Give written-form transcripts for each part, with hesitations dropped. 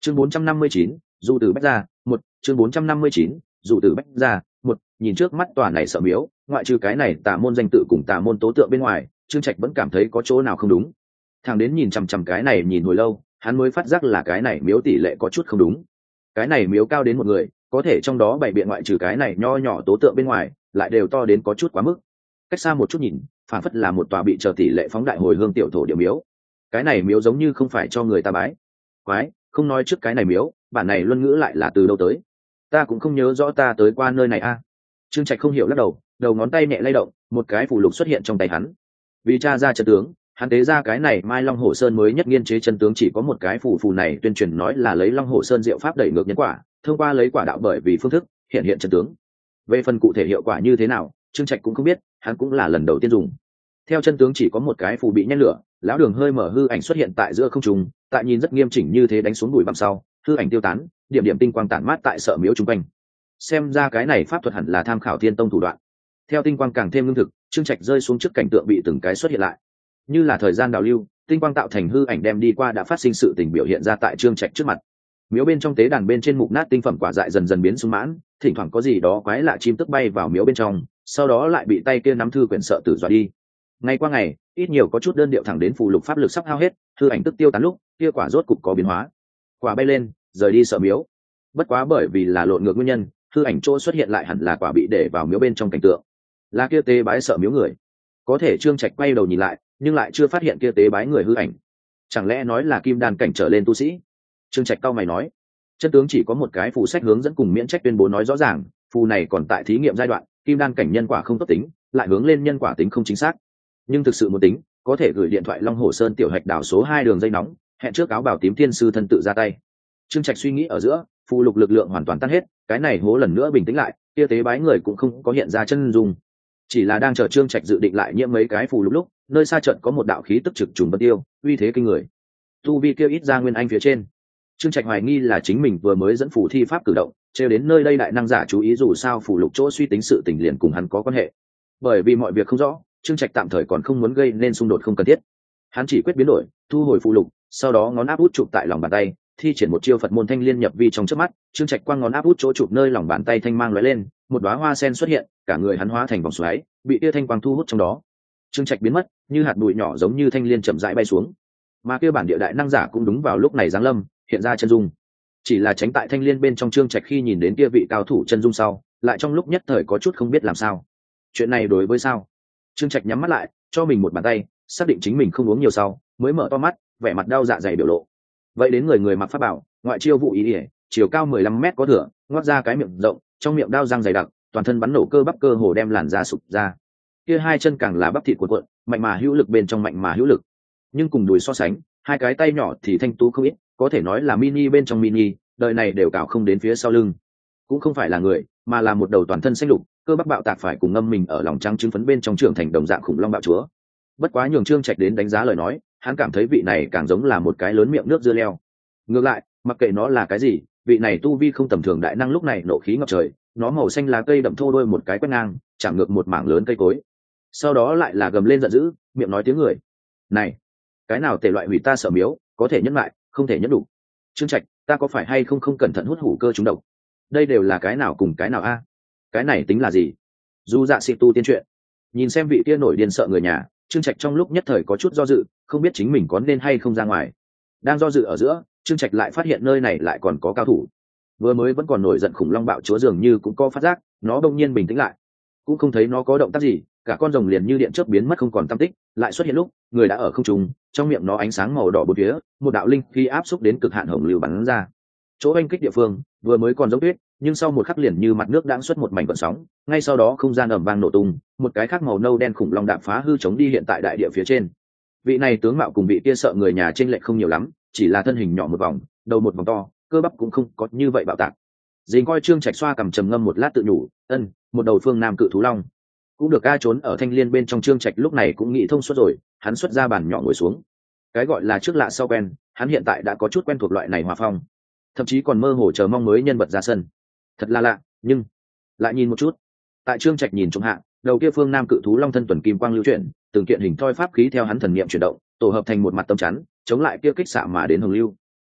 Chương 459, dụ tử bách ra, một chương 459, dụ tử bách ra, một nhìn trước mắt tòa này sợ miếu, ngoại trừ cái này tà môn danh tự cùng tà môn tố tượng bên ngoài, Trương Trạch vẫn cảm thấy có chỗ nào không đúng. Thằng đến nhìn chằm chằm cái này nhìn hồi lâu, hắn mới phát giác là cái này miếu tỷ lệ có chút không đúng. Cái này miếu cao đến một người, có thể trong đó bảy biện ngoại trừ cái này nho nhỏ tố tượng bên ngoài, lại đều to đến có chút quá mức. Cách xa một chút nhìn, phản phất là một tòa bị chờ tỷ lệ phóng đại hồi hương tiểu thổ địa miếu. Cái này miếu giống như không phải cho người ta bái. Quái, không nói trước cái này miếu, bản này luân ngữ lại là từ đâu tới? Ta cũng không nhớ rõ ta tới qua nơi này a. Trương Trạch không hiểu lắc đầu, đầu ngón tay nhẹ lay động, một cái phù lục xuất hiện trong tay hắn. Vì tra ra chân tướng, hắn tế ra cái này Mai Long Hổ Sơn mới nhất nghiên chế chân tướng chỉ có một cái phù này tuyên truyền nói là lấy Long Hổ Sơn diệu pháp đẩy ngược nhân quả, thông qua lấy quả đạo bởi vì phương thức hiện hiện chân tướng. Về phần cụ thể hiệu quả như thế nào, Trương Trạch cũng không biết, hắn cũng là lần đầu tiên dùng. Theo chân tướng chỉ có một cái phù bị nhen lửa, lão đường hơi mở hư ảnh xuất hiện tại giữa không trung, tại nhìn rất nghiêm chỉnh như thế đánh xuống bụi bặm sau, hư ảnh tiêu tán, điểm điểm tinh quang tản mát tại sở miếu trung quanh. Xem ra cái này pháp thuật hẳn là tham khảo Thiên Tông thủ đoạn. Theo tinh quang càng thêm lương thực, Trương Trạch rơi xuống trước cảnh tượng bị từng cái xuất hiện lại, như là thời gian đào lưu, tinh quang tạo thành hư ảnh đem đi qua đã phát sinh sự tình biểu hiện ra tại Trương Trạch trước mặt. Miếu bên trong tế đàn bên trên mục nát tinh phẩm quả dại dần dần biến sung mãn, thỉnh thoảng có gì đó quái lạ chim tức bay vào miếu bên trong, sau đó lại bị tay kia nắm thư quyển sợ tử dọa đi. Ngày qua ngày, ít nhiều có chút đơn điệu thẳng đến phù lục pháp lực sắp hao hết, hư ảnh tức tiêu tán lúc, kia quả rốt cục có biến hóa. Quả bay lên, rời đi sở miếu. Bất quá bởi vì là lộn ngược nguyên nhân, hư ảnh chỗ xuất hiện lại hẳn là quả bị để vào miếu bên trong cảnh tượng. Là kia tế bái sở miếu người. Có thể Trương Trạch quay đầu nhìn lại, nhưng lại chưa phát hiện kia tế bái người hư ảnh. Chẳng lẽ nói là kim đan cảnh trở lên tu sĩ? Trương Trạch cau mày nói, chân tướng chỉ có một cái phù sách hướng dẫn cùng miễn trách tuyên bố nói rõ ràng, phù này còn tại thí nghiệm giai đoạn, kim đan cảnh nhân quả không tốt tính, lại hướng lên nhân quả tính không chính xác. Nhưng thực sự muốn tính, có thể gửi điện thoại Long Hồ Sơn tiểu hạch đảo số 2 đường dây nóng, hẹn trước áo bảo tím thiên sư thân tự ra tay. Trương Trạch suy nghĩ ở giữa, phù lục lực lượng hoàn toàn tan hết, cái này hố lần nữa bình tĩnh lại, kia tế bái người cũng không có hiện ra chân dung. Chỉ là đang chờ Trương Trạch dự định lại nhiễm mấy cái phù lục lúc, nơi xa trận có một đạo khí tức trực trùng bất tiêu, uy thế kinh người. Tu vi kêu ít ra nguyên anh phía trên. Trương Trạch hoài nghi là chính mình vừa mới dẫn phù thi pháp cử động, trêu đến nơi đây đại năng giả chú ý dù sao phù lục chỗ suy tính sự tình liền cùng hắn có quan hệ. Bởi vì mọi việc không rõ, Trương Trạch tạm thời còn không muốn gây nên xung đột không cần thiết. Hắn chỉ quyết biến đổi, thu hồi phù lục, sau đó ngón áp út chụp tại lòng bàn tay, thi triển một chiêu Phật môn thanh liên nhập vi trong chớp mắt, Trương Trạch quang ngón áp út chỗ chụp nơi lòng bàn tay thanh mang lóe lên, một đóa hoa sen xuất hiện, cả người hắn hóa thành vòng xoáy, bị kia thanh quang thu hút trong đó. Trương Trạch biến mất, như hạt bụi nhỏ giống như thanh liên chậm rãi bay xuống. Mà kia bản địa đại năng giả cũng đúng vào lúc này giáng lâm, hiện ra chân dung. Chỉ là tránh tại thanh liên bên trong Trương Trạch khi nhìn đến kia vị cao thủ chân dung sau, lại trong lúc nhất thời có chút không biết làm sao. Chuyện này đối với sao? Trương Trạch nhắm mắt lại, cho mình một bàn tay, xác định chính mình không uống nhiều sau, mới mở to mắt, vẻ mặt đau dạ dày biểu lộ. Vậy đến người mặc pháp bảo, ngoại chiêu vụ ý ỉa, chiều cao 15 mét có thửa, ngoác ra cái miệng rộng, trong miệng đao răng dày đặc, toàn thân bắn nổ cơ bắp cơ hồ đem làn da sụp ra. Kia hai chân càng là bắp thịt cuộn cuộn, mạnh mà hữu lực bên trong mạnh mà hữu lực. Nhưng cùng đùi so sánh, hai cái tay nhỏ thì thanh tú không ít, có thể nói là mini bên trong mini, đời này đều cào không đến phía sau lưng. Cũng không phải là người, mà là một đầu toàn thân xanh lục, cơ bắp bạo tạc phải cùng ngâm mình ở lòng trắng trứng phấn bên trong trưởng thành đồng dạng khủng long bạo chúa. Bất quá nhường Trương Trạch đến đánh giá lời nói, hắn cảm thấy vị này càng giống là một cái lớn miệng nước dưa leo. Ngược lại, mặc kệ nó là cái gì, vị này tu vi không tầm thường đại năng lúc này nộ khí ngập trời, nó màu xanh lá cây đậm thô đôi một cái quét ngang, chạm ngược một mảng lớn cây cối. Sau đó lại là gầm lên giận dữ, miệng nói tiếng người. Này, cái nào tệ loại hủy ta sở miếu, có thể nhẫn lại, không thể nhẫn đủ. Trương Trạch, ta có phải hay không không cẩn thận hút hủ cơ trúng độc? Đây đều là cái nào cùng cái nào a? Cái này tính là gì? Du dạ xị tu tiên chuyện. Nhìn xem vị kia nổi điên sợ người nhà, Trương Trạch trong lúc nhất thời có chút do dự, không biết chính mình có nên hay không ra ngoài. Đang do dự ở giữa, Trương Trạch lại phát hiện nơi này lại còn có cao thủ. Vừa mới vẫn còn nổi giận khủng long bạo chúa dường như cũng có phát giác, nó đột nhiên bình tĩnh lại, cũng không thấy nó có động tác gì, cả con rồng liền như điện chớp biến mất không còn tăm tích, lại xuất hiện lúc người đã ở không trung, trong miệng nó ánh sáng màu đỏ bốn phía, một đạo linh khí áp xúc đến cực hạn hồng lưu bắn ra. Chỗ anh kích địa phương vừa mới còn giống tuyết, nhưng sau một khắc liền như mặt nước đãng xuất một mảnh gợn sóng, ngay sau đó không gian ầm vang nổ tung, một cái khác màu nâu đen khủng long đạp phá hư chống đi hiện tại đại địa phía trên. Vị này tướng mạo cùng vị kia sợ người nhà trên lệch không nhiều lắm, chỉ là thân hình nhỏ một vòng, đầu một vòng to, cơ bắp cũng không có như vậy bạo tạc. Dình coi Trương Trạch xoa cầm trầm ngâm một lát tự nhủ, một đầu phương nam cự thú long. Cũng được ca trốn ở thanh liên bên trong Trương Trạch lúc này cũng nghĩ thông suốt rồi, hắn xuất ra bàn nhỏ ngồi xuống. Cái gọi là trước lạ sau quen, hắn hiện tại đã có chút quen thuộc loại này hòa phong, thậm chí còn mơ hồ chờ mong mới nhân vật ra sân. Thật là lạ, nhưng lại nhìn một chút. Tại Trương Trạch nhìn trông hạ, đầu kia phương nam cự thú long thân tuần kim quang lưu chuyển, từng kiện hình thoi pháp khí theo hắn thần niệm chuyển động, tổ hợp thành một mặt tâm chắn, chống lại kia kích xạ mà đến hồng lưu.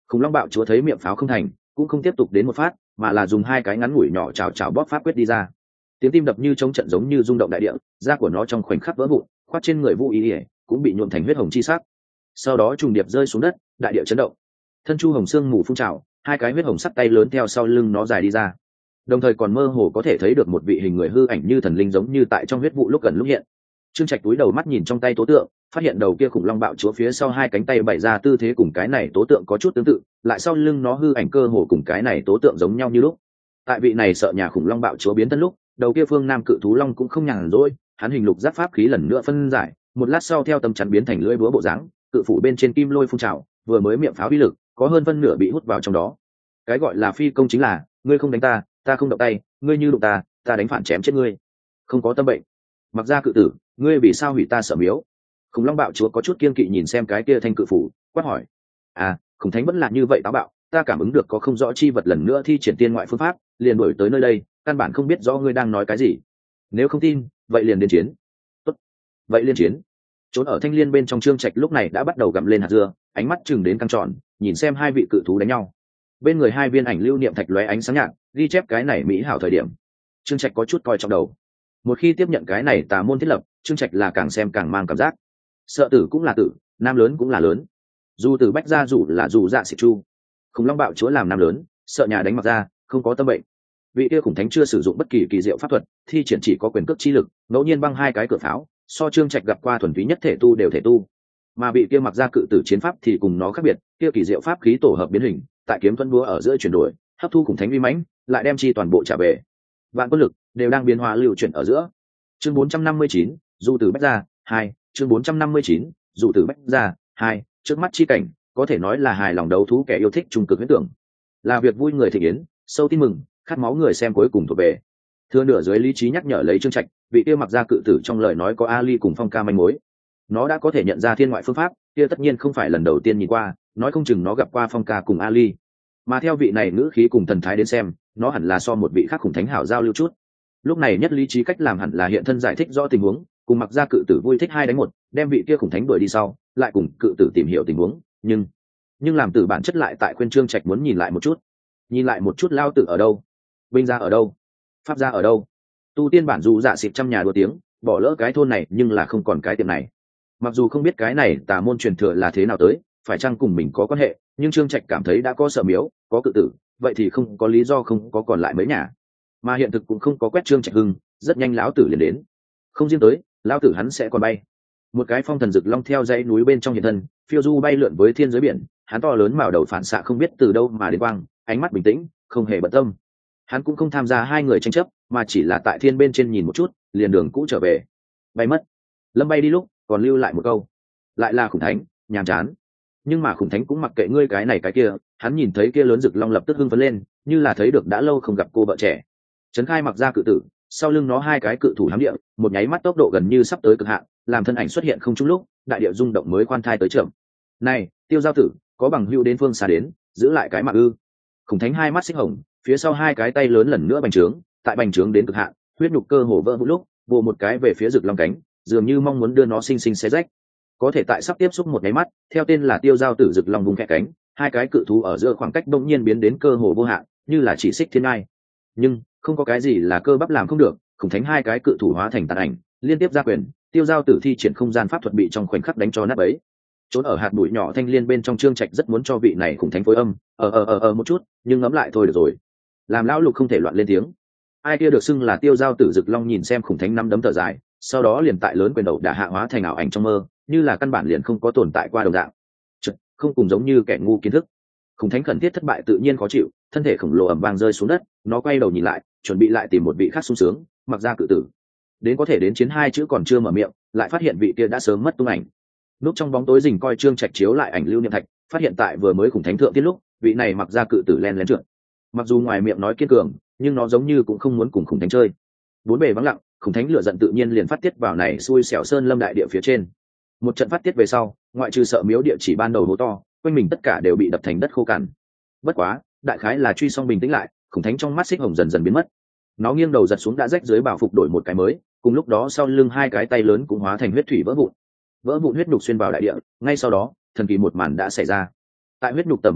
Khủng long bạo chúa thấy miệng pháo không thành, cũng không tiếp tục đến một phát, mà là dùng hai cái ngắn ngủi nhỏ chào chào bóp pháp quyết đi ra. Tiếng tim đập như chống trận giống như rung động đại địa, da của nó trong khoảnh khắc vỡ vụn, khoác trên người Vu Ý Ỉa cũng bị nhuộm thành huyết hồng chi sắc. Sau đó trùng điệp rơi xuống đất, đại địa chấn động. Thân chu hồng xương mù phun trào, hai cái huyết hồng sắc tay lớn theo sau lưng nó dài đi ra. Đồng thời còn mơ hồ có thể thấy được một vị hình người hư ảnh như thần linh giống như tại trong huyết vụ lúc gần lúc hiện. Trương Trạch túi đầu mắt nhìn trong tay tố tượng, phát hiện đầu kia khủng long bạo chúa phía sau hai cánh tay bày ra tư thế cùng cái này tố tượng có chút tương tự, lại sau lưng nó hư ảnh cơ hồ cùng cái này tố tượng giống nhau như lúc. Tại vị này sợ nhà khủng long bạo chúa biến thân lúc, đầu kia phương nam cự thú long cũng không nhàn rỗi, hắn hình lục giáp pháp khí lần nữa phân giải, một lát sau theo tầm chắn biến thành lưỡi búa bộ dáng, cự phủ bên trên kim lôi phun trào, vừa mới miệng pháo uy lực, có hơn phân nửa bị hút vào trong đó. Cái gọi là phi công chính là, ngươi không đánh ta, ta không động tay, ngươi như đụng ta, ta đánh phản chém chết ngươi. Không có tâm bệnh. Mặc ra cự tử, ngươi vì sao hủy ta Sở miếu? Khủng long bạo chúa có chút kiên kỵ nhìn xem cái kia thanh cự phủ, quát hỏi. À, khủng thánh vẫn là như vậy táo bạo, ta cảm ứng được có không rõ chi vật lần nữa thi triển tiên ngoại phương pháp, liền đuổi tới nơi đây, căn bản không biết rõ ngươi đang nói cái gì. Nếu không tin, vậy liền đến chiến. Tốt, vậy liên chiến. Trốn ở thanh liên bên trong Trương Trạch lúc này đã bắt đầu gặm lên hạt dưa, ánh mắt chừng đến căng tròn, nhìn xem hai vị cự thú đánh nhau. Bên người hai viên ảnh lưu niệm thạch lóe ánh sáng nhạt, ghi chép cái này mỹ hảo thời điểm. Trương Trạch có chút coi trong đầu. Một khi tiếp nhận cái này tà môn thiết lập, Trương Trạch là càng xem càng mang cảm giác. Sợ tử cũng là tử, nam lớn cũng là lớn. Dù tử bách ra dù là dù dạ xịt chu. Khủng long bạo chúa làm nam lớn, sợ nhà đánh mặc ra, không có tâm bệnh. Vị kia khủng thánh chưa sử dụng bất kỳ kỳ diệu pháp thuật, thi triển chỉ có quyền cước chi lực, ngẫu nhiên băng hai cái cửa pháo, so Trương Trạch gặp qua thuần túy nhất thể tu đều thể tu. Mà vị kia mặc ra cự tử chiến pháp thì cùng nó khác biệt, kia kỳ diệu pháp khí tổ hợp biến hình, tại kiếm thuẫn búa ở giữa chuyển đổi, hấp thu khủng thánh uy mãnh, lại đem chi toàn bộ trả về. Vạn quân lực đều đang biến hóa lưu chuyển ở giữa. Chương 459, dụ tử bách ra 2, chương 459, dụ tử bách ra 2, trước mắt chi cảnh, có thể nói là hài lòng đấu thú kẻ yêu thích trung cực huyễn tưởng. Là việc vui người thị yến, sâu tin mừng, khát máu người xem cuối cùng thuộc về. Thừa nửa dưới lý trí nhắc nhở lấy Trương Trạch, vị kia mặc ra cự tử trong lời nói có Ali cùng Phong Ca manh mối. Nó đã có thể nhận ra thiên ngoại phương pháp, kia tất nhiên không phải lần đầu tiên nhìn qua, nói không chừng nó gặp qua Phong Ca cùng Ali. Mà theo vị này ngữ khí cùng thần thái đến xem, nó hẳn là so một vị khác khủng thánh hảo giao lưu chút. Lúc này nhất lý trí cách làm hẳn là hiện thân giải thích rõ tình huống, cùng mặc ra cự tử vui thích 2 đánh 1, đem vị kia khủng thánh đuổi đi sau, lại cùng cự tử tìm hiểu tình huống, nhưng làm tử bản chất lại tại khuyên Trương Trạch muốn nhìn lại một chút lao tử ở đâu, binh ra ở đâu, pháp ra ở đâu. Tu tiên bản dù dạ xịt trăm nhà đua tiếng, bỏ lỡ cái thôn này nhưng là không còn cái tiệm này. Mặc dù không biết cái này tà môn truyền thừa là thế nào tới, phải chăng cùng mình có quan hệ, nhưng Trương Trạch cảm thấy đã có Sở miếu, có cự tử, vậy thì không có lý do không có còn lại mấy nhà. Mà hiện thực cũng không có quét Trương Trạch hưng, rất nhanh lão tử liền đến. Không riêng tới, lão tử hắn sẽ còn bay. Một cái phong thần rực long theo dãy núi bên trong hiện thân, phiêu du bay lượn với thiên giới biển, hắn to lớn mào đầu phản xạ không biết từ đâu mà đến quang, ánh mắt bình tĩnh, không hề bận tâm. Hắn cũng không tham gia hai người tranh chấp, mà chỉ là tại thiên bên trên nhìn một chút, liền đường cũ trở về. Bay mất. Lâm bay đi lúc, còn lưu lại một câu. Lại là khủng thánh, nhàm chán. Nhưng mà khủng thánh cũng mặc kệ ngươi cái này cái kia, hắn nhìn thấy kia lớn rực long lập tức hưng phấn lên, như là thấy được đã lâu không gặp cô vợ trẻ. Trấn Khai mặc ra cự tử, sau lưng nó hai cái cự thủ hám địa, một nháy mắt tốc độ gần như sắp tới cực hạn, làm thân ảnh xuất hiện không chung lúc, đại địa rung động mới khoan thai tới chậm. Này, Tiêu Giao tử, có bằng hữu đến phương xa đến, giữ lại cái mạng ư? Khủng thánh hai mắt xích hồng, phía sau hai cái tay lớn lần nữa bành trướng, tại bành trướng đến cực hạn, huyết nhục cơ hồ vỡ vụn lúc, vồ một cái về phía rực long cánh, dường như mong muốn đưa nó sinh sinh xé rách. Có thể tại sắp tiếp xúc một nháy mắt, theo tên là Tiêu Giao tử rực long vùng khẽ cánh, hai cái cự thú ở giữa khoảng cách bỗng nhiên biến đến cơ hồ vô hạn, như là chỉ xích thiên ngai. Nhưng không có cái gì là cơ bắp làm không được, khủng thánh hai cái cự thủ hóa thành tàn ảnh, liên tiếp ra quyền, Tiêu Giao tử thi triển không gian pháp thuật bị trong khoảnh khắc đánh cho nát bấy. Trốn ở hạt bụi nhỏ thanh liên bên trong Trương Trạch rất muốn cho vị này khủng thánh phối âm, một chút, nhưng ngẫm lại thôi được rồi. Làm lão lục không thể loạn lên tiếng. Ai kia được xưng là Tiêu Giao tử rực long nhìn xem khủng thánh năm đấm thở dài, sau đó liền tại lớn quyền đầu đả hạ hóa thành ảo ảnh trong mơ, như là căn bản liền không có tồn tại qua đồng dạng. Chật, không cùng giống như kẻ ngu kiến thức. Khủng thánh khẩn thiết thất bại tự nhiên khó chịu, thân thể khổng lồ ầm vang rơi xuống đất, nó quay đầu nhìn lại, chuẩn bị lại tìm một vị khác sung sướng, mặc ra cự tử. Đến có thể đến chiến hai chữ còn chưa mở miệng, lại phát hiện vị kia đã sớm mất tung ảnh. Núp trong bóng tối rình coi Trương Trạch chiếu lại ảnh lưu niệm thạch, phát hiện tại vừa mới khủng thánh thượng tiết lúc, vị này mặc ra cự tử len lén trượt. Mặc dù ngoài miệng nói kiên cường, nhưng nó giống như cũng không muốn cùng khủng thánh chơi. Bốn bề vắng lặng, khủng thánh lửa giận tự nhiên liền phát tiết vào này xui xẻo sơn lâm đại địa phía trên. Một trận phát tiết về sau, ngoại trừ sợ miếu địa chỉ ban đầu hố to, quanh mình tất cả đều bị đập thành đất khô cằn. Bất quá, đại khái là truy xong bình tĩnh lại, khủng thánh trong mắt xích hồng dần dần biến mất. Nó nghiêng đầu giật xuống đã rách dưới bảo phục đổi một cái mới, cùng lúc đó sau lưng hai cái tay lớn cũng hóa thành huyết thủy vỡ vụn huyết nhục xuyên vào đại địa. Ngay sau đó, thần kỳ một màn đã xảy ra. Tại huyết nhục tầm bổ hạ,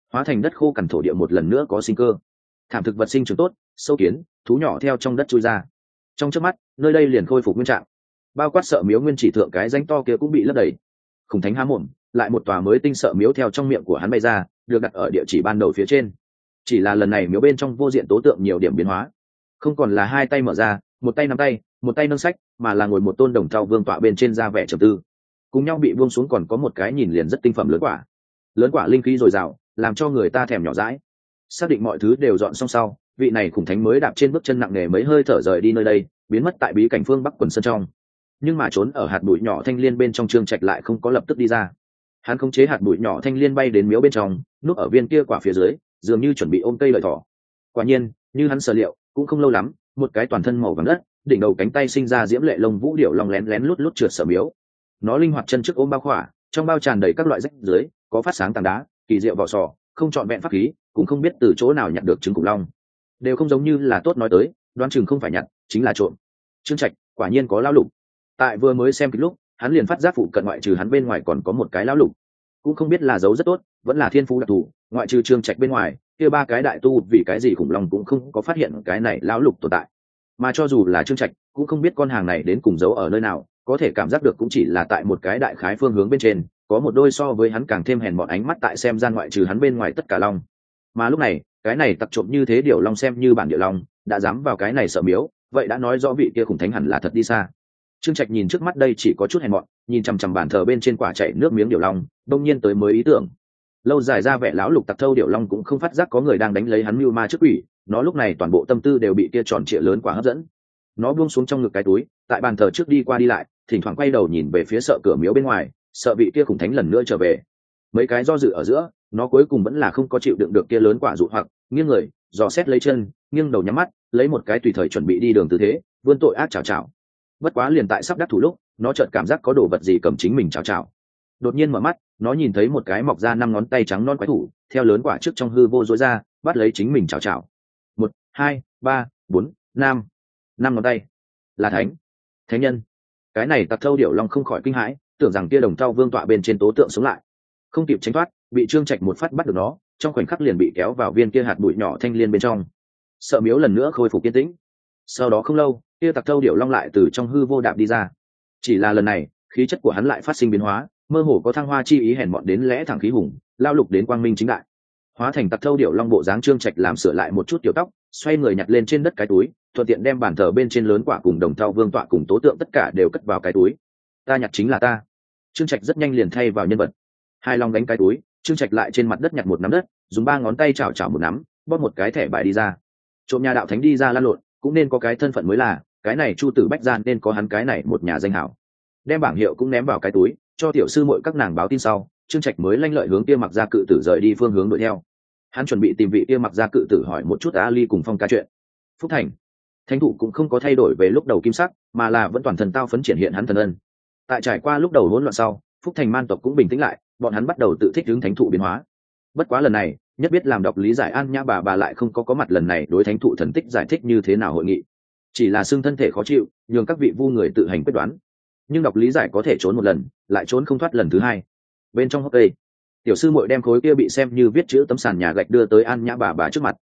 hóa thành đất khô cằn thổ địa một lần nữa có sinh cơ. Thảm thực vật sinh trưởng tốt, sâu kiến, thú nhỏ theo trong đất chui ra. Trong chớp mắt, nơi đây liền khôi phục nguyên trạng. Bao quát sợ miếu nguyên chỉ thượng cái danh to kia cũng bị lấp đầy. Khủng thánh há mồm, lại một tòa mới tinh sợ miếu theo trong miệng của hắn bay ra, được đặt ở địa chỉ ban đầu phía trên. Chỉ là lần này miếu bên trong vô diện tố tượng nhiều điểm biến hóa, không còn là hai tay mở ra, một tay nắm tay, một tay nâng sách, mà là ngồi một tôn đồng thau vương tọa bên trên ra vẻ trầm tư. Cùng nhau bị buông xuống còn có một cái nhìn liền rất tinh phẩm lớn quả. Lớn quả linh khí dồi dào, làm cho người ta thèm nhỏ dãi. Xác định mọi thứ đều dọn xong sau, vị này khủng thánh mới đạp trên bước chân nặng nề mấy hơi thở rời đi nơi đây, biến mất tại bí cảnh phương bắc quần sân trong. Nhưng mà trốn ở hạt bụi nhỏ thanh liên bên trong Trương Trạch lại không có lập tức đi ra. Hắn khống chế hạt bụi nhỏ thanh liên bay đến miếu bên trong, núp ở viên kia quả phía dưới, dường như chuẩn bị ôm cây lợi thỏ. Quả nhiên, như hắn sở liệu, cũng không lâu lắm, một cái toàn thân màu vàng đất, đỉnh đầu cánh tay sinh ra diễm lệ lông vũ điểu long lén lén lút lút trượt sở miếu. Nó linh hoạt chân trước ôm bao khỏa, trong bao tràn đầy các loại rách dưới, có phát sáng tảng đá, kỳ diệu vỏ sò, không chọn vẹn pháp khí, cũng không biết từ chỗ nào nhặt được trứng khủng long. Đều không giống như là tốt nói tới, đoán chừng không phải nhặt, chính là trộm. Trương Trạch quả nhiên có lão lục. Tại vừa mới xem kịch lúc, hắn liền phát giác phụ cận ngoại trừ hắn bên ngoài còn có một cái lão lục, cũng không biết là dấu rất tốt, vẫn là thiên phú đặc thù. Ngoại trừ Trương Trạch bên ngoài, kia ba cái đại tu vì cái gì khủng long cũng không có phát hiện cái này lão lục tồn tại. Mà cho dù là Trương Trạch, cũng không biết con hàng này đến cùng giấu ở nơi nào, có thể cảm giác được cũng chỉ là tại một cái đại khái phương hướng bên trên, có một đôi so với hắn càng thêm hèn mọn ánh mắt tại xem gian ngoại trừ hắn bên ngoài tất cả long. Mà lúc này, cái này tặc trộm như thế điều long xem như bản địa long, đã dám vào cái này sợ miếu, vậy đã nói rõ vị kia khủng thánh hẳn là thật đi xa. Trương Trạch nhìn trước mắt đây chỉ có chút hèn mọn, nhìn chằm chằm bàn thờ bên trên quả chảy nước miếng điều long, đông nhiên tới mới ý tưởng. Lâu dài ra vẻ lão lục tặc thâu điều long cũng không phát giác có người đang đánh lấy hắn mưu ma trước quỷ, nó lúc này toàn bộ tâm tư đều bị kia tròn trịa lớn quả hấp dẫn. Nó buông xuống trong ngực cái túi, tại bàn thờ trước đi qua đi lại, thỉnh thoảng quay đầu nhìn về phía sợ cửa miếu bên ngoài, sợ vị kia khủng thánh lần nữa trở về. Mấy cái do dự ở giữa, nó cuối cùng vẫn là không có chịu đựng được kia lớn quả dụ hoặc, nghiêng người, dò xét lấy chân, nghiêng đầu nhắm mắt, lấy một cái tùy thời chuẩn bị đi đường tư thế, vươn tội ác chào chào. Bất quá liền tại sắp đắc thủ lúc, nó chợt cảm giác có đồ vật gì cầm chính mình chào chào. Đột nhiên mở mắt, nó nhìn thấy một cái mọc ra 5 ngón tay trắng non quái thủ, theo lớn quả trước trong hư vô rối ra, bắt lấy chính mình chào chào. 1, 2, 3, 4, 5 ngón tay. Là thánh nhân. Cái này tặc thâu điểu long không khỏi kinh hãi, tưởng rằng kia đồng thau vương tọa bên trên tố tượng sống lại, không kịp tránh thoát, bị Trương Trạch một phát bắt được nó, trong khoảnh khắc liền bị kéo vào viên kia hạt bụi nhỏ thanh liên bên trong. Sợ miếu lần nữa khôi phục yên tĩnh. Sau đó không lâu, kia tặc thâu điểu long lại từ trong hư vô đạp đi ra. Chỉ là lần này, khí chất của hắn lại phát sinh biến hóa, mơ hồ có thăng hoa chi ý hèn mọn đến lẽ thẳng khí hùng, lao lục đến quang minh chính đại. Hóa thành tặc thâu điểu long bộ dáng Trương Trạch làm sửa lại một chút tiểu tóc, xoay người nhặt lên trên đất cái túi, thuận tiện đem bàn thờ bên trên lớn quả cùng đồng thau vương tọa cùng tố tượng tất cả đều cất vào cái túi. Ta nhặt chính là ta. Trương Trạch rất nhanh liền thay vào nhân vật. Hai long đánh cái túi, Trương Trạch lại trên mặt đất nhặt một nắm đất, dùng 3 ngón tay chảo chảo một nắm, bóp một cái thẻ bài đi ra. Trộm nhà đạo thánh đi ra lan lộn, cũng nên có cái thân phận mới là, cái này Chu Tử Bách Gian nên có hắn cái này một nhà danh hảo. Đem bảng hiệu cũng ném vào cái túi, cho tiểu sư muội các nàng báo tin sau, Trương Trạch mới lanh lợi hướng kia Mặc Gia cự tử rời đi phương hướng đuổi theo. Hắn chuẩn bị tìm vị kia Mặc Gia cự tử hỏi một chút Ali cùng Phong ca chuyện. Phúc Thành, thánh thụ cũng không có thay đổi về lúc đầu kim sắc, mà là vẫn toàn thân tao phấn triển hiện hắn thần ân. Tại trải qua lúc đầu hỗn loạn sau, Phúc Thành man tộc cũng bình tĩnh lại, bọn hắn bắt đầu tự thích ứng thánh thụ biến hóa. Bất quá lần này, nhất biết làm đọc lý giải An Nhã bà lại không có mặt lần này đối thánh thụ thần tích giải thích như thế nào hội nghị, chỉ là xương thân thể khó chịu, nhường các vị vu người tự hành quyết đoán. Nhưng đọc lý giải có thể trốn một lần, lại trốn không thoát lần thứ hai. Bên trong hốc cây, tiểu sư muội đem khối kia bị xem như viết chữ tấm sàn nhà gạch đưa tới An Nhã bà trước mặt.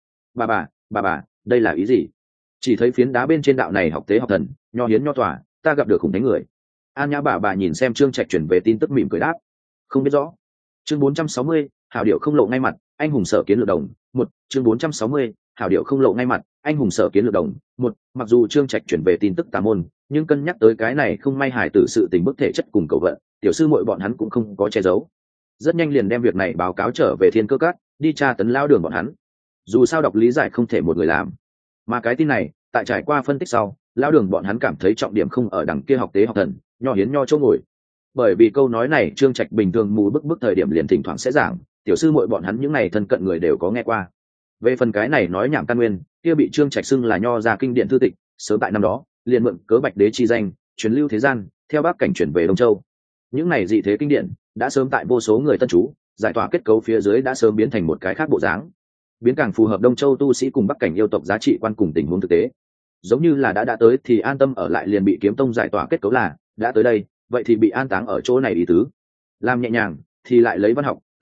Bà, đây là ý gì? Chỉ thấy phiến đá bên trên đạo này học tế học thần, nho hiến nho tỏa, ta gặp được khủng thánh người. An Nhã bà nhìn xem Trương Trạch chuyển về tin tức mỉm cười đáp, không biết rõ. Chương 460, hảo điệu không lộ ngay mặt, anh hùng sở kiến lược đồng. Chương 460, hảo điệu không lộ ngay mặt, anh hùng sở kiến lược đồng. Mặc dù Trương Trạch chuyển về tin tức tà môn, nhưng cân nhắc tới cái này không may hài tử sự tình bức thể chất cùng cầu vận, tiểu sư muội bọn hắn cũng không có che giấu. Rất nhanh liền đem việc này báo cáo trở về Thiên Cơ Các, đi tra tấn lao đường bọn hắn. Dù sao đọc lý giải không thể một người làm, mà cái tin này, tại trải qua phân tích sau, lao đường bọn hắn cảm thấy trọng điểm không ở đằng kia học tế học thần, nho hiến nho chỗ ngồi. Bởi vì câu nói này Trương Trạch bình thường mù bức thời điểm liền thỉnh thoảng sẽ giảng, tiểu sư muội bọn hắn những này thân cận người đều có nghe qua. Về phần cái này nói nhảm căn nguyên, kia bị Trương Trạch xưng là nho ra kinh điển thư tịch, sớm tại năm đó liền mượn cớ Bạch Đế chi danh, truyền lưu thế gian, theo Bắc cảnh chuyển về Đông Châu. Những này dị thế kinh điển đã sớm tại vô số người tân chú giải tỏa kết cấu phía dưới đã sớm biến thành một cái khác bộ dáng, biến càng phù hợp Đông Châu tu sĩ cùng Bắc cảnh yêu tộc giá trị quan cùng tình huống thực tế. Giống như là đã tới thì an tâm ở lại liền bị Kiếm Tông giải tỏa kết cấu là đã tới đây, vậy thì bị an táng ở chỗ này ý tứ. Làm nhẹ nhàng thì lại lấy văn học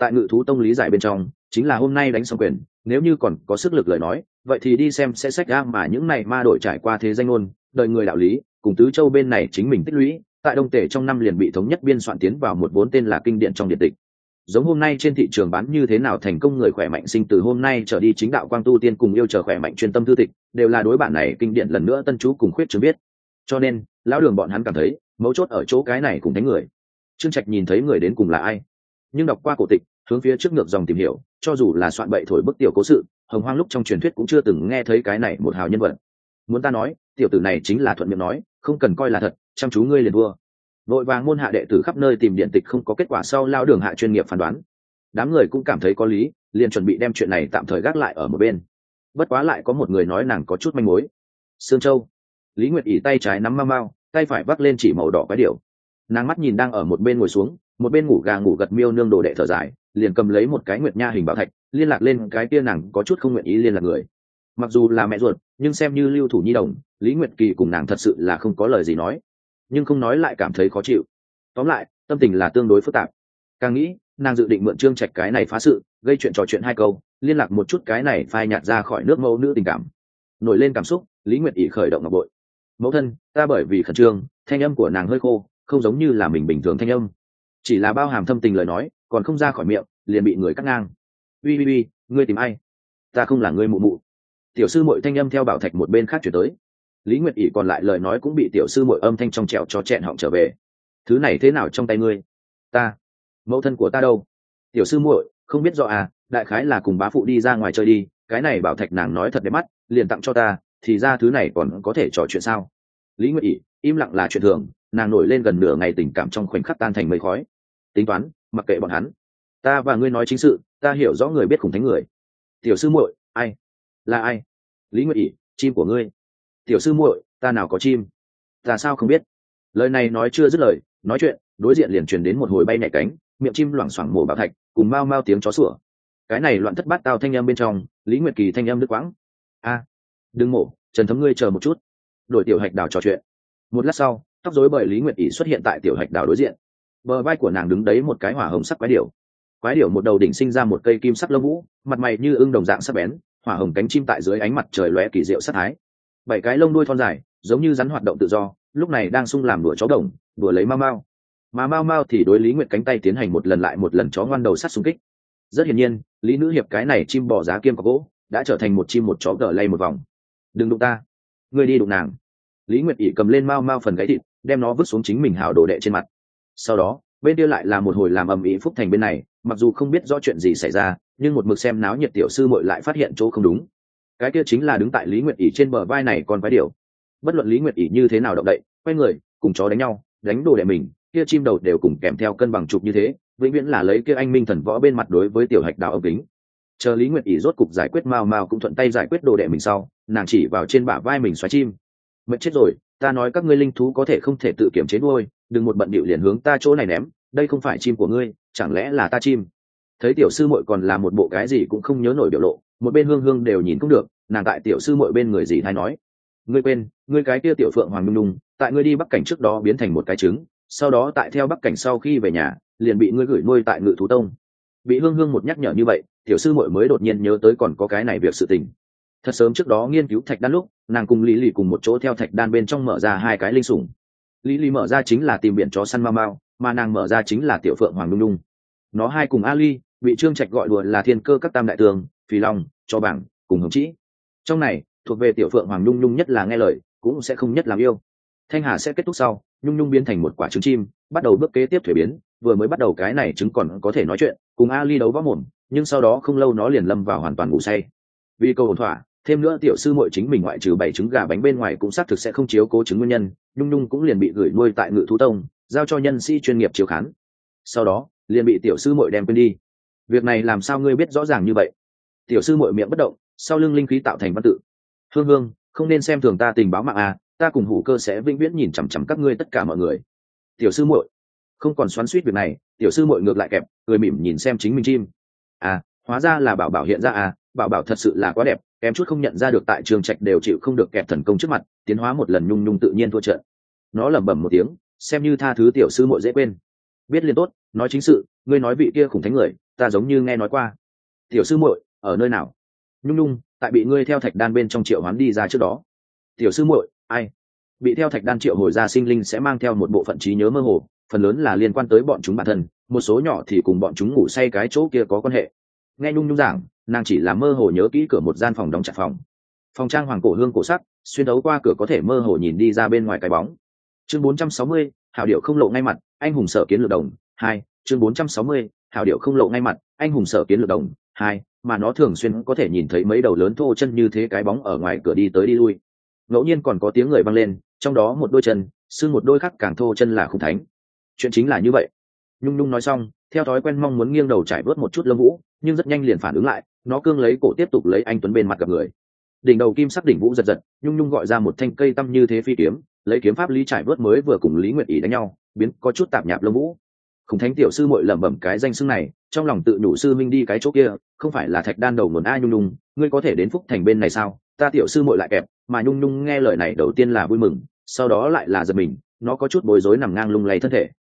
tại Ngự thú tông lý giải bên trong chính là hôm nay đánh xong quyền, nếu như còn có sức lực lời nói vậy thì đi xem sẽ sách ra mà những này ma đội trải qua thế danh ngôn đời người đạo lý cùng tứ châu bên này chính mình tích lũy tại Đông Tể trong năm liền bị thống nhất biên soạn tiến vào một vốn tên là kinh điển trong điện tịch. Giống hôm nay trên thị trường bán như thế nào thành công người khỏe mạnh sinh từ hôm nay trở đi chính đạo quang tu tiên cùng yêu chờ khỏe mạnh chuyên tâm thư tịch đều là đối bản này kinh điển lần nữa tân chú cùng khuyết chưa biết. Cho nên lão đường bọn hắn cảm thấy mấu chốt ở chỗ cái này cùng thánh người. Trương Trạch nhìn thấy người đến cùng là ai, nhưng đọc qua cổ tịch hướng phía trước ngược dòng tìm hiểu, cho dù là soạn bậy thổi bức tiểu cố sự hồng hoang lúc trong truyền thuyết cũng chưa từng nghe thấy cái này một hào nhân vật. Muốn ta nói tiểu tử này chính là thuận miệng nói, không cần coi là thật, chăm chú ngươi liền vua. Vội vàng môn hạ đệ tử khắp nơi tìm điện tịch không có kết quả sau lao đường hạ chuyên nghiệp phán đoán, đám người cũng cảm thấy có lý, liền chuẩn bị đem chuyện này tạm thời gác lại ở một bên. Bất quá lại có một người nói nàng có chút manh mối. Sương Châu. Lý Nguyệt ỉ tay trái nắm mau mau, tay phải vác lên chỉ màu đỏ cái điểu. Nàng mắt nhìn đang ở một bên ngồi xuống, một bên ngủ gà ngủ gật miêu nương đồ đệ thở dài, liền cầm lấy một cái nguyệt nha hình bảo thạch, liên lạc lên cái kia nàng có chút không nguyện ý liên lạc người. Mặc dù là mẹ ruột, nhưng xem như lưu thủ nhi đồng, Lý Nguyệt Kỳ cùng nàng thật sự là không có lời gì nói, nhưng không nói lại cảm thấy khó chịu. Tóm lại, tâm tình là tương đối phức tạp. Càng nghĩ, nàng dự định mượn Trương Trạch cái này phá sự, gây chuyện trò chuyện hai câu, liên lạc một chút cái này phai nhạt ra khỏi nước mẫu nữ tình cảm. Nổi lên cảm xúc, Lý Nguyệt ỉ khởi động ngọc bội. Mẫu thân, ta bởi vì khẩn trương, thanh âm của nàng hơi khô, không giống như là mình bình thường thanh âm, chỉ là bao hàm thâm tình lời nói, còn không ra khỏi miệng, liền bị người cắt ngang. Uy, ngươi tìm ai? Ta không là ngươi mụ mụ. Tiểu sư muội thanh âm theo bảo thạch một bên khác chuyển tới. Lý Nguyệt ỉ còn lại lời nói cũng bị tiểu sư muội âm thanh trong trẻo cho chẹn họng trở về. Thứ này thế nào trong tay ngươi? Ta, mẫu thân của ta đâu? Tiểu sư muội không biết rõ à, đại khái là cùng bá phụ đi ra ngoài chơi đi, cái này bảo thạch nàng nói thật đẹp mắt, liền tặng cho ta, thì ra thứ này còn có thể trò chuyện sao? Lý Nguyệt ỉ im lặng là chuyện thường, nàng nổi lên gần nửa ngày tình cảm trong khoảnh khắc tan thành mây khói. Tính toán, mặc kệ bọn hắn, ta và ngươi nói chính sự, ta hiểu rõ người biết khủng thánh người. Tiểu sư muội, ai? Là ai? Lý Nguyệt ỉ, chim của ngươi. Tiểu sư muội, ta nào có chim? Ta sao không biết? Lời này nói chưa dứt lời, nói chuyện đối diện liền truyền đến một hồi bay nhảy cánh, miệng chim loảng xoảng mổ bảo thạch, cùng mau mau tiếng chó sủa. Cái này loạn thất bát tao thanh âm bên trong, Lý Nguyệt Kỳ thanh âm đứt quãng. A, đừng mổ, Trần Thấm ngươi chờ một chút. Đổi Tiểu Hạch Đào trò chuyện. Một lát sau, tóc rối bời Lý Nguyệt ỉ xuất hiện tại Tiểu Hạch Đào đối diện. Bờ vai của nàng đứng đấy một cái hỏa hồng sắc quái điểu. Quái điểu một đầu đỉnh sinh ra một cây kim sắc lông vũ, mặt mày như ưng đồng dạng sắc bén, hỏa hồng cánh chim tại dưới ánh mặt trời lóe kỳ diệu sắc thái. Bảy cái lông đuôi thon dài, giống như rắn hoạt động tự do, lúc này đang sung làm đùa chó đồng, đùa lấy mau mau. Mà mau mau thì đối Lý Nguyệt cánh tay tiến hành một lần lại một lần chó ngoan đầu sắt xung kích. Rất hiển nhiên, Lý nữ hiệp cái này chim bò giá kiêm có gỗ, đã trở thành một chim một chó gở lay một vòng. Đừng đụng ta, ngươi đi đụng nàng. Lý Nguyệt ỉ cầm lên mau mau phần gáy thịt, đem nó vứt xuống chính mình hảo đồ đệ trên mặt. Sau đó, bên kia lại là một hồi làm ầm ĩ. Phúc Thành bên này, mặc dù không biết rõ chuyện gì xảy ra, nhưng một mực xem náo nhiệt tiểu sư muội lại phát hiện chỗ không đúng. Cái kia chính là đứng tại Lý Nguyệt ỉ trên bờ vai này còn quái điểu. Bất luận Lý Nguyệt ỉ như thế nào động đậy, quay người cùng chó đánh nhau, đánh đồ đệ mình, kia chim đầu đều cùng kèm theo cân bằng trục như thế, vĩnh viễn là lấy kia anh minh thần võ bên mặt đối với Tiểu Hạch Đào ống kính. Chờ Lý Nguyệt ỉ rốt cục giải quyết mau mau cũng thuận tay giải quyết đồ đệ mình sau, nàng chỉ vào trên bả vai mình xoáy chim. Mệt chết rồi, ta nói các ngươi linh thú có thể không thể tự kiểm chế nuôi, đừng một bận bịu liền hướng ta chỗ này ném, đây không phải chim của ngươi, chẳng lẽ là ta chim? Thấy tiểu sư muội còn là một bộ cái gì cũng không nhớ nổi biểu lộ, một bên hương hương đều nhìn không được, nàng tại tiểu sư muội bên người gì hay nói, ngươi quên, ngươi cái kia tiểu phượng hoàng nhung nhung, tại ngươi đi bắc cảnh trước đó biến thành một cái trứng, sau đó tại theo bắc cảnh sau khi về nhà, liền bị ngươi gửi nuôi tại Ngự thú tông. Bị hương hương một nhắc nhở như vậy, tiểu sư muội mới đột nhiên nhớ tới còn có cái này việc sự tình. Thật sớm trước đó nghiên cứu thạch đan lúc, nàng cùng Lý Lì cùng một chỗ theo thạch đan bên trong mở ra hai cái linh sủng. Lý Lì mở ra chính là tìm biển chó săn mau mau, mà nàng mở ra chính là tiểu phượng hoàng nhung nhung. Nó hai cùng Ali bị Trương Trạch gọi đùa là thiên cơ các tam đại tường, Phì Long, cho bảng cùng hồng trĩ. Trong này thuộc về tiểu phượng hoàng nhung nhung nhất là nghe lời, cũng sẽ không nhất làm yêu. Thanh hà sẽ kết thúc sau, nhung nhung biến thành một quả trứng chim, bắt đầu bước kế tiếp thuế biến. Vừa mới bắt đầu cái này trứng còn có thể nói chuyện, cùng Ali đấu võ mồm, nhưng sau đó không lâu nó liền lâm vào hoàn toàn ngủ say. Vì câu ổn thỏa, thêm nữa tiểu sư muội chính mình ngoại trừ 7 trứng gà bánh bên ngoài cũng xác thực sẽ không chiếu cố trứng nguyên nhân, nhung nhung cũng liền bị gửi nuôi tại Ngự thú tông, giao cho nhân sĩ chuyên nghiệp chiếu khán. Sau đó liền bị tiểu sư muội đem quên đi. Việc này làm sao ngươi biết rõ ràng như vậy? Tiểu sư muội miệng bất động, sau lưng linh khí tạo thành văn tự. Hương hương, không nên xem thường ta tình báo mạng à, ta cùng Hủ Cơ sẽ vĩnh viễn nhìn chằm chằm các ngươi tất cả mọi người. Tiểu sư muội không còn xoắn xuýt việc này, tiểu sư muội ngược lại kẹp, cười mỉm nhìn xem chính mình chim. À, hóa ra là bảo bảo hiện ra à, bảo bảo thật sự là quá đẹp, kém chút không nhận ra được tại Trường Trạch đều chịu không được kẹp thần công trước mặt, tiến hóa một lần nhung nhung tự nhiên thua trận. Nó lẩm bẩm một tiếng, xem như tha thứ tiểu sư muội dễ quên. Biết liền tốt, nói chính sự, ngươi nói vị kia khủng thánh người, ta giống như nghe nói qua. Tiểu sư muội ở nơi nào? Nhung nhung, tại bị ngươi theo thạch đan bên trong triệu hoán đi ra trước đó. Tiểu sư muội, ai? Bị theo thạch đan triệu hồi ra sinh linh sẽ mang theo một bộ phận trí nhớ mơ hồ, phần lớn là liên quan tới bọn chúng bản thân, một số nhỏ thì cùng bọn chúng ngủ say cái chỗ kia có quan hệ. Nghe nhung nhung giảng, nàng chỉ là mơ hồ nhớ kỹ cửa một gian phòng đóng chặt phòng trang hoàng cổ hương cổ sắc, xuyên đấu qua cửa có thể mơ hồ nhìn đi ra bên ngoài cái bóng. Chương 460, hảo điệu không lộ ngay mặt, anh hùng sở kiến lược đồng 2. Chương 460, hảo điệu không lộ ngay mặt, anh hùng sở kiến lược đồng 2. Mà nó thường xuyên có thể nhìn thấy mấy đầu lớn thô chân như thế cái bóng ở ngoài cửa đi tới đi lui. Ngẫu nhiên còn có tiếng người vang lên, trong đó một đôi chân, xương một đôi khác càng thô chân là khủng thánh. Chuyện chính là như vậy. Nhung nhung nói xong, theo thói quen mong muốn nghiêng đầu trải vớt một chút lông vũ, nhưng rất nhanh liền phản ứng lại, nó cương lấy cổ tiếp tục lấy anh tuấn bên mặt gặp người. Đỉnh đầu kim sắc đỉnh vũ giật giật, nhung nhung gọi ra một thanh cây tăm như thế phi kiếm, lấy kiếm pháp lý trải vớt mới vừa cùng Lý Nguyệt Ý đánh nhau, biến có chút tạp nhạp lông vũ. Khủng thánh tiểu sư muội lẩm bẩm cái danh xưng này, trong lòng tự nhủ sư minh đi cái chỗ kia, không phải là thạch đan đầu nguồn a. Nhung nhung, ngươi có thể đến Phúc Thành bên này sao? Ta tiểu sư muội lại kẹp. Mà nhung nhung nghe lời này đầu tiên là vui mừng, sau đó lại là giật mình, nó có chút bối rối nằm ngang lung lay thân thể.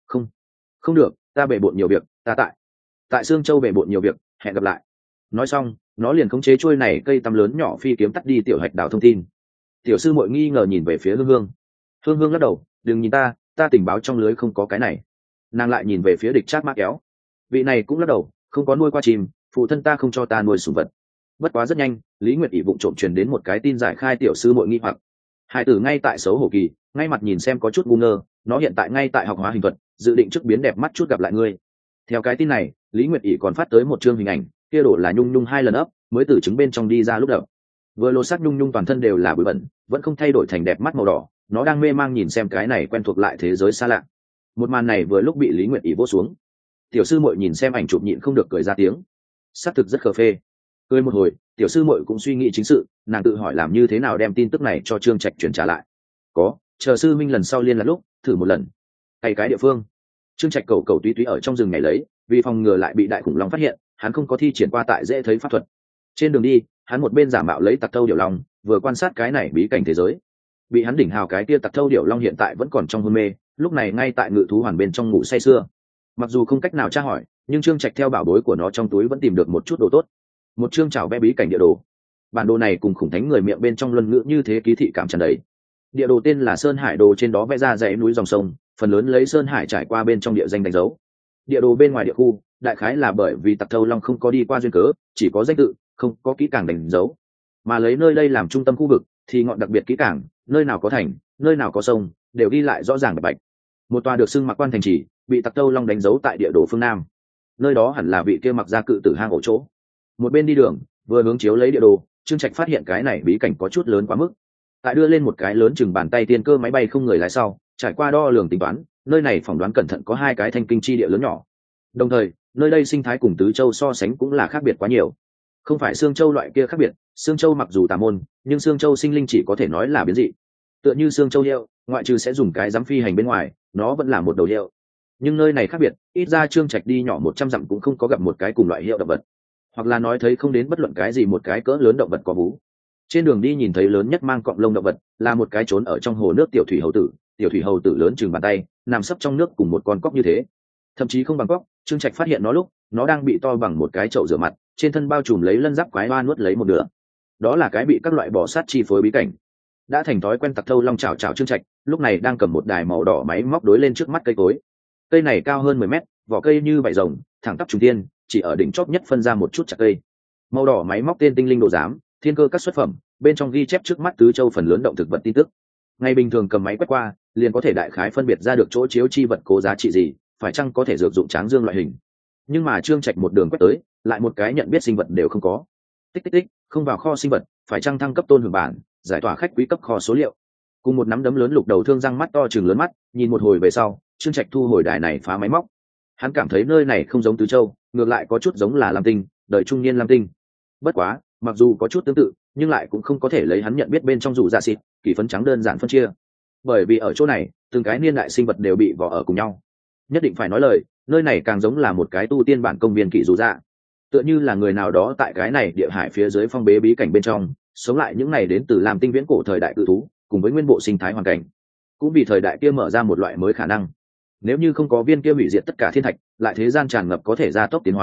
Không được, ta bề bộn nhiều việc, ta tại Sương Châu bề bộn nhiều việc, hẹn gặp lại. Nói xong, nó liền khống chế chuôi này cây tăm lớn nhỏ phi kiếm tắt đi tiểu hạch đảo thông tin. Tiểu sư muội nghi ngờ nhìn về phía hương hương. Hương hương lắc đầu, đừng nhìn ta tình báo trong lưới không có cái này. Nàng lại nhìn về phía địch Trác Mã Kéo. Vị này cũng lắc đầu, không có nuôi qua chim, phụ thân ta không cho ta nuôi sủng vật. Bất quá rất nhanh, Lý Nguyệt Ỷ vụng trộm truyền đến một cái tin giải khai tiểu sư muội nghi hoặc. Hải tử ngay tại xấu hổ kỳ, ngay mặt nhìn xem có chút ngu ngơ, nó hiện tại ngay tại học hóa hình thuật, dự định trước biến đẹp mắt chút gặp lại ngươi. Theo cái tin này, Lý Nguyệt Ỷ còn phát tới một chương hình ảnh, kia đổ là nhung nhung 2 lần ấp mới từ trứng bên trong đi ra lúc đầu. Vừa lột xác nhung nhung toàn thân đều là bụi bẩn, vẫn không thay đổi thành đẹp mắt màu đỏ, nó đang mê mang nhìn xem cái này quen thuộc lại thế giới xa lạ. Một màn này vừa lúc bị Lý Nguyệt Ỷ vỗ xuống. Tiểu sư muội nhìn xem ảnh chụp nhịn không được cười ra tiếng. Xác thực rất khờ phê. Cười một hồi, tiểu sư muội cũng suy nghĩ chính sự, nàng tự hỏi làm như thế nào đem tin tức này cho Trương Trạch truyền trả lại. Có, chờ sư minh lần sau liên lạc lúc, thử một lần. Hay cái địa phương. Trương Trạch cầu túy túy ở trong rừng này lấy, vì phòng ngừa lại bị đại khủng long phát hiện, hắn không có thi triển qua tại dễ thấy pháp thuật. Trên đường đi, hắn một bên giả mạo lấy tặc thâu điểu long, vừa quan sát cái này bí cảnh thế giới. Bị hắn đỉnh hào cái kia tặc thâu điểu long hiện tại vẫn còn trong hôn mê, lúc này ngay tại ngự thú hoàn bên trong ngủ say sưa. Mặc dù không cách nào tra hỏi, nhưng Trương Trạch theo bảo bối của nó trong túi vẫn tìm được một chút đồ tốt. Một chương chảo vẽ bí cảnh địa đồ. Bản đồ này cùng khủng thánh người miệng bên trong luân ngữ như thế ký thị cảm tràn đầy. Địa đồ tên là Sơn Hải Đồ, trên đó vẽ ra dãy núi dòng sông, phần lớn lấy Sơn Hải trải qua bên trong địa danh đánh dấu. Địa đồ bên ngoài địa khu, đại khái là bởi vì tặc thâu long không có đi qua duyên cớ, chỉ có danh tự, không có kỹ càng đánh dấu. Mà lấy nơi đây làm trung tâm khu vực, thì ngọn đặc biệt kỹ càng, nơi nào có thành, nơi nào có sông, đều ghi lại rõ ràng bạch bạch. Một tòa được xưng Mặc Quan thành trì, bị tặc thâu long đánh dấu tại địa đồ phương nam. Nơi đó hẳn là vị kia mặc ra cự tử hang ổ chỗ. Một bên đi đường, vừa hướng chiếu lấy địa đồ, Trương Trạch phát hiện cái này bí cảnh có chút lớn quá mức. Tại đưa lên một cái lớn chừng bàn tay tiên cơ máy bay không người lái sau, trải qua đo lường tính toán, nơi này phỏng đoán cẩn thận có 2 cái thanh kinh chi địa lớn nhỏ. Đồng thời, nơi đây sinh thái cùng Tứ Châu so sánh cũng là khác biệt quá nhiều. Không phải Sương Châu loại kia khác biệt, Sương Châu mặc dù tà môn, nhưng Sương Châu sinh linh chỉ có thể nói là biến dị. Tựa như Sương Châu hiệu, ngoại trừ sẽ dùng cái giám phi hành bên ngoài, nó vẫn là một đầu hiệu. Nhưng nơi này khác biệt, ít ra Trương Trạch đi nhỏ 100 dặm cũng không có gặp một cái cùng loại hiệu động vật, hoặc là nói thấy không đến bất luận cái gì một cái cỡ lớn động vật có vú. Trên đường đi nhìn thấy lớn nhất mang cọng lông động vật là một cái trốn ở trong hồ nước tiểu thủy hầu tử lớn chừng bàn tay, nằm sấp trong nước cùng một con cóc như thế, thậm chí không bằng cóc. Trương Trạch phát hiện nó lúc nó đang bị to bằng một cái chậu rửa mặt, trên thân bao trùm lấy lân giáp quái oa nuốt lấy một nửa. Đó là cái bị các loại bò sát chi phối bí cảnh. Đã thành thói quen tặc thâu long chảo Trương Trạch lúc này đang cầm một đài màu đỏ máy móc đối lên trước mắt cây cối. Cây này cao hơn 10 mét, vỏ cây như vảy rồng, thẳng tắp trùng tiên, chỉ ở đỉnh chóp nhất phân ra một chút chặt cây. Màu đỏ máy móc tên tinh linh đồ giám, thiên cơ các xuất phẩm, bên trong ghi chép trước mắt Tứ Châu phần lớn động thực vật tin tức. Ngày bình thường cầm máy quét qua, liền có thể đại khái phân biệt ra được chỗ chiếu chi vật cố giá trị gì, phải chăng có thể dược dụng tráng dương loại hình. Nhưng mà Trương Trạch một đường quét tới, lại một cái nhận biết sinh vật đều không có. Tích tích tích, không vào kho sinh vật, phải chăng thăng cấp tôn hưởng bản, giải tỏa khách quý cấp kho số liệu. Cùng một nắm đấm lớn lục đầu thương răng mắt to trừng lớn mắt, nhìn một hồi về sau, Trương Trạch thu hồi đài này phá máy móc. Hắn cảm thấy nơi này không giống Tứ Châu, ngược lại có chút giống là Lam Tinh, đời trung niên Lam Tinh. Bất quá, mặc dù có chút tương tự, nhưng lại cũng không có thể lấy hắn nhận biết bên trong rủ dạ xịt, kỳ phấn trắng đơn giản phân chia. Bởi vì ở chỗ này, từng cái niên đại sinh vật đều bị vỏ ở cùng nhau. Nhất định phải nói lời, nơi này càng giống là một cái tu tiên bản công viên kỳ rủ dạ. Tựa như là người nào đó tại cái này địa hải phía dưới phong bế bí cảnh bên trong, sống lại những này đến từ Lam Tinh viễn cổ thời đại cự thú, cùng với nguyên bộ sinh thái hoàn cảnh. Cũng vì thời đại kia mở ra một loại mới khả năng. Nếu như không có viên kia hủy diệt tất cả thiên thạch, lại thế gian tràn ngập có thể gia tốc tiến hóa,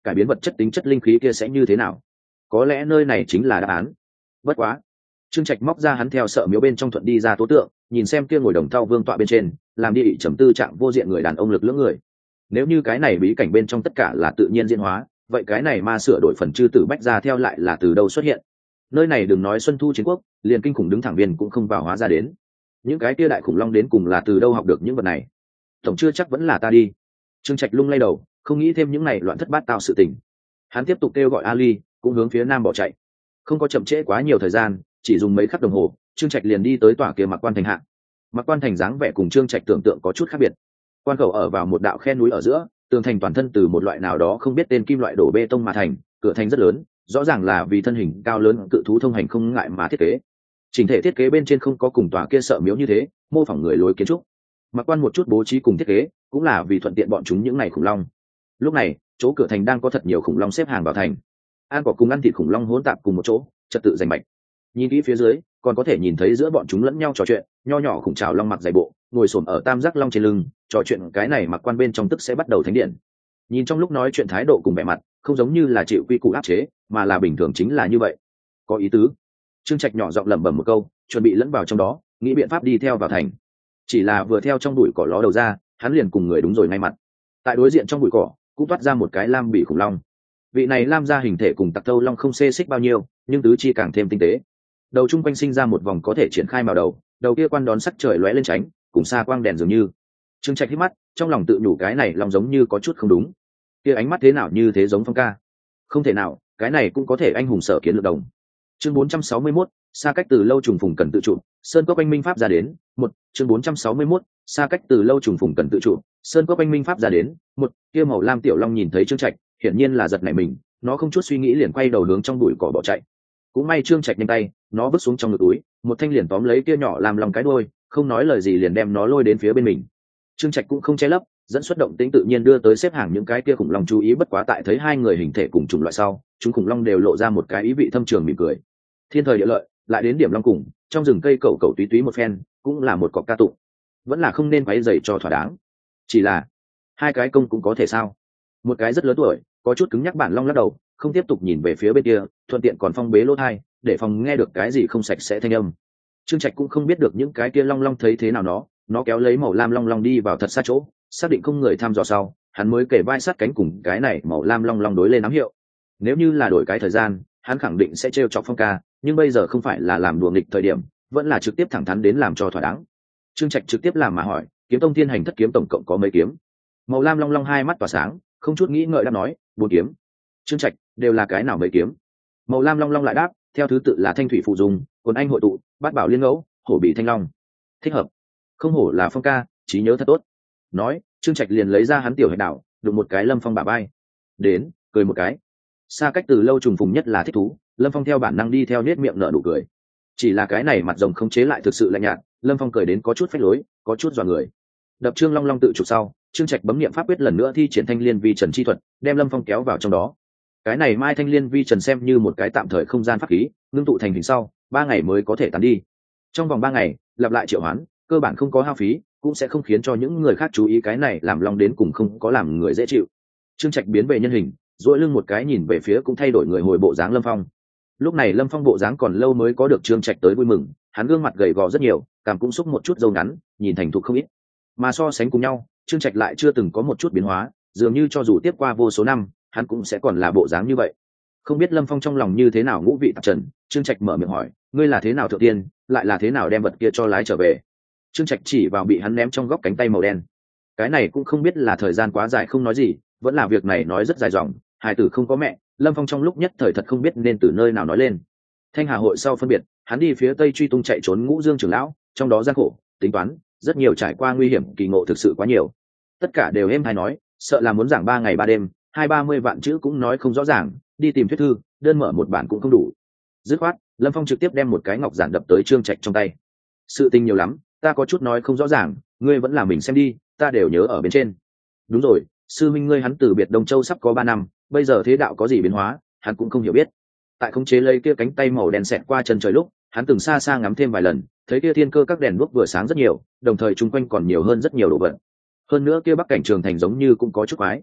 cải biến vật chất tính chất linh khí kia sẽ như thế nào? Có lẽ nơi này chính là đáp án. Bất quá, Trương Trạch móc ra hắn theo sợ miếu bên trong thuận đi ra tố tượng, nhìn xem kia ngồi đồng thau vương tọa bên trên, làm đi trầm tư trạng vô diện người đàn ông lực lưỡng người. Nếu như cái này bí cảnh bên trong tất cả là tự nhiên diễn hóa, vậy cái này ma sửa đổi phần chư tử bách ra theo lại là từ đâu xuất hiện? Nơi này đừng nói xuân thu chiến quốc, liền kinh khủng đứng thẳng viên cũng không vào hóa ra đến. Những cái kia đại khủng long đến cùng là từ đâu học được những vật này? Tổng chưa chắc vẫn là ta đi. Trương Trạch lung lay đầu, không nghĩ thêm những này loạn thất bát tạo sự tình. Hắn tiếp tục kêu gọi Ali, cũng hướng phía nam bỏ chạy. Không có chậm trễ quá nhiều thời gian, chỉ dùng mấy khắc đồng hồ, Trương Trạch liền đi tới tòa kia Mặc Quan thành hạ. Mặc Quan thành dáng vẻ cùng Trương Trạch tưởng tượng có chút khác biệt. Quan khẩu ở vào một đạo khe núi ở giữa, tường thành toàn thân từ một loại nào đó không biết tên kim loại đổ bê tông mà thành, cửa thành rất lớn, rõ ràng là vì thân hình cao lớn cự thú thông hành không ngại mà thiết kế. Chỉnh thể thiết kế bên trên không có cùng tòa kia sợ miếu như thế, mô phỏng người lối kiến trúc. Mặc Quan một chút bố trí cùng thiết kế, cũng là vì thuận tiện bọn chúng những ngày khủng long. Lúc này, chỗ cửa thành đang có thật nhiều khủng long xếp hàng vào thành. Ăn cỏ cùng ăn thịt khủng long hỗn tạp cùng một chỗ, trật tự giành mạch. Nhìn kỹ phía dưới, còn có thể nhìn thấy giữa bọn chúng lẫn nhau trò chuyện, nho nhỏ khủng trào long mặc dày bộ, ngồi xổm ở tam giác long trên lưng, trò chuyện cái này Mặc Quan bên trong tức sẽ bắt đầu thánh điện. Nhìn trong lúc nói chuyện thái độ cùng vẻ mặt, không giống như là chịu quy củ áp chế, mà là bình thường chính là như vậy. Có ý tứ. Trương Trạch nhỏ giọng lẩm bẩm một câu, chuẩn bị lẫn vào trong đó, nghĩ biện pháp đi theo vào thành. Chỉ là vừa theo trong bụi cỏ ló đầu ra, hắn liền cùng người đúng rồi ngay mặt. Tại đối diện trong bụi cỏ, cũng toát ra một cái lam bỉ khủng long. Vị này lam ra hình thể cùng Tặc Thâu long không xê xích bao nhiêu, nhưng tứ chi càng thêm tinh tế. Đầu trung quanh sinh ra một vòng có thể triển khai màu đầu kia quan đón sắc trời lóe lên tránh, cùng xa quang đèn dường như. Trương Trạch hít mắt, trong lòng tự nhủ cái này long giống như có chút không đúng. Kia ánh mắt thế nào như thế giống Phong ca? Không thể nào, cái này cũng có thể anh hùng sở kiến lược đồng. Chương 461, xa cách từ lâu trùng phùng cần tự trụ, sơn cốc anh minh pháp ra đến. Một, chương 461, xa cách từ lâu trùng phùng cần tự trụ, sơn cốc anh minh pháp ra đến. Một, kia màu lam tiểu long nhìn thấy Trương Trạch, hiển nhiên là giật nảy mình, nó không chút suy nghĩ liền quay đầu hướng trong bụi cỏ bỏ chạy. Cũng may Trương Trạch nhanh tay, nó vứt xuống trong ngực túi, một thanh liền tóm lấy kia nhỏ làm lòng cái đuôi, không nói lời gì liền đem nó lôi đến phía bên mình. Trương Trạch cũng không che lấp, dẫn xuất động tĩnh tự nhiên đưa tới xếp hàng những cái kia khủng long chú ý, bất quá tại thấy hai người hình thể cùng chủng loại sau, chúng khủng long đều lộ ra một cái ý vị thâm trường mỉm cười. Thiên thời địa lợi, lại đến điểm long cùng, trong rừng cây cẩu cẩu túy túy một phen, cũng là một cọc ca tụng. Vẫn là không nên quấy rầy cho thỏa đáng. Chỉ là hai cái công cũng có thể sao? Một cái rất lớn tuổi, có chút cứng nhắc bản long lắc đầu, không tiếp tục nhìn về phía bên kia, thuận tiện còn phong bế lỗ tai, để phòng nghe được cái gì không sạch sẽ thanh âm. Trương Trạch cũng không biết được những cái kia long long thấy thế nào nó kéo lấy màu lam long long đi vào thật xa chỗ, xác định không người thăm dò sau, hắn mới kể vai sát cánh cùng cái này màu lam long long đối lên ám hiệu. Nếu như là đổi cái thời gian, hắn khẳng định sẽ trêu chọc Phong ca, nhưng bây giờ không phải là làm đùa nghịch thời điểm, vẫn là trực tiếp thẳng thắn đến làm cho thỏa đáng. Trương Trạch trực tiếp làm mà hỏi, kiếm tông thiên hành thất kiếm tổng cộng có mấy kiếm? Màu lam long long hai mắt tỏa sáng, không chút nghĩ ngợi đáp nói, 4 kiếm. Trương Trạch, đều là cái nào mấy kiếm? Màu lam long long lại đáp, theo thứ tự là thanh thủy phụ dùng, quần anh hội tụ, bát bảo liên ngẫu, hổ bị thanh long. Thích hợp. Không hổ là Phong ca, trí nhớ thật tốt. Nói, Trương Trạch liền lấy ra hắn tiểu hạch đạo, đụng một cái Lâm Phong bả vai. Đến, cười một cái. Xa cách từ lâu trùng phùng nhất là thích thú, Lâm Phong theo bản năng đi theo nết miệng nở nụ cười. Chỉ là cái này mặt rồng không chế lại thực sự lạnh nhạt, Lâm Phong cười đến có chút phách lối, có chút dọa người. Đập Trương Long Long tự chụp sau, Trương Trạch bấm niệm pháp quyết lần nữa thi triển thanh liên vi trần chi thuật, đem Lâm Phong kéo vào trong đó. Cái này mai thanh liên vi trần xem như một cái tạm thời không gian pháp khí, ngưng tụ thành hình sau 3 ngày mới có thể tán đi. Trong vòng 3 ngày lặp lại triệu hoán, cơ bản không có hao phí, cũng sẽ không khiến cho những người khác chú ý cái này làm long đến cùng không có làm người dễ chịu. Trương Trạch biến về nhân hình, duỗi lưng một cái nhìn về phía cũng thay đổi người hồi bộ dáng Lâm Phong. Lúc này Lâm Phong bộ dáng còn lâu mới có được Trương Trạch tới vui mừng, hắn gương mặt gầy gò rất nhiều, cảm cũng xúc một chút râu ngắn, nhìn thành thục không ít. Mà so sánh cùng nhau, Trương Trạch lại chưa từng có một chút biến hóa, dường như cho dù tiếp qua vô số năm, hắn cũng sẽ còn là bộ dáng như vậy. Không biết Lâm Phong trong lòng như thế nào ngũ vị tạp trần, Trương Trạch mở miệng hỏi, ngươi là thế nào thượng tiên, lại là thế nào đem vật kia cho lái trở về? Trương Trạch chỉ vào bị hắn ném trong góc cánh tay màu đen. Cái này cũng không biết là thời gian quá dài không nói gì, vẫn là việc này nói rất dài dòng, hài tử không có mẹ, Lâm Phong trong lúc nhất thời thật không biết nên từ nơi nào nói lên. Thanh Hà hội sau phân biệt, hắn đi phía tây truy tung chạy trốn Ngũ Dương trưởng lão, trong đó gian khổ, tính toán, rất nhiều trải qua nguy hiểm kỳ ngộ thực sự quá nhiều. Tất cả đều êm hay nói, sợ là muốn giảng 3 ngày 3 đêm, 230 vạn chữ cũng nói không rõ ràng, đi tìm thuyết thư, đơn mở một bản cũng không đủ. Dứt khoát, Lâm Phong trực tiếp đem một cái ngọc giản đập tới Trương Trạch trong tay. Sự tình nhiều lắm, ta có chút nói không rõ ràng, ngươi vẫn là mình xem đi, ta đều nhớ ở bên trên. Đúng rồi, sư minh ngươi hắn từ biệt Đông Châu sắp có 3 năm, bây giờ thế đạo có gì biến hóa, hắn cũng không hiểu biết. Tại khống chế lấy kia cánh tay màu đen xẹt qua chân trời lúc, hắn từng xa xa ngắm thêm vài lần, thấy kia thiên cơ các đèn đuốc vừa sáng rất nhiều, đồng thời chung quanh còn nhiều hơn rất nhiều đồ vật. Hơn nữa kia bắc cảnh trường thành giống như cũng có chút quái.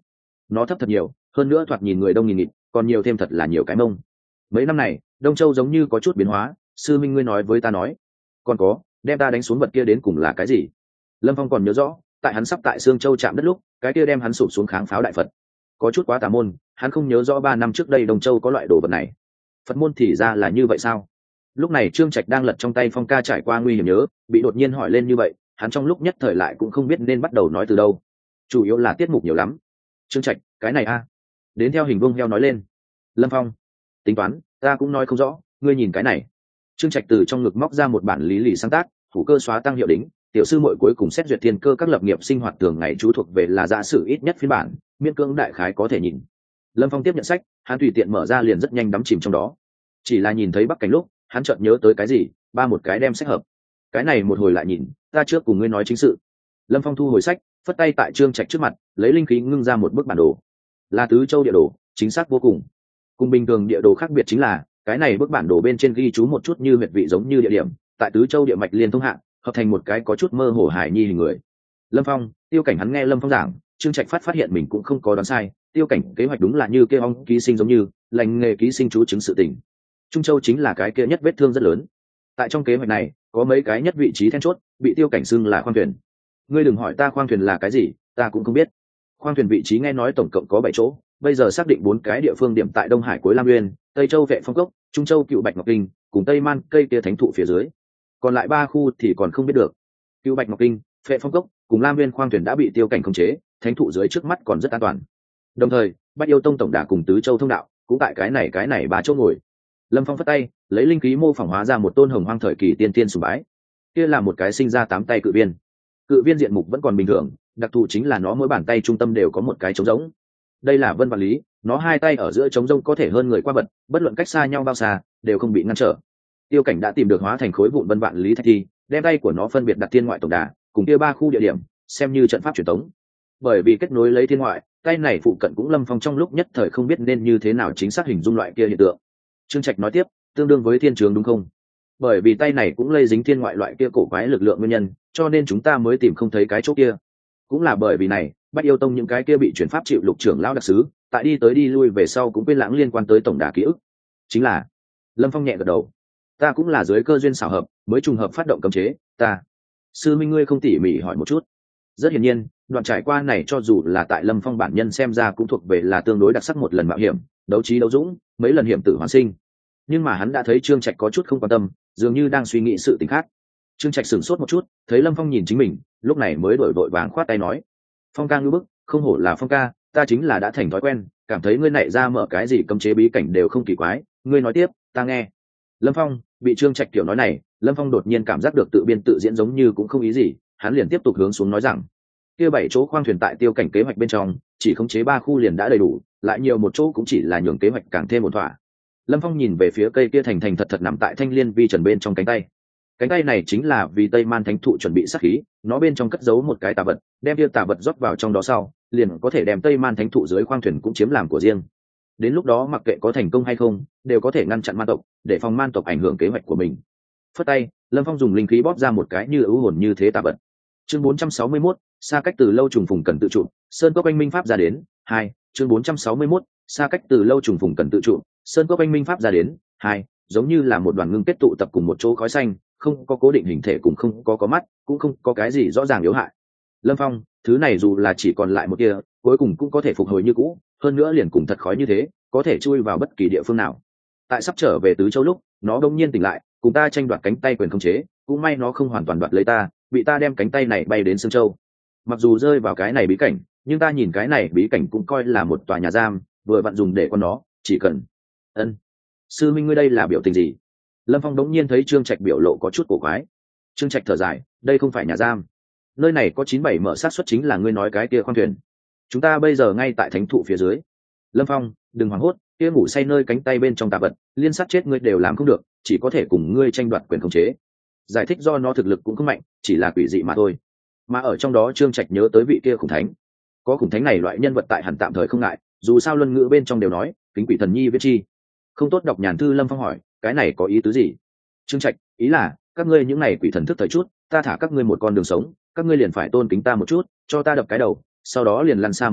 nó thấp thật nhiều, hơn nữa thoạt nhìn người đông nghìn nghịt, còn nhiều thêm thật là nhiều cái mông. Mấy năm này Đông Châu giống như có chút biến hóa, sư minh ngươi nói với ta nói. Còn có, đem ta đánh xuống vật kia đến cùng là cái gì? Lâm Phong còn nhớ rõ, tại hắn sắp tại Sương Châu chạm đất lúc, cái kia đem hắn sụp xuống kháng pháo đại Phật. Có chút quá tà môn, hắn không nhớ rõ 3 năm trước đây Đông Châu có loại đồ vật này. Phật môn thì ra là như vậy sao? Lúc này Trương Trạch đang lật trong tay phong ca trải qua nguy hiểm nhớ, bị đột nhiên hỏi lên như vậy, hắn trong lúc nhất thời lại cũng không biết nên bắt đầu nói từ đâu. Chủ yếu là tiết mục nhiều lắm. Trương Trạch, cái này a? Đến theo hình vuông heo nói lên. Lâm Phong, tính toán, ta cũng nói không rõ, ngươi nhìn cái này. Trương Trạch từ trong ngực móc ra một bản lý lì sáng tác, thủ cơ xóa tăng hiệu đính, tiểu sư muội cuối cùng xét duyệt thiên cơ các lập nghiệp sinh hoạt thường ngày chú thuộc về là giả sử ít nhất phiên bản, miễn cưỡng đại khái có thể nhìn. Lâm Phong tiếp nhận sách, hắn tùy tiện mở ra liền rất nhanh đắm chìm trong đó. Chỉ là nhìn thấy Bắc Cảnh lúc, hắn chợt nhớ tới cái gì, ba một cái đem sách hợp. Cái này một hồi lại nhìn, ta trước cùng ngươi nói chính sự. Lâm Phong thu hồi sách, phất tay tại Trương Trạch trước mặt, lấy linh khí ngưng ra một bức bản đồ. Là Tứ Châu địa đồ, chính xác vô cùng. Cùng bình thường địa đồ khác biệt chính là, cái này bức bản đồ bên trên ghi chú một chút như huyệt vị giống như địa điểm, tại Tứ Châu địa mạch liên thông hạ, hợp thành một cái có chút mơ hồ hải nhi hình người. Lâm Phong, Tiêu Cảnh hắn nghe Lâm Phong giảng, Trương Trạch phát hiện mình cũng không có đoán sai, Tiêu Cảnh kế hoạch đúng là như kia ong ký sinh giống như, lành nghề ký sinh chú chứng sự tình. Trung Châu chính là cái kia nhất vết thương rất lớn. Tại trong kế hoạch này, có mấy cái nhất vị trí then chốt, bị Tiêu Cảnh xưng là khoang thuyền. Ngươi đừng hỏi ta khoang thuyền là cái gì, ta cũng không biết. Khoang thuyền vị trí nghe nói tổng cộng có 7 chỗ, bây giờ xác định 4 cái địa phương điểm tại Đông Hải cuối Lam Nguyên, Tây Châu Vệ Phong Cốc, Trung Châu Cựu Bạch Ngọc Kinh, cùng Tây Man cây kia thánh thụ phía dưới. Còn lại 3 khu thì còn không biết được. Cựu Bạch Ngọc Kinh, Vệ Phong Cốc cùng Lam Nguyên khoang thuyền đã bị Tiêu Cảnh khống chế, thánh thụ dưới trước mắt còn rất an toàn. Đồng thời, Bát Yêu Tông tổng đà cùng Tứ Châu thông đạo cũng tại cái này 3 chỗ ngồi. Lâm Phong phất tay, lấy linh khí mô phỏng hóa ra một tôn hồng hoang thời kỳ tiên tiên sùng bái. Kia là một cái sinh ra 8 tay cự viên. Cự viên diện mục vẫn còn bình thường, đặc thù chính là nó mỗi bàn tay trung tâm đều có một cái trống rỗng. Đây là Vân Vạn Lý, nó 2 tay ở giữa trống rỗng có thể hơn người qua vật, bất luận cách xa nhau bao xa, đều không bị ngăn trở. Tiêu Cảnh đã tìm được hóa thành khối vụn Vân Vạn Lý thạch thi, đem tay của nó phân biệt đặt thiên ngoại tổng đà, cùng kia 3 khu địa điểm, xem như trận pháp truyền tống. Bởi vì kết nối lấy thiên ngoại, tay này phụ cận cũng Lâm Phong trong lúc nhất thời không biết nên như thế nào chính xác hình dung loại kia hiện tượng. Trương Trạch nói tiếp, tương đương với thiên trường đúng không? Bởi vì tay này cũng lây dính thiên ngoại loại kia cổ quái lực lượng nguyên nhân, cho nên chúng ta mới tìm không thấy cái chỗ kia. Cũng là bởi vì này, Bát Yêu Tông những cái kia bị chuyển pháp chịu lục trưởng lão đặc sứ, tại đi tới đi lui về sau cũng quên lãng liên quan tới tổng đà ký ức. Chính là, Lâm Phong nhẹ gật đầu, ta cũng là dưới cơ duyên xảo hợp, mới trùng hợp phát động cấm chế, ta. Sư minh ngươi không tỉ mỉ hỏi một chút. Rất hiển nhiên, đoạn trải qua này cho dù là tại Lâm Phong bản nhân xem ra cũng thuộc về là tương đối đặc sắc một lần mạo hiểm, đấu trí đấu dũng, mấy lần hiểm tử hoàn sinh. Nhưng mà hắn đã thấy Trương Trạch có chút không quan tâm, dường như đang suy nghĩ sự tình khác. Trương Trạch sửng sốt một chút, thấy Lâm Phong nhìn chính mình, lúc này mới đổi vội vàng khoát tay nói: Phong ca ngưu bức, không hổ là Phong ca, ta chính là đã thành thói quen, cảm thấy ngươi nảy ra mở cái gì cấm chế bí cảnh đều không kỳ quái, ngươi nói tiếp, ta nghe. Lâm Phong bị Trương Trạch kiểu nói này, Lâm Phong đột nhiên cảm giác được tự biên tự diễn giống như cũng không ý gì, hắn liền tiếp tục hướng xuống nói rằng: kia 7 chỗ khoang thuyền tại Tiêu Cảnh kế hoạch bên trong, chỉ khống chế 3 khu liền đã đầy đủ, lại nhiều một chỗ cũng chỉ là nhường kế hoạch càng thêm ổn thỏa. Lâm Phong nhìn về phía cây kia thành thành thật thật nằm tại thanh liên vi trần bên trong cánh tay. Cánh tay này chính là vì Tây Man Thánh thụ chuẩn bị sát khí, nó bên trong cất giấu một cái tà vật, đem kia tà vật rót vào trong đó sau, liền có thể đem Tây Man Thánh thụ dưới khoang thuyền cũng chiếm làm của riêng. Đến lúc đó mặc kệ có thành công hay không, đều có thể ngăn chặn man tộc, để phòng man tộc ảnh hưởng kế hoạch của mình. Phất tay, Lâm Phong dùng linh khí bóp ra một cái như ưu hồn như thế tà vật. Chương 461, xa cách từ lâu trùng phùng cần tự trụ, sơn cốc anh minh pháp ra đến. 2, chương 461, xa cách từ lâu trùng phùng cần tự trụ, sơn cốc anh minh pháp ra đến. 2, giống như là một đoàn ngưng kết tụ tập cùng một chỗ khói xanh, không có cố định hình thể, cũng không có mắt, cũng không có cái gì rõ ràng yếu hại. Lâm Phong, thứ này dù là chỉ còn lại một tia, cuối cùng cũng có thể phục hồi như cũ, hơn nữa liền cùng thật khói như thế, có thể chui vào bất kỳ địa phương nào. Tại sắp trở về Tứ Châu lúc, nó đột nhiên tỉnh lại, cùng ta tranh đoạt cánh tay quyền khống chế, cũng may nó không hoàn toàn đoạt lấy ta, bị ta đem cánh tay này bay đến Sương Châu. Mặc dù rơi vào cái này bí cảnh, nhưng ta nhìn cái này bí cảnh cũng coi là một tòa nhà giam, vừa vặn dùng để con nó, chỉ cần. Ân, sư minh ngươi đây là biểu tình gì? Lâm Phong đống nhiên thấy Trương Trạch biểu lộ có chút cổ quái. Trương Trạch thở dài, đây không phải nhà giam, nơi này có 97 mở xác suất chính là ngươi nói cái kia khoang thuyền. Chúng ta bây giờ ngay tại thánh thụ phía dưới. Lâm Phong, đừng hoảng hốt, kia ngủ say nơi cánh tay bên trong tà vật, liên sát chết ngươi đều làm không được, chỉ có thể cùng ngươi tranh đoạt quyền khống chế. Giải thích do nó thực lực cũng không mạnh, chỉ là quỷ dị mà thôi. Mà ở trong đó Trương Trạch nhớ tới vị kia khủng thánh. Có khủng thánh này loại nhân vật tại hẳn tạm thời không ngại, dù sao luân ngữ bên trong đều nói, kính quỷ thần nhi viết chi. Không tốt đọc nhàn thư. Lâm Phong hỏi, cái này có ý tứ gì? Trương Trạch, ý là các ngươi những này quỷ thần thức thời chút, ta thả các ngươi một con đường sống, các ngươi liền phải tôn kính ta một chút, cho ta đập cái đầu, sau đó liền lăn xa một chút,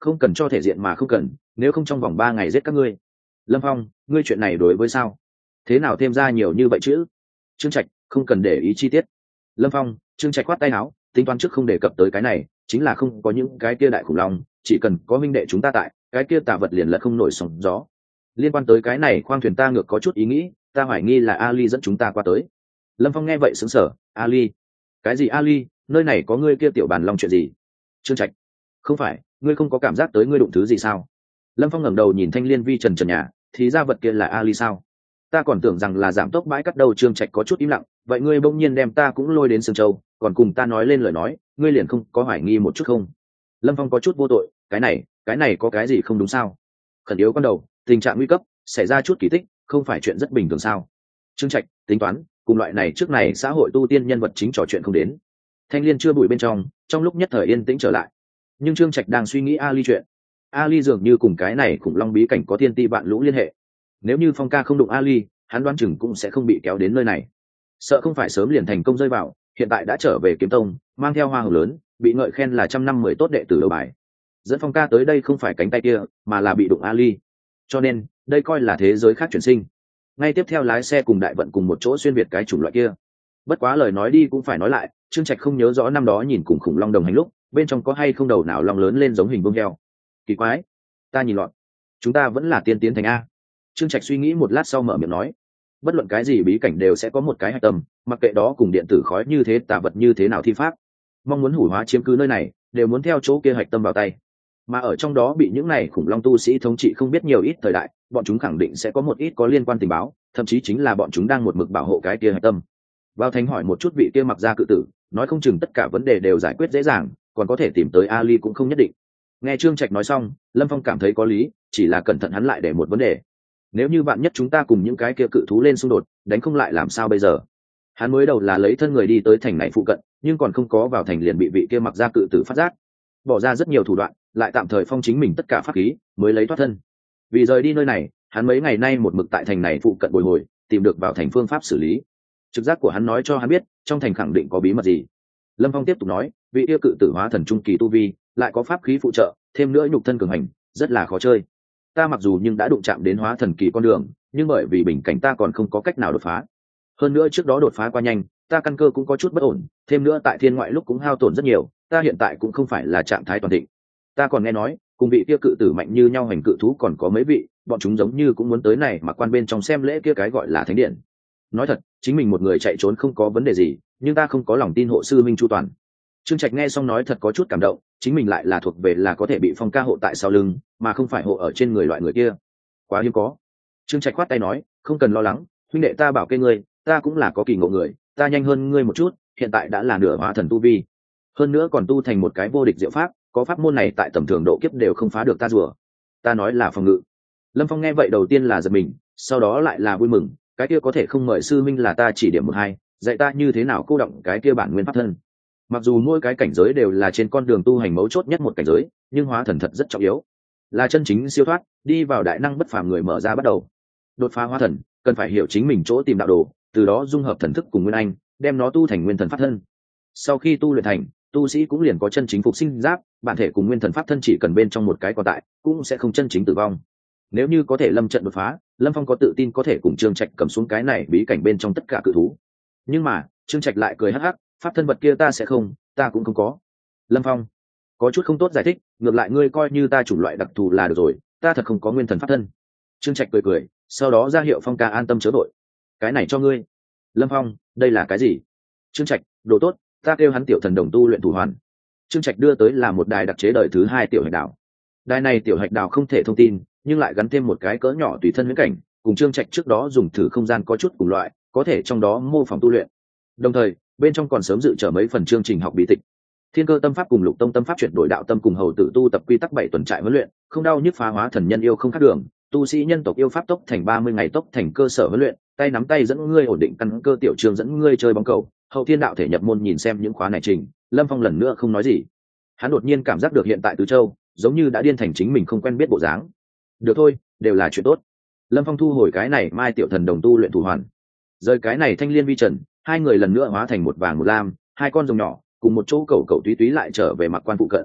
không cần cho thể diện mà không cần, nếu không trong vòng 3 ngày giết các ngươi. Lâm Phong, ngươi chuyện này đối với sao? Thế nào thêm ra nhiều như vậy chứ? Trương Trạch, không cần để ý chi tiết. Lâm Phong, Trương Trạch khoát tay áo, tính toán trước không đề cập tới cái này, chính là không có những cái kia đại khủng long, chỉ cần có minh đệ chúng ta tại, cái kia tà vật liền là không nổi sóng gió. Liên quan tới cái này khoang thuyền ta ngược có chút ý nghĩ, ta hoài nghi là Ali dẫn chúng ta qua tới. Lâm Phong nghe vậy sững sờ, Ali? Cái gì Ali? Nơi này có ngươi kia tiểu bàn long chuyện gì? Trương Trạch, không phải, ngươi không có cảm giác tới ngươi đụng thứ gì sao? Lâm Phong ngẩng đầu nhìn thanh liên vi trần nhà, thì ra vật kia là Ali sao? Ta còn tưởng rằng là giảm tốc bãi cắt đầu. Trương Trạch có chút im lặng, vậy ngươi bỗng nhiên đem ta cũng lôi đến Sương Châu, còn cùng ta nói lên lời nói, ngươi liền không có hoài nghi một chút không? Lâm Phong có chút vô tội, cái này có cái gì không đúng sao? Khẩn yếu con đầu, tình trạng nguy cấp, xảy ra chút kỳ tích, không phải chuyện rất bình thường sao? Trương Trạch tính toán, cùng loại này trước này xã hội tu tiên nhân vật chính trò chuyện không đến. Thanh liên chưa bụi bên trong lúc nhất thời yên tĩnh trở lại. Nhưng Trương Trạch đang suy nghĩ Ali chuyện. Ali dường như cùng cái này khủng long bí cảnh có thiên ti vạn lũ liên hệ. Nếu như Phong ca không đụng Ali, hắn đoán chừng cũng sẽ không bị kéo đến nơi này. Sợ không phải sớm liền thành công rơi vào, hiện tại đã trở về kiếm tông, mang theo hoa hồng lớn, bị ngợi khen là 100 năm 10 tốt đệ tử đầu bài. Dẫn Phong ca tới đây không phải cánh tay kia, mà là bị đụng Ali. Cho nên, đây coi là thế giới khác chuyển sinh. Ngay tiếp theo lái xe cùng đại vận cùng một chỗ xuyên việt cái chủng loại kia. Bất quá lời nói đi cũng phải nói lại, Trương Trạch không nhớ rõ năm đó nhìn cùng khủng long đồng hành lúc, bên trong có hay không đầu nào long lớn lên giống hình vương heo. Kỳ quái, ta nhìn lọt. Chúng ta vẫn là tiên tiến thành a. Trương Trạch suy nghĩ một lát sau mở miệng nói, bất luận cái gì bí cảnh đều sẽ có một cái hạch tâm, mặc kệ đó cùng điện tử khói như thế tà vật như thế nào thi pháp, mong muốn hủ hóa chiếm cứ nơi này đều muốn theo chỗ kia hạch tâm vào tay, mà ở trong đó bị những này khủng long tu sĩ thống trị không biết nhiều ít thời đại, bọn chúng khẳng định sẽ có một ít có liên quan tình báo, thậm chí chính là bọn chúng đang một mực bảo hộ cái kia hạch tâm. Vào thành hỏi một chút vị kia mặc ra cự tử, nói không chừng tất cả vấn đề đều giải quyết dễ dàng, còn có thể tìm tới Ali cũng không nhất định. Nghe Trương Trạch nói xong, Lâm Phong cảm thấy có lý, chỉ là cẩn thận hắn lại để một vấn đề. Nếu như bạn nhất chúng ta cùng những cái kia cự thú lên xung đột, đánh không lại làm sao bây giờ? Hắn mới đầu là lấy thân người đi tới thành này phụ cận, nhưng còn không có vào thành liền bị vị kia mặc ra cự tử phát giác, bỏ ra rất nhiều thủ đoạn, lại tạm thời phong chính mình tất cả pháp khí, mới lấy thoát thân. Vì rời đi nơi này, hắn mấy ngày nay một mực tại thành này phụ cận bồi hồi, tìm được vào thành phương pháp xử lý. Trực giác của hắn nói cho hắn biết, trong thành khẳng định có bí mật gì. Lâm Phong tiếp tục nói, vị yêu cự tử hóa thần trung kỳ tu vi, lại có pháp khí phụ trợ, thêm nữa nhục thân cường hành, rất là khó chơi. Ta mặc dù nhưng đã đụng chạm đến hóa thần kỳ con đường, nhưng bởi vì bình cảnh ta còn không có cách nào đột phá. Hơn nữa trước đó đột phá qua nhanh, ta căn cơ cũng có chút bất ổn, thêm nữa tại thiên ngoại lúc cũng hao tổn rất nhiều, ta hiện tại cũng không phải là trạng thái toàn thịnh. Ta còn nghe nói, cùng vị kia cự tử mạnh như nhau hành cự thú còn có mấy vị, bọn chúng giống như cũng muốn tới này mà quan bên trong xem lễ kia cái gọi là thánh điện. Nói thật, chính mình một người chạy trốn không có vấn đề gì, nhưng ta không có lòng tin hộ sư minh chu toàn. Trương Trạch nghe xong nói thật có chút cảm động, chính mình lại là thuộc về là có thể bị Phong ca hộ tại sau lưng, mà không phải hộ ở trên người loại người kia. Quá hiếm có. Trương Trạch khoát tay nói, không cần lo lắng, huynh đệ ta bảo kê ngươi, ta cũng là có kỳ ngộ người, ta nhanh hơn ngươi một chút, hiện tại đã là nửa hóa thần tu vi. Hơn nữa còn tu thành một cái vô địch diệu pháp, có pháp môn này tại tầm thường độ kiếp đều không phá được ta rùa. Ta nói là phòng ngự. Lâm Phong nghe vậy đầu tiên là giật mình, sau đó lại là vui mừng, cái kia có thể không mời sư minh là ta chỉ điểm một hai, dạy ta như thế nào cô động cái kia bản nguyên pháp thân. Mặc dù mỗi cái cảnh giới đều là trên con đường tu hành mấu chốt nhất một cảnh giới, nhưng hóa thần thật rất trọng yếu, là chân chính siêu thoát, đi vào đại năng bất phàm người mở ra bắt đầu. Đột phá hóa thần, cần phải hiểu chính mình chỗ tìm đạo đồ, từ đó dung hợp thần thức cùng nguyên anh, đem nó tu thành nguyên thần pháp thân. Sau khi tu luyện thành, tu sĩ cũng liền có chân chính phục sinh giáp, bản thể cùng nguyên thần pháp thân chỉ cần bên trong một cái còn tại, cũng sẽ không chân chính tử vong. Nếu như có thể lâm trận đột phá, Lâm Phong có tự tin có thể cùng Trương Trạch cầm xuống cái này bí cảnh bên trong tất cả cự thú. Nhưng mà Trương Trạch lại cười hắc hắc, pháp thân vật kia ta sẽ không, ta cũng không có. Lâm Phong có chút không tốt giải thích, ngược lại ngươi coi như ta chủng loại đặc thù là được rồi, ta thật không có nguyên thần pháp thân. Trương Trạch cười cười, sau đó ra hiệu Phong ca an tâm chớ vội. Cái này cho ngươi. Lâm Phong, đây là cái gì? Trương Trạch, đồ tốt, ta kêu hắn tiểu thần đồng tu luyện thủ hoàn. Trương Trạch đưa tới là một đài đặc chế đời thứ 2 tiểu hạch đảo. Đài này tiểu hạch đảo không thể thông tin, nhưng lại gắn thêm một cái cỡ nhỏ tùy thân huyễn cảnh, cùng Trương Trạch trước đó dùng thử không gian có chút cùng loại, có thể trong đó mô phỏng tu luyện. Đồng thời, bên trong còn sớm dự trở mấy phần chương trình học bí tịch. Thiên Cơ Tâm Pháp cùng Lục Tông Tâm Pháp chuyển đổi đạo tâm cùng hầu tự tu tập quy tắc 7 tuần trại huấn luyện, không đau nhức phá hóa thần nhân yêu không khác đường, tu sĩ nhân tộc yêu pháp tốc thành 30 ngày tốc thành cơ sở huấn luyện, tay nắm tay dẫn ngươi ổn định căn cơ tiểu trường dẫn ngươi chơi bóng cầu, hậu thiên đạo thể nhập môn nhìn xem những khóa này trình, Lâm Phong lần nữa không nói gì. Hắn đột nhiên cảm giác được hiện tại Tứ Châu, giống như đã điên thành chính mình không quen biết bộ dáng. Được thôi, đều là chuyện tốt. Lâm Phong thu hồi cái này mai tiểu thần đồng tu luyện thủ hoàn. Rời cái này thanh liên vi trần, hai người lần nữa hóa thành một vàng một lam, hai con rồng nhỏ, cùng một chỗ cầu cầu túy túy lại trở về mặc quan phụ cận.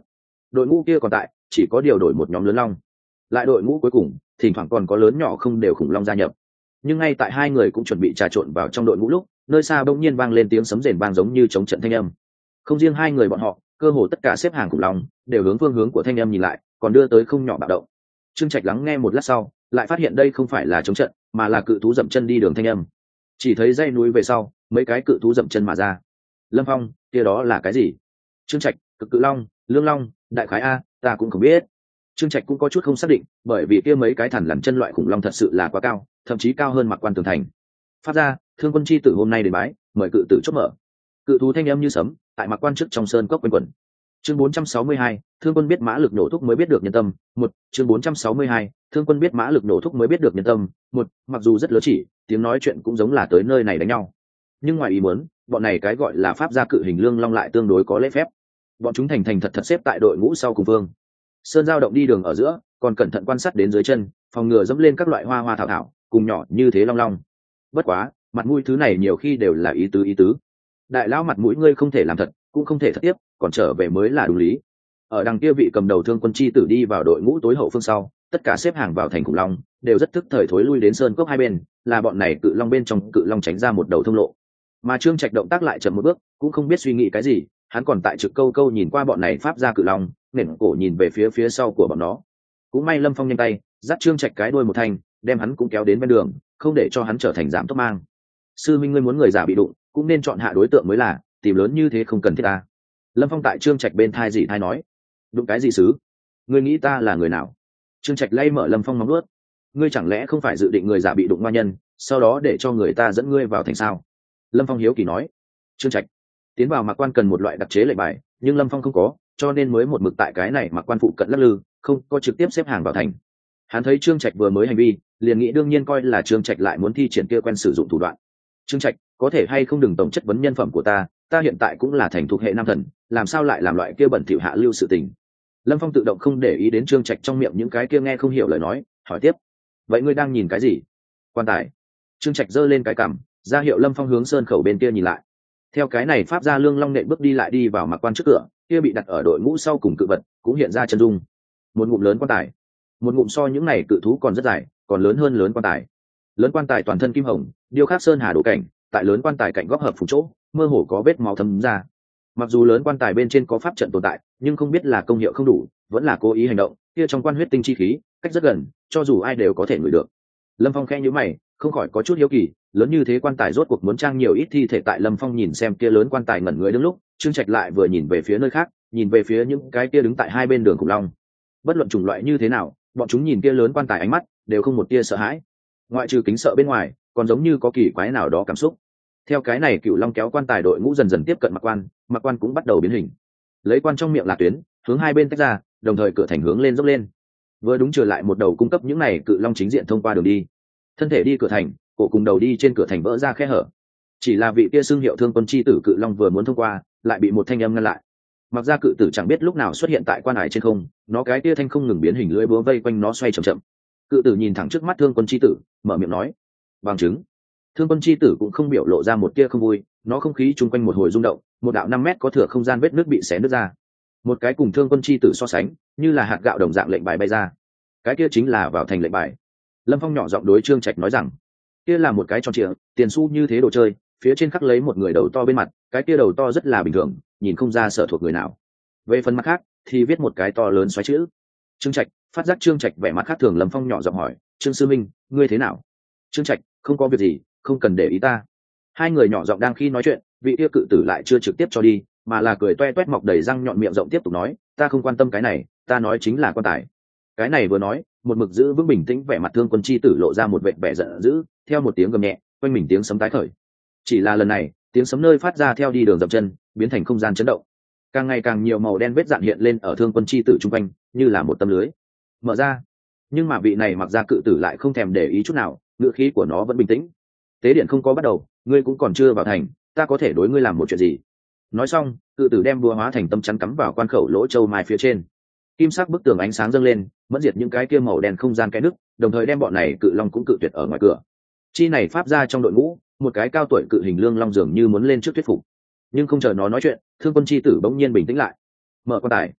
đội ngũ kia còn tại, chỉ có điều đổi một nhóm lớn long. Lại đội ngũ cuối cùng thỉnh thoảng còn có lớn nhỏ không đều khủng long gia nhập. Nhưng ngay tại hai người cũng chuẩn bị trà trộn vào trong đội ngũ lúc, nơi xa bỗng nhiên vang lên tiếng sấm rền vang giống như chống trận thanh âm. Không riêng hai người bọn họ, cơ hồ tất cả xếp hàng khủng long đều hướng phương hướng của thanh âm nhìn lại, còn đưa tới không nhỏ bạo động. Trương Trạch lắng nghe một lát sau, lại phát hiện đây không phải là chống trận, mà là cự thú dậm chân đi đường thanh âm. Chỉ thấy dãy núi về sau, mấy cái cự thú dậm chân mà ra. Lâm Phong, kia đó là cái gì? Trương Trạch, cực cự long, lương long, đại khái a, ta cũng không biết. Trương Trạch cũng có chút không xác định, bởi vì kia mấy cái thằn lằn chân loại khủng long thật sự là quá cao, thậm chí cao hơn Mặc Quan tường thành. Phát ra, Thương Quân chi tử hôm nay đến bái, mời cự tử chốt mở. Cự thú thanh âm như sấm, tại Mặc Quan trước trong sơn cốc quanh quẩn. Chương 462, Thương Quân biết mã lực nổ thúc mới biết được nhân tâm. Một, chương 462, Thương Quân biết mã lực nổ thúc mới biết được nhân tâm. Một, mặc dù rất lớn chỉ, tiếng nói chuyện cũng giống là tới nơi này đánh nhau. Nhưng ngoài ý muốn, bọn này cái gọi là pháp gia cự hình lương long lại tương đối có lễ phép. Bọn chúng thành thành thật thật xếp tại đội ngũ sau cùng phương. Sơn giao động đi đường ở giữa, còn cẩn thận quan sát đến dưới chân, phòng ngừa dẫm lên các loại hoa hoa thảo thảo, cùng nhỏ như thế long long. Bất quá, mặt mũi thứ này nhiều khi đều là ý tứ. Đại lão mặt mũi ngươi không thể làm thật, cũng không thể thật tiếp, còn trở về mới là đúng lý. Ở đằng kia vị cầm đầu Thương Quân chi tử đi vào đội ngũ tối hậu phương sau, tất cả xếp hàng vào thành khủng long, đều rất thức thời thối lui đến sơn cốc hai bên, là bọn này cự long bên trong cự long tránh ra một đầu thông lộ. Mà Trương Trạch động tác lại chậm một bước, cũng không biết suy nghĩ cái gì, hắn còn tại trực câu câu nhìn qua bọn này pháp ra cự long, nền cổ nhìn về phía sau của bọn nó. Cũng may Lâm Phong nhanh tay, dắt Trương Trạch cái đuôi một thanh, đem hắn cũng kéo đến bên đường, không để cho hắn trở thành giảm tốc mang. Sư minh ngươi muốn người giả bị đụng, cũng nên chọn hạ đối tượng mới là, tìm lớn như thế không cần thiết ta. Lâm Phong tại Trương Trạch bên thai gì thai nói, đụng cái gì xứ? Ngươi nghĩ ta là người nào? Trương Trạch lay mở Lâm Phong móng nuốt, ngươi chẳng lẽ không phải dự định người giả bị đụng ma nhân, sau đó để cho người ta dẫn ngươi vào thành sao? Lâm Phong hiếu kỳ nói. Trương Trạch, tiến vào Mạc Quan cần một loại đặc chế lệnh bài, nhưng Lâm Phong không có, cho nên mới một mực tại cái này Mạc Quan phụ cận lắc lư, không có trực tiếp xếp hàng vào thành. Hắn thấy Trương Trạch vừa mới hành vi, liền nghĩ đương nhiên coi là Trương Trạch lại muốn thi triển kia quen sử dụng thủ đoạn. Trương Trạch, có thể hay không đừng tổng chất vấn nhân phẩm của ta hiện tại cũng là thành thuộc hệ nam thần, làm sao lại làm loại kia bẩn thỉu hạ lưu sự tình. Lâm Phong tự động không để ý đến Trương Trạch trong miệng những cái kia nghe không hiểu lời nói, hỏi tiếp, vậy ngươi đang nhìn cái gì? Quan tài. Trương Trạch giơ lên cái cằm, ra hiệu Lâm Phong hướng sơn khẩu bên kia nhìn lại. Theo cái này pháp gia lương long nện bước đi lại đi vào Mạc Quan trước cửa, kia bị đặt ở đội ngũ sau cùng cự vật cũng hiện ra chân dung. Một ngụm lớn quan tài, một ngụm so những này cự thú còn rất dài, còn lớn hơn lớn quan tài. Lớn quan tài toàn thân kim hồng, điêu khắc sơn hà đồ cảnh, tại lớn quan tài cạnh góc hợp phủ chỗ, mơ hồ có vết máu thấm ra. Mặc dù lớn quan tài bên trên có pháp trận tồn tại, nhưng không biết là công hiệu không đủ, vẫn là cố ý hành động, kia trong quan huyết tinh chi khí, cách rất gần, cho dù ai đều có thể ngửi được. Lâm Phong khẽ nhíu mày, không khỏi có chút hiếu kỳ, lớn như thế quan tài rốt cuộc muốn trang nhiều ít thi thể. Tại Lâm Phong nhìn xem kia lớn quan tài ngẩn người đứng lúc, Trương Trạch lại vừa nhìn về phía nơi khác, nhìn về phía những cái kia đứng tại hai bên đường khủng long. Bất luận chủng loại như thế nào, bọn chúng nhìn kia lớn quan tài ánh mắt đều không một tia sợ hãi, ngoại trừ kính sợ bên ngoài, còn giống như có kỳ quái nào đó cảm xúc. Theo cái này cựu long kéo quan tài đội ngũ dần dần tiếp cận Mạc Quan cũng bắt đầu biến hình, lấy quan trong miệng là tuyến, hướng hai bên tách ra, đồng thời cửa thành hướng lên dốc lên, vừa đúng trở lại một đầu cung cấp những này cự long chính diện thông qua đường đi. Thân thể đi cửa thành, cổ cùng đầu đi trên cửa thành vỡ ra khe hở. Chỉ là vị kia xưng hiệu Thương Quân chi tử cự long vừa muốn thông qua, lại bị một thanh âm ngăn lại. Mặc ra cự tử chẳng biết lúc nào xuất hiện tại quan hải trên không, nó cái kia thanh không ngừng biến hình lưỡi búa vây quanh nó xoay chậm chậm. Cự tử nhìn thẳng trước mắt Thương Quân chi tử, mở miệng nói, bằng chứng. Thương Quân chi tử cũng không biểu lộ ra một tia không vui, nó không khí chung quanh một hồi rung động, một đạo 5 mét có thừa không gian vết nước bị xé nứt ra. Một cái cùng Thương Quân chi tử so sánh, như là hạt gạo đồng dạng lệnh bài bay ra. Cái kia chính là vào thành lệnh bài. Lâm Phong nhỏ giọng đối Trương Trạch nói rằng, kia là một cái tròn trịa, tiền xu như thế đồ chơi, phía trên khắc lấy một người đầu to bên mặt, cái kia đầu to rất là bình thường, nhìn không ra sở thuộc người nào. Về phần mặt khác thì viết một cái to lớn xoáy chữ. Trương Trạch, phát giác Trương Trạch vẻ mặt khác thường, Lâm Phong nhỏ giọng hỏi, Trương sư minh, ngươi thế nào? Trương Trạch, không có việc gì, không cần để ý ta. Hai người nhỏ giọng đang khi nói chuyện, vị yêu cự tử lại chưa trực tiếp cho đi, mà là cười toe toét mọc đầy răng nhọn miệng rộng tiếp tục nói, ta không quan tâm cái này, ta nói chính là quan tài. Cái này vừa nói, một mực giữ vững bình tĩnh vẻ mặt Thương Quân chi tử lộ ra một vẻ vẻ giận dữ, theo một tiếng gầm nhẹ, quanh mình tiếng sấm tái khởi. Chỉ là lần này, tiếng sấm nơi phát ra theo đi đường dậm chân, biến thành không gian chấn động. Càng ngày càng nhiều màu đen vết dạn hiện lên ở Thương Quân chi tử trung quanh, như là một tấm lưới mở ra. Nhưng mà vị này mặc ra cự tử lại không thèm để ý chút nào, ngữ khí của nó vẫn bình tĩnh. Tế điện không có bắt đầu, ngươi cũng còn chưa vào thành, ta có thể đối ngươi làm một chuyện gì? Nói xong, cự tử đem búa hóa thành tâm chắn cắm vào quan khẩu lỗ châu mai phía trên. Kim sắc bức tường ánh sáng dâng lên, mẫn diệt những cái kia màu đen không gian cái nứt, đồng thời đem bọn này cự long cũng cự tuyệt ở ngoài cửa. Chi này pháp ra trong đội ngũ, một cái cao tuổi cự hình lương long dường như muốn lên trước thuyết phục, nhưng không chờ nó nói chuyện, Thương Quân chi tử bỗng nhiên bình tĩnh lại. Mở quan tài.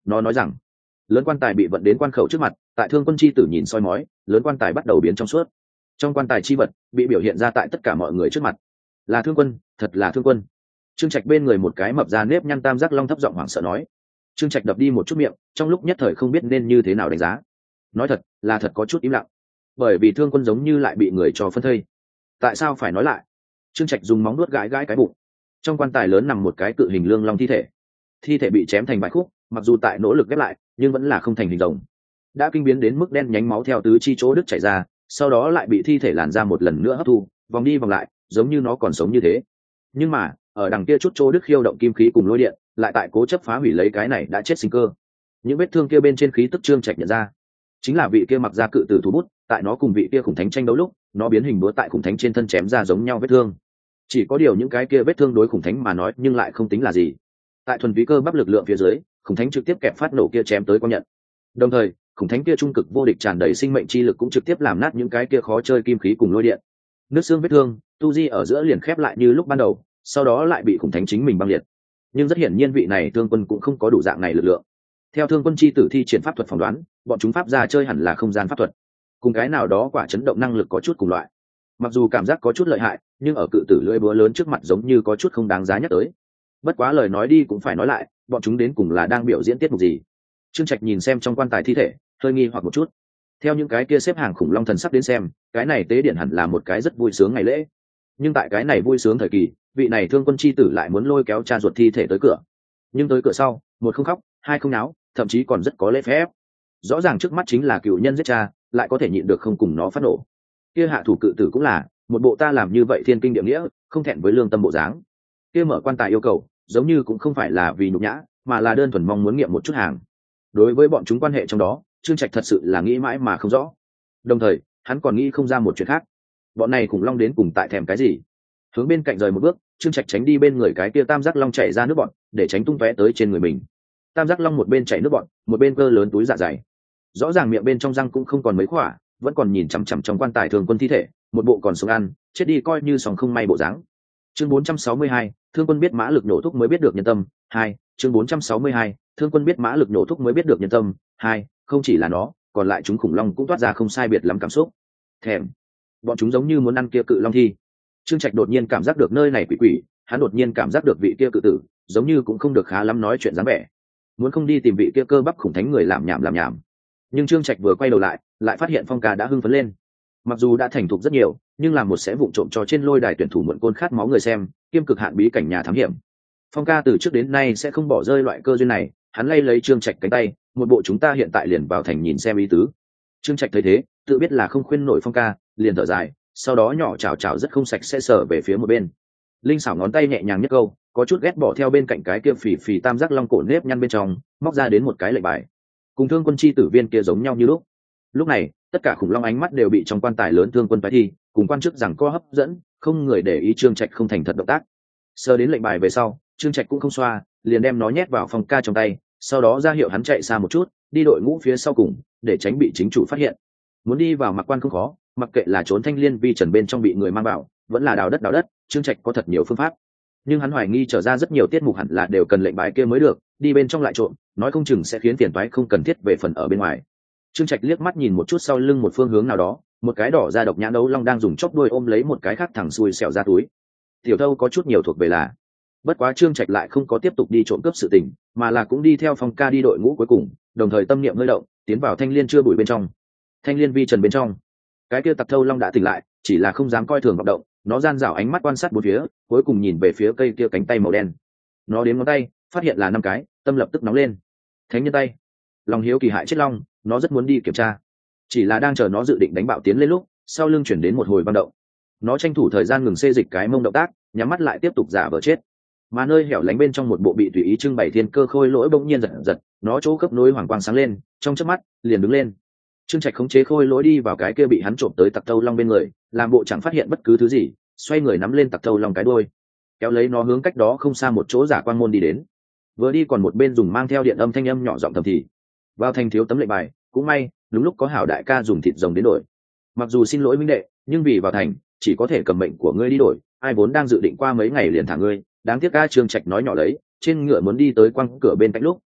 Nó nói rằng lớn quan tài bị vận đến quan khẩu trước mặt, tại thương quân chi tử nhìn soi mói, lớn quan tài bắt đầu biến trong suốt. Trong quan tài chi vật bị biểu hiện ra tại tất cả mọi người trước mặt. Là thương quân, thật là thương quân. Trương Trạch bên người một cái mập ra nếp nhăn tam giác long thấp giọng hoảng sợ nói. Trương Trạch đập đi một chút miệng, trong lúc nhất thời không biết nên như thế nào đánh giá. Nói thật là thật có chút im lặng, bởi vì thương quân giống như lại bị người cho phân thây. Tại sao phải nói lại? Trương Trạch dùng móng nuốt gãi gãi cái bụng. Trong quan tài lớn nằm một cái cự hình lương long thi thể. Thi thể bị chém thành vài khúc, mặc dù tại nỗ lực ghép lại nhưng vẫn là không thành hình rồng, đã kinh biến đến mức đen nhánh máu theo tứ chi chỗ đứt chảy ra, sau đó lại bị thi thể làn ra một lần nữa hấp thu, vòng đi vòng lại giống như nó còn sống như thế. Nhưng mà ở đằng kia chút chỗ đứt khiêu động kim khí cùng lôi điện lại tại cố chấp phá hủy lấy cái này đã chết sinh cơ. Những vết thương kia bên trên khí tức Trương Trạch nhận ra chính là vị kia mặc ra cự tử thủ bút, tại nó cùng vị kia khủng thánh tranh đấu lúc nó biến hình búa tại khủng thánh trên thân chém ra giống nhau vết thương. Chỉ có điều những cái kia vết thương đối khủng thánh mà nói nhưng lại không tính là gì. Tại thuần túy cơ bắp lực lượng phía dưới, khủng thánh trực tiếp kẹp phát nổ kia chém tới quang nhận. Đồng thời khủng thánh kia trung cực vô địch tràn đầy sinh mệnh chi lực cũng trực tiếp làm nát những cái kia khó chơi kim khí cùng lôi điện. Nước xương vết thương tu di ở giữa liền khép lại như lúc ban đầu, sau đó lại bị khủng thánh chính mình băng liệt. Nhưng rất hiển nhiên vị này thương quân cũng không có đủ dạng này lực lượng. Theo thương quân chi tử thi triển pháp thuật phỏng đoán, bọn chúng pháp ra chơi hẳn là không gian pháp thuật, cùng cái nào đó quả chấn động năng lực có chút cùng loại. Mặc dù cảm giác có chút lợi hại, nhưng ở cự tử lưỡi búa lớn trước mặt giống như có chút không đáng giá nhắc tới. Bất quá lời nói đi cũng phải nói lại, bọn chúng đến cùng là đang biểu diễn tiết mục gì? Trương Trạch nhìn xem trong quan tài thi thể, hơi nghi hoặc một chút. Theo những cái kia xếp hàng khủng long thần sắp đến xem, cái này tế điện hẳn là một cái rất vui sướng ngày lễ. Nhưng tại cái này vui sướng thời kỳ, vị này thương quân chi tử lại muốn lôi kéo cha ruột thi thể tới cửa. Nhưng tới cửa sau, một không khóc, hai không náo, thậm chí còn rất có lễ phép. Rõ ràng trước mắt chính là cựu nhân giết cha, lại có thể nhịn được không cùng nó phát nổ. Kia hạ thủ cự tử cũng là một bộ ta làm như vậy thiên kinh địa nghĩa, không thẹn với lương tâm bộ dáng. Kia mở quan tài yêu cầu, giống như cũng không phải là vì nhục nhã, mà là đơn thuần mong muốn nghiệm một chút hàng. Đối với bọn chúng quan hệ trong đó, Trương Trạch thật sự là nghĩ mãi mà không rõ. Đồng thời hắn còn nghĩ không ra một chuyện khác, bọn này khủng long đến cùng tại thèm cái gì. Hướng bên cạnh rời một bước, Trương Trạch tránh đi bên người cái kia tam giác long chảy ra nước bọn, để tránh tung tóe tới trên người mình. Tam giác long một bên chảy nước bọn, một bên cơ lớn túi dạ dày, rõ ràng miệng bên trong răng cũng không còn mấy khỏa, vẫn còn nhìn chằm chằm trong quan tài thường quân thi thể, một bộ còn sống ăn chết đi coi như sòng không may bộ dáng. Chương 462, thương quân biết mã lực nổ thúc mới biết được nhân tâm. 2. Chương 462, thương quân biết mã lực nổ thúc mới biết được nhân tâm. 2. Không chỉ là nó, còn lại chúng khủng long cũng toát ra không sai biệt lắm cảm xúc. Thèm. Bọn chúng giống như muốn ăn kia cự long thi. Trương Trạch đột nhiên cảm giác được nơi này quỷ quỷ, hắn đột nhiên cảm giác được vị kia cự tử giống như cũng không được khá lắm nói chuyện dáng vẻ, muốn không đi tìm vị kia cơ bắp khủng thánh người làm nhảm. Nhưng Trương Trạch vừa quay đầu lại phát hiện Phong Ca đã hưng phấn lên. Mặc dù đã thành thục rất nhiều, nhưng làm một sẽ vụng trộm cho trên lôi đài tuyển thủ muộn côn khát máu người xem, kiêm cực hạn bí cảnh nhà thám hiểm. Phong Ca từ trước đến nay sẽ không bỏ rơi loại cơ duyên này, hắn lay lấy Trương Trạch cánh tay, một bộ chúng ta hiện tại liền vào thành nhìn xem ý tứ. Trương Trạch thấy thế, tự biết là không khuyên nổi Phong Ca, liền thở dài, sau đó nhỏ chào rất không sạch sẽ sờ về phía một bên. Linh xảo ngón tay nhẹ nhàng nhất câu, có chút ghét bỏ theo bên cạnh cái kia phì tam giác long cổ nếp nhăn bên trong, móc ra đến một cái lệnh bài. Cùng thương quân chi tử viên kia giống nhau như lúc này tất cả khủng long ánh mắt đều bị trong quan tài lớn thương quân phái thi cùng quan chức rằng co hấp dẫn, không người để ý Trương Trạch không thành thật động tác. Sờ đến lệnh bài về sau, Trương Trạch cũng không xoa, liền đem nó nhét vào Phong Ca trong tay, sau đó ra hiệu hắn chạy xa một chút, đi đội ngũ phía sau cùng, để tránh bị chính chủ phát hiện. Muốn đi vào mặc quan không khó, mặc kệ là trốn thanh liên vi trần bên trong bị người mang vào, vẫn là đào đất, Trương Trạch có thật nhiều phương pháp. Nhưng hắn hoài nghi trở ra rất nhiều tiết mục hẳn là đều cần lệnh bài kia mới được, đi bên trong lại trộm, nói không chừng sẽ khiến tiền toái không cần thiết về phần ở bên ngoài. Trương Trạch liếc mắt nhìn một chút sau lưng một phương hướng nào đó, một cái đỏ da độc nhãn đấu long đang dùng chóp đuôi ôm lấy một cái khác thẳng xuôi xẻo ra túi. Tiểu Thâu có chút nhiều thuộc về là. Bất quá Trương Trạch lại không có tiếp tục đi trộm cướp sự tình, mà là cũng đi theo Phong Ca đi đội ngũ cuối cùng, đồng thời tâm niệm hơi động, tiến vào thanh liên chưa bụi bên trong. Thanh liên vi trần bên trong, cái kia tặc thâu long đã tỉnh lại, chỉ là không dám coi thường vọng động, nó gian rảo ánh mắt quan sát bốn phía, cuối cùng nhìn về phía cây kia cánh tay màu đen. Nó đếm ngón tay, phát hiện là 5 cái, tâm lập tức nóng lên. Thánh nhân tay. Lòng hiếu kỳ hại chết long, nó rất muốn đi kiểm tra. Chỉ là đang chờ nó dự định đánh bạo tiến lên lúc, sau lưng chuyển đến một hồi băng động. Nó tranh thủ thời gian ngừng xê dịch cái mông động tác, nhắm mắt lại tiếp tục giả vờ chết. Mà nơi hẻo lánh bên trong một bộ bị tùy ý trưng bày thiên cơ khôi lỗi bỗng nhiên giật, nó chỗ khớp nối hoàng quang sáng lên, trong chớp mắt liền đứng lên. Trương Trạch khống chế khôi lỗi đi vào cái kia bị hắn trộm tới tặc thâu long bên người, làm bộ chẳng phát hiện bất cứ thứ gì, xoay người nắm lên tặc thâu long cái đuôi, kéo lấy nó hướng cách đó không xa một chỗ giả quang môn đi đến. Vừa đi còn một bên dùng mang theo điện âm thanh âm nhỏ giọng thầm thì. Vào thành thiếu tấm lệnh bài, cũng may đúng lúc có hảo đại ca dùng thịt rồng đến đổi. Mặc dù xin lỗi minh đệ, nhưng vì vào thành chỉ có thể cầm mệnh của ngươi đi đổi, ai vốn đang dự định qua mấy ngày liền thả ngươi, đáng tiếc ca. Trương Trạch nói nhỏ lấy, trên ngựa muốn đi tới quang cửa bên cạnh lúc,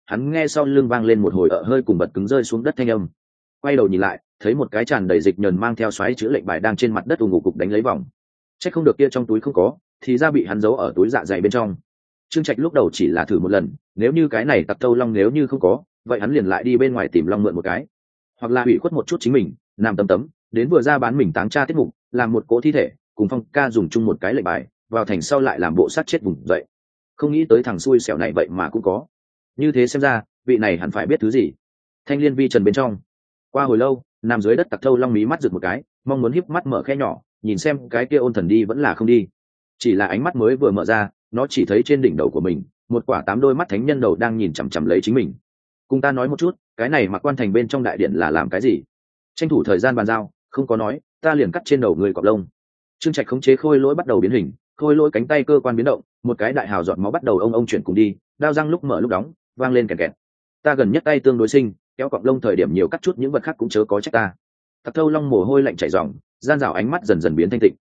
hắn nghe sau lưng vang lên một hồi hơi cùng bật cứng rơi xuống đất thanh âm. Quay đầu nhìn lại, thấy một cái tràn đầy dịch nhờn mang theo xoáy chữ lệnh bài đang trên mặt đất ù ngục cục đánh lấy vòng. Chắc không được kia trong túi không có, thì ra bị hắn giấu ở túi dạ dày bên trong. Trương Trạch lúc đầu chỉ là thử một lần, nếu như cái này tặc thâu long nếu như không có, vậy hắn liền lại đi bên ngoài tìm long mượn một cái, hoặc là hủy khuất một chút chính mình, làm tấm tấm, đến vừa ra bán mình táng tra tiết mục, làm một cỗ thi thể, cùng Phong ca dùng chung một cái lệnh bài, vào thành sau lại làm bộ sát chết vùng dậy. Không nghĩ tới thằng xui xẻo này vậy mà cũng có. Như thế xem ra, vị này hẳn phải biết thứ gì. Thanh liên vi trần bên trong. Qua hồi lâu, nằm dưới đất tặc thâu long mí mắt giật một cái, mong muốn híp mắt mở khe nhỏ, nhìn xem cái kia ôn thần đi vẫn là không đi. Chỉ là ánh mắt mới vừa mở ra, nó chỉ thấy trên đỉnh đầu của mình, một quả 8 đôi mắt thánh nhân đầu đang nhìn chằm chằm lấy chính mình. Cùng ta nói một chút, cái này Mặc Quan Thành bên trong đại điện là làm cái gì? Tranh thủ thời gian bàn giao, không có nói, ta liền cắt trên đầu người cọp lông. Trương Trạch khống chế khôi lỗi bắt đầu biến hình, khôi lỗi cánh tay cơ quan biến động, một cái đại hào giọt máu bắt đầu ông chuyển cùng đi, đao răng lúc mở lúc đóng, vang lên kẹt kẹt. Ta gần nhất tay tương đối sinh, kéo cọp lông thời điểm nhiều cắt chút những vật khác cũng chớ có trách ta. Tặc thâu long mồ hôi lạnh chảy ròng, gian rảo ánh mắt dần dần biến thanh tịnh.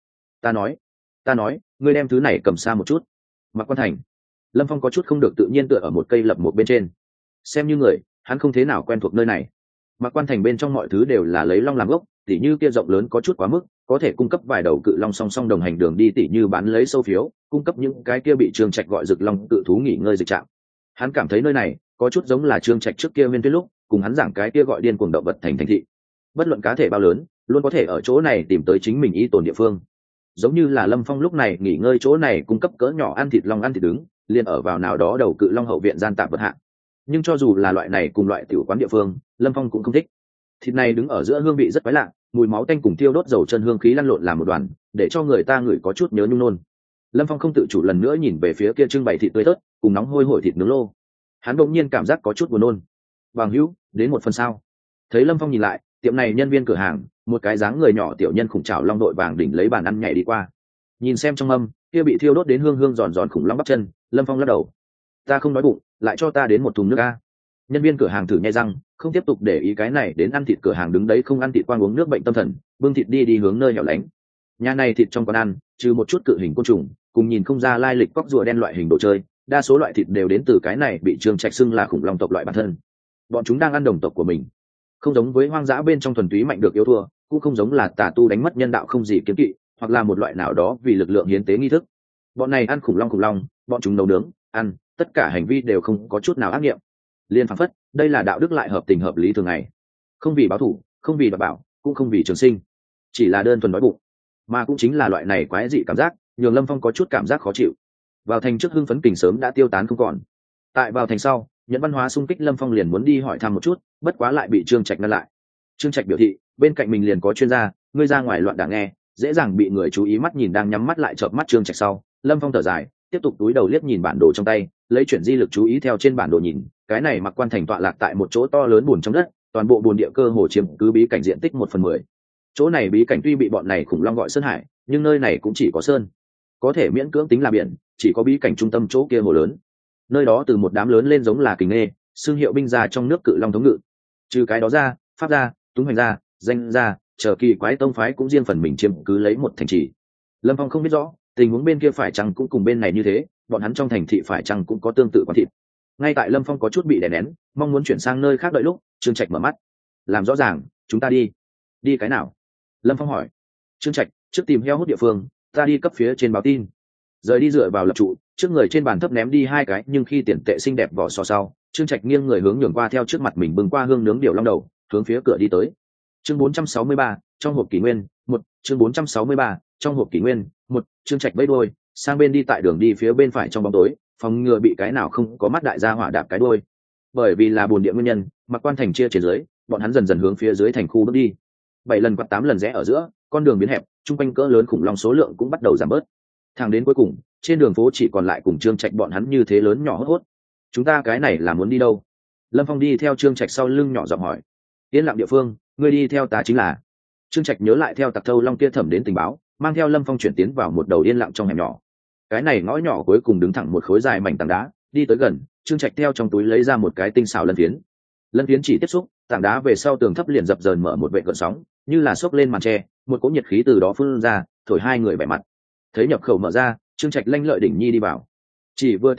Ta nói, ngươi đem thứ này cầm xa một chút. Mặc Quan Thành. Lâm Phong có chút không được tự nhiên tựa ở một cây lập một bên trên. Xem như người, hắn không thế nào quen thuộc nơi này. Mặc Quan Thành bên trong mọi thứ đều là lấy long làm gốc, tỉ như kia rộng lớn có chút quá mức, có thể cung cấp vài đầu cự long song song đồng hành đường đi, tỉ như bán lấy sâu phiếu, cung cấp những cái kia bị Trương Trạch gọi rực long tự thú nghỉ ngơi dịch trạm. Hắn cảm thấy nơi này có chút giống là Trương Trạch trước kia Nguyên Tuyết lúc cùng hắn giảng cái kia gọi điên cuồng động vật thành thị. Bất luận cá thể bao lớn, luôn có thể ở chỗ này tìm tới chính mình y tồn địa phương. Giống như là Lâm Phong lúc này nghỉ ngơi chỗ này cung cấp cỡ nhỏ ăn thịt long ăn thịt đứng, liền ở vào nào đó đầu cự long hậu viện gian tạm vật hạng. Nhưng cho dù là loại này cùng loại tiểu quán địa phương, Lâm Phong cũng không thích. Thịt này đứng ở giữa hương vị rất quái lạ, mùi máu tanh cùng thiêu đốt dầu chân hương khí lăn lộn làm một đoàn, để cho người ta ngửi có chút nhớ nhung nôn. Lâm Phong không tự chủ lần nữa nhìn về phía kia trưng bày thịt tươi thớt cùng nóng hôi hổi thịt nướng lô. Hắn đột nhiên cảm giác có chút buồn nôn. Bằng hữu, đến một phần sao? Thấy Lâm Phong nhìn lại, tiệm này nhân viên cửa hàng, một cái dáng người nhỏ tiểu nhân khủng trào long đội vàng đỉnh lấy bàn ăn nhảy đi qua. Nhìn xem trong mâm kia bị thiêu đốt đến hương hương giòn giòn khủng long bắp chân, Lâm Phong lắc đầu. Ta không đói bụng, lại cho ta đến một thùng nước a. Nhân viên cửa hàng thử nhai răng, không tiếp tục để ý cái này đến ăn thịt cửa hàng đứng đấy không ăn thịt quang uống nước bệnh tâm thần, bưng thịt đi hướng nơi hẻo lánh. Nhà này thịt trong quán ăn, trừ một chút cự hình côn trùng, cùng nhìn không ra lai lịch cóc rùa đen loại hình đồ chơi, đa số loại thịt đều đến từ cái này bị Trương Trạch xưng là khủng long tộc loại bản thân. Bọn chúng đang ăn đồng tộc của mình, không giống với hoang dã bên trong thuần túy mạnh được yếu thua, cũng không giống là tà tu đánh mất nhân đạo không gì kiến kỵ, hoặc là một loại nào đó vì lực lượng hiến tế nghi thức. Bọn này ăn khủng long, bọn chúng nấu nướng, ăn, tất cả hành vi đều không có chút nào ác nghiệm. Liên phảng phất, đây là đạo đức lại hợp tình hợp lý thường ngày, không vì báo thù, không vì đảm bảo, cũng không vì trường sinh, chỉ là đơn thuần đói bụng. Mà cũng chính là loại này quái dị cảm giác, nhường Lâm Phong có chút cảm giác khó chịu. Vào thành trước hưng phấn kình sớm đã tiêu tán không còn. Tại vào thành sau, nhận văn hóa xung kích, Lâm Phong liền muốn đi hỏi thăm một chút, bất quá lại bị Trương Trạch ngăn lại. Trương Trạch biểu thị, bên cạnh mình liền có chuyên gia, ngươi ra ngoài loạn đả nghe, dễ dàng bị người chú ý. Mắt nhìn đang nhắm mắt lại chợp mắt Trương Trạch sau, Lâm Phong thở dài, tiếp tục túi đầu liếc nhìn bản đồ trong tay, lấy chuyển di lực chú ý theo trên bản đồ nhìn, cái này Mặc Quan Thành tọa lạc tại một chỗ to lớn bùn trong đất, toàn bộ bùn địa cơ hồ chiếm cứ bí cảnh diện tích 1/10. Chỗ này bí cảnh tuy bị bọn này khủng long gọi sơn hải, nhưng nơi này cũng chỉ có sơn, có thể miễn cưỡng tính là biển, chỉ có bí cảnh trung tâm chỗ kia hồ lớn. Nơi đó từ một đám lớn lên giống là kình nghê, xương hiệu binh gia trong nước cự long thống ngự. Trừ cái đó ra, pháp gia, túng hoành gia, danh gia, chờ kỳ quái tông phái cũng riêng phần mình chiếm cứ lấy một thành trì. Lâm Phong không biết rõ tình huống bên kia phải chăng cũng cùng bên này như thế, bọn hắn trong thành thị phải chăng cũng có tương tự quán thịt. Ngay tại Lâm Phong có chút bị đè nén, mong muốn chuyển sang nơi khác đợi lúc Trương Trạch mở mắt. Làm rõ ràng, chúng ta đi cái nào? Lâm Phong hỏi. Trương Trạch, trước tìm heo hút địa phương, ta đi cấp phía trên báo tin. Rời đi dựa vào lập trụ, trước người trên bàn thấp ném đi 2 cái nhưng khi tiền tệ xinh đẹp vỏ sò sau, Trương Trạch nghiêng người hướng nhường qua theo trước mặt mình bưng qua hương nướng điệu long đầu, hướng phía cửa đi tới. Chương 463, trong hộp kỷ nguyên, 1, chương 463, trong hộp kỷ nguyên, 1, Trương Trạch vẫy đuôi, sang bên đi tại đường đi phía bên phải trong bóng tối, phòng ngừa bị cái nào không có mắt đại gia hỏa đạp cái đuôi. Bởi vì là buồn địa nguyên nhân, Mặc Quan Thành chia trên dưới, bọn hắn dần dần hướng phía dưới thành khu bước đi. 7 lần quạt 8 lần rẽ ở giữa, con đường biến hẹp, trung quanh cỡ lớn khủng long số lượng cũng bắt đầu giảm bớt. Thẳng đến cuối cùng, trên đường phố chỉ còn lại cùng Trương Trạch bọn hắn như thế lớn nhỏ hốt hốt. Chúng ta cái này là muốn đi đâu? Lâm Phong đi theo Trương Trạch sau lưng nhỏ giọng hỏi. Yên lặng địa phương, ngươi đi theo ta chính là. Trương Trạch nhớ lại theo tặc thâu long kia thẩm đến tình báo, mang theo Lâm Phong chuyển tiến vào một đầu yên lặng trong hẻm nhỏ. Cái này ngõ nhỏ cuối cùng đứng thẳng một khối dài mảnh tảng đá, đi tới gần, Trương Trạch theo trong túi lấy ra một cái tinh xảo lân phiến. Lân phiến chỉ tiếp xúc tảng đá về sau tường thấp liền dập dờn mở một vệt gợn sóng, như là xốc lên màn tre, một cỗ nhiệt khí từ đó phun ra, thổi hai người vẻ mặt. Thấy nhập khẩu mở ra, Trương Trạch lanh lợi đỉnh nhi đi vào. Chỉ vừa tiến vào,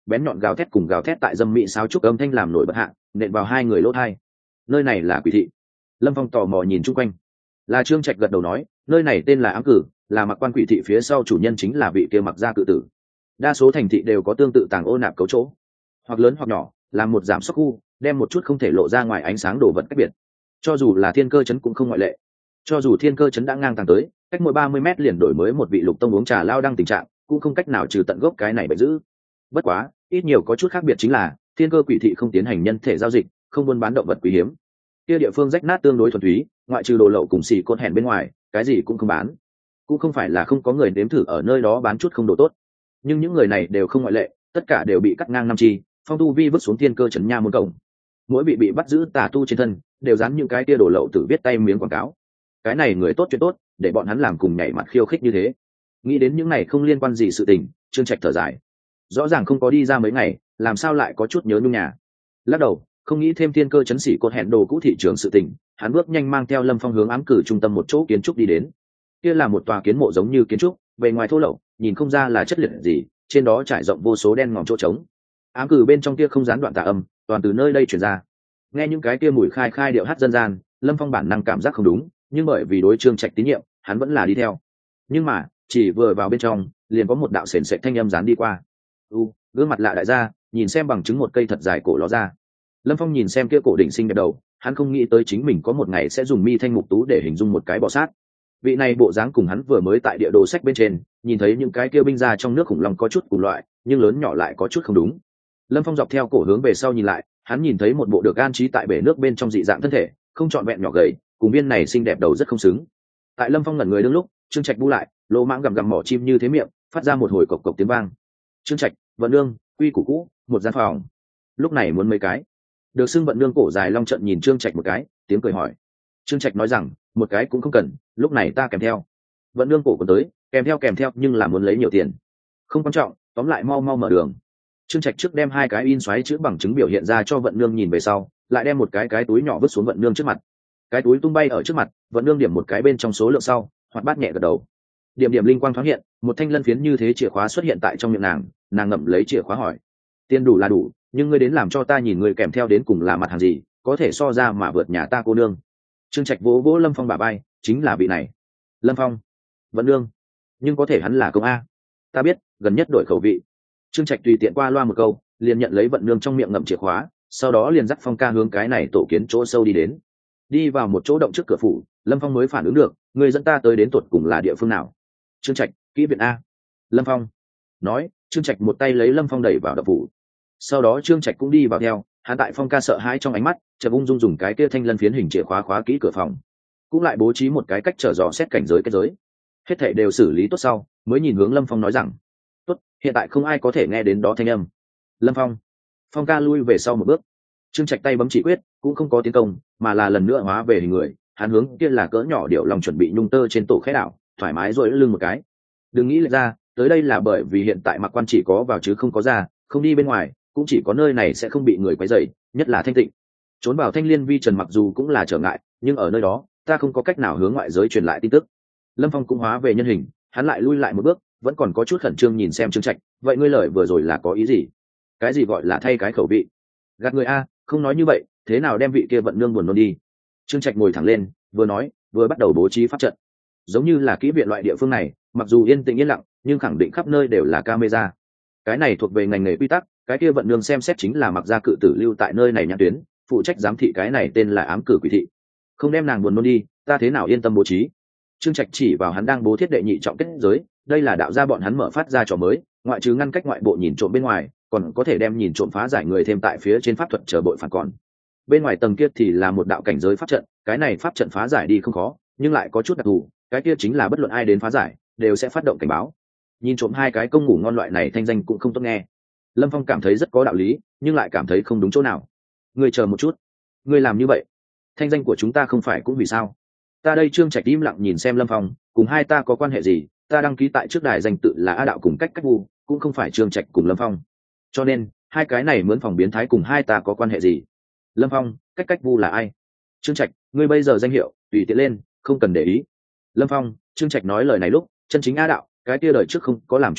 bén nhọn gào thét cùng gào thét tại dâm mị sáo trúc âm thanh làm nổi bật hạ nện vào hai người lỗ thai. Nơi này là quỷ thị. Lâm Phong tò mò nhìn chung quanh. Là Trương Trạch gật đầu nói, nơi này tên là Ám Cử, là Mặc Quan quỷ thị phía sau chủ nhân chính là vị kia Mặc gia cự tử. Đa số thành thị đều có tương tự tàng ô nạp cấu chỗ, hoặc lớn hoặc nhỏ, làm một giảm sóc khu, đem một chút không thể lộ ra ngoài ánh sáng đồ vật cách biệt. Cho dù là Thiên Cơ trấn cũng không ngoại lệ. Cho dù Thiên Cơ trấn đã ngang tàng tới, cách mỗi 30 mét liền đổi mới một vị lục tông uống trà lao đang tình trạng, cũng không cách nào trừ tận gốc cái này bệnh dữ. Bất quá, ít nhiều có chút khác biệt chính là, Thiên Cơ quỷ thị không tiến hành nhân thể giao dịch, không buôn bán động vật quý hiếm. Kia địa phương rách nát tương đối thuần túy, ngoại trừ đồ lậu cùng xì cốt hèn bên ngoài, cái gì cũng không bán. Cũng không phải là không có người nếm thử ở nơi đó bán chút không đồ tốt, nhưng những người này đều không ngoại lệ, tất cả đều bị cắt ngang năm chi, phong tu vi vứt xuống Thiên Cơ trấn nha môn cổng. Mỗi vị bị bắt giữ tà tu trên thân đều dán những cái tia đồ lậu tự viết tay miếng quảng cáo. Cái này người tốt chuyện tốt, để bọn hắn làm cùng nhảy mặt khiêu khích như thế. Nghĩ đến những này không liên quan gì sự tình, Trương Trạch thở dài. Rõ ràng không có đi ra mấy ngày, làm sao lại có chút nhớ nhung nhà. Lắc đầu, không nghĩ thêm Thiên Cơ trấn sĩ cột hẹn đồ cũ thị trường sự tình, hắn bước nhanh mang theo Lâm Phong hướng Ám Cử trung tâm một chỗ kiến trúc đi đến. Kia là một tòa kiến mộ giống như kiến trúc, bề ngoài thô lậu, nhìn không ra là chất liệu gì, trên đó trải rộng vô số đen ngòm chỗ trống. Ám Cử bên trong kia không gián đoạn tà âm, toàn từ nơi đây truyền ra. Nghe những cái kia mùi khai khai điệu hát dân gian, Lâm Phong bản năng cảm giác không đúng, nhưng bởi vì đối Trương Trạch tín nhiệm, hắn vẫn là đi theo. Nhưng mà, chỉ vừa vào bên trong, liền có một đạo sền sệt thanh âm dán đi qua. Gương mặt lạ đại gia, nhìn xem bằng chứng một cây thật dài cổ ló ra. Lâm Phong nhìn xem kia cổ đỉnh xinh đẹp đầu, hắn không nghĩ tới chính mình có một ngày sẽ dùng mi thanh mục tú để hình dung một cái bò sát. Vị này bộ dáng cùng hắn vừa mới tại địa đồ sách bên trên, nhìn thấy những cái kia binh ra trong nước khủng long có chút cùng loại, nhưng lớn nhỏ lại có chút không đúng. Lâm Phong dọc theo cổ hướng về sau nhìn lại, hắn nhìn thấy một bộ được an trí tại bể nước bên trong dị dạng thân thể, không trọn vẹn nhỏ gầy, cùng viên này xinh đẹp đầu rất không xứng. Tại Lâm Phong ngẩn người đứng lúc, Trương Trạch bu lại, lỗ mãng gầm gầm mỏ chim như thế miệng, phát ra một hồi cộc cộc tiếng vang. Trương Trạch, Vận Nương, quy củ cũ, một gian phòng. Lúc này muốn mấy cái? Được xưng Vận Nương cổ dài long trận nhìn Trương Trạch một cái, tiếng cười hỏi. Trương Trạch nói rằng, một cái cũng không cần, lúc này ta kèm theo. Vận Nương cổ còn tới, kèm theo nhưng là muốn lấy nhiều tiền. Không quan trọng, tóm lại mau mau mở đường. Trương Trạch trước đem hai cái in xoáy chữ bằng chứng biểu hiện ra cho Vận Nương nhìn về sau, lại đem một cái túi nhỏ vứt xuống Vận Nương trước mặt. Cái túi tung bay ở trước mặt, Vận Nương điểm một cái bên trong số lượng sau, hoạt bát nhẹ gật đầu. Điểm điểm linh quang thoáng hiện, một thanh lân phiến như thế chìa khóa xuất hiện tại trong miệng nàng ngậm lấy chìa khóa hỏi: "Tiền đủ là đủ, nhưng ngươi đến làm cho ta nhìn ngươi kèm theo đến cùng là mặt hàng gì, có thể so ra mà vượt nhà ta cô nương." Trương Trạch vỗ vỗ Lâm Phong bả vai, chính là vị này. Lâm Phong, Vận Nương, nhưng có thể hắn là công a. Ta biết, gần nhất đổi khẩu vị. Trương Trạch tùy tiện qua loa một câu, liền nhận lấy Vận Nương trong miệng ngậm chìa khóa, sau đó liền dắt Phong ca hướng cái này tổ kiến chỗ sâu đi đến. Đi vào một chỗ động trước cửa phủ, Lâm Phong mới phản ứng được, người dẫn ta tới đến tuột cùng là địa phương nào? Trương Trạch, kỹ viện a. Lâm Phong nói. Trương Trạch một tay lấy Lâm Phong đẩy vào động phủ. Sau đó Trương Trạch cũng đi vào theo, hắn tại Phong ca sợ hãi trong ánh mắt, chợt ung dung dùng cái kia thanh lân phiến hình chìa khóa khóa kỹ cửa phòng, cũng lại bố trí một cái cách trở dò xét cảnh giới kết giới. Hết thảy đều xử lý tốt sau, mới nhìn hướng Lâm Phong nói rằng: "Tốt, hiện tại không ai có thể nghe đến đó thanh âm." Lâm Phong. Phong ca lui về sau một bước. Trương Trạch tay bấm chỉ quyết, cũng không có tiến công, mà là lần nữa hóa về hình người, hắn hướng kia là cỡ nhỏ điệu lòng chuẩn bị nhung tơ trên tổ khẽ đảo, thoải mái duỗi lưng một cái. Đừng nghĩ lệch ra, tới đây là bởi vì hiện tại Mặc Quan chỉ có vào chứ không có ra, không đi bên ngoài, cũng chỉ có nơi này sẽ không bị người quấy rầy, nhất là thanh tịnh. Trốn vào Thanh Liên Vi Trần mặc dù cũng là trở ngại, nhưng ở nơi đó, ta không có cách nào hướng ngoại giới truyền lại tin tức. Lâm Phong cũng hóa về nhân hình, hắn lại lui lại một bước, vẫn còn có chút khẩn trương nhìn xem Trương Trạch, vậy ngươi lời vừa rồi là có ý gì? Cái gì gọi là thay cái khẩu vị? Gạt người a, không nói như vậy, thế nào đem vị kia Vận Nương buồn nôn đi? Trương Trạch ngồi thẳng lên, vừa nói, vừa bắt đầu bố trí pháp trận. Giống như là kỹ viện loại địa phương này, mặc dù yên tĩnh yên lặng, nhưng khẳng định khắp nơi đều là camera. Cái này thuộc về ngành nghề quy tắc, cái kia Vận Nương xem xét chính là Mặc gia cự tử lưu tại nơi này nhãn tuyến, phụ trách giám thị cái này tên là Ám Cử quỷ thị. Không đem nàng buồn nôn đi, ta thế nào yên tâm bố trí? Trương Trạch chỉ vào hắn đang bố thiết đệ nhị trọng kết giới, đây là đạo gia bọn hắn mở phát ra trò mới, ngoại trừ ngăn cách ngoại bộ nhìn trộm bên ngoài, còn có thể đem nhìn trộm phá giải người thêm tại phía trên pháp thuật chờ bội phản còn. Bên ngoài tầng kia thì là một đạo cảnh giới pháp trận, cái này pháp trận phá giải đi không khó, nhưng lại có chút đặc thù, cái kia chính là bất luận ai đến phá giải, đều sẽ phát động cảnh báo. Nhìn trộm hai cái công ngủ ngon loại này thanh danh cũng không tốt nghe. Lâm Phong cảm thấy rất có đạo lý, nhưng lại cảm thấy không đúng chỗ nào. Ngươi chờ một chút, ngươi làm như vậy, thanh danh của chúng ta không phải cũng vì sao? Ta đây Trương Trạch im lặng nhìn xem Lâm Phong, cùng hai ta có quan hệ gì? Ta đăng ký tại trước đài danh tự là A Đạo cùng Cách Cách Vu, cũng không phải Trương Trạch cùng Lâm Phong. Cho nên, hai cái này mướn phòng biến thái cùng hai ta có quan hệ gì? Lâm Phong, Cách Cách Vu là ai? Trương Trạch, ngươi bây giờ danh hiệu, tùy tiện lên, không cần để ý. Lâm Phong, Trương Trạch nói lời này lúc, chân chính A Đạo, cái kia đời trước không có làm chuyện tốt,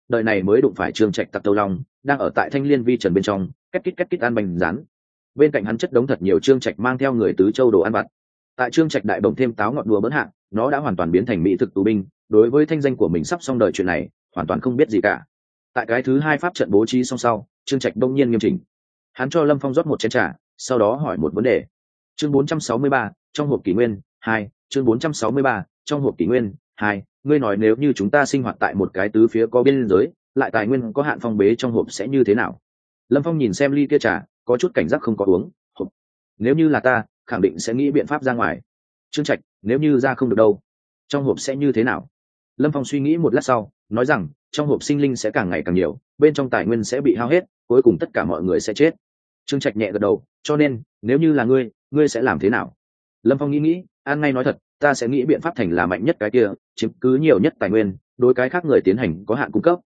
đời này mới đụng phải Trương Trạch tặc Tâu Long đang ở tại Thanh Liên Vi Trần bên trong két kít ăn bánh rán. Bên cạnh hắn chất đống thật nhiều Trương Trạch mang theo người tứ châu đồ ăn vặt. Tại Trương Trạch đại bổng thêm táo ngọt đùa bỡn hạ, nó đã hoàn toàn biến thành mỹ thực tù binh, đối với thanh danh của mình sắp xong đời chuyện này hoàn toàn không biết gì cả. Tại cái thứ hai pháp trận bố trí xong sau, Trương Trạch đông nhiên nghiêm chỉnh. Hắn cho Lâm Phong rót một chén trà, sau đó hỏi một vấn đề. Chương 463, trong hộp kỷ nguyên 2, chương 463, trong hộp kỷ nguyên 2, ngươi nói nếu như chúng ta sinh hoạt tại một cái tứ phía có biên giới, lại tài nguyên có hạn phong bế trong hộp sẽ như thế nào? Lâm Phong nhìn xem ly kia trà, có chút cảnh giác không có uống. Hộp. Nếu như là ta, khẳng định sẽ nghĩ biện pháp ra ngoài. Trương Trạch, nếu như ra không được đâu, trong hộp sẽ như thế nào? Lâm Phong suy nghĩ một lát sau, nói rằng trong hộp sinh linh sẽ càng ngày càng nhiều, bên trong tài nguyên sẽ bị hao hết, cuối cùng tất cả mọi người sẽ chết. Trương Trạch nhẹ gật đầu, cho nên nếu như là ngươi sẽ làm thế nào? Lâm Phong nghĩ, an ngay nói thật, ta sẽ nghĩ biện pháp thành là mạnh nhất cái kia, chiếm cứ nhiều nhất tài nguyên, đối cái khác người tiến hành có hạn cung cấp,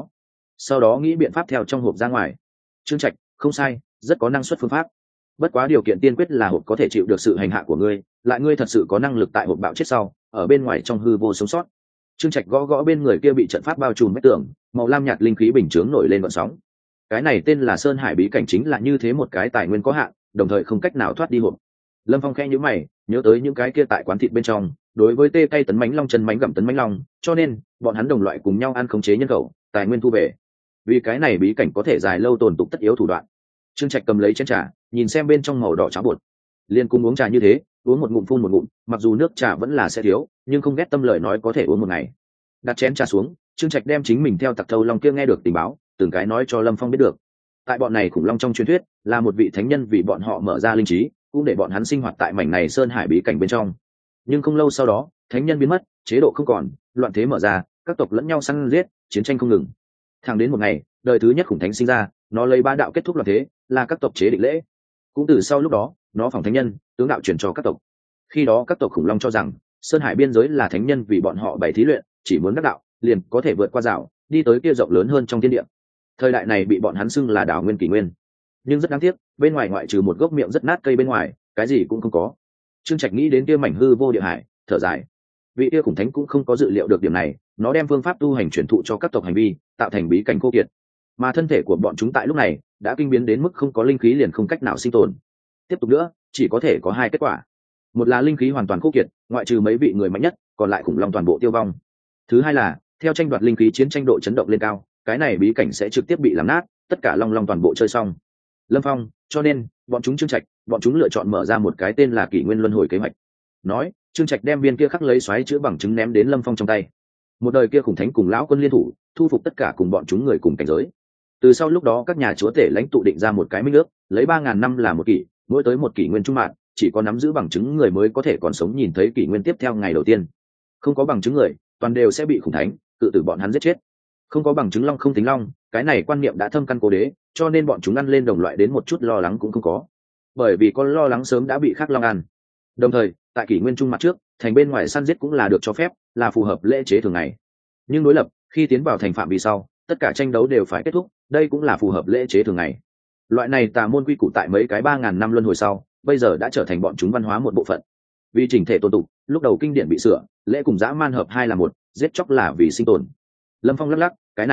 sau đó nghĩ biện pháp theo trong hộp ra ngoài. Trương Trạch, không sai, rất có năng suất phương pháp. Bất quá điều kiện tiên quyết là hộp có thể chịu được sự hành hạ của ngươi, lại ngươi thật sự có năng lực tại hộp bạo chết sau, ở bên ngoài trong hư vô sống sót. Trương Trạch gõ gõ bên người kia bị trận pháp bao trùm vách tường, màu lam nhạt linh khí bình chướng nổi lên gợn sóng. Cái này tên là Sơn Hải bí cảnh, chính là như thế một cái tài nguyên có hạn, đồng thời không cách nào thoát đi hộp. Lâm Phong khẽ nhíu mày, nhớ tới những cái kia tại quán thịt bên trong, đối với tê tay tấn mánh long chân mánh gặm tấn mánh long, cho nên bọn hắn đồng loại cùng nhau ăn khống chế nhân khẩu, tài nguyên thu về. Vì cái này bí cảnh có thể dài lâu tồn tục tất yếu thủ đoạn. Trương Trạch cầm lấy chén trà, nhìn xem bên trong màu đỏ cháo bột, liền cùng uống trà như thế, uống một ngụm phun một ngụm, mặc dù nước trà vẫn là sẽ thiếu, nhưng không ghét tâm lời nói có thể uống một ngày. Đặt chén trà xuống, Trương Trạch đem chính mình theo tặc Thâu Long kia nghe được tình báo, từng cái nói cho Lâm Phong biết được. Tại bọn này khủng long trong truyền thuyết, là một vị thánh nhân vì bọn họ mở ra linh trí, cũng để bọn hắn sinh hoạt tại mảnh này Sơn Hải bí cảnh bên trong. Nhưng không lâu sau đó, thánh nhân biến mất, chế độ không còn, loạn thế mở ra, các tộc lẫn nhau săn giết, chiến tranh không ngừng. Thẳng đến một ngày, đời thứ nhất khủng thánh sinh ra, nó lấy ba đạo kết thúc loạn thế, là các tộc chế định lễ. Cũng từ sau lúc đó, nó phỏng thánh nhân, tướng đạo truyền cho các tộc. Khi đó các tộc khủng long cho rằng Sơn Hải biên giới là thánh nhân vì bọn họ bày thí luyện, chỉ muốn đắc đạo, liền có thể vượt qua rào, đi tới kia rộng lớn hơn trong thiên địa. Thời đại này bị bọn hắn xưng là đảo nguyên kỷ nguyên. Nhưng rất đáng tiếc, bên ngoài ngoại trừ một gốc miệng rất nát cây bên ngoài, cái gì cũng không có. Trương Trạch nghĩ đến kia mảnh hư vô địa hải, thở dài. Vị kia khủng thánh cũng không có dự liệu được điểm này, nó đem phương pháp tu hành truyền thụ cho các tộc hành vi, tạo thành bí cảnh khô kiệt. Mà thân thể của bọn chúng tại lúc này đã kinh biến đến mức không có linh khí liền không cách nào sinh tồn. Tiếp tục nữa, chỉ có thể có hai kết quả. Một là linh khí hoàn toàn khô kiệt, ngoại trừ mấy vị người mạnh nhất, còn lại khủng long toàn bộ tiêu vong. Thứ hai là, theo tranh đoạt linh khí chiến tranh độ chấn động lên cao, cái này bí cảnh sẽ trực tiếp bị làm nát, tất cả long toàn bộ chơi xong. Lâm Phong, cho nên bọn chúng Trương Trạch, bọn chúng lựa chọn mở ra một cái tên là kỷ nguyên luân hồi kế hoạch. Nói, Trương Trạch đem viên kia khắc lấy xoáy chữa bằng chứng ném đến Lâm Phong trong tay. Một đời kia khủng thánh cùng lão quân liên thủ, thu phục tất cả cùng bọn chúng người cùng cảnh giới. Từ sau lúc đó các nhà chúa tể lãnh tụ định ra một cái minh ước, lấy 3000 năm là một kỷ, mỗi tới một kỷ nguyên trung mạng, chỉ có nắm giữ bằng chứng người mới có thể còn sống nhìn thấy kỷ nguyên tiếp theo ngày đầu tiên. Không có bằng chứng người, toàn đều sẽ bị khủng thánh tự tử bọn hắn giết chết. Không có bằng chứng long không tính long, cái này quan niệm đã thâm căn cố đế, cho nên bọn chúng ăn lên đồng loại đến một chút lo lắng cũng không có, bởi vì con lo lắng sớm đã bị khác long ăn. Đồng thời tại kỷ nguyên trung mặt trước, thành bên ngoài săn giết cũng là được cho phép, là phù hợp lễ chế thường ngày. Nhưng đối lập, khi tiến vào thành phạm vi sau, tất cả tranh đấu đều phải kết thúc, đây cũng là phù hợp lễ chế thường ngày. Loại này tà môn quy củ tại mấy cái 3000 năm luân hồi sau, bây giờ đã trở thành bọn chúng văn hóa một bộ phận. Vì chỉnh thể tôn tục, lúc đầu kinh điển bị sửa, lễ cùng dã man hợp hai là một, giết chóc là vì sinh tồn. Lâm Phong lắc lắc,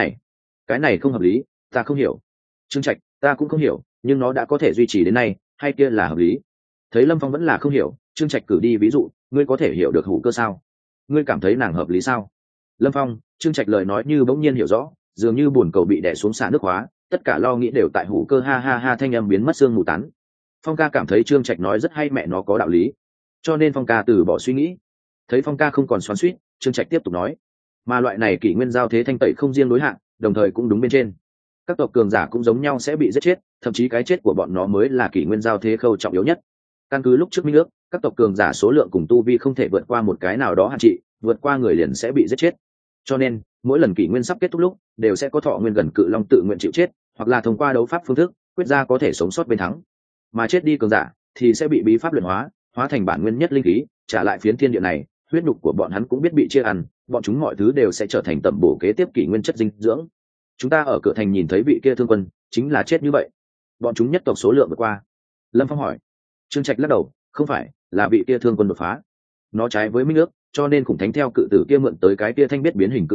cái này không hợp lý, ta không hiểu. Trương Trạch, ta cũng không hiểu, nhưng nó đã có thể duy trì đến nay, hay kia là hợp lý. Thấy Lâm Phong vẫn là không hiểu, Trương Trạch cử đi ví dụ, ngươi có thể hiểu được Hủ Cơ sao? Ngươi cảm thấy nàng hợp lý sao? Lâm Phong, Trương Trạch lời nói như bỗng nhiên hiểu rõ, dường như buồn cầu bị đè xuống xả nước hóa, tất cả lo nghĩ đều tại Hủ Cơ, ha ha ha, thanh âm biến mất sương mù tán. Phong ca cảm thấy Trương Trạch nói rất hay, mẹ nó có đạo lý, cho nên Phong ca từ bỏ suy nghĩ. Thấy Phong ca không còn xoắn xuýt, Trương Trạch tiếp tục nói, mà loại này kỷ nguyên giao thế thanh tẩy không riêng đối hạn, đồng thời cũng đúng bên trên. Các tộc cường giả cũng giống nhau sẽ bị giết chết, thậm chí cái chết của bọn nó mới là kỷ nguyên giao thế khâu trọng yếu nhất. Căn cứ lúc trước minh ước, các tộc cường giả số lượng cùng tu vi không thể vượt qua một cái nào đó hạn trị, vượt qua người liền sẽ bị giết chết. Cho nên mỗi lần kỷ nguyên sắp kết thúc lúc, đều sẽ có thọ nguyên gần cự long tự nguyện chịu chết, hoặc là thông qua đấu pháp phương thức quyết ra có thể sống sót bên thắng. Mà chết đi cường giả thì sẽ bị bí pháp luyện hóa, hóa thành bản nguyên nhất linh khí, trả lại phiến thiên địa này. Huyết nhục của bọn hắn cũng biết bị chia ăn, bọn chúng mọi thứ đều sẽ trở thành tẩm bổ kế tiếp kỷ nguyên chất dinh dưỡng. Chúng ta ở cửa thành nhìn thấy vị kia thương quân, chính là chết như vậy. Bọn chúng nhất tộc số lượng vượt qua. Lâm Phong hỏi. Trương Trạch lắc đầu, không phải, là vị kia thương quân đột phá. Nó trái với minh ước, cho nên khủng thánh theo cự tử kia mượn tới cái kia thanh biết biến hình cự phủ,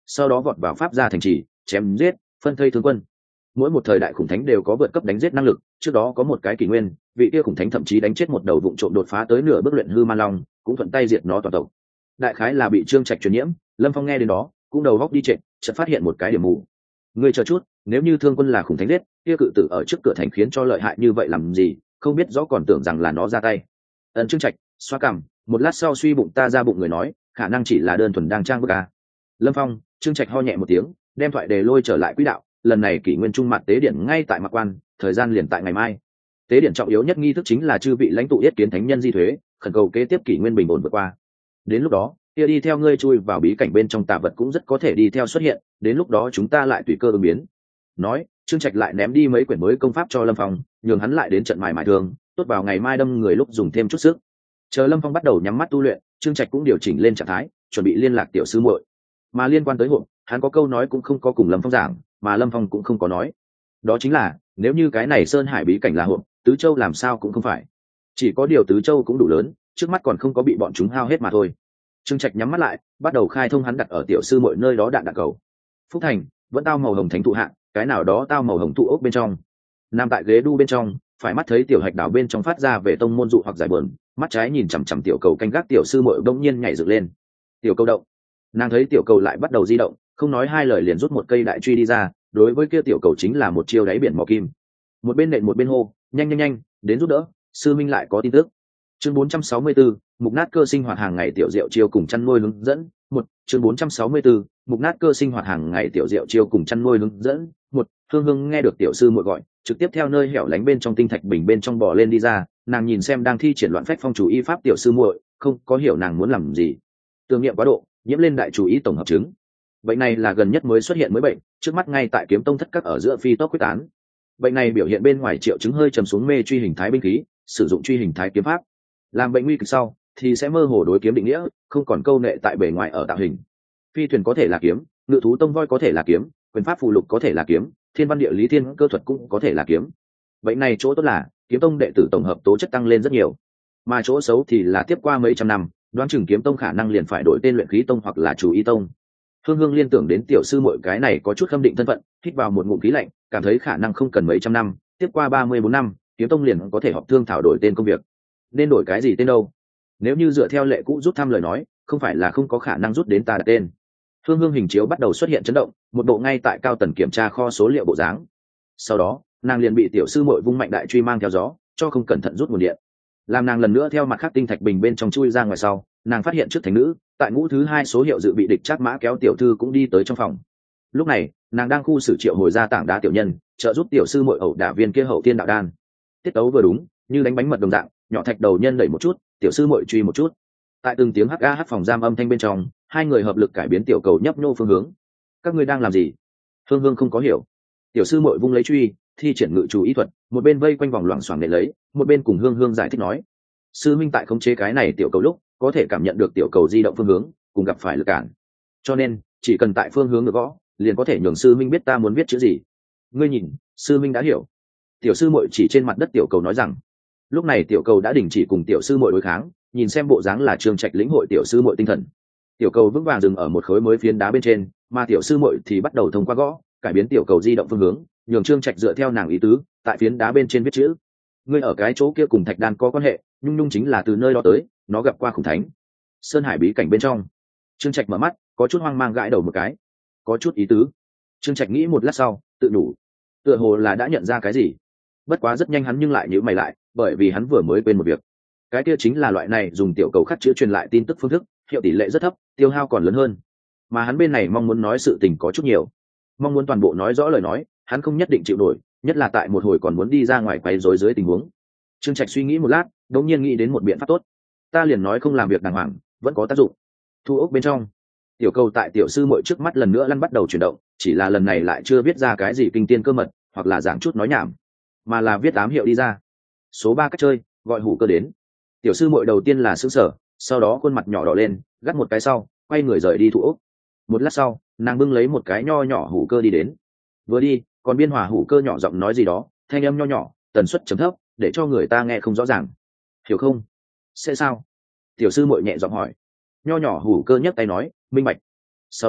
sau đó vọt vào pháp gia thành trì, chém giết, phân thây thương quân. Mỗi một thời đại khủng thánh đều có vượt cấp đánh giết năng lực, trước đó có một cái kỷ nguyên, vị kia khủng thánh thậm chí đánh chết một đầu vụng trộm đột phá tới nửa bước luyện hư man long, cũng thuận tay diệt nó toàn tộc. Đại khái là bị Trương Trạch truyền nhiễm, Lâm Phong nghe đến đó cũng đầu góc đi trệ, chợt phát hiện một cái điểm mù. Ngươi chờ chút, nếu như thương quân là khủng thánh giết, kia cự tử ở trước cửa thành khiến cho lợi hại như vậy làm gì, không biết rõ còn tưởng rằng là nó ra tay. Ấn Trương Trạch xoa cằm, một lát sau suy bụng ta ra bụng người nói, khả năng chỉ là đơn thuần đang trang bức à. Lâm Phong, Trương Trạch ho nhẹ một tiếng, đem thoại đề lôi trở lại quỹ đạo. Lần này kỷ nguyên trung mặt tế điện ngay tại Mạc Quan, thời gian liền tại ngày mai. Tế điện trọng yếu nhất nghi thức chính là chư vị lãnh tụ yết kiến thánh nhân di thuế, khẩn cầu kế tiếp kỷ nguyên bình ổn vượt qua. Đến lúc đó, kia đi theo ngươi chui vào bí cảnh bên trong tà vật cũng rất có thể đi theo xuất hiện, đến lúc đó chúng ta lại tùy cơ ứng biến. Nói, Trương Trạch lại ném đi mấy quyển mới công pháp cho Lâm Phong, nhường hắn lại đến trận mài thường, tốt vào ngày mai đâm người lúc dùng thêm chút sức. Chờ Lâm Phong bắt đầu nhắm mắt tu luyện, Trương Trạch cũng điều chỉnh lên trạng thái, chuẩn bị liên lạc tiểu sư muội. Mà liên quan tới hộp, hắn có câu nói cũng không có cùng Lâm Phong giảng, mà Lâm Phong cũng không có nói. Đó chính là, nếu như cái này Sơn Hải bí cảnh là hộp, Tứ Châu làm sao cũng không phải. Chỉ có điều Tứ Châu cũng đủ lớn, trước mắt còn không có bị bọn chúng hao hết mà thôi. Trương Trạch nhắm mắt lại, bắt đầu khai thông hắn đặt ở tiểu sư muội nơi đó đạn cầu. Phúc Thành, vẫn tao màu hồng thánh thụ hạ, cái nào đó tao màu hồng thụ ốc bên trong. Nằm tại ghế đu bên trong, phải mắt thấy tiểu hạch đảo bên trong phát ra về tông môn dụ hoặc giải buồn, mắt trái nhìn chằm chằm tiểu cầu canh gác tiểu sư muội bỗng nhiên nhảy dựng lên. Tiểu cầu động. Nàng thấy tiểu cầu lại bắt đầu di động, không nói hai lời liền rút một cây đại truy đi ra, đối với kia tiểu cầu chính là một chiêu đáy biển mò kim. Một bên nện một bên hô, nhanh nhanh nhanh, đến giúp đỡ, sư minh lại có tin tức. Chương 464, mục nát cơ sinh hoạt hàng ngày tiểu diệu chiêu cùng chăn nuôi hướng dẫn. Chương 464, mục nát cơ sinh hoạt hàng ngày tiểu diệu chiêu cùng chăn nuôi hướng dẫn. Hương Hương nghe được tiểu sư muội gọi, trực tiếp theo nơi hẻo lánh bên trong tinh thạch bình bên trong bò lên đi ra, nàng nhìn xem đang thi triển loạn phách phong chủ y pháp tiểu sư muội, không có hiểu nàng muốn làm gì. Tương nghiệm quá độ, nhiễm lên đại chủ ý tổng hợp chứng. Bệnh này là gần nhất mới xuất hiện mới bệnh, trước mắt ngay tại kiếm tông thất các ở giữa phi tốc quyết tán. Bệnh này biểu hiện bên ngoài triệu chứng hơi trầm xuống mê truy hình thái binh khí, sử dụng truy hình thái kiếm pháp. Làm bệnh nguy kịch sau thì sẽ mơ hồ đối kiếm định nghĩa, không còn câu nệ tại bề ngoài ở tạo hình. Phi thuyền có thể là kiếm, ngự thú tông voi có thể là kiếm, quyền pháp phù lục có thể là kiếm, thiên văn địa lý thiên cơ thuật cũng có thể là kiếm. Bệnh này chỗ tốt là kiếm tông đệ tử tổng hợp tố chất tăng lên rất nhiều, mà chỗ xấu thì là tiếp qua mấy trăm năm, đoán chừng kiếm tông khả năng liền phải đổi tên luyện khí tông hoặc là chủ y tông. Hương Hương liên tưởng đến tiểu sư muội cái này có chút khâm định thân phận, hít vào một ngụm khí lạnh, cảm thấy khả năng không cần mấy trăm năm, tiếp qua 34 năm, kiếm tông liền có thể họp thương thảo đổi tên công việc. Nên đổi cái gì tên đâu? Nếu như dựa theo lệ cũ rút thăm lời nói, không phải là không có khả năng rút đến ta đặt tên. Hương Hương hình chiếu bắt đầu xuất hiện chấn động, một bộ ngay tại cao tầng kiểm tra kho số liệu bộ dáng. Sau đó, nàng liền bị tiểu sư muội vung mạnh đại truy mang theo gió, cho không cẩn thận rút nguồn điện. Làm nàng lần nữa theo mặt khác tinh thạch bình bên trong chui ra ngoài sau, nàng phát hiện trước thánh nữ tại ngũ thứ 2 số hiệu dự bị địch Trác Mã kéo tiểu thư cũng đi tới trong phòng. Lúc này, nàng đang khu xử triệu hồi ra tảng đá tiểu nhân, trợ giúp tiểu sư muội ẩu đả viên kia hậu tiên đạo đan. Tiết tấu vừa đúng, như đánh bánh mật đồng dạng, nhỏ thạch đầu nhân đẩy một chút, tiểu sư muội truy một chút. Tại từng tiếng hắc a hắc phòng giam âm thanh bên trong, hai người hợp lực cải biến tiểu cầu nhấp nhô phương hướng. Các ngươi đang làm gì? Hương Hương không có hiểu. Tiểu sư muội vung lấy truy, thi triển ngự chủ ý thuật, một bên vây quanh vòng loảng xoảng để lấy, một bên cùng Hương Hương giải thích nói: sư minh tại khống chế cái này tiểu cầu lúc có thể cảm nhận được tiểu cầu di động phương hướng cùng gặp phải lực cản, cho nên chỉ cần tại phương hướng được gõ liền có thể nhường sư minh biết ta muốn viết chữ gì. Ngươi nhìn, sư minh đã hiểu. Tiểu sư muội chỉ trên mặt đất tiểu cầu nói rằng. Lúc này tiểu cầu đã đình chỉ cùng tiểu sư muội đối kháng, nhìn xem bộ dáng là Trương Trạch lĩnh hội tiểu sư muội tinh thần. Tiểu cầu vững vàng dừng ở một khối mới phiến đá bên trên, mà tiểu sư muội thì bắt đầu thông qua gõ cải biến tiểu cầu di động phương hướng, nhường Trương Trạch dựa theo nàng ý tứ tại phiến đá bên trên viết chữ. Ngươi ở cái chỗ kia cùng thạch đan có quan hệ, nhung nhung chính là từ nơi đó tới, nó gặp qua khủng thánh. Sơn Hải bí cảnh bên trong. Trương Trạch mở mắt, có chút hoang mang gãi đầu một cái, có chút ý tứ. Trương Trạch nghĩ một lát sau, tự đủ, tựa hồ là đã nhận ra cái gì. Bất quá rất nhanh hắn nhưng lại nhíu mày lại, bởi vì hắn vừa mới quên một việc. Cái kia chính là loại này dùng tiểu cầu khắc chữ truyền lại tin tức phương thức, hiệu tỷ lệ rất thấp, tiêu hao còn lớn hơn. Mà hắn bên này mong muốn nói sự tình có chút nhiều, mong muốn toàn bộ nói rõ lời nói, hắn không nhất định chịu nổi, nhất là tại một hồi còn muốn đi ra ngoài quấy rối dưới tình huống. Trương Trạch suy nghĩ một lát, đống nhiên nghĩ đến một biện pháp tốt. Ta liền nói không làm việc đàng hoàng, vẫn có tác dụng. Thu ốc bên trong, tiểu cầu tại tiểu sư muội trước mắt lần nữa lăn bắt đầu chuyển động, chỉ là lần này lại chưa viết ra cái gì kinh tiên cơ mật, hoặc là giảng chút nói nhảm, mà là viết ám hiệu đi ra. Số 3 cách chơi, gọi hủ cơ đến. Tiểu sư muội đầu tiên là sững sờ, sau đó khuôn mặt nhỏ đỏ lên, gắt một cái sau, quay người rời đi thu ốc. Một lát sau, nàng bưng lấy một cái nho nhỏ hủ cơ đi đến. Vừa đi, còn biên hòa hủ cơ nhỏ giọng nói gì đó, thanh âm nho nhỏ, tần suất chấm thấp, để cho người ta nghe không rõ ràng. Hiểu không? Sẽ sao? Tiểu sư muội nhẹ giọng hỏi. Nho nhỏ hủ cơ nhấc tay nói, minh bạch. Sau đó,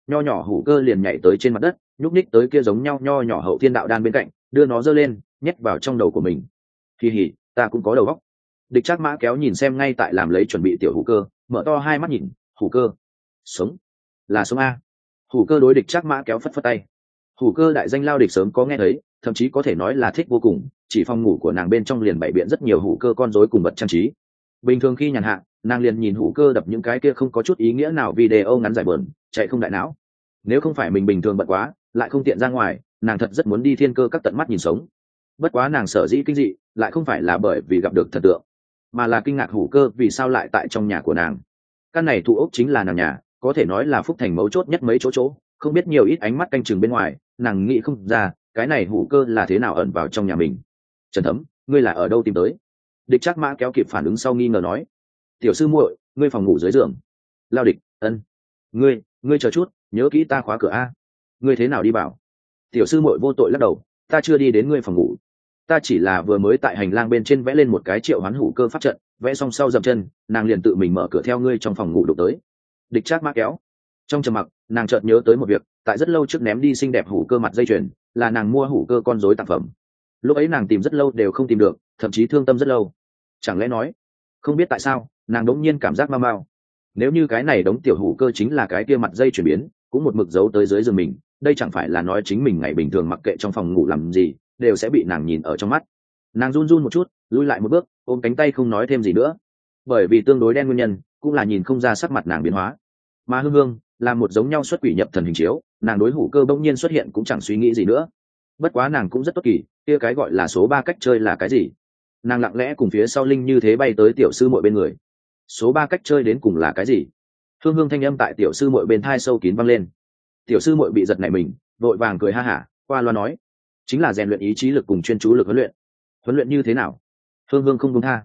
nho nhỏ hủ cơ liền nhảy tới trên mặt đất, nhúc ních tới kia giống nhau nho nhỏ hậu thiên đạo đan bên cạnh, đưa nó giơ lên, nhét vào trong đầu của mình. Kỳ hỉ, ta cũng có đầu óc. Địch Trác Mã Kéo nhìn xem ngay tại làm lấy chuẩn bị tiểu hủ cơ, mở to hai mắt nhìn, hủ cơ, sống, là sống a. Hủ cơ đối Địch Trác Mã Kéo phất phất tay. Hủ cơ đại danh Lao Địch sớm có nghe thấy, thậm chí có thể nói là thích vô cùng, chỉ phòng ngủ của nàng bên trong liền bày biện rất nhiều hủ cơ con rối cùng vật trang trí. Bình thường khi nhàn hạ, nàng liền nhìn hủ cơ đập những cái kia không có chút ý nghĩa nào video ngắn giải bờn, chạy không đại não. Nếu không phải mình bình thường bận quá, lại không tiện ra ngoài, nàng thật rất muốn đi thiên cơ các tận mắt nhìn sống. Bất quá nàng sở dĩ kinh dị, lại không phải là bởi vì gặp được thần tượng, mà là kinh ngạc hủ cơ vì sao lại tại trong nhà của nàng. Căn này thụ ốc chính là nàng nhà, có thể nói là phúc thành mấu chốt nhất mấy chỗ, không biết nhiều ít ánh mắt canh chừng bên ngoài, nàng nghĩ không ra cái này hủ cơ là thế nào ẩn vào trong nhà mình. Trần Thấm, ngươi là ở đâu tìm tới? Địch Trác Mã Kéo kịp phản ứng sau nghi ngờ nói. Tiểu sư muội, ngươi phòng ngủ dưới giường. Lao Địch, ân. Ngươi chờ chút, nhớ kỹ ta khóa cửa a. Ngươi thế nào đi bảo? Tiểu sư muội vô tội lắc đầu, ta chưa đi đến ngươi phòng ngủ, ta chỉ là vừa mới tại hành lang bên trên vẽ lên một cái triệu hoán hủ cơ pháp trận, vẽ xong sau dậm chân, nàng liền tự mình mở cửa theo ngươi trong phòng ngủ đụng tới. Địch Trác Mã Kéo. Trong trầm mặc, nàng chợt nhớ tới một việc, tại rất lâu trước ném đi xinh đẹp hủ cơ mặt dây chuyền, là nàng mua hủ cơ con rối tặng phẩm. Lúc ấy nàng tìm rất lâu đều không tìm được, thậm chí thương tâm rất lâu. Chẳng lẽ nói, không biết tại sao, nàng đống nhiên cảm giác mau mau. Nếu như cái này đống tiểu hủ cơ chính là cái kia mặt dây chuyển biến, cũng một mực giấu tới dưới giường mình, đây chẳng phải là nói chính mình ngày bình thường mặc kệ trong phòng ngủ làm gì, đều sẽ bị nàng nhìn ở trong mắt. Nàng run run một chút, lùi lại một bước, ôm cánh tay không nói thêm gì nữa. Bởi vì tương đối đen nguyên nhân, cũng là nhìn không ra sắc mặt nàng biến hóa. Mà Hương Hương là một giống nhau xuất quỷ nhập thần hình chiếu, nàng đối hủ cơ bỗng nhiên xuất hiện cũng chẳng suy nghĩ gì nữa. Bất quá nàng cũng rất tốt kỳ, kia cái gọi là số 3 cách chơi là cái gì? Nàng lặng lẽ cùng phía sau Linh như thế bay tới tiểu sư muội bên người. Số 3 cách chơi đến cùng là cái gì? Hương Hương thanh âm tại tiểu sư muội bên thai sâu kín vang lên. Tiểu sư muội bị giật nảy mình, vội vàng cười ha hả, qua loa nói, chính là rèn luyện ý chí lực cùng chuyên chú lực huấn luyện. Huấn luyện như thế nào? Hương Hương không buông tha.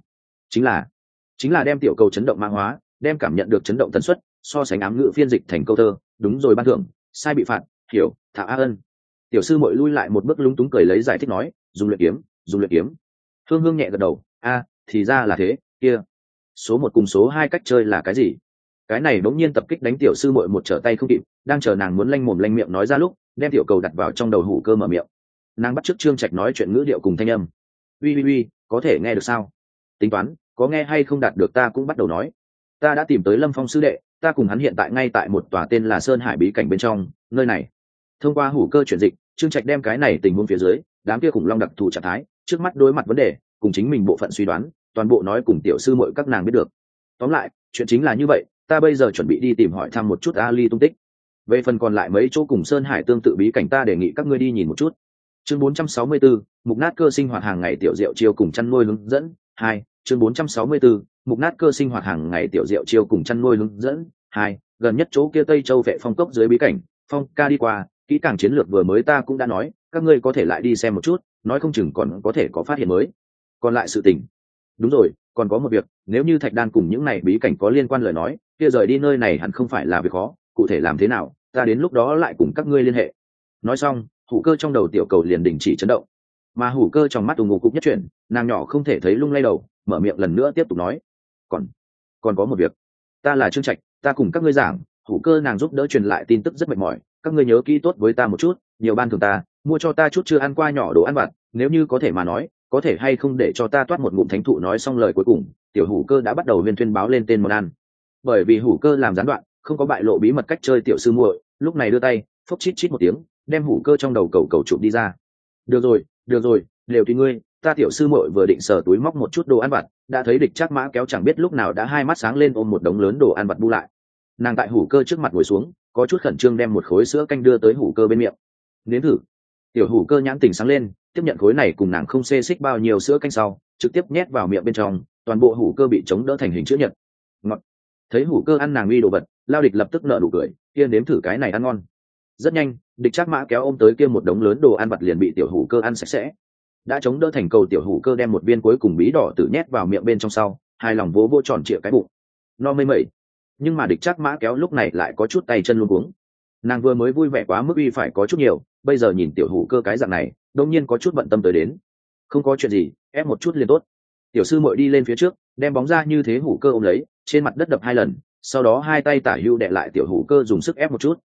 Chính là đem tiểu cầu chấn động mã hóa, đem cảm nhận được chấn động tần suất, so sánh ám ngữ phiên dịch thành câu thơ, đúng rồi ban thưởng, sai bị phạt, hiểu, thả a ân. Tiểu sư muội lui lại một bước lúng túng cười lấy giải thích nói, dùng luyện kiếm. Hương Hương nhẹ gật đầu, a, thì ra là thế, kia. Số 1 cùng số 2 cách chơi là cái gì? Cái này đống nhiên tập kích đánh tiểu sư muội một trở tay không kịp, đang chờ nàng muốn lanh mồm lanh miệng nói ra lúc, đem tiểu cầu đặt vào trong đầu hủ cơ mở miệng. Nàng bắt chước Trương Trạch nói chuyện ngữ điệu cùng thanh âm. Uy, có thể nghe được sao? Tính toán, có nghe hay không đạt được ta cũng bắt đầu nói. Ta đã tìm tới Lâm Phong sư đệ, ta cùng hắn hiện tại ngay tại một tòa tên là Sơn Hải bí cảnh bên trong, nơi này. Thông qua hủ cơ chuyển dịch, Trương Trạch đem cái này tình huống phía dưới, đám kia khủng long đặc thù trạng thái, trước mắt đối mặt vấn đề, cùng chính mình bộ phận suy đoán, toàn bộ nói cùng tiểu sư muội các nàng biết được. Tóm lại, chuyện chính là như vậy, ta bây giờ chuẩn bị đi tìm hỏi thăm một chút Ali tung tích. Về phần còn lại mấy chỗ cùng Sơn Hải tương tự bí cảnh ta đề nghị các ngươi đi nhìn một chút. Chương 464, mục nát cơ sinh hoạt hàng ngày tiểu diệu chiêu cùng chăn nuôi hướng dẫn 2. Chương 464, mục nát cơ sinh hoạt hàng ngày tiểu diệu chiêu cùng chăn nuôi hướng dẫn 2. Gần nhất chỗ kia Tây Châu vệ phong cốc dưới bí cảnh, Phong ca đi qua, kỹ càng chiến lược vừa mới ta cũng đã nói, các ngươi có thể lại đi xem một chút, nói không chừng còn có thể có phát hiện mới. Còn lại sự tình, đúng rồi, còn có một việc, nếu như thạch đan cùng những này bí cảnh có liên quan lời nói, kia rời đi nơi này hẳn không phải là việc khó, cụ thể làm thế nào, ta đến lúc đó lại cùng các ngươi liên hệ. Nói xong, hủ cơ trong đầu tiểu cầu liền đình chỉ chấn động, mà hủ cơ trong mắt ù ngục cục nhất chuyển, nàng nhỏ không thể thấy lung lay đầu, mở miệng lần nữa tiếp tục nói, còn có một việc, ta là Trương Trạch, ta cùng các ngươi giảng, hủ cơ nàng giúp đỡ truyền lại tin tức rất mệt mỏi, các ngươi nhớ kỹ tốt với ta một chút, nhiều ban thường ta, mua cho ta chút chưa ăn qua nhỏ đồ ăn vặt, nếu như có thể mà nói, có thể hay không để cho ta toát một ngụm thánh thụ. Nói xong lời cuối cùng, tiểu hủ cơ đã bắt đầu viên tuyên báo lên tên món ăn. Bởi vì hủ cơ làm gián đoạn, không có bại lộ bí mật cách chơi tiểu sư muội, lúc này đưa tay phốc chít chít một tiếng, đem hủ cơ trong đầu cầu chụp đi ra. Được rồi, đều tùy ngươi, ta tiểu sư muội vừa định sờ túi móc một chút đồ ăn vặt, đã thấy Địch Trác Mã Kéo chẳng biết lúc nào đã hai mắt sáng lên ôm một đống lớn đồ ăn vặt bu lại. Nàng tại hủ cơ trước mặt ngồi xuống, có chút khẩn trương đem một khối sữa canh đưa tới hủ cơ bên miệng. Nếm thử. Tiểu hủ cơ nhãn tình sáng lên, tiếp nhận khối này cùng nàng không xê xích bao nhiêu sữa canh sau, trực tiếp nhét vào miệng bên trong, toàn bộ hủ cơ bị chống đỡ thành hình chữ nhật. Ngọt. Thấy hủ cơ ăn nàng uy đồ vật, Lao Địch lập tức nở nụ cười, kia nếm thử cái này ăn ngon. Rất nhanh, Địch Trác Mã Kéo ôm tới kia một đống lớn đồ ăn vặt liền bị tiểu hủ cơ ăn sạch sẽ. Đã chống đỡ thành cầu tiểu hủ cơ đem một viên cuối cùng bí đỏ tự nhét vào miệng bên trong sau, hai lòng vỗ vỗ tròn trịa cái bụng. No mây mẩy. Nhưng mà Địch Trác Mã Kéo lúc này lại có chút tay chân luống cuống. Nàng vừa mới vui vẻ quá mức uy phải có chút nhiều, bây giờ nhìn tiểu hủ cơ cái dạng này, đột nhiên có chút bận tâm tới đến. Không có chuyện gì, ép một chút liền tốt. Tiểu sư muội đi lên phía trước, đem bóng ra như thế hủ cơ ôm lấy, trên mặt đất đập 2 lần, sau đó hai tay tả hữu đè lại tiểu hủ cơ dùng sức ép một chút.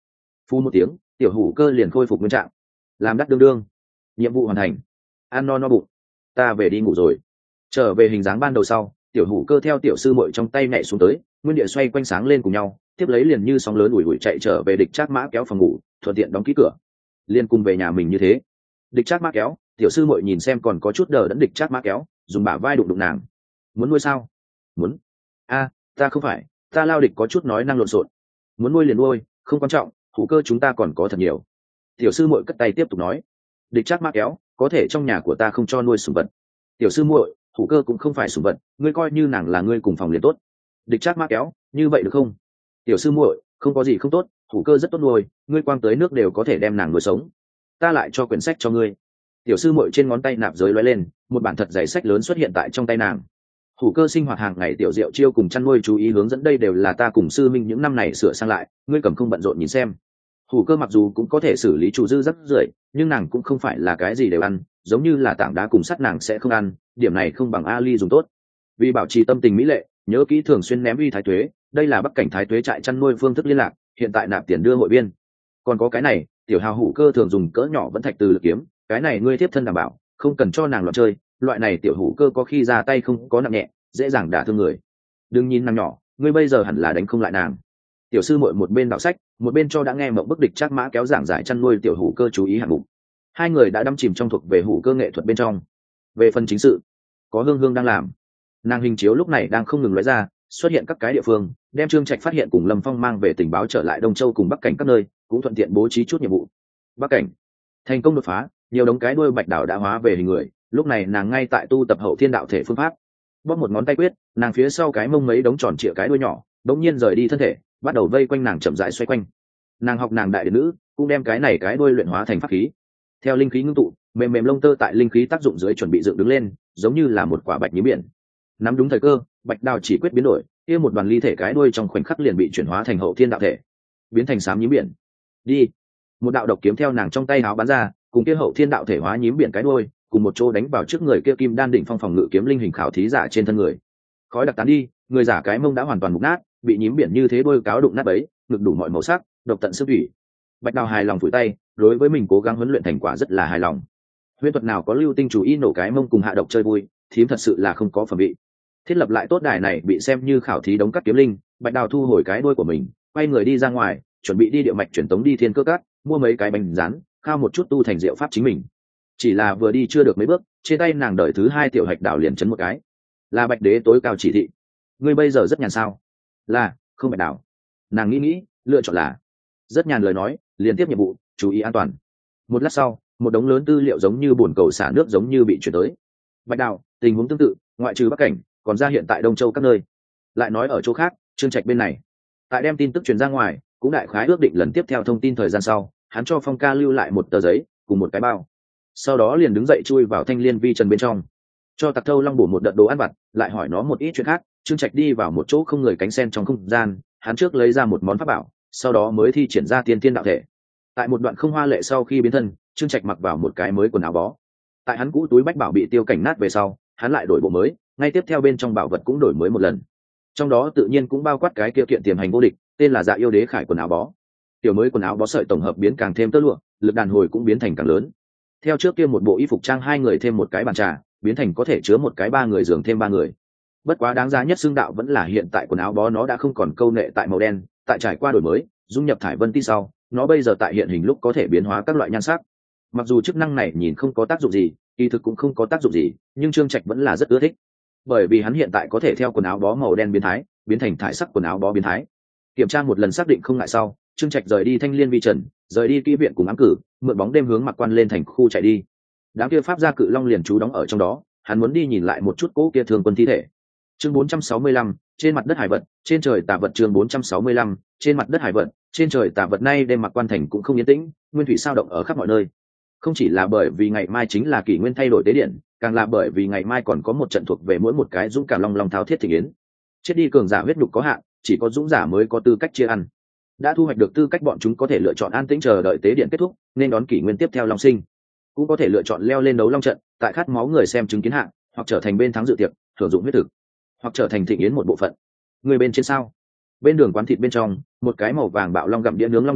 Phu một tiếng, tiểu hủ cơ liền khôi phục nguyên trạng. Làm đắt đương đương, nhiệm vụ hoàn thành. Ăn no no bụng, ta về đi ngủ rồi. Trở về hình dáng ban đầu sau, tiểu hủ cơ theo tiểu sư muội trong tay nhảy xuống tới, nguyên địa xoay quanh sáng lên cùng nhau, tiếp lấy liền như sóng lớn ủi ủi chạy trở về địch Trác Mã kéo phòng ngủ, thuận tiện đóng kỹ cửa, liền cùng về nhà mình như thế. Địch Trác Mã kéo, tiểu sư muội nhìn xem còn có chút đờ đẫn địch Trác Mã kéo, dùng bả vai đụng đụng nàng. Muốn nuôi sao? Muốn. A, ta không phải, ta lao địch có chút nói năng lộn xộn. Muốn nuôi liền nuôi, không quan trọng, hủ cơ chúng ta còn có thật nhiều. Tiểu sư muội cất tay tiếp tục nói. Địch Trác Mã kéo, có thể trong nhà của ta không cho nuôi sủng vật. Tiểu sư muội, hủ cơ cũng không phải sủng vật, ngươi coi như nàng là ngươi cùng phòng liền tốt. Địch Trác Mã kéo, như vậy được không? Tiểu sư muội, không có gì không tốt, hủ cơ rất tốt nuôi, ngươi quang tới nước đều có thể đem nàng nuôi sống. Ta lại cho quyển sách cho ngươi. Tiểu sư muội trên ngón tay nạp giới lóe lên, một bản thật dày sách lớn xuất hiện tại trong tay nàng. Hủ cơ sinh hoạt hàng ngày tiểu diệu chiêu cùng chăn nuôi chú ý hướng dẫn đây đều là ta cùng sư minh những năm này sửa sang lại, ngươi cầm không bận rộn nhìn xem. Hủ cơ mặc dù cũng có thể xử lý chủ dư rất rưởi, nhưng nàng cũng không phải là cái gì đều ăn, giống như là tảng đá cùng sắt nàng sẽ không ăn, điểm này không bằng Ali dùng tốt. Vì bảo trì tâm tình mỹ lệ, nhớ kỹ thường xuyên ném uy thái tuế, đây là bắc cảnh thái tuế trại chăn nuôi phương thức liên lạc, hiện tại nạp tiền đưa hội viên. Còn có cái này, tiểu hào hủ cơ thường dùng cỡ nhỏ vẫn thạch từ lực kiếm, cái này ngươi tiếp thân đảm bảo, không cần cho nàng loạn chơi, loại này tiểu hủ cơ có khi ra tay không có nặng nhẹ, dễ dàng đả thương người. Đừng nhìn nàng nhỏ, ngươi bây giờ hẳn là đánh không lại nàng. Tiểu sư muội một bên đọc sách, một bên cho đã nghe mộng bức địch Trác Mã kéo giảng giải chăn nuôi tiểu hủ cơ chú ý hạng mục. Hai người đã đắm chìm trong thuộc về hủ cơ nghệ thuật bên trong. Về phần chính sự, có hương hương đang làm. Nàng hình chiếu lúc này đang không ngừng lóe ra, xuất hiện các cái địa phương, đem Trương Trạch phát hiện cùng Lâm Phong mang về tình báo trở lại Đông Châu cùng Bắc cảnh các nơi, cũng thuận tiện bố trí chút nhiệm vụ. Bắc cảnh thành công đột phá, nhiều đống cái đuôi bạch đảo đã hóa về hình người, lúc này nàng ngay tại tu tập hậu thiên đạo thể phương pháp. Bóp một ngón tay quyết, nàng phía sau cái mông mấy đống tròn trịa cái đuôi nhỏ, đống nhiên rời đi thân thể, bắt đầu vây quanh nàng chậm rãi xoay quanh. Nàng học nàng đại đệ nữ, cũng đem cái này cái đuôi luyện hóa thành pháp khí. Theo linh khí ngưng tụ, mềm mềm lông tơ tại linh khí tác dụng dưới chuẩn bị dựng đứng lên, giống như là một quả bạch nhím biển. Nắm đúng thời cơ, bạch đào chỉ quyết biến đổi, kia một đoàn ly thể cái đuôi trong khoảnh khắc liền bị chuyển hóa thành hậu thiên đạo thể, biến thành xám nhím biển. Đi. Một đạo độc kiếm theo nàng trong tay háo bắn ra, cùng kia hậu thiên đạo thể hóa nhím biển cái đuôi, cùng một chỗ đánh vào trước người kia kim đan đỉnh phong phòng ngự kiếm linh hình khảo thí giả trên thân người. Khói đặc tán đi, người giả cái mông đã hoàn toàn mục nát, bị nhím biển như thế đôi cáo đụng nát bấy, ngực đủ mọi màu sắc, độc tận xương thủy. Bạch đào hài lòng phủi tay, đối với mình cố gắng huấn luyện thành quả rất là hài lòng. Huyễn thuật nào có lưu tinh chủ y nổ cái mông cùng hạ độc chơi vui, thím thật sự là không có phẩm vị. Thiết lập lại tốt đài này bị xem như khảo thí đống cắt kiếm linh, bạch đào thu hồi cái đuôi của mình, quay người đi ra ngoài, chuẩn bị đi địa mạch truyền tống đi thiên cơ cát, mua mấy cái bánh rán, khao một chút tu thành diệu pháp chính mình. Chỉ là vừa đi chưa được mấy bước, trên tay nàng đợi thứ hai tiểu hạch đảo liền chấn một cái. Là bạch đế tối cao chỉ thị. Ngươi bây giờ rất nhàn sao? Là, không bạch đảo. Nàng nghĩ, lựa chọn là rất nhàn lời nói, liền tiếp nhiệm vụ, chú ý an toàn. Một lát sau, một đống lớn tư liệu giống như bồn cầu xả nước giống như bị chuyển tới. Bạch đảo, tình huống tương tự, ngoại trừ bắc cảnh, còn ra hiện tại Đông Châu các nơi. Lại nói ở chỗ khác, Trương Trạch bên này, tại đem tin tức truyền ra ngoài, cũng đại khái ước định lần tiếp theo thông tin thời gian sau, hắn cho Phong Ca lưu lại một tờ giấy cùng một cái bao. Sau đó liền đứng dậy chui vào thanh liên vi trần bên trong, cho Tặc Thâu Long bổ một đợt đồ ăn vặt, lại hỏi nó một ít chuyện khác. Trương Trạch đi vào một chỗ không người cánh sen trong không gian, hắn trước lấy ra một món pháp bảo, sau đó mới thi triển ra tiên tiên đạo thể. Tại một đoạn không hoa lệ sau khi biến thân, Trương Trạch mặc vào một cái mới quần áo bó. Tại hắn cũ túi bách bảo bị tiêu cảnh nát về sau, hắn lại đổi bộ mới, ngay tiếp theo bên trong bảo vật cũng đổi mới một lần. Trong đó tự nhiên cũng bao quát cái kia kiện tiềm hành vô địch, tên là Dạ Yêu Đế Khải quần áo bó. Tiểu mới quần áo bó sợi tổng hợp biến càng thêm tơ lụa, lực đàn hồi cũng biến thành càng lớn. Theo trước kia một bộ y phục trang hai người thêm một cái bàn trà, biến thành có thể chứa một cái ba người giường thêm ba người. Bất quá đáng giá nhất xương đạo vẫn là hiện tại quần áo bó nó đã không còn câu nệ tại màu đen, tại trải qua đổi mới, dung nhập thải vân ti sau, nó bây giờ tại hiện hình lúc có thể biến hóa các loại nhan sắc. Mặc dù chức năng này nhìn không có tác dụng gì, kỳ thực cũng không có tác dụng gì, nhưng Trương Trạch vẫn là rất ưa thích, bởi vì hắn hiện tại có thể theo quần áo bó màu đen biến thái biến thành thải sắc quần áo bó biến thái. Kiểm tra một lần xác định không ngại sau, Trương Trạch rời đi thanh liên vi trần, rời đi kỹ viện cùng ám cử, mượn bóng đêm hướng Mặc Quan lên thành khu chạy đi. Đám kia pháp gia cự long liền trú đóng ở trong đó, hắn muốn đi nhìn lại một chút cỗ kia thương quân thi thể. Chương 465, trên mặt đất hải vật, trên trời tà vật. Chương 465, trên mặt đất hải vật, trên trời tà vật. Nay đêm Mặc Quan thành cũng không yên tĩnh, nguyên thủy sao động ở khắp mọi nơi. Không chỉ là bởi vì ngày mai chính là kỷ nguyên thay đổi tế điện, càng là bởi vì ngày mai còn có một trận thuộc về mỗi một cái dũng cảm long long thao thiết thị yến. Chết đi cường giả huyết nhục có hạn, chỉ có dũng giả mới có tư cách chia ăn. Đã thu hoạch được tư cách bọn chúng có thể lựa chọn an tĩnh chờ đợi tế điện kết thúc, nên đón kỷ nguyên tiếp theo long sinh. Cũng có thể lựa chọn leo lên đấu long trận, tại khát máu người xem chứng kiến hạng, hoặc trở thành bên thắng dự tiệc, hưởng dụng huyết thực, hoặc trở thành thịnh yến một bộ phận. Người bên trên sao? Bên đường quán thịt bên trong, một cái màu vàng bạo long gặm đĩa nướng long đầu,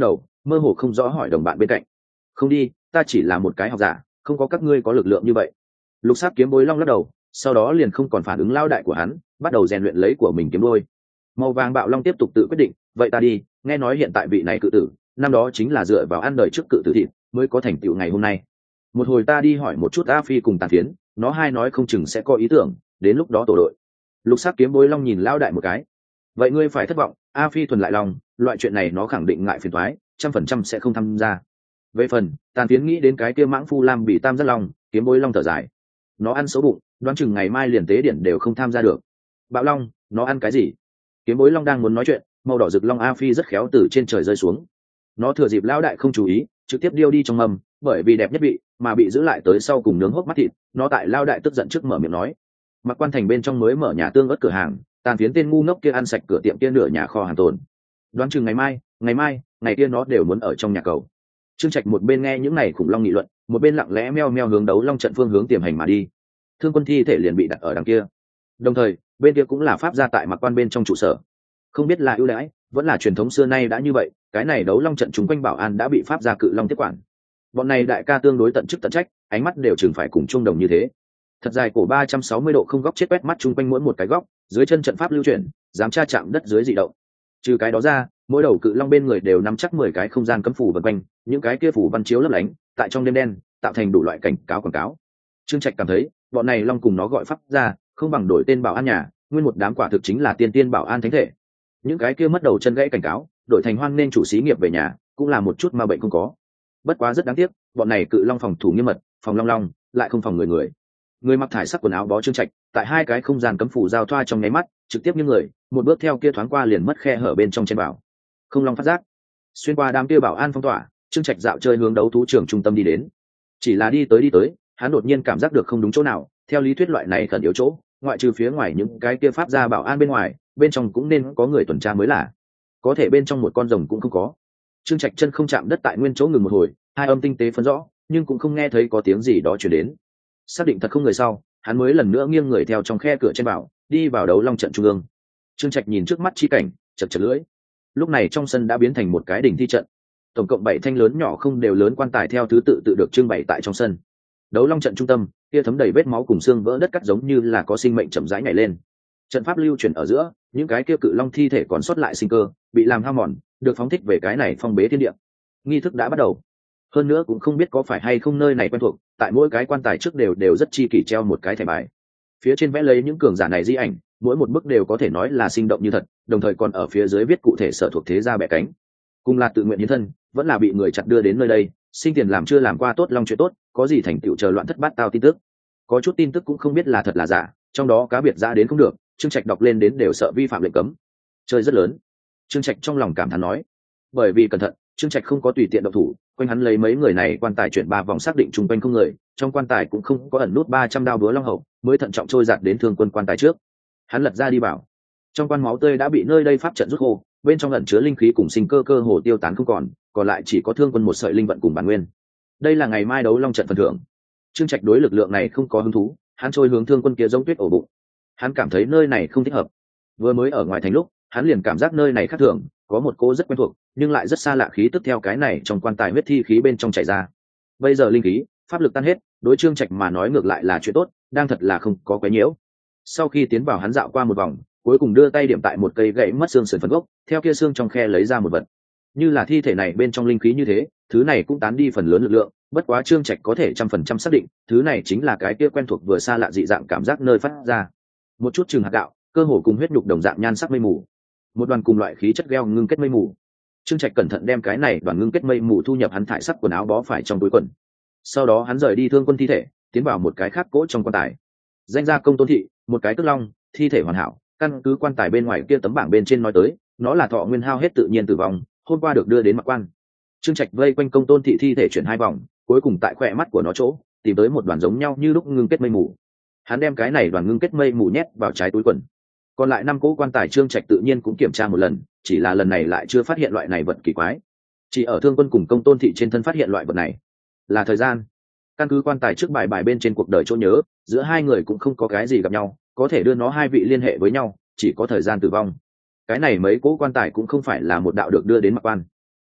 mơ hồ không rõ hỏi đồng bạn bên cạnh. Không đi, ta chỉ là một cái học giả, không có các ngươi có lực lượng như vậy. Lục sắc kiếm bối long lắc đầu, sau đó liền không còn phản ứng lao đại của hắn, bắt đầu rèn luyện lấy của mình kiếm đôi. Màu vàng bạo long tiếp tục tự quyết định, vậy ta đi, nghe nói hiện tại vị này cự tử năm đó chính là dựa vào ăn đời trước cự tử thịt mới có thành tựu ngày hôm nay. Một hồi ta đi hỏi một chút A Phi cùng Tàn Phiến, nó hai nói không chừng sẽ có ý tưởng, đến lúc đó tổ đội. Lục sắc kiếm bối long nhìn lao đại một cái. Vậy ngươi phải thất vọng, A Phi thuần lại lòng, loại chuyện này nó khẳng định ngại phiền thoái, 100% sẽ không tham gia. Về phần Tàn Phiến nghĩ đến cái kia mãng phu lam bị tam giác long, kiếm bối long thở dài. Nó ăn xấu bụng, đoán chừng ngày mai liền tế điển đều không tham gia được. Bạo long, nó ăn cái gì? Kiếm bối long đang muốn nói chuyện, màu đỏ rực long A Phi rất khéo từ trên trời rơi xuống. Nó thừa dịp lão đại không chú ý, trực tiếp điêu đi trong mâm, bởi vì đẹp nhất vị mà bị giữ lại tới sau cùng nướng hốc mắt thịt. Nó tại lão đại tức giận trước mở miệng nói: Mặc Quan Thành bên trong mới mở nhà tương ớt cửa hàng, Tàn Phiến tên ngu ngốc kia ăn sạch cửa tiệm kia nửa nhà kho hàng tồn. Đoán chừng ngày mai ngày kia nó đều muốn ở trong nhà cầu. Trương Trạch một bên nghe những này khủng long nghị luận, một bên lặng lẽ meo meo hướng đấu long trận phương hướng tiềm hành mà đi. Thương Quân thi thể liền bị đặt ở đằng kia, đồng thời bên kia cũng là pháp gia tại Mặc Quan bên trong trụ sở. Không biết là ưu đãi vẫn là truyền thống xưa nay đã như vậy, cái này đấu long trận chung quanh bảo an đã bị pháp gia cự long tiếp quản. Bọn này đại ca tương đối tận chức tận trách, ánh mắt đều chừng phải cùng chung đồng như thế. Thật dài cổ 360 độ không góc chết quét mắt chung quanh mỗi một cái góc, dưới chân trận pháp lưu chuyển, dám tra chạm đất dưới dị động. Trừ cái đó ra, mỗi đầu cự long bên người đều nắm chắc 10 cái không gian cấm phủ vần quanh, những cái kia phủ văn chiếu lấp lánh, tại trong đêm đen, tạo thành đủ loại cảnh cáo quảng cáo. Trương Trạch cảm thấy, bọn này long cùng nó gọi pháp gia, không bằng đổi tên bảo an nhà, nguyên một đám quả thực chính là tiên tiên bảo an thánh thể. Những cái kia mất đầu chân gãy cảnh cáo, đổi thành hoan nên chủ xí nghiệp về nhà, cũng là một chút ma bệnh không có. Bất quá rất đáng tiếc, bọn này cự long phòng thủ nghiêm mật, phòng long long, lại không phòng người. Người mặc thải sắc quần áo bó Trương Trạch, tại hai cái không gian cấm phủ giao thoa trong nháy mắt, trực tiếp như người, một bước theo kia thoáng qua liền mất khe hở bên trong trên bảo. Không long phát giác, xuyên qua đám kia bảo an phong tỏa, Trương Trạch dạo chơi hướng đấu thú trường trung tâm đi đến. Chỉ là đi tới, hắn đột nhiên cảm giác được không đúng chỗ nào, theo lý thuyết loại này khẩn yếu chỗ, ngoại trừ phía ngoài những cái kia pháp gia bảo an bên ngoài, bên trong cũng nên có người tuần tra mới là. Có thể bên trong một con rồng cũng không có. Trương Trạch chân không chạm đất tại nguyên chỗ ngừng một hồi, hai âm tinh tế phân rõ, nhưng cũng không nghe thấy có tiếng gì đó truyền đến. Xác định thật không người sau, hắn mới lần nữa nghiêng người theo trong khe cửa trên bảo, đi vào đấu long trận trung ương. Trương Trạch nhìn trước mắt chi cảnh, chật chật lưỡi. Lúc này trong sân đã biến thành một cái đỉnh thi trận, tổng cộng 7 thanh lớn nhỏ không đều lớn quan tài theo thứ tự được trưng bày tại trong sân. Đấu long trận trung tâm, kia thấm đầy vết máu cùng xương vỡ đất cắt giống như là có sinh mệnh chậm rãi nhảy lên. Trận pháp lưu chuyển ở giữa, những cái kia cự long thi thể còn sót lại sinh cơ, bị làm hao mòn, được phóng thích về cái này phong bế thiên địa. Nghi thức đã bắt đầu. Hơn nữa cũng không biết có phải hay không nơi này quen thuộc, tại mỗi cái quan tài trước đều rất chi kỷ treo một cái thẻ bài. Phía trên vẽ lấy những cường giả này di ảnh, mỗi một bức đều có thể nói là sinh động như thật, đồng thời còn ở phía dưới viết cụ thể sở thuộc thế gia bẻ cánh. Cùng là tự nguyện hiến thân, vẫn là bị người chặt đưa đến nơi đây, sinh tiền làm chưa làm qua tốt long chuyện tốt, có gì thành tựu chờ loạn thất bát tao tin tức. Có chút tin tức cũng không biết là thật là giả, trong đó cá biệt ra đến không được, Trương Trạch đọc lên đến đều sợ vi phạm lệnh cấm. Chơi rất lớn. Trương Trạch trong lòng cảm thán nói. Bởi vì cẩn thận, Trương Trạch không có tùy tiện động thủ, quanh hắn lấy mấy người này quan tài chuyển 3 vòng xác định chung quanh không người, trong quan tài cũng không có ẩn nút 300 đao búa long hậu, mới thận trọng trôi giạt đến Thương Quân quan tài trước. Hắn lật ra đi bảo. Trong quan máu tươi đã bị nơi đây pháp trận rút khô, bên trong ẩn chứa linh khí cùng sinh cơ cơ hồ tiêu tán không còn lại chỉ có Thương Quân một sợi linh vận cùng bản nguyên. Đây là ngày mai đấu long trận phần thưởng. Trương Trạch đối lực lượng này không có hứng thú, hắn trôi hướng Thương Quân kia giống tuyết ổ bụng. Hắn cảm thấy nơi này không thích hợp. Vừa mới ở ngoài thành lúc, hắn liền cảm giác nơi này khác thường, có một cô rất quen thuộc, nhưng lại rất xa lạ khí tức theo cái này trong quan tài huyết thi khí bên trong chảy ra. Bây giờ linh khí, pháp lực tan hết, đối Trương Trạch mà nói ngược lại là chuyện tốt, đang thật là không có quấy nhiễu. Sau khi tiến vào hắn dạo qua một vòng, cuối cùng đưa tay điểm tại một cây gãy mất xương sườn phần gốc, theo kia xương trong khe lấy ra một vật. Như là thi thể này bên trong linh khí như thế, thứ này cũng tán đi phần lớn lực lượng, bất quá Trương Trạch có thể 100% xác định, thứ này chính là cái kia quen thuộc vừa xa lạ dị dạng cảm giác nơi phát ra. Một chút chừng hạt gạo, cơ hồ cùng huyết nhục đồng dạng nhan sắc mây mù. Một đoàn cùng loại khí chất gheo ngưng kết mây mù. Trương Trạch cẩn thận đem cái này đoàn ngưng kết mây mù thu nhập hắn thải sắc quần áo bó phải trong túi quần. Sau đó hắn rời đi Thương Quân thi thể, tiến vào một cái khác cỗ trong quan tài. Danh gia Công Tôn thị, một cái tức long, thi thể hoàn hảo, căn cứ quan tài bên ngoài kia tấm bảng bên trên nói tới, nó là thọ nguyên hao hết tự nhiên tử vong, hôm qua được đưa đến Mặc Quan. Trương Trạch vây quanh Công Tôn thị thi thể chuyển 2 vòng, cuối cùng tại khỏe mắt của nó chỗ, tìm tới một đoàn giống nhau như lúc ngưng kết mây mù. Hắn đem cái này đoàn ngưng kết mây mù nhét vào trái túi quần. Còn lại 5 cỗ quan tài Trương Trạch tự nhiên cũng kiểm tra một lần, chỉ là lần này lại chưa phát hiện loại này vật kỳ quái. Chỉ ở Thương Quân cùng Công Tôn thị trên thân phát hiện loại vật này. Là thời gian. Căn cứ quan tài trước bài bên trên cuộc đời chỗ nhớ, giữa hai người cũng không có cái gì gặp nhau, có thể đưa nó hai vị liên hệ với nhau, chỉ có thời gian tử vong. Cái này mấy cỗ quan tài cũng không phải là một đạo được đưa đến Mặc Quan.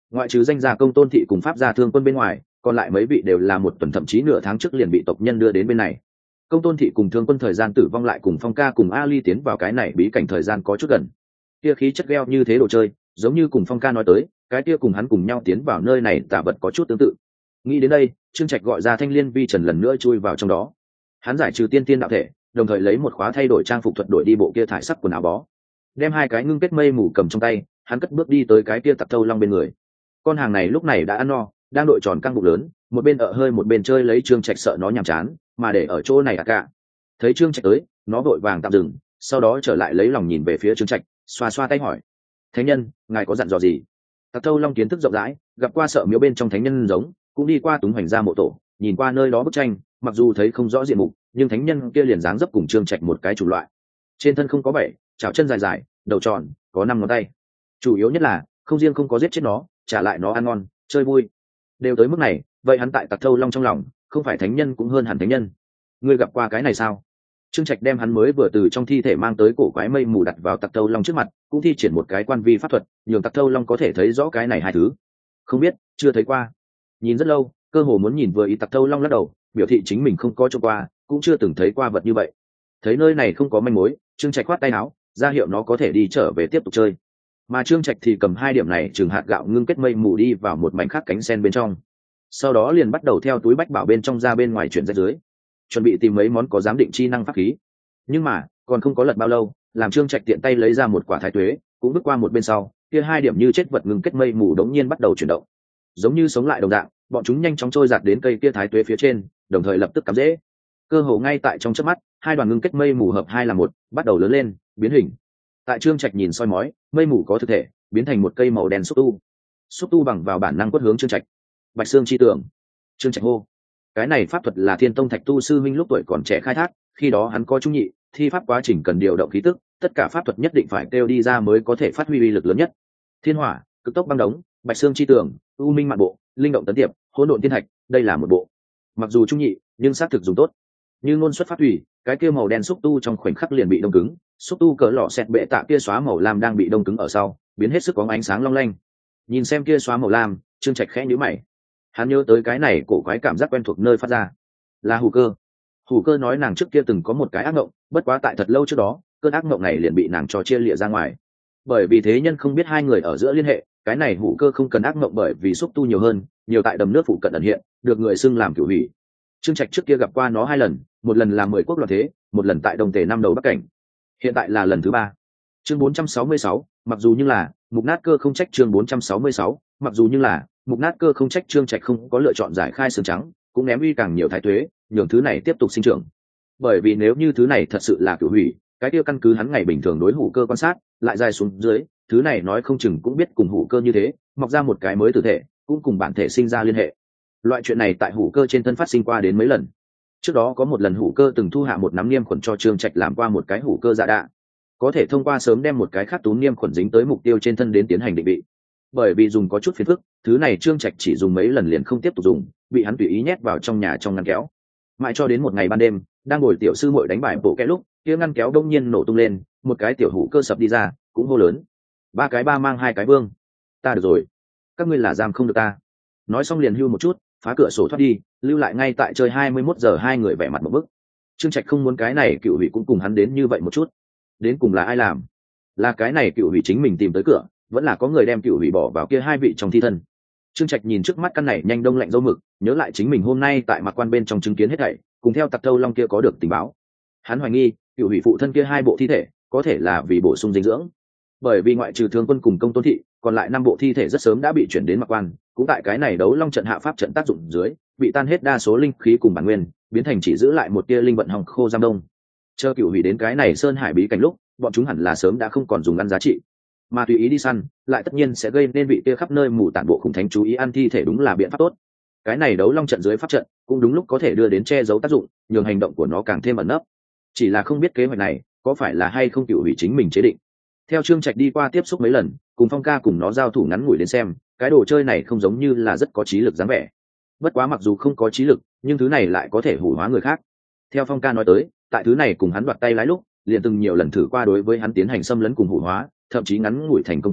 ngoại trừ danh gia Công Tôn thị cùng pháp gia Thương Quân bên ngoài, còn lại mấy vị đều là một tuần thậm chí nửa tháng trước liền bị tộc nhân đưa đến bên này. Công Tôn thị cùng Thương Quân thời gian tử vong lại cùng Phong Ca cùng Ali tiến vào cái này bí cảnh thời gian có chút gần. Kia khí chất gheo như thế đồ chơi, giống như cùng Phong Ca nói tới, cái kia cùng hắn cùng nhau tiến vào nơi này tả vật có chút tương tự. Nghĩ đến đây, Trương Trạch gọi ra Thanh Liên Vi Trần lần nữa chui vào trong đó. Hắn giải trừ tiên tiên đạo thể, đồng thời lấy một khóa thay đổi trang phục thuật đổi đi bộ kia thải sắc quần áo bó, đem hai cái ngưng kết mây mù cầm trong tay, hắn cất bước đi tới cái kia Tặc Thâu Long bên người. Con hàng này lúc này đã ăn no, đang đội tròn căng bụng lớn, một bên ợ hơi một bên chơi lấy Trương Trạch sợ nó nhàm chán, mà để ở chỗ này cả. Thấy Trương Trạch tới, nó vội vàng tạm dừng, sau đó trở lại lấy lòng nhìn về phía Trương Trạch, xoa xoa tay hỏi: "Thánh nhân, ngài có dặn dò gì?" Tặc Thâu Long kiến thức rộng rãi, gặp qua sợ miếu bên trong thánh nhân giống, cũng đi qua Túng Hoành gia mộ tổ, nhìn qua nơi đó bức tranh, mặc dù thấy không rõ diện mục, nhưng thánh nhân kia liền dáng dấp cùng Trương Trạch một cái chủng loại. Trên thân không có bảy, chảo chân dài dài, đầu tròn, có 5 ngón tay. Chủ yếu nhất là không riêng không có giết chết nó, trả lại nó ăn ngon, chơi vui. Đều tới mức này, vậy hắn tại Tặc Thâu Long trong lòng, không phải thánh nhân cũng hơn hẳn thánh nhân. Ngươi gặp qua cái này sao? Trương Trạch đem hắn mới vừa từ trong thi thể mang tới cổ quái mây mù đặt vào Tặc Thâu Long trước mặt, cũng thi triển một cái quan vi pháp thuật, nhường Tặc Thâu Long có thể thấy rõ cái này hai thứ. Không biết, chưa thấy qua. Nhìn rất lâu, cơ hồ muốn nhìn vừa ý. Tặc Thâu Long lắc đầu, biểu thị chính mình không có trông qua, cũng chưa từng thấy qua vật như vậy. Thấy nơi này không có manh mối, Trương Trạch khoát tay áo, ra hiệu nó có thể đi trở về tiếp tục chơi. Mà Trương Trạch thì cầm 2 điểm này chừng hạt gạo ngưng kết mây mù đi vào một mảnh khác cánh sen bên trong. Sau đó liền bắt đầu theo túi bách bảo bên trong ra bên ngoài chuyển ra dưới, chuẩn bị tìm mấy món có giám định chi năng pháp khí. Nhưng mà còn không có lật bao lâu, làm Trương Trạch tiện tay lấy ra một quả thái tuế, cũng bước qua một bên sau, kia 2 điểm như chết vật ngưng kết mây mù đống nhiên bắt đầu chuyển động, giống như sống lại đồng dạng, bọn chúng nhanh chóng trôi giạt đến cây kia thái tuế phía trên, đồng thời lập tức cắm rễ. Cơ hồ ngay tại trong chớp mắt, 2 đoàn ngưng kết mây mù hợp 2 là một, bắt đầu lớn lên, biến hình. Tại Trương Trạch nhìn soi mói, mây mù có thực thể, biến thành một cây màu đen xúc tu. Xúc tu bằng vào bản năng quất hướng Trương Trạch. Bạch Xương chi tưởng. Trương Trạch hô. Cái này pháp thuật là Thiên Tông Thạch Tu sư minh lúc tuổi còn trẻ khai thác, khi đó hắn có trung nhị, thi pháp quá trình cần điều động khí tức, tất cả pháp thuật nhất định phải kêu đi ra mới có thể phát huy uy lực lớn nhất. Thiên hỏa, cực tốc băng đống, Bạch Xương chi tưởng, U Minh mạn bộ, linh động tấn tiệp, hỗn độn thiên thạch, đây là một bộ. Mặc dù trung nhị, nhưng xác thực dùng tốt. Như ngôn xuất phát thủy, cái kia màu đen xúc tu trong khoảnh khắc liền bị đông cứng, xúc tu cỡ lọ xẹt bệ tạ kia xóa màu lam đang bị đông cứng ở sau, biến hết sức có ánh sáng long lanh. Nhìn xem kia xóa màu lam, Trương Trạch khẽ nhíu mày. Hắn nhớ tới cái này cổ quái cảm giác quen thuộc nơi phát ra, là Hủ Cơ. Hủ Cơ nói nàng trước kia từng có một cái ác mộng, bất quá tại thật lâu trước đó, cơn ác mộng này liền bị nàng cho chia lìa ra ngoài. Bởi vì thế nhân không biết hai người ở giữa liên hệ, cái này Hủ Cơ không cần ác mộng bởi vì xúc tu nhiều hơn, nhiều tại đầm nước phụ cận ẩn hiện, được người xưng làm cửu hủy. Trương Trạch trước kia gặp qua nó 2 lần, một lần là 10 quốc loạn thế, một lần tại Đông Tề năm đầu Bắc cảnh. Hiện tại là lần thứ 3. Chương 466, mặc dù như là mục nát cơ không trách. Chương 466, mặc dù như là mục nát cơ không trách. Trương Trạch không có lựa chọn giải khai xương trắng, cũng ném uy càng nhiều thái tuế, nhường thứ này tiếp tục sinh trưởng. Bởi vì nếu như thứ này thật sự là cửu hủy, cái kia căn cứ hắn ngày bình thường đối Hủ Cơ quan sát, lại dài xuống dưới, thứ này nói không chừng cũng biết cùng Hủ Cơ như thế, mọc ra một cái mới tử thể, cũng cùng bản thể sinh ra liên hệ. Loại chuyện này tại Hủ Cơ trên thân phát sinh qua đến mấy lần. Trước đó có một lần Hủ Cơ từng thu hạ một nắm niêm khuẩn cho Trương Trạch làm qua một cái Hủ Cơ dạ đạ, có thể thông qua sớm đem một cái khác túm niêm khuẩn dính tới mục tiêu trên thân đến tiến hành định vị. Bởi vì dùng có chút phiền phức, thứ này Trương Trạch chỉ dùng mấy lần liền không tiếp tục dùng, bị hắn tùy ý nhét vào trong nhà trong ngăn kéo. Mãi cho đến một ngày ban đêm, đang ngồi tiểu sư muội đánh bài bộ kẽ lúc, kia ngăn kéo đông nhiên nổ tung lên, một cái tiểu Hủ Cơ sập đi ra, cũng hô lớn: "Ba cái ba mang 2 cái vương, ta được rồi, các ngươi là giam không được ta." Nói xong liền hưu một chút, phá cửa sổ thoát đi, lưu lại ngay tại chơi 21 giờ 2 người vẻ mặt một bức. Trương Trạch không muốn cái này cựu hủy cũng cùng hắn đến như vậy một chút. Đến cùng là ai làm? Là cái này cựu hủy chính mình tìm tới cửa, vẫn là có người đem cựu hủy bỏ vào kia 2 vị trong thi thân? Trương Trạch nhìn trước mắt căn này nhanh đông lạnh dâu mực, nhớ lại chính mình hôm nay tại Mạc Quan bên trong chứng kiến hết thảy, cùng theo Tặc Thâu Long kia có được tình báo. Hắn hoài nghi, cựu hủy phụ thân kia 2 bộ thi thể, có thể là vì bổ sung dinh dưỡng. Bởi vì ngoại trừ Thương Quân cùng Công Tôn thị, còn lại 5 bộ thi thể rất sớm đã bị chuyển đến Mạc Quan, cũng tại cái này đấu long trận hạ pháp trận tác dụng dưới, bị tan hết đa số linh khí cùng bản nguyên, biến thành chỉ giữ lại một tia linh vận hồng khô giam đông. Chờ cựu hủy đến cái này sơn hải bí cảnh lúc, bọn chúng hẳn là sớm đã không còn dùng ăn giá trị, mà tùy ý đi săn, lại tất nhiên sẽ gây nên vị kia khắp nơi mù tản bộ khủng thánh chú ý ăn thi thể, đúng là biện pháp tốt. Cái này đấu long trận dưới pháp trận, cũng đúng lúc có thể đưa đến che giấu tác dụng, nhường hành động của nó càng thêm ẩn nấp. Chỉ là không biết kế hoạch này có phải là hay không cựu hủy chính mình chế định. Theo Trương Trạch đi qua tiếp xúc mấy lần, cùng Phong Ca cùng nó giao thủ ngắn ngủi đến xem, cái đồ chơi này không giống như là rất có trí lực dáng vẻ. Bất quá mặc dù không có trí lực, nhưng thứ này lại có thể hủ hóa người khác. Theo Phong Ca nói tới, tại thứ này cùng hắn đoạt tay lái lúc, liền từng nhiều lần thử qua đối với hắn tiến hành xâm lấn cùng hủ hóa, thậm chí ngắn ngủi thành công qua,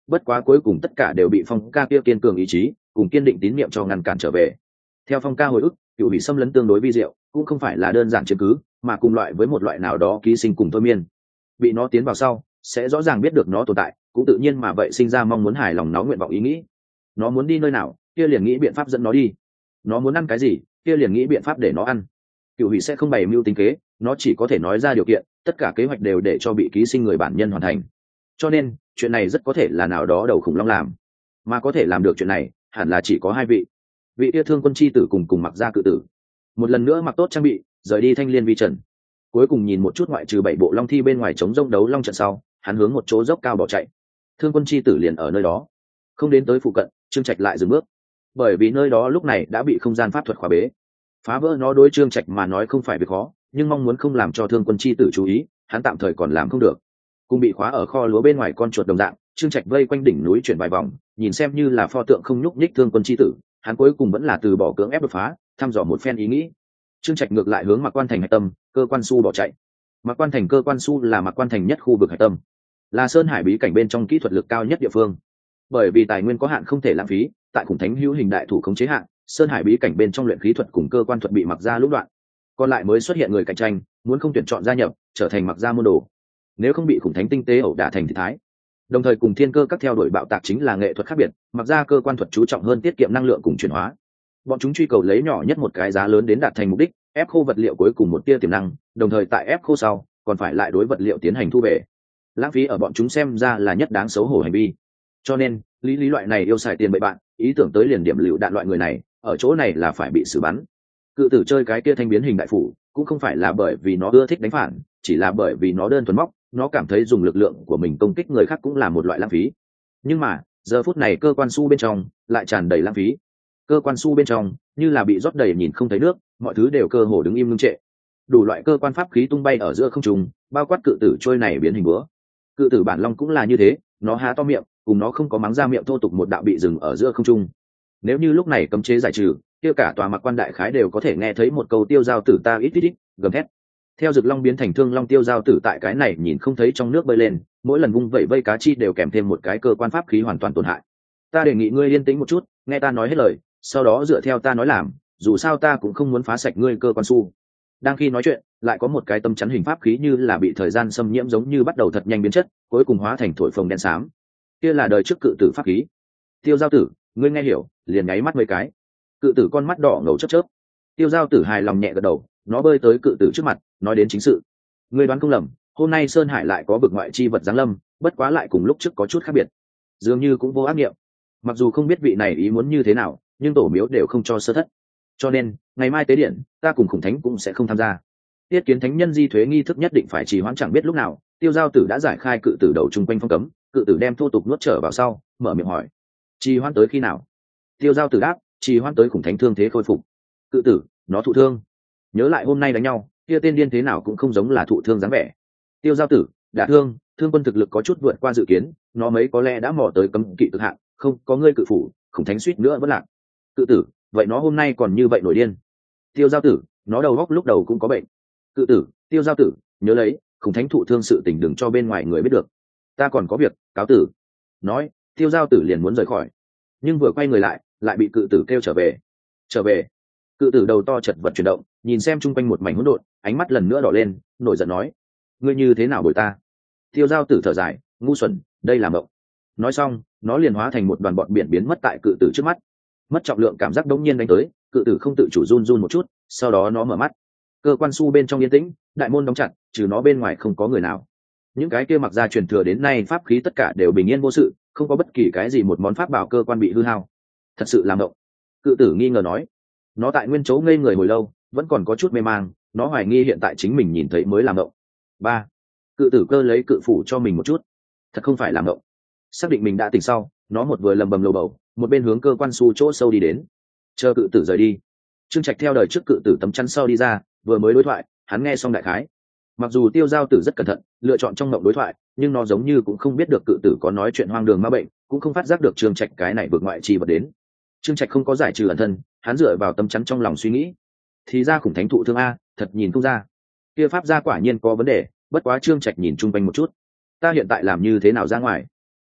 bất quá cuối cùng tất cả đều bị Phong ca kia kiên cường ý chí cùng kiên định tín niệm cho ngăn cản trở về. Theo Phong ca hồi ức, cựu hủy xâm lấn tương đối vi diệu, cũng không phải là đơn giản chứng cứ, mà cùng loại với một loại nào đó ký sinh cùng thôi miên. Bị nó tiến vào sau, sẽ rõ ràng biết được nó tồn tại, cũng tự nhiên mà vậy sinh ra mong muốn hài lòng nó nguyện vọng ý nghĩ. Nó muốn đi nơi nào, kia liền nghĩ biện pháp dẫn nó đi. Nó muốn ăn cái gì, kia liền nghĩ biện pháp để nó ăn. Cựu hủy sẽ không bày mưu tính kế, nó chỉ có thể nói ra điều kiện, tất cả kế hoạch đều để cho bị ký sinh người bản nhân hoàn thành. Cho nên chuyện này rất có thể là nào đó đầu khủng long làm, mà có thể làm được chuyện này hẳn là chỉ có hai vị. Vị yêu thương quân chi tử cùng mặc ra cự tử một lần nữa mặc tốt trang bị rời đi Thanh Liên vi trần. Cuối cùng nhìn một chút ngoại trừ 7 bộ long thi bên ngoài chống rông đấu long trận sau, hắn hướng một chỗ dốc cao bỏ chạy. Thương quân chi tử liền ở nơi đó, không đến tới phụ cận, Trương Trạch lại dừng bước, bởi vì nơi đó lúc này đã bị không gian pháp thuật khóa bế. Phá vỡ nó đối Trương Trạch mà nói không phải việc khó, nhưng mong muốn không làm cho Thương quân chi tử chú ý, hắn tạm thời còn làm không được. Cùng bị khóa ở kho lúa bên ngoài con chuột đồng dạng, Trương Trạch vây quanh đỉnh núi chuyển vài vòng, nhìn xem như là pho tượng không nhúc nhích Thương quân chi tử, hắn cuối cùng vẫn là từ bỏ cưỡng ép đột phá, thăm dò một phen ý nghĩ. Trương Trạch ngược lại hướng Mạc Quan Thành hạch tâm, cơ quan su bỏ chạy. Mạc Quan Thành cơ quan su là Mạc Quan Thành nhất khu vực hạch tâm, là sơn hải bí cảnh bên trong kỹ thuật lực cao nhất địa phương. Bởi vì tài nguyên có hạn không thể lãng phí, tại khủng thánh hữu hình đại thủ khống chế hạn, sơn hải bí cảnh bên trong luyện khí thuật cùng cơ quan thuật bị Mặc gia lũng đoạn. Còn lại mới xuất hiện người cạnh tranh, muốn không tuyển chọn gia nhập, trở thành Mặc gia môn đồ. Nếu không bị khủng thánh tinh tế ẩu đả thành thị thái. Đồng thời cùng thiên cơ các theo đuổi bạo tạc chính là nghệ thuật khác biệt, Mặc gia cơ quan thuật chú trọng hơn tiết kiệm năng lượng cùng chuyển hóa. Bọn chúng truy cầu lấy nhỏ nhất một cái giá lớn đến đạt thành mục đích, ép khô vật liệu cuối cùng một tia tiềm năng, đồng thời tại ép khô sau, còn phải lại đối vật liệu tiến hành thu về. Lãng phí ở bọn chúng xem ra là nhất đáng xấu hổ hành vi. Cho nên, lý loại này yêu xài tiền bậy bạn, ý tưởng tới liền điểm lựu đạn loại người này, ở chỗ này là phải bị xử bắn. Cự tử chơi cái kia thanh biến hình đại phủ, cũng không phải là bởi vì nó ưa thích đánh phản, chỉ là bởi vì nó đơn thuần móc, nó cảm thấy dùng lực lượng của mình công kích người khác cũng là một loại lãng phí. Nhưng mà, giờ phút này cơ quan su bên trong lại tràn đầy lãng phí. Cơ quan su bên trong như là bị rót đầy nhìn không thấy nước, mọi thứ đều cơ hồ đứng im ngưng trệ. Đủ loại cơ quan pháp khí tung bay ở giữa không trung, bao quát cự tử trôi này biến hình búa. Cự tử bản long cũng là như thế, nó há to miệng, cùng nó không có mắng ra miệng thô tục một đạo bị dừng ở giữa không trung. Nếu như lúc này cấm chế giải trừ, kia cả tòa Mặc Quan đại khái đều có thể nghe thấy một câu tiêu giao tử ta ít ít ít gầm thét. Theo Dực Long biến thành Thương Long, tiêu giao tử tại cái này nhìn không thấy trong nước bơi lên, mỗi lần vung vẩy vây cá chi đều kèm thêm một cái cơ quan pháp khí hoàn toàn tổn hại. Ta đề nghị ngươi yên tĩnh một chút, nghe ta nói hết lời, sau đó dựa theo ta nói làm, dù sao ta cũng không muốn phá sạch ngươi cơ quan su. Đang khi nói chuyện, lại có một cái tâm chắn hình pháp khí như là bị thời gian xâm nhiễm giống như bắt đầu thật nhanh biến chất, cuối cùng hóa thành thổi phồng đen xám. Kia là đời trước cự tử pháp khí. Tiêu giao tử, ngươi nghe hiểu, liền nháy mắt mấy cái. Cự tử con mắt đỏ ngầu chớp chớp. Tiêu giao tử hài lòng nhẹ gật đầu, nó bơi tới cự tử trước mặt, nói đến chính sự. Ngươi đoán không lầm, hôm nay Sơn Hải lại có vực ngoại chi vật giáng lâm, bất quá lại cùng lúc trước có chút khác biệt. Dường như cũng vô ác nghiệm. Mặc dù không biết vị này ý muốn như thế nào, nhưng tổ miếu đều không cho sơ thất. Cho nên, ngày mai tế điện, ta cùng khủng thánh cũng sẽ không tham gia. Tiết kiến thánh nhân di thuế nghi thức nhất định phải trì hoãn, chẳng biết lúc nào, tiêu giao tử đã giải khai cự tử đầu chung quanh phong cấm, cự tử đem thô tục nuốt trở vào sau, mở miệng hỏi: trì hoãn tới khi nào? Tiêu giao tử đáp: trì hoãn tới khủng thánh thương thế khôi phục. Cự tử, nó thụ thương. Nhớ lại hôm nay đánh nhau, kia tên điên thế nào cũng không giống là thụ thương dáng vẻ. Tiêu giao tử, đã thương, thương quân thực lực có chút vượt qua dự kiến, nó mấy có lẽ đã mò tới cấm kỵ cực hạn, không có ngươi cự phủ, khủng thánh suýt nữa vẫn lạc. Cự tử, vậy nó hôm nay còn như vậy nổi điên. Tiêu giao tử, nó đầu góc lúc đầu cũng có bệnh. Cự tử, tiêu giao tử, nhớ lấy, khủng thánh thụ thương sự tình đừng cho bên ngoài người biết được. Ta còn có việc, cáo tử. Nói, tiêu giao tử liền muốn rời khỏi, nhưng vừa quay người lại bị cự tử kêu trở về. Trở về. Cự tử đầu to chật vật chuyển động, nhìn xem chung quanh một mảnh hỗn độn, ánh mắt lần nữa đỏ lên, nổi giận nói: ngươi như thế nào bồi ta? Tiêu giao tử thở dài, ngu xuẩn, đây là mộng. Nói xong, nó liền hóa thành một đoàn bọn biển biến mất tại cự tử trước mắt. Mất trọng lượng cảm giác đống nhiên đánh tới, cự tử không tự chủ run run một chút, sau đó nó mở mắt. Cơ quan su bên trong yên tĩnh, đại môn đóng chặt, trừ nó bên ngoài không có người nào. Những cái kia Mặc gia truyền thừa đến nay pháp khí tất cả đều bình yên vô sự, không có bất kỳ cái gì một món pháp bảo cơ quan bị hư hao. Thật sự làm động. Cự tử nghi ngờ nói. Nó tại nguyên chỗ ngây người hồi lâu, vẫn còn có chút mê mang, nó hoài nghi hiện tại chính mình nhìn thấy mới làm động. 3. Cự tử cơ lấy cự phủ cho mình một chút. Thật không phải làm động. Xác định mình đã tỉnh sau, nó một vừa lầm bầm lầu bầu, một bên hướng cơ quan su chỗ sâu đi đến. Chờ cự tử rời đi, Trương Trạch theo đời trước cự tử tấm chắn sau đi ra, vừa mới đối thoại, hắn nghe xong đại khái. Mặc dù tiêu giao tử rất cẩn thận lựa chọn trong mộng đối thoại, nhưng nó giống như cũng không biết được cự tử có nói chuyện hoang đường ma bệnh, cũng không phát giác được Trương Trạch cái này vượt ngoại chi vật đến. Trương Trạch không có giải trừ ẩn thân, hắn dựa vào tấm chắn trong lòng suy nghĩ. Thì ra khủng thánh thụ thương a, thật nhìn không ra. Kia pháp gia quả nhiên có vấn đề, bất quá Trương Trạch nhìn chung quanh một chút. Ta hiện tại làm như thế nào ra ngoài?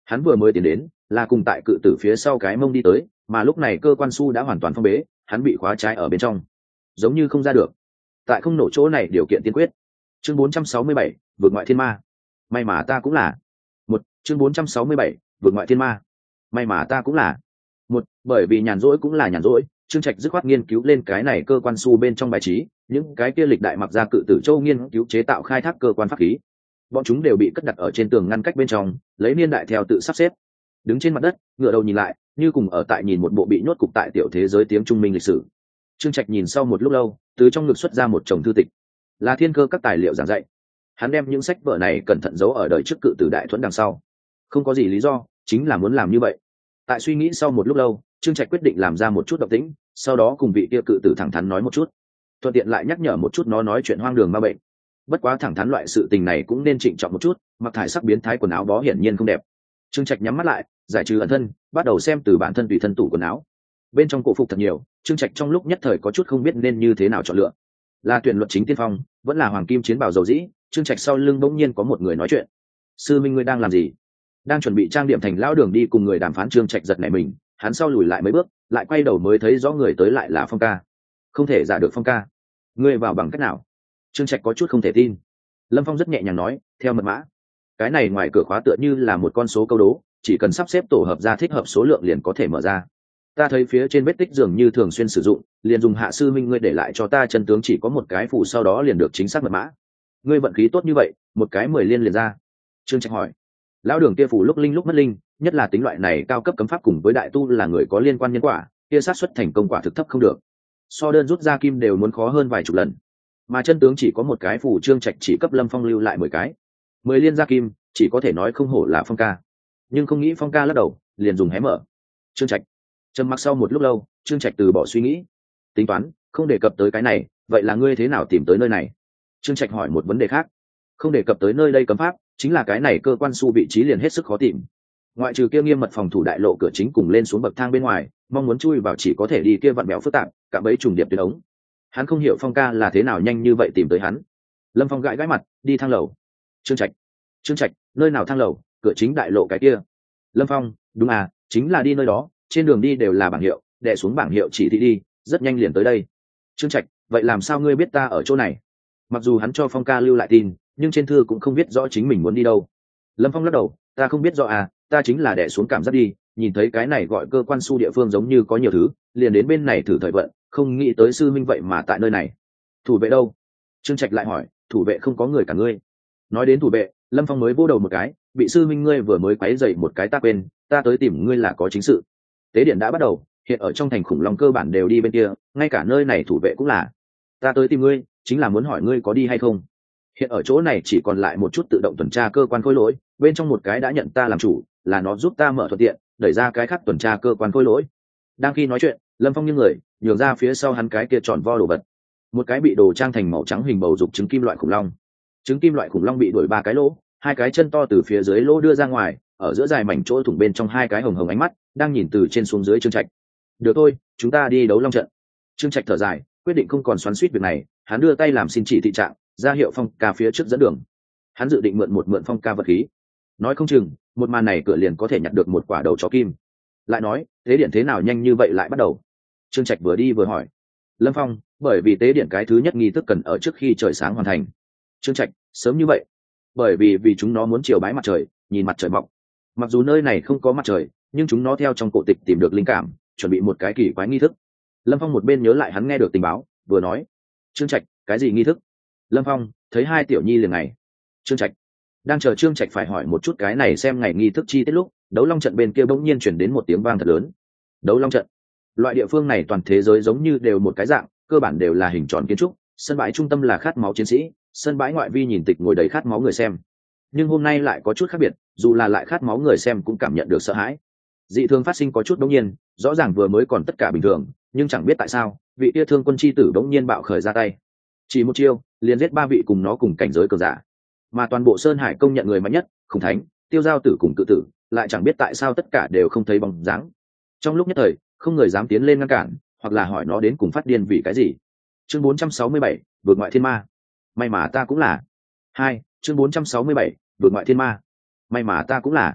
Hắn vừa mới tiến đến là cùng tại cự tử phía sau cái mông đi tới, mà lúc này cơ quan su đã hoàn toàn phong bế, hắn bị khóa trái ở bên trong, giống như không ra được. Tại không nổ chỗ này điều kiện tiên quyết. Chương 467, vượt ngoại thiên ma. May mà ta cũng là một. Chương 467, vượt ngoại thiên ma. May mà ta cũng là một. Bởi vì nhàn rỗi cũng là nhàn rỗi, Trương Trạch dứt khoát nghiên cứu lên cái này cơ quan su bên trong bài trí, những cái kia lịch đại mặc ra cự tử châu nghiên cứu chế tạo khai thác cơ quan pháp khí. Bọn chúng đều bị cất đặt ở trên tường ngăn cách bên trong, lấy niên đại theo tự sắp xếp. Đứng trên mặt đất, ngửa đầu nhìn lại, như cùng ở tại nhìn một bộ bị nhốt cục tại tiểu thế giới tiếng Trung Minh lịch sử. Trương Trạch nhìn sau một lúc lâu, từ trong ngực xuất ra một chồng thư tịch, là thiên cơ các tài liệu giảng dạy. Hắn đem những sách vở này cẩn thận giấu ở đời trước cự tử đại thuẫn đằng sau. Không có gì lý do, chính là muốn làm như vậy. Tại suy nghĩ sau một lúc lâu, Trương Trạch quyết định làm ra một chút động tĩnh, sau đó cùng vị kia cự tử thẳng thắn nói một chút, thuận tiện lại nhắc nhở một chút nó nói chuyện hoang đường ma bệnh. Bất quá thẳng thắn loại sự tình này cũng nên trịnh trọng một chút, mặc thải sắc biến thái quần áo bó hiển nhiên không đẹp. Trương Trạch nhắm mắt lại, giải trừ ẩn thân, bắt đầu xem từ bản thân tùy thân tủ quần áo. Bên trong cổ phục thật nhiều, Trương Trạch trong lúc nhất thời có chút không biết nên như thế nào chọn lựa. Là tuyển luật chính tiên phong, vẫn là hoàng kim chiến bào dầu dĩ. Trương Trạch sau lưng bỗng nhiên có một người nói chuyện. Sư minh, ngươi đang làm gì? Đang chuẩn bị trang điểm thành lão đường đi cùng người đàm phán. Trương Trạch giật nảy mình, hắn sau lùi lại mấy bước, lại quay đầu mới thấy rõ người tới lại là Phong ca. Không thể giả được Phong ca, ngươi vào bằng cách nào? Trương Trạch có chút không thể tin. Lâm Phong rất nhẹ nhàng nói, theo mật mã. Cái này ngoài cửa khóa tựa như là một con số câu đố, chỉ cần sắp xếp tổ hợp ra thích hợp số lượng liền có thể mở ra. Ta thấy phía trên vết tích dường như thường xuyên sử dụng, liền dùng hạ sư minh ngươi để lại cho ta chân tướng chỉ có một cái phù, sau đó liền được chính xác mật mã. Ngươi vận khí tốt như vậy, một cái 10 liên liền ra. Trương Trạch hỏi. Lão đường kia phù lúc linh lúc mất linh, nhất là tính loại này cao cấp cấm pháp cùng với đại tu là người có liên quan nhân quả, kia sát suất thành công quả thực thấp không được. So đơn rút ra kim đều muốn khó hơn vài chục lần. Mà chân tướng chỉ có một cái phù, Trương Trạch chỉ cấp Lâm Phong lưu lại 10 cái. 10 liên ra kim, chỉ có thể nói không hổ là Phong ca. Nhưng không nghĩ Phong ca lắc đầu, liền dùng hé mở. Trương Trạch trầm mặc sau một lúc lâu, Trương Trạch từ bỏ suy nghĩ, tính toán không đề cập tới cái này. Vậy là ngươi thế nào tìm tới nơi này? Trương Trạch hỏi một vấn đề khác. Không đề cập tới nơi đây cấm pháp, chính là cái này cơ quan su vị trí liền hết sức khó tìm. Ngoại trừ kia nghiêm mật phòng thủ đại lộ cửa chính cùng lên xuống bậc thang bên ngoài, mong muốn chui vào chỉ có thể đi kia vặn bèo phức tạp, cả bấy trùng điệp tuyến ống. Hắn không hiểu Phong ca là thế nào nhanh như vậy tìm tới hắn. Lâm Phong gãi gãi mặt, đi thang lầu. Trương Trạch, nơi nào thang lầu? Cửa chính đại lộ cái kia. Lâm Phong, đúng à, chính là đi nơi đó, trên đường đi đều là bảng hiệu, đè xuống bảng hiệu chỉ thị đi, rất nhanh liền tới đây. Trương Trạch, vậy làm sao ngươi biết ta ở chỗ này? Mặc dù hắn cho Phong ca lưu lại tin, nhưng trên thư cũng không biết rõ chính mình muốn đi đâu. Lâm Phong lắc đầu, ta không biết rõ à, ta chính là đè xuống cảm giác đi, nhìn thấy cái này gọi cơ quan su địa phương giống như có nhiều thứ, liền đến bên này thử thời vận, không nghĩ tới sư minh vậy mà tại nơi này. Thủ vệ đâu? Trương Trạch lại hỏi. Thủ vệ không có người cả ngươi. Nói đến thủ vệ, Lâm Phong mới vô đầu một cái, bị sư minh ngươi vừa mới quấy dậy một cái ta quên, ta tới tìm ngươi là có chính sự. Tế điện đã bắt đầu, hiện ở trong thành khủng long cơ bản đều đi bên kia, ngay cả nơi này thủ vệ cũng là. Ta tới tìm ngươi, chính là muốn hỏi ngươi có đi hay không. Hiện ở chỗ này chỉ còn lại một chút tự động tuần tra cơ quan khối lỗi, bên trong một cái đã nhận ta làm chủ, là nó giúp ta mở thuận tiện, đẩy ra cái khác tuần tra cơ quan khối lỗi. Đang khi nói chuyện, Lâm Phong nghiêng người, nhường ra phía sau hắn cái kia tròn vo đồ vật. Một cái bị đồ trang thành màu trắng hình bầu dục trứng kim loại khủng long. Trứng kim loại khủng long bị đuổi 3 cái lỗ, 2 cái chân to từ phía dưới lỗ đưa ra ngoài, ở giữa dài mảnh chỗ thủng bên trong 2 cái hồng hồng ánh mắt đang nhìn từ trên xuống dưới Trương Trạch. Được thôi, chúng ta đi đấu long trận. Trương Trạch thở dài, quyết định không còn xoắn xuýt việc này, hắn đưa tay làm xin chỉ thị trạng, ra hiệu Phong ca phía trước dẫn đường. Hắn dự định mượn Phong ca vật khí, nói không chừng một màn này cửa liền có thể nhặt được một quả đầu chó kim. Lại nói, tế điện thế nào nhanh như vậy lại bắt đầu? Trương Trạch vừa đi vừa hỏi. Lâm Phong, bởi vì tế điện cái thứ nhất nghi thức cần ở trước khi trời sáng hoàn thành. Trương Trạch, sớm như vậy? Bởi vì chúng nó muốn chiều bái mặt trời, nhìn mặt trời mọc. Mặc dù nơi này không có mặt trời, nhưng chúng nó theo trong cổ tịch tìm được linh cảm, chuẩn bị một cái kỳ quái nghi thức. Lâm Phong một bên nhớ lại hắn nghe được tình báo, vừa nói. Trương Trạch, cái gì nghi thức? Lâm Phong, thấy 2 tiểu nhi liền ngày. Trương Trạch đang chờ Trương Trạch phải hỏi một chút cái này xem ngày nghi thức chi tiết lúc, đấu long trận bên kia bỗng nhiên chuyển đến một tiếng vang thật lớn. Đấu long trận, loại địa phương này toàn thế giới giống như đều một cái dạng, cơ bản đều là hình tròn kiến trúc, sân bãi trung tâm là khát máu chiến sĩ, sân bãi ngoại vi nhìn tịch ngồi đầy khát máu người xem. Nhưng hôm nay lại có chút khác biệt, dù là lại khát máu người xem cũng cảm nhận được sợ hãi. Dị thường phát sinh có chút bỗng nhiên, rõ ràng vừa mới còn tất cả bình thường, nhưng chẳng biết tại sao, vị kia thương quân chi tử bỗng nhiên bạo khởi ra tay. Chỉ một chiêu, liền giết 3 vị cùng nó cùng cảnh giới cường giả. Mà toàn bộ Sơn Hải công nhận người mạnh nhất, Khủng Thánh, Tiêu Giao tử cùng Cự tử, lại chẳng biết tại sao tất cả đều không thấy bóng dáng. Trong lúc nhất thời, không người dám tiến lên ngăn cản, hoặc là hỏi nó đến cùng phát điên vì cái gì. Chương 467, vượt ngoại thiên ma. May mà ta cũng là. 2. Chương 467, vượt ngoại thiên ma. May mà ta cũng là.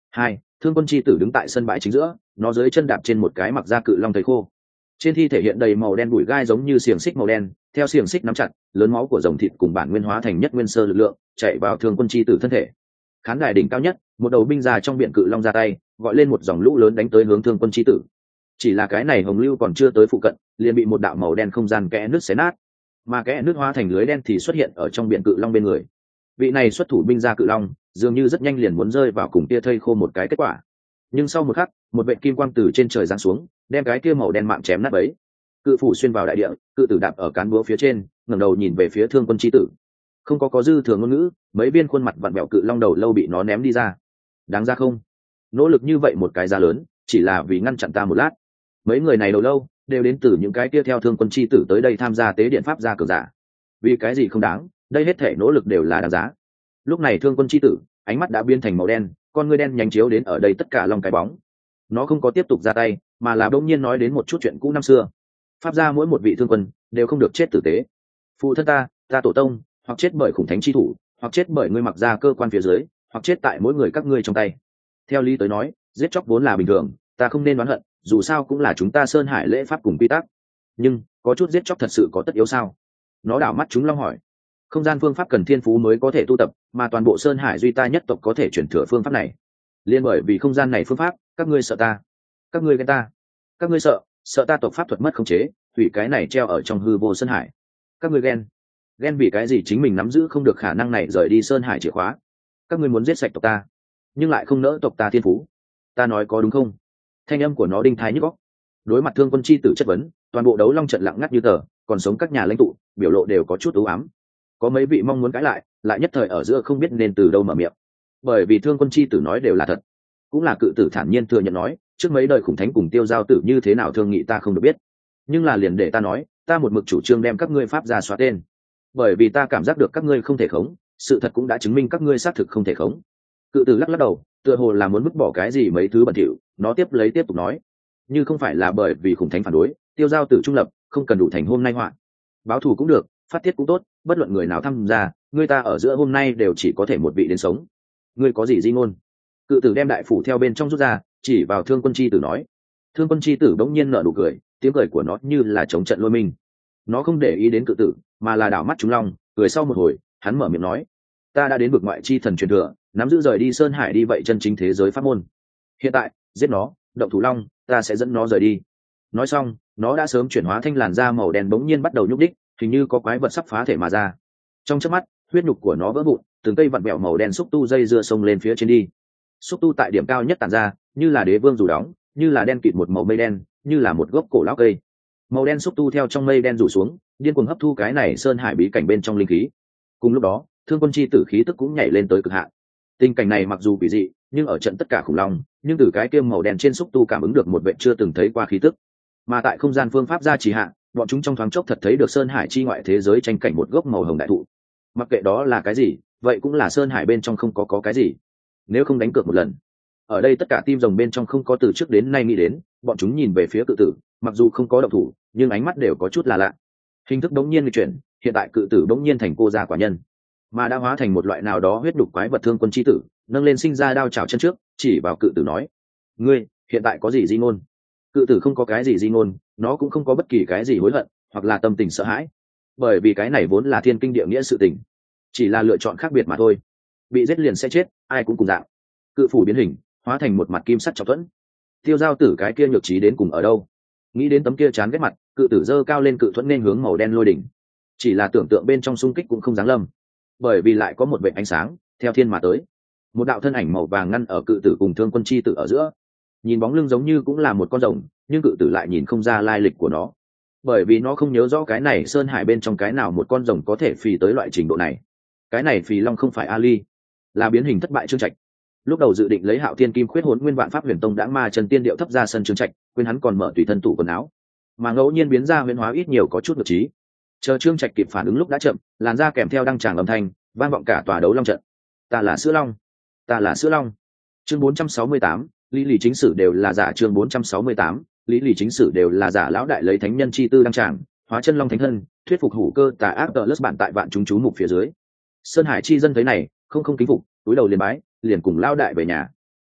2. Thương quân chi tử đứng tại sân bãi chính giữa, nó dưới chân đạp trên một cái mặc da cự long thây khô, trên thi thể hiện đầy màu đen bụi gai giống như xiềng xích màu đen, theo xiềng xích nắm chặt, lớn máu của dòng thịt cùng bản nguyên hóa thành nhất nguyên sơ lực lượng chạy vào thương quân chi tử thân thể. Khán đài đỉnh cao nhất, một đầu binh già trong biển cự long ra tay, gọi lên một dòng lũ lớn đánh tới hướng thương quân chi tử. Chỉ là cái này hồng lưu còn chưa tới phụ cận, liền bị một đạo màu đen không gian kẽ nứt xé nát, mà kẽ nứt hóa thành lưới đen thì xuất hiện ở trong biển cự long bên người. Vị này xuất thủ binh gia cự long dường như rất nhanh liền muốn rơi vào cùng tia thây khô một cái kết quả, nhưng sau một khắc, một vệ kim quang từ trên trời giáng xuống, đem cái kia màu đen mạng chém nát bấy. Cự phủ xuyên vào đại địa, cự tử đạp ở cán búa phía trên, ngẩng đầu nhìn về phía thương quân chi tử. Không có dư thừa ngôn ngữ, mấy viên khuôn mặt vặn vẹo cự long đầu lâu bị nó ném đi ra. Đáng ra không? Nỗ lực như vậy một cái giá lớn, chỉ là vì ngăn chặn ta một lát. Mấy người này đầu lâu đều đến từ những cái kia theo thương quân chi tử tới đây tham gia tế điện pháp gia cường giả. Vì cái gì không đáng, đây hết thể nỗ lực đều là đáng giá. Lúc này thương quân chi tử, ánh mắt đã biến thành màu đen, con ngươi đen nhánh chiếu đến ở đây tất cả long cái bóng. Nó không có tiếp tục ra tay, mà là bỗng nhiên nói đến một chút chuyện cũ năm xưa. Pháp gia mỗi một vị thương quân đều không được chết tử tế. Phụ thân ta tổ tông, hoặc chết bởi khủng thánh chi thủ, hoặc chết bởi ngươi mặc ra cơ quan phía dưới, hoặc chết tại mỗi người các ngươi trong tay. Theo lý tới nói, giết chóc vốn là bình thường, ta không nên oán hận, dù sao cũng là chúng ta Sơn Hải lễ pháp cùng quy tắc. Nhưng có chút giết chóc thật sự có tất yếu sao? Nó đảo mắt chúng long hỏi. Không gian phương pháp cần thiên phú mới có thể tu tập, mà toàn bộ Sơn Hải duy ta nhất tộc có thể chuyển thừa phương pháp này. Liên bởi vì không gian này phương pháp, các ngươi sợ ta, các ngươi ghen ta, các ngươi sợ ta tộc pháp thuật mất khống chế, hủy cái này treo ở trong hư vô Sơn Hải. Các ngươi ghen vì cái gì chính mình nắm giữ không được khả năng này rời đi Sơn Hải chìa khóa. Các ngươi muốn giết sạch tộc ta, nhưng lại không nỡ tộc ta thiên phú. Ta nói có đúng không? Thanh âm của nó đinh thái nhức óc. Đối mặt thương quân chi tử chất vấn, toàn bộ đấu long trận lặng ngắt như tờ, còn sống các nhà lãnh tụ biểu lộ đều có chút u ám. Có mấy vị mong muốn cãi lại nhất thời ở giữa không biết nên từ đâu mở miệng, bởi vì thương quân chi tử nói đều là thật. Cũng là cự tử thản nhiên thừa nhận nói, trước mấy đời khủng thánh cùng tiêu giao tử như thế nào thương nghị ta không được biết, nhưng là liền để ta nói, ta một mực chủ trương đem các ngươi pháp ra xóa tên, bởi vì ta cảm giác được các ngươi không thể khống, sự thật cũng đã chứng minh các ngươi xác thực không thể khống. Cự tử lắc lắc đầu, tựa hồ là muốn vứt bỏ cái gì mấy thứ bẩn thỉu. Nó tiếp tục nói, như không phải là bởi vì khủng thánh phản đối, tiêu giao tử trung lập, không cần đủ thành hôm nay họa. Báo thù cũng được, phát tiết cũng tốt, bất luận người nào tham gia, người ta ở giữa hôm nay đều chỉ có thể một vị đến sống. Ngươi có gì di ngôn? Cự tử đem đại phủ theo bên trong rút ra, chỉ vào thương quân chi tử nói. Thương quân chi tử bỗng nhiên nở nụ cười, tiếng cười của nó như là chống trận lôi mình. Nó không để ý đến cự tử, mà là đảo mắt chúng long, cười sau một hồi, hắn mở miệng nói, ta đã đến vực ngoại chi thần truyền thừa, nắm giữ rời đi Sơn Hải đi vậy chân chính thế giới pháp môn. Hiện tại giết nó, động thủ long, ta sẽ dẫn nó rời đi. Nói xong, nó đã sớm chuyển hóa thanh làn da màu đen bỗng nhiên bắt đầu nhúc đích, hình như có quái vật sắp phá thể mà ra. Trong chớp mắt, huyết nhục của nó vỡ vụn, từng cây vặn bẹo màu đen xúc tu dây dưa sông lên phía trên đi. Xúc tu tại điểm cao nhất tản ra, như là đế vương rủ đóng, như là đen kịt một màu mây đen, như là một gốc cổ lão cây. Màu đen xúc tu theo trong mây đen rủ xuống, điên cuồng hấp thu cái này Sơn Hải bí cảnh bên trong linh khí. Cùng lúc đó, thương quân chi tử khí tức cũng nhảy lên tới cực hạn. Tình cảnh này mặc dù quỷ dị, nhưng ở trận tất cả khủng long, nhưng từ cái kiêm màu đen trên xúc tu cảm ứng được một vệ chưa từng thấy qua khí tức. Mà tại không gian phương pháp gia trì hạ, bọn chúng trong thoáng chốc thật thấy được Sơn Hải chi ngoại thế giới tranh cảnh một gốc màu hồng đại thụ. Mặc kệ đó là cái gì, vậy cũng là Sơn Hải bên trong không có cái gì. Nếu không đánh cược một lần. Ở đây tất cả tim rồng bên trong không có từ trước đến nay nghĩ đến, bọn chúng nhìn về phía cự tử, mặc dù không có động thủ, nhưng ánh mắt đều có chút là lạ. Hình thức đống nhiên di chuyển, hiện tại cự tử đống nhiên thành cô gia quả nhân, mà đã hóa thành một loại nào đó huyết đục quái vật thương quân chi tử, nâng lên sinh ra đao chảo chân trước, chỉ vào cự tử nói, ngươi hiện tại có gì di ngôn? Cự tử không có cái gì di ngôn, nó cũng không có bất kỳ cái gì hối hận hoặc là tâm tình sợ hãi, bởi vì cái này vốn là thiên kinh địa nghĩa sự tình, chỉ là lựa chọn khác biệt mà thôi. Bị giết liền sẽ chết, ai cũng cùng dạng. Cự phủ biến hình, hóa thành một mặt kim sắt trọng thuẫn. Tiêu giao tử cái kia nhược trí đến cùng ở đâu? Nghĩ đến tấm kia chán ghét mặt, cự tử giơ cao lên cự thuẫn nên hướng màu đen lôi đỉnh. Chỉ là tưởng tượng bên trong xung kích cũng không giáng lâm, bởi vì lại có một vệt ánh sáng theo thiên mà tới. Một đạo thân ảnh màu vàng ngăn ở cự tử cùng thương quân chi tử ở giữa. Nhìn bóng lưng giống như cũng là một con rồng, nhưng cự tử lại nhìn không ra lai lịch của nó, bởi vì nó không nhớ rõ cái này Sơn Hải bên trong cái nào một con rồng có thể phì tới loại trình độ này. Cái này phì long không phải Ali, là biến hình thất bại Trương Trạch. Lúc đầu dự định lấy Hạo Thiên Kim Khuyết Hỗn Nguyên Vạn Pháp Huyền Tông đãng ma Trần Tiên Điệu thấp ra sân Trương Trạch, quên hắn còn mở tùy thân tủ quần áo, mà ngẫu nhiên biến ra huyền hóa ít nhiều có chút ngược trí. Chờ Trương Trạch kịp phản ứng lúc đã chậm, làn da kèm theo đăng tràng âm thanh vang vọng cả tòa đấu long trận. Ta là sữa long, ta là sữa long. Chương 468, lý lì chính sử đều là giả. Chương 468, lý lì chính sử đều là giả. Lão đại lấy thánh nhân chi tư đăng tràng, hóa chân long thánh thân, thuyết phục hủ cơ tà ác tờ lất bản tại vạn chúng chú mục phía dưới. Sơn Hải chi dân thấy này, không kính phục, túi đầu liền bái, liền cùng lao đại về nhà.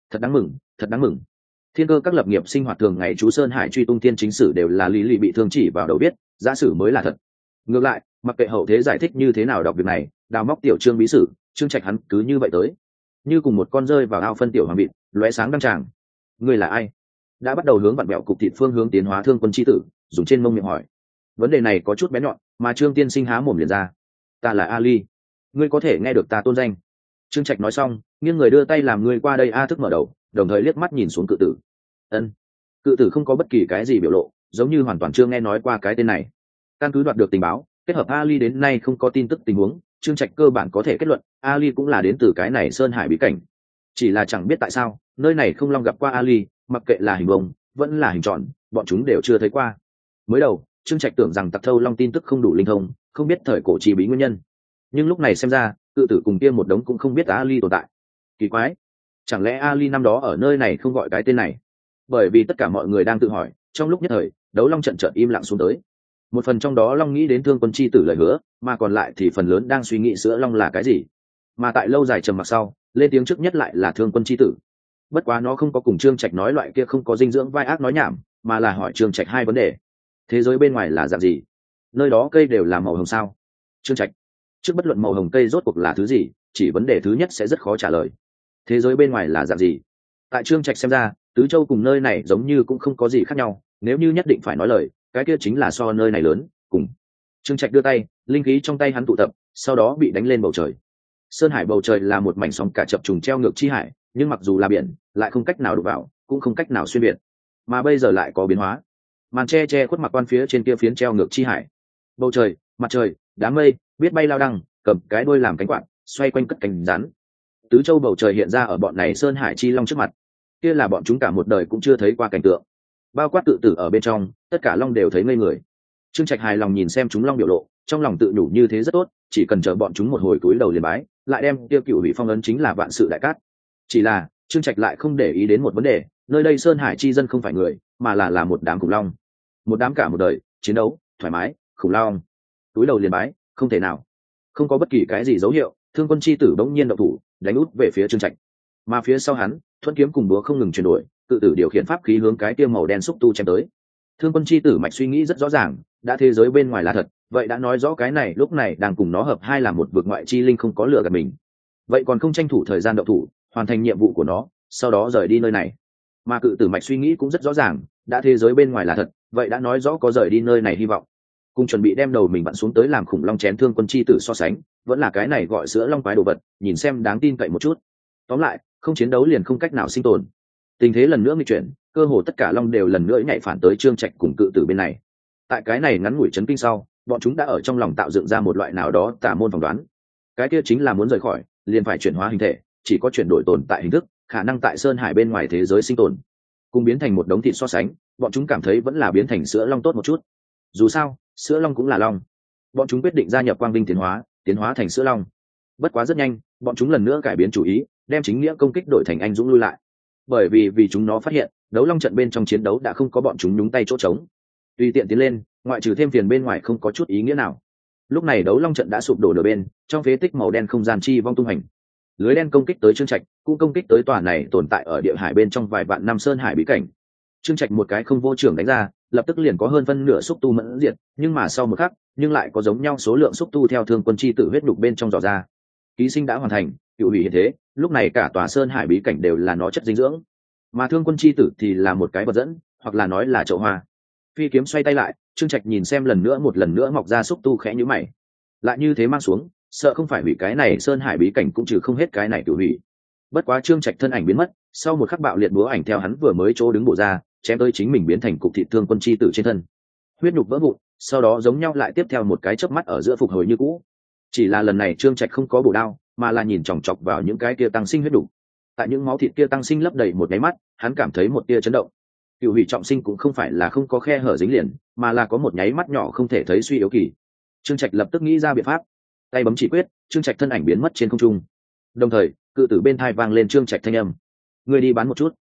Thật đáng mừng, thật đáng mừng. Thiên cơ các lập nghiệp sinh hoạt thường ngày chú Sơn Hải truy tung tiên chính sử đều là lý lì bị thương chỉ vào đầu biết, giả sử mới là thật. Ngược lại, mặc kệ hậu thế giải thích như thế nào đọc việc này, đào móc tiểu trương bí sử, Trương Trạch hắn cứ như vậy tới, như cùng một con rơi vào ao phân tiểu hoàng vịt, lóe sáng đăng tràng. Ngươi là ai? Đã bắt đầu hướng vặn bẹo cục thịt phương hướng tiến hóa thương quân chi tử, dùng trên mông miệng hỏi. Vấn đề này có chút bé nhọn, mà Trương tiên sinh há mồm liền ra. Ta là Ali. Ngươi có thể nghe được ta tôn danh. Trương Trạch nói xong, nghiêng người đưa tay làm người qua đây a thức mở đầu, đồng thời liếc mắt nhìn xuống cự tử. Ân. Cự tử không có bất kỳ cái gì biểu lộ, giống như hoàn toàn chưa nghe nói qua cái tên này. Căn cứ đoạt được tình báo, kết hợp Ali đến nay không có tin tức tình huống, Trương Trạch cơ bản có thể kết luận, Ali cũng là đến từ cái này Sơn Hải bí cảnh. Chỉ là chẳng biết tại sao, nơi này không long gặp qua Ali, mặc kệ là hình vông, vẫn là hình tròn, bọn chúng đều chưa thấy qua. Mới đầu, Trương Trạch tưởng rằng Tặc Thâu Long tin tức không đủ linh thông, không biết thời cổ chi bí nguyên nhân. Nhưng lúc này xem ra, cự tử cùng kia một đống cũng không biết Ali tồn tại. Kỳ quái, chẳng lẽ Ali năm đó ở nơi này không gọi cái tên này? Bởi vì tất cả mọi người đang tự hỏi, trong lúc nhất thời, đấu long trận chợt im lặng xuống tới. Một phần trong đó long nghĩ đến thương quân chi tử lời hứa, mà còn lại thì phần lớn đang suy nghĩ sữa long là cái gì. Mà tại lâu dài trầm mặc sau, lên tiếng trước nhất lại là thương quân chi tử. Bất quá nó không có cùng Trương Trạch nói loại kia không có dinh dưỡng vai ác nói nhảm, mà là hỏi Trương Trạch hai vấn đề. Thế giới bên ngoài là dạng gì? Nơi đó cây đều là màu hồng sao? Trương Trạch, trước bất luận màu hồng cây rốt cuộc là thứ gì, chỉ vấn đề thứ nhất sẽ rất khó trả lời. Thế giới bên ngoài là dạng gì? Tại Trương Trạch xem ra, tứ châu cùng nơi này giống như cũng không có gì khác nhau, nếu như nhất định phải nói lời, cái kia chính là so nơi này lớn. Cùng Trương Trạch đưa tay, linh khí trong tay hắn tụ tập, sau đó bị đánh lên bầu trời. Sơn Hải bầu trời là một mảnh sóng cả chập trùng treo ngược chi hải, nhưng mặc dù là biển, lại không cách nào đụng vào, cũng không cách nào xuyên biển. Mà bây giờ lại có biến hóa. Màn che khuất mặt quan phía trên kia phiến treo ngược chi hải. Bầu trời, mặt trời, đám mây, biết bay lao đăng, cầm cái đuôi làm cánh quạt, xoay quanh cất cánh rắn. Tứ châu bầu trời hiện ra ở bọn này Sơn Hải chi long trước mặt. Kia là bọn chúng cả một đời cũng chưa thấy qua cảnh tượng. Bao quát tự tử ở bên trong, tất cả long đều thấy ngây người. Trương Trạch hài lòng nhìn xem chúng long biểu lộ, trong lòng tự nhủ như thế rất tốt, chỉ cần chờ bọn chúng một hồi túi đầu liền bái, lại đem tiêu cựu hủy phong ấn chính là vạn sự đại cát. Chỉ là Trương Trạch lại không để ý đến một vấn đề, nơi đây Sơn Hải chi dân không phải người, mà là một đám khủng long, một đám cả một đời chiến đấu thoải mái khủng long. Túi đầu liền bái, không thể nào. Không có bất kỳ cái gì dấu hiệu, thương quân chi tử bỗng nhiên động thủ, đánh út về phía Trương Trạch. Mà phía sau hắn, thuẫn kiếm cùng búa không ngừng chuyển đổi, tự tử điều khiển pháp khí hướng cái tiêu màu đen xúc tu chém tới. Thương quân chi tử mạch suy nghĩ rất rõ ràng, đã thế giới bên ngoài là thật, vậy đã nói rõ cái này lúc này đang cùng nó hợp hai là một vực ngoại chi linh không có lừa gạt mình. Vậy còn không tranh thủ thời gian động thủ, hoàn thành nhiệm vụ của nó, sau đó rời đi nơi này. Mà cự tử mạch suy nghĩ cũng rất rõ ràng, đã thế giới bên ngoài là thật, vậy đã nói rõ có rời đi nơi này hy vọng. Cùng chuẩn bị đem đầu mình vặn xuống tới làm khủng long chén thương quân chi tử so sánh, vẫn là cái này gọi sữa long quái đồ vật, nhìn xem đáng tin cậy một chút. Tóm lại, không chiến đấu liền không cách nào sinh tồn. Tình thế lần nữa nghịch chuyển, cơ hồ tất cả long đều lần nữa nhảy phản tới Trương Trạch cùng cự tử bên này. Tại cái này ngắn ngủi chấn kinh sau, bọn chúng đã ở trong lòng tạo dựng ra một loại nào đó tà môn phỏng đoán. Cái kia chính là muốn rời khỏi, liền phải chuyển hóa hình thể, chỉ có chuyển đổi tồn tại hình thức, khả năng tại Sơn Hải bên ngoài thế giới sinh tồn. Cùng biến thành một đống thịt so sánh, bọn chúng cảm thấy vẫn là biến thành sữa long tốt một chút. Dù sao, sữa long cũng là long. Bọn chúng quyết định gia nhập quang vinh tiến hóa thành sữa long. Bất quá rất nhanh, bọn chúng lần nữa cải biến chủ ý, đem chính nghĩa công kích đổi thành anh dũng lui lại. Bởi vì chúng nó phát hiện, đấu long trận bên trong chiến đấu đã không có bọn chúng nhúng tay chỗ trống. Tùy tiện tiến lên, ngoại trừ thêm phiền bên ngoài không có chút ý nghĩa nào. Lúc này đấu long trận đã sụp đổ nửa bên, trong phế tích màu đen không gian chi vong tung hành. Lưới đen công kích tới Trương Trạch, cũng công kích tới tòa này tồn tại ở địa hải bên trong vài vạn năm Sơn Hải bí cảnh. Trương Trạch một cái không vô trưởng đánh ra, lập tức liền có hơn phân nửa xúc tu mẫn diệt, nhưng mà sau một khắc, nhưng lại có giống nhau số lượng xúc tu theo thương quân chi tử huyết đục bên trong dò ra. Ký sinh đã hoàn thành, cựu hủy hiện thế, lúc này cả tòa Sơn Hải bí cảnh đều là nó chất dinh dưỡng, mà thương quân chi tử thì là một cái vật dẫn, hoặc là nói là chậu hoa. Phi kiếm xoay tay lại, Trương Trạch nhìn xem một lần nữa mọc ra xúc tu khẽ nhíu mày. Lại như thế mang xuống, sợ không phải hủy cái này Sơn Hải bí cảnh cũng trừ không hết cái này cựu hủy. Bất quá Trương Trạch thân ảnh biến mất, sau một khắc bạo liệt búa ảnh theo hắn vừa mới chỗ đứng bổ ra, chém tới chính mình biến thành cục thịt thương quân chi tử trên thân. Huyết nhục vỡ vụn, sau đó giống nhau lại tiếp theo một cái chớp mắt ở giữa phục hồi như cũ. Chỉ là lần này Trương Trạch không có bổ đao, mà là nhìn chòng chọc vào những cái kia tăng sinh huyết đủ. Tại những máu thịt kia tăng sinh lấp đầy một cái mắt, hắn cảm thấy một tia chấn động. Cựu hủy trọng sinh cũng không phải là không có khe hở dính liền, mà là có một nháy mắt nhỏ không thể thấy suy yếu kỳ. Trương Trạch lập tức nghĩ ra biện pháp, tay bấm chỉ quyết, Trương Trạch thân ảnh biến mất trên không trung. Đồng thời, cự tử bên tai vang lên Trương Trạch thanh âm: "Ngươi đi bán một chút."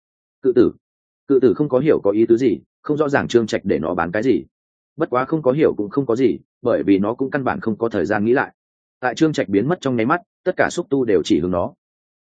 Cự tử không có hiểu có ý tứ gì, không rõ ràng Trương Trạch để nó bán cái gì. Bất quá không có hiểu cũng không có gì, bởi vì nó cũng căn bản không có thời gian nghĩ lại. Tại Trương Trạch biến mất trong nháy mắt, tất cả xúc tu đều chỉ hướng nó.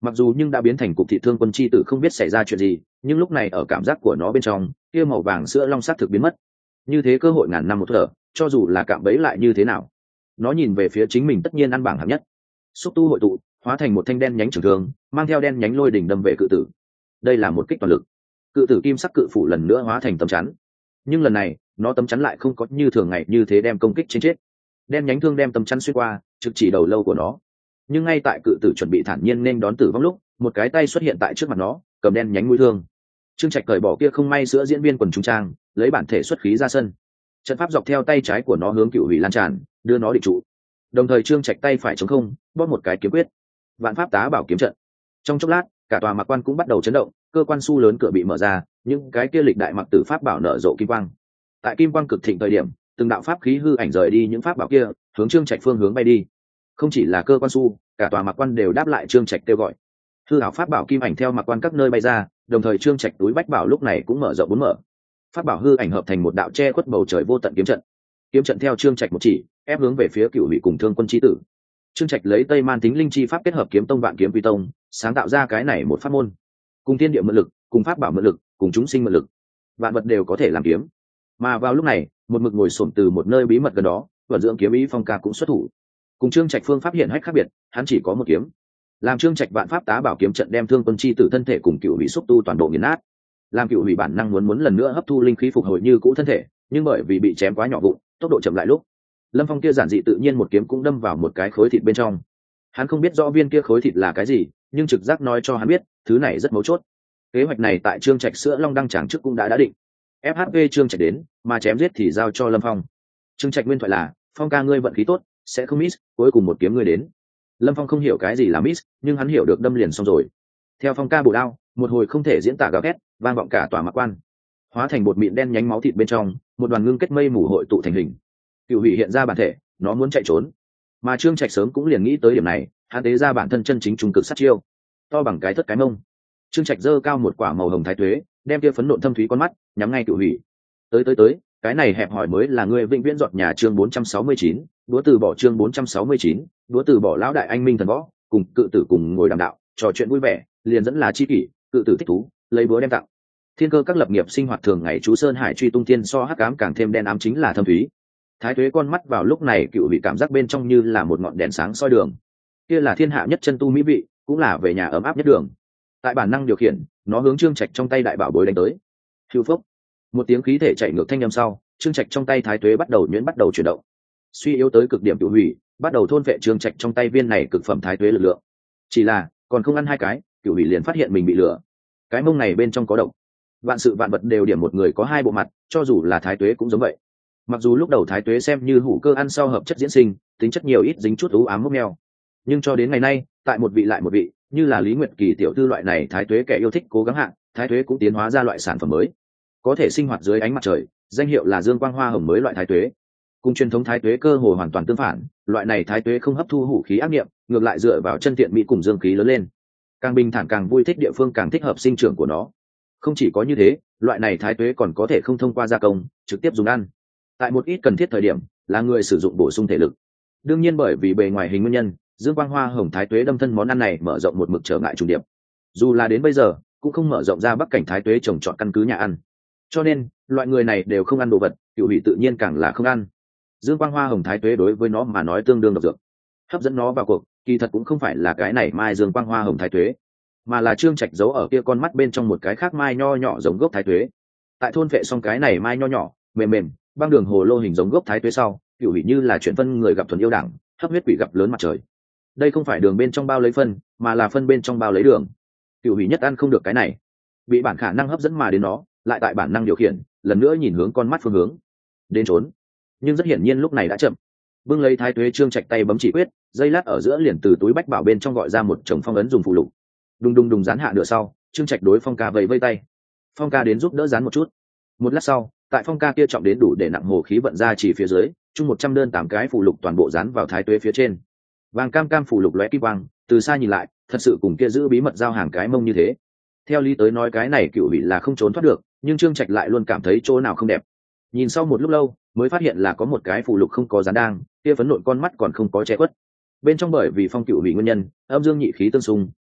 mặc dù nhưng đã biến thành cục thị thương quân chi tử không biết xảy ra chuyện gì, nhưng lúc này ở cảm giác của nó bên trong kia màu vàng sữa long sắc thực biến mất. Như thế cơ hội ngàn năm một thở, cho dù là cạm bẫy lại như thế nào, nó nhìn về phía chính mình tất nhiên ăn bảng hạng nhất. Xúc tu hội tụ hóa thành một thanh đen nhánh trường thương, mang theo đen nhánh lôi đỉnh đâm về cự tử. Đây là một kích toàn lực. Cự tử kim sắc cự phủ lần nữa hóa thành tấm chắn, nhưng lần này nó tấm chắn lại không có như thường ngày như thế đem công kích trên chết. Đen nhánh thương đem tấm chắn xuyên qua, trực chỉ đầu lâu của nó. Nhưng ngay tại cự tử chuẩn bị thản nhiên nên đón tử vong lúc, một cái tay xuất hiện tại trước mặt nó, cầm đen nhánh mũi thương. Trương Trạch cởi bỏ kia không may sữa diễn viên quần trung trang, lấy bản thể xuất khí ra sân. Trận pháp dọc theo tay trái của nó hướng Cựu Hủy lan tràn, đưa nó định trụ. Đồng thời Trương Trạch tay phải chống không, bóp một cái kiếm quyết. Vạn pháp tá bảo kiếm trận. Trong chốc lát, cả tòa mặc quan cũng bắt đầu chấn động, cơ quan su lớn cửa bị mở ra, những cái kia lịch đại mặc tử pháp bảo nở rộ kim quang. Tại kim quang cực thịnh thời điểm, từng đạo pháp khí hư ảnh rời đi những pháp bảo kia, hướng Trương Trạch phương hướng bay đi. Không chỉ là cơ quan su, cả tòa mặc quan đều đáp lại Trương Trạch kêu gọi. Hư ảo pháp bảo kim ảnh theo mặc quan các nơi bay ra, đồng thời Trương Trạch túi bách bảo lúc này cũng mở rộng bốn mở. Pháp bảo hư ảnh hợp thành một đạo che khuất bầu trời vô tận kiếm trận. Kiếm trận theo Trương Trạch một chỉ, ép hướng về phía Cựu Hủy cùng Thương Quân chi tử. Trương Trạch lấy Tây Man Tính Linh chi pháp kết hợp kiếm tông vạn kiếm quy tông, sáng tạo ra cái này một pháp môn. Cùng thiên địa mượn lực, cùng pháp bảo mượn lực, cùng chúng sinh mượn lực, vạn vật đều có thể làm kiếm. Mà vào lúc này, một mực ngồi xổm từ một nơi bí mật gần đó, vận dưỡng kiếm ý Phong Ca cũng xuất thủ. Cùng Trương Trạch phương pháp hiện hách khác biệt, hắn chỉ có một kiếm. Làm Trương Trạch vạn pháp tá bảo kiếm trận đem Thương Quân chi tử thân thể cùng Cựu Hủy xúc tu toàn bộ nghiền nát. Làm Cựu Hủy bản năng muốn lần nữa hấp thu linh khí phục hồi như cũ thân thể, nhưng bởi vì bị chém quá nhỏ vụn, tốc độ chậm lại lúc. Lâm Phong kia giản dị tự nhiên một kiếm cũng đâm vào một cái khối thịt bên trong. Hắn không biết rõ viên kia khối thịt là cái gì, nhưng trực giác nói cho hắn biết, thứ này rất mấu chốt. Kế hoạch này tại Trương Trạch sữa long đăng tràng trước cũng đã định. FHV Trương Trạch đến, mà chém giết thì giao cho Lâm Phong. Trương Trạch nguyên thoại là, Phong ca ngươi vận khí tốt, sẽ không miss, cuối cùng một kiếm ngươi đến. Lâm Phong không hiểu cái gì là miss, nhưng hắn hiểu được đâm liền xong rồi. Theo Phong ca bổ đao, một hồi không thể diễn tả gào thét, vang vọng cả tòa mặc quan, hóa thành bột mịn đen nhánh máu thịt bên trong, một đoàn ngưng kết mây mù hội tụ thành hình. Cựu Hủy hiện ra bản thể, nó muốn chạy trốn, mà Trương Trạch sớm cũng liền nghĩ tới điểm này, hắn tế ra bản thân chân chính trung cực sát chiêu, to bằng cái thất cái mông. Trương Trạch giơ cao một quả màu hồng thái tuế, đem kia phấn nộn thâm thúy con mắt nhắm ngay Cựu Hủy. Tới, cái này hẹp hỏi mới là người vĩnh viễn giọt nhà. Chương 469, đúa từ bỏ. Chương 469, đúa từ bỏ. Lão đại anh minh thần võ, cùng cự tử cùng ngồi đàm đạo, trò chuyện vui vẻ, liền dẫn lá chi kỷ, cự tử thích thú, lấy búa đem tặng. Thiên cơ các lập nghiệp sinh hoạt thường ngày chú sơn hải truy tung tiên so hắc ám càng thêm đen ám chính là thâm thúy. Thái tuế con mắt vào lúc này Cựu Hủy cảm giác bên trong như là một ngọn đèn sáng soi đường. Kia là thiên hạ nhất chân tu mỹ vị, cũng là về nhà ấm áp nhất đường. Tại bản năng điều khiển, nó hướng Trương Trạch trong tay đại bảo bối đánh tới. Hưu phốc, một tiếng khí thể chạy ngược thanh âm sau, Trương Trạch trong tay thái tuế bắt đầu chuyển động. Suy yếu tới cực điểm Cựu Hủy bắt đầu thôn vệ Trương Trạch trong tay viên này cực phẩm thái tuế lực lượng. Chỉ là còn không ăn hai cái, Cựu Hủy liền phát hiện mình bị lừa. Cái mông này bên trong có độc. Vạn sự vạn vật đều điểm một người có hai bộ mặt, cho dù là thái tuế cũng giống vậy. Mặc dù lúc đầu thái tuế xem như hủ cơ ăn sau hợp chất diễn sinh, tính chất nhiều ít dính chút ú ám mốc meo, nhưng cho đến ngày nay, tại một vị lại một vị, như là Lý Nguyệt Kỳ tiểu thư loại này thái tuế kẻ yêu thích cố gắng hạng, thái tuế cũng tiến hóa ra loại sản phẩm mới, có thể sinh hoạt dưới ánh mặt trời, danh hiệu là dương quang hoa hồng mới loại thái tuế. Cùng truyền thống thái tuế cơ hồ hoàn toàn tương phản, loại này thái tuế không hấp thu hủ khí ác niệm, ngược lại dựa vào chân thiện mỹ cùng dương khí lớn lên. Càng bình thản càng vui thích địa phương càng thích hợp sinh trưởng của nó. Không chỉ có như thế, loại này thái tuế còn có thể không thông qua gia công, trực tiếp dùng ăn. Tại một ít cần thiết thời điểm, là người sử dụng bổ sung thể lực. Đương nhiên bởi vì bề ngoài hình nguyên nhân, dương quang hoa hồng thái tuế đâm thân món ăn này mở rộng một mực trở ngại trùng điệp. Dù là đến bây giờ, cũng không mở rộng ra bắc cảnh thái tuế trồng trọt căn cứ nhà ăn. Cho nên, loại người này đều không ăn đồ vật, Cựu Hủy tự nhiên càng là không ăn. Dương quang hoa hồng thái tuế đối với nó mà nói tương đương độc dược. Hấp dẫn nó vào cuộc, kỳ thật cũng không phải là cái này mai dương quang hoa hồng thái tuế, mà là Trương Trạch giấu ở kia con mắt bên trong một cái khác mai nho nhỏ giống gốc thái tuế. Tại thôn vệ xong cái này mai nho nhỏ, mềm mềm, băng đường hồ lô hình giống gốc thái tuế sau, Cựu Hủy như là chuyển phân người gặp thuần yêu đảng, hấp huyết quỷ gặp lớn mặt trời. Đây không phải đường bên trong bao lấy phân, mà là phân bên trong bao lấy đường. Cựu Hủy nhất ăn không được cái này, bị bản khả năng hấp dẫn mà đến nó, lại tại bản năng điều khiển, lần nữa nhìn hướng con mắt phương hướng, đến trốn. Nhưng rất hiển nhiên lúc này đã chậm. Bưng lấy thái tuế Trương Trạch tay bấm chỉ quyết, dây lát ở giữa liền từ túi bách bảo bên trong gọi ra một chồng phong ấn dùng phụ lục. Đùng đùng đùng dán hạ nửa sau, Trương Trạch đối Phong Ca vẫy vây tay. Phong Ca đến giúp đỡ dán một chút. Một lát sau, tại Phong Ca kia trọng đến đủ để nặng hồ khí vận ra chỉ phía dưới, chung 100 đơn 8 cái phụ lục toàn bộ dán vào thái tuế phía trên. Vàng cam cam phụ lục lóe kim quang, từ xa nhìn lại, thật sự cùng kia giữ bí mật giao hàng cái mông như thế. Theo lý tới nói cái này Cựu Hủy là không trốn thoát được, nhưng Trương Trạch lại luôn cảm thấy chỗ nào không đẹp. Nhìn sau một lúc lâu, mới phát hiện là có một cái phụ lục không có dán đang, kia phấn nộn con mắt còn không có che khuất. Bên trong bởi vì Phong Cựu Hủy nguyên nhân, âm dương nhị khí tương xung,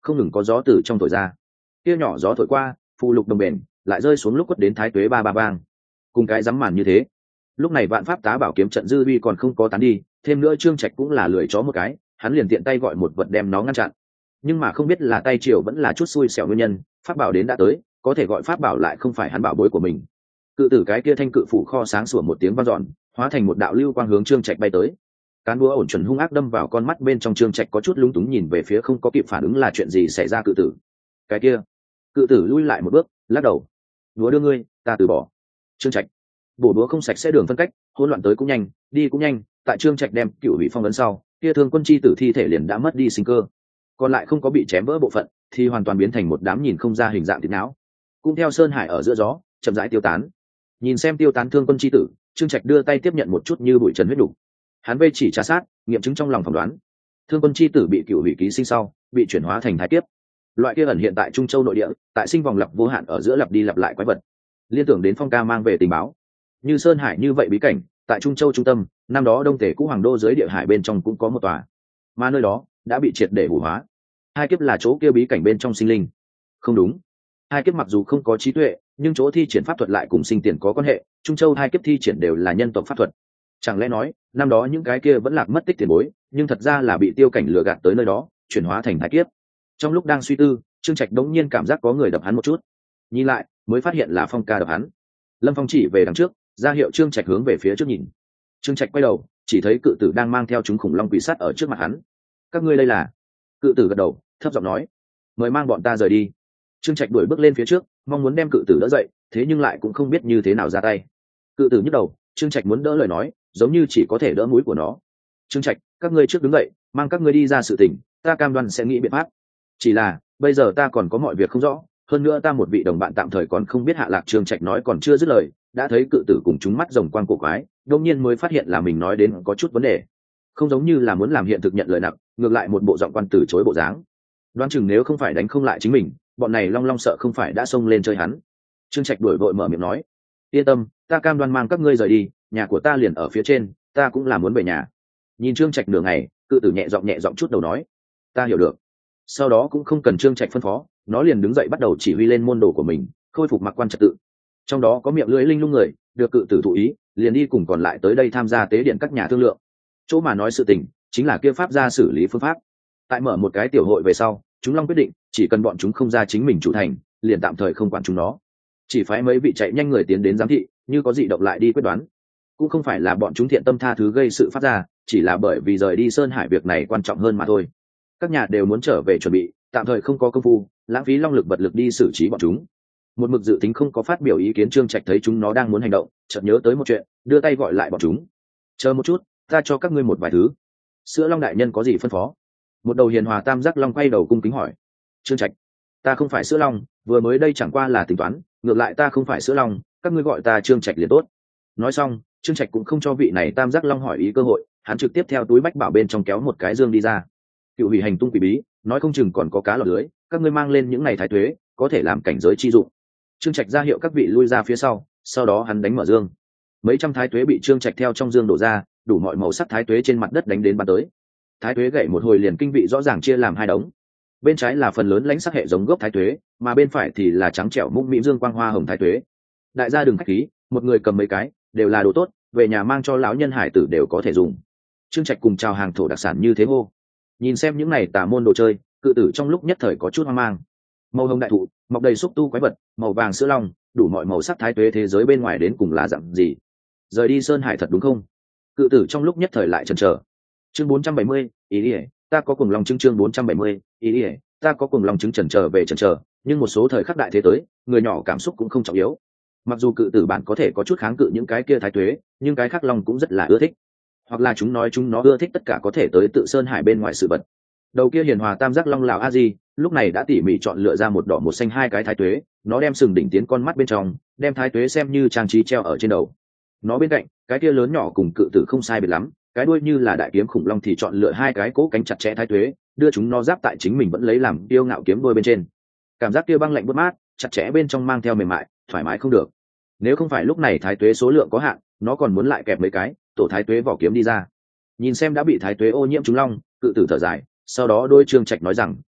không ngừng có gió từ trong thổi ra. Kia nhỏ gió thổi qua, phù lục đồng bền lại rơi xuống lúc quất đến thái tuế ba ba bang, cùng cái dám màn như thế. Lúc này vạn pháp tá bảo kiếm trận dư uy còn không có tán đi, thêm nữa Trương Trạch cũng là lười chó một cái, hắn liền tiện tay gọi một vật đem nó ngăn chặn. Nhưng mà không biết là tay chiều vẫn là chút xui xẻo nguyên nhân, pháp bảo đến đã tới, có thể gọi pháp bảo lại không phải hắn bảo bối của mình. Cự tử cái kia thanh cự phủ kho sáng sủa một tiếng vang dọn, hóa thành một đạo lưu quang hướng Trương Trạch bay tới. Cán búa ổn chuẩn hung ác đâm vào con mắt bên trong. Trương Trạch có chút lúng túng nhìn về phía không có kịp phản ứng là chuyện gì xảy ra cự tử. Cái kia, cự tử lui lại một bước, lắc đầu. Búa đưa ngươi, ta từ bỏ. Trương Trạch, bổ búa không sạch sẽ đường phân cách, hỗn loạn tới cũng nhanh, đi cũng nhanh. Tại Trương Trạch đem cựu hủy phong ấn sau, kia thương quân chi tử thi thể liền đã mất đi sinh cơ, còn lại không có bị chém vỡ bộ phận, thì hoàn toàn biến thành một đám nhìn không ra hình dạng thịt não, cũng theo sơn hải ở giữa gió chậm rãi tiêu tán. Nhìn xem tiêu tán thương quân chi tử, Trương Trạch đưa tay tiếp nhận một chút như bụi trần huyết đủ. Hắn vây chỉ trà sát, nghiệm chứng trong lòng phỏng đoán, thương quân chi tử bị cựu hủy ký sinh sau, bị chuyển hóa thành thái kiếp. Loại kia ẩn hiện tại Trung Châu nội địa, tại sinh vòng lặp vô hạn ở giữa lặp đi lặp lại quái vật. Liên tưởng đến Phong ca mang về tình báo, như sơn hải như vậy bí cảnh, tại Trung Châu trung tâm, năm đó Đông Tề Cũ Hoàng đô dưới địa hải bên trong cũng có một tòa, mà nơi đó đã bị triệt để hủ hóa. Hai kiếp là chỗ kia bí cảnh bên trong sinh linh. Không đúng, hai kiếp mặc dù không có trí tuệ, nhưng chỗ thi triển pháp thuật lại cùng sinh tiền có quan hệ. Trung Châu hai kiếp thi triển đều là nhân tộc pháp thuật. Chẳng lẽ nói năm đó những cái kia vẫn lạc mất tích tiền bối, nhưng thật ra là bị tiêu cảnh lừa gạt tới nơi đó, chuyển hóa thành hai kiếp. Trong lúc đang suy tư, Trương Trạch đống nhiên cảm giác có người đập hắn một chút, nhìn lại mới phát hiện là Phong ca đập hắn. Lâm Phong chỉ về đằng trước, ra hiệu Trương Trạch hướng về phía trước nhìn. Trương Trạch quay đầu, chỉ thấy cự tử đang mang theo chúng khủng long quỷ sắt ở trước mặt hắn. Các ngươi đây là? Cự tử gật đầu, thấp giọng nói, mời mang bọn ta rời đi. Trương Trạch đuổi bước lên phía trước, mong muốn đem cự tử đỡ dậy, thế nhưng lại cũng không biết như thế nào ra tay. Cự tử nhức đầu, Trương Trạch muốn đỡ lời nói, giống như chỉ có thể đỡ mũi của nó. Trương Trạch, các ngươi trước đứng dậy, mang các ngươi đi ra sự tình, ta cam đoan sẽ nghĩ biện pháp. Chỉ là bây giờ ta còn có mọi việc không rõ, hơn nữa ta một vị đồng bạn tạm thời còn không biết hạ lạc. Trương Trạch nói còn chưa dứt lời, đã thấy cự tử cùng chúng mắt rồng quang cổ quái, đông nhiên mới phát hiện là mình nói đến có chút vấn đề, không giống như là muốn làm hiện thực nhận lời nặng, ngược lại một bộ giọng quan từ chối bộ dáng. Đoán chừng nếu không phải đánh không lại chính mình, bọn này long long sợ không phải đã xông lên chơi hắn. Trương Trạch đuổi vội mở miệng nói, yên tâm, ta cam đoan mang các ngươi rời đi, nhà của ta liền ở phía trên, ta cũng là muốn về nhà. Nhìn Trương Trạch nửa ngày, cự tử nhẹ giọng chút đầu nói, ta hiểu được. Sau đó cũng không cần Trương Trạch phân phó, nó liền đứng dậy bắt đầu chỉ huy lên môn đồ của mình, khôi phục mặc quan trật tự. Trong đó có miệng lưỡi linh lung người, được cự tử thụ ý, liền đi cùng còn lại tới đây tham gia tế điện các nhà thương lượng. Chỗ mà nói sự tình, chính là kia pháp gia xử lý phương pháp. Tại mở một cái tiểu hội về sau, chúng long quyết định, chỉ cần bọn chúng không ra chính mình chủ thành, liền tạm thời không quản chúng nó. Chỉ phái mấy vị chạy nhanh người tiến đến giám thị, như có dị động lại đi quyết đoán. Cũng không phải là bọn chúng thiện tâm tha thứ gây sự phát ra, chỉ là bởi vì rời đi Sơn Hải việc này quan trọng hơn mà thôi. Các nhà đều muốn trở về chuẩn bị, tạm thời không có công phu, lãng phí long lực vật lực đi xử trí bọn chúng. Một mực dự tính không có phát biểu ý kiến Trương Trạch thấy chúng nó đang muốn hành động, chợt nhớ tới một chuyện, đưa tay gọi lại bọn chúng. Chờ một chút, ta cho các ngươi một vài thứ. Sữa Long đại nhân có gì phân phó? Một đầu hiền hòa tam giác long quay đầu cung kính hỏi. Trương Trạch, ta không phải Sữa Long, vừa mới đây chẳng qua là tính toán, ngược lại ta không phải Sữa Long, các ngươi gọi ta Trương Trạch liền tốt. Nói xong, Trương Trạch cũng không cho vị này tam giác long hỏi ý cơ hội, hắn trực tiếp theo túi bách bảo bên trong kéo một cái dương đi ra. Cựu hủy hành tung quỷ bí, nói không chừng còn có cá lọt lưới, các ngươi mang lên những này thái tuế, có thể làm cảnh giới chi dụng. Trương Trạch ra hiệu các vị lui ra phía sau đó hắn đánh mở dương. Mấy trăm thái tuế bị Trương Trạch theo trong dương đổ ra, đủ mọi màu sắc thái tuế trên mặt đất đánh đến bắn tới. Thái tuế gậy một hồi liền kinh vị rõ ràng chia làm hai đống. Bên trái là phần lớn lãnh sắc hệ giống gốc thái tuế, mà bên phải thì là trắng trẻo mũm mĩm dương quang hoa hồng thái tuế. Đại gia đừng khách khí, một người cầm mấy cái, đều là đồ tốt, về nhà mang cho lão nhân hải tử đều có thể dùng. Trương Trạch cùng chào hàng thổ đặc sản như thế hô. Nhìn xem những này tà môn đồ chơi, cự tử trong lúc nhất thời có chút hoang mang. Màu hồng đại thụ, mọc đầy xúc tu quái vật, màu vàng sữa long, đủ mọi màu sắc thái tuế thế giới bên ngoài đến cùng là dạng gì? Rời đi Sơn Hải thật đúng không? Cự tử trong lúc nhất thời lại chần chờ. Chương 470, ý đi, ta có cuồng long chứng. Chương 470, ý đi, ta có cuồng long chứng. Chần chờ về chần chờ, nhưng một số thời khắc đại thế tới, người nhỏ cảm xúc cũng không trọng yếu. Mặc dù cự tử bản có thể có chút kháng cự những cái kia thái tuế, nhưng cái khác long cũng rất là ưa thích. Hoặc là chúng nói chúng nó ưa thích tất cả có thể tới tự Sơn Hải bên ngoài sự vật. Đầu kia hiền hòa tam giác long lão a di lúc này đã tỉ mỉ chọn lựa ra một đỏ một xanh hai cái thái tuế, nó đem sừng đỉnh tiến con mắt bên trong, đem thái tuế xem như trang trí treo ở trên đầu. Nó bên cạnh cái kia lớn nhỏ cùng cự tử không sai biệt lắm, cái đuôi như là đại kiếm khủng long thì chọn lựa hai cái cố cánh chặt chẽ thái tuế, đưa chúng nó giáp tại chính mình vẫn lấy làm tiêu ngạo kiếm đuôi bên trên. Cảm giác kia băng lạnh buốt mát, chặt chẽ bên trong mang theo mềm mại, thoải mái không được. Nếu không phải lúc này thái tuế số lượng có hạn, nó còn muốn lại kẹp mấy cái tổ thái tuế vỏ kiếm đi ra. Nhìn xem đã bị thái tuế ô nhiễm chúng long, cự tử thở dài, sau đó đôi Trương Trạch nói rằng,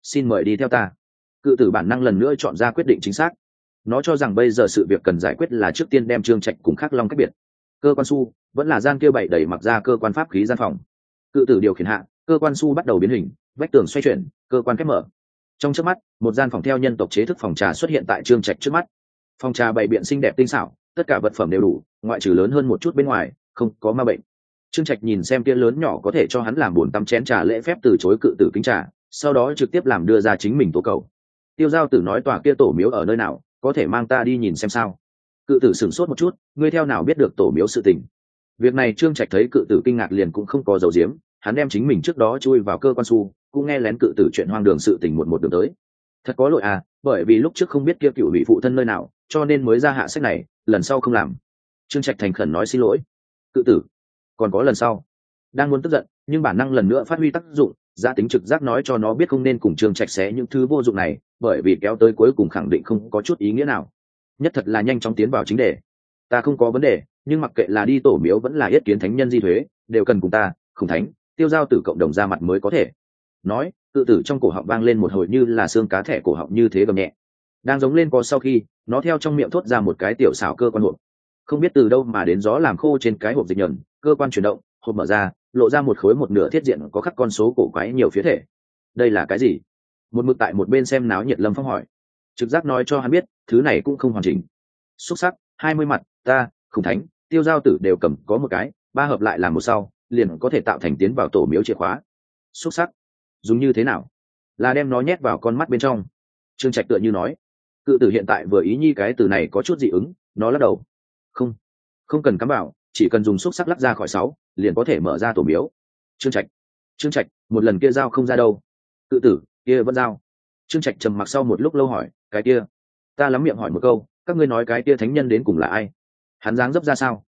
xin mời đi theo ta. Cự tử bản năng lần nữa chọn ra quyết định chính xác. Nó cho rằng bây giờ sự việc cần giải quyết là trước tiên đem Trương Trạch cùng Khắc Long cách biệt. Cơ quan su vẫn là gian kia bậy đẩy mặc ra cơ quan pháp khí gian phòng. Cự tử điều khiển hạ, cơ quan su bắt đầu biến hình, vách tường xoay chuyển, cơ quan khép mở. Trong chớp mắt, một gian phòng theo nhân tộc chế thức phòng trà xuất hiện tại Trương Trạch trước mắt. Phòng trà bày biện xinh đẹp tinh xảo, tất cả vật phẩm đều đủ, ngoại trừ lớn hơn một chút bên ngoài, không có ma bệnh. Trương Trạch nhìn xem kia lớn nhỏ có thể cho hắn làm 4-5 chén trà lễ phép từ chối cự tử kính trà, sau đó trực tiếp làm đưa ra chính mình tố cầu. Tiêu Giao Tử nói tòa kia tổ miếu ở nơi nào, có thể mang ta đi nhìn xem sao? Cự tử sửng sốt một chút, ngươi theo nào biết được tổ miếu sự tình? Việc này Trương Trạch thấy cự tử kinh ngạc liền cũng không có dấu diếm, hắn đem chính mình trước đó chui vào cơ quan su, cũng nghe lén cự tử chuyện hoang đường sự tình một đường tới. Thật có lỗi à, bởi vì lúc trước không biết kia cựu vị phụ thân nơi nào, cho nên mới ra hạ sách này, lần sau không làm. Trương Trạch thành khẩn nói xin lỗi. Cự tử, còn có lần sau. Đang muốn tức giận, nhưng bản năng lần nữa phát huy tác dụng, giá tính trực giác nói cho nó biết không nên cùng Trương Trạch xé những thứ vô dụng này, bởi vì kéo tới cuối cùng khẳng định không có chút ý nghĩa nào. Nhất thật là nhanh chóng tiến vào chính đề. Ta không có vấn đề, nhưng mặc kệ là đi tổ miếu vẫn là yết kiến thánh nhân di thuế, đều cần cùng ta, Khổng Thánh, Tiêu Giao Tử cộng đồng ra mặt mới có thể. Nói, cự tử trong cổ họng vang lên một hồi như là xương cá thẻ cổ họng như thế gầm nhẹ. Đang giống lên có sau khi, nó theo trong miệng thốt ra một cái tiểu xảo cơ quan hộp. Không biết từ đâu mà đến gió làm khô trên cái hộp dịch nhẫn, cơ quan chuyển động, hộp mở ra, lộ ra một khối một nửa thiết diện có khắc con số cổ quái nhiều phía thể. Đây là cái gì? Một mực tại một bên xem náo nhiệt Lâm Phong hỏi. Trực giác nói cho hắn biết, thứ này cũng không hoàn chỉnh. Xúc sắc, 20 mặt, ta, Khổng Thánh, Tiêu Giao Tử đều cầm có một cái, ba hợp lại làm một sau, liền có thể tạo thành tiến vào tổ miếu chìa khóa. Xúc sắc, dùng như thế nào? Là đem nó nhét vào con mắt bên trong. Trương Trạch tựa như nói. Cự tử hiện tại vừa ý nhi cái từ này có chút dị ứng, nó lắc đầu. Không cần cắm vào, chỉ cần dùng xúc sắc lắc ra khỏi 6, liền có thể mở ra tổ miếu. Trương Trạch, một lần kia giao không ra đâu. Cự tử, kia vẫn giao. Trương Trạch trầm mặc sau một lúc lâu hỏi, cái kia. Ta lắm miệng hỏi một câu, các ngươi nói cái kia thánh nhân đến cùng là ai? Hắn dáng dấp ra sao?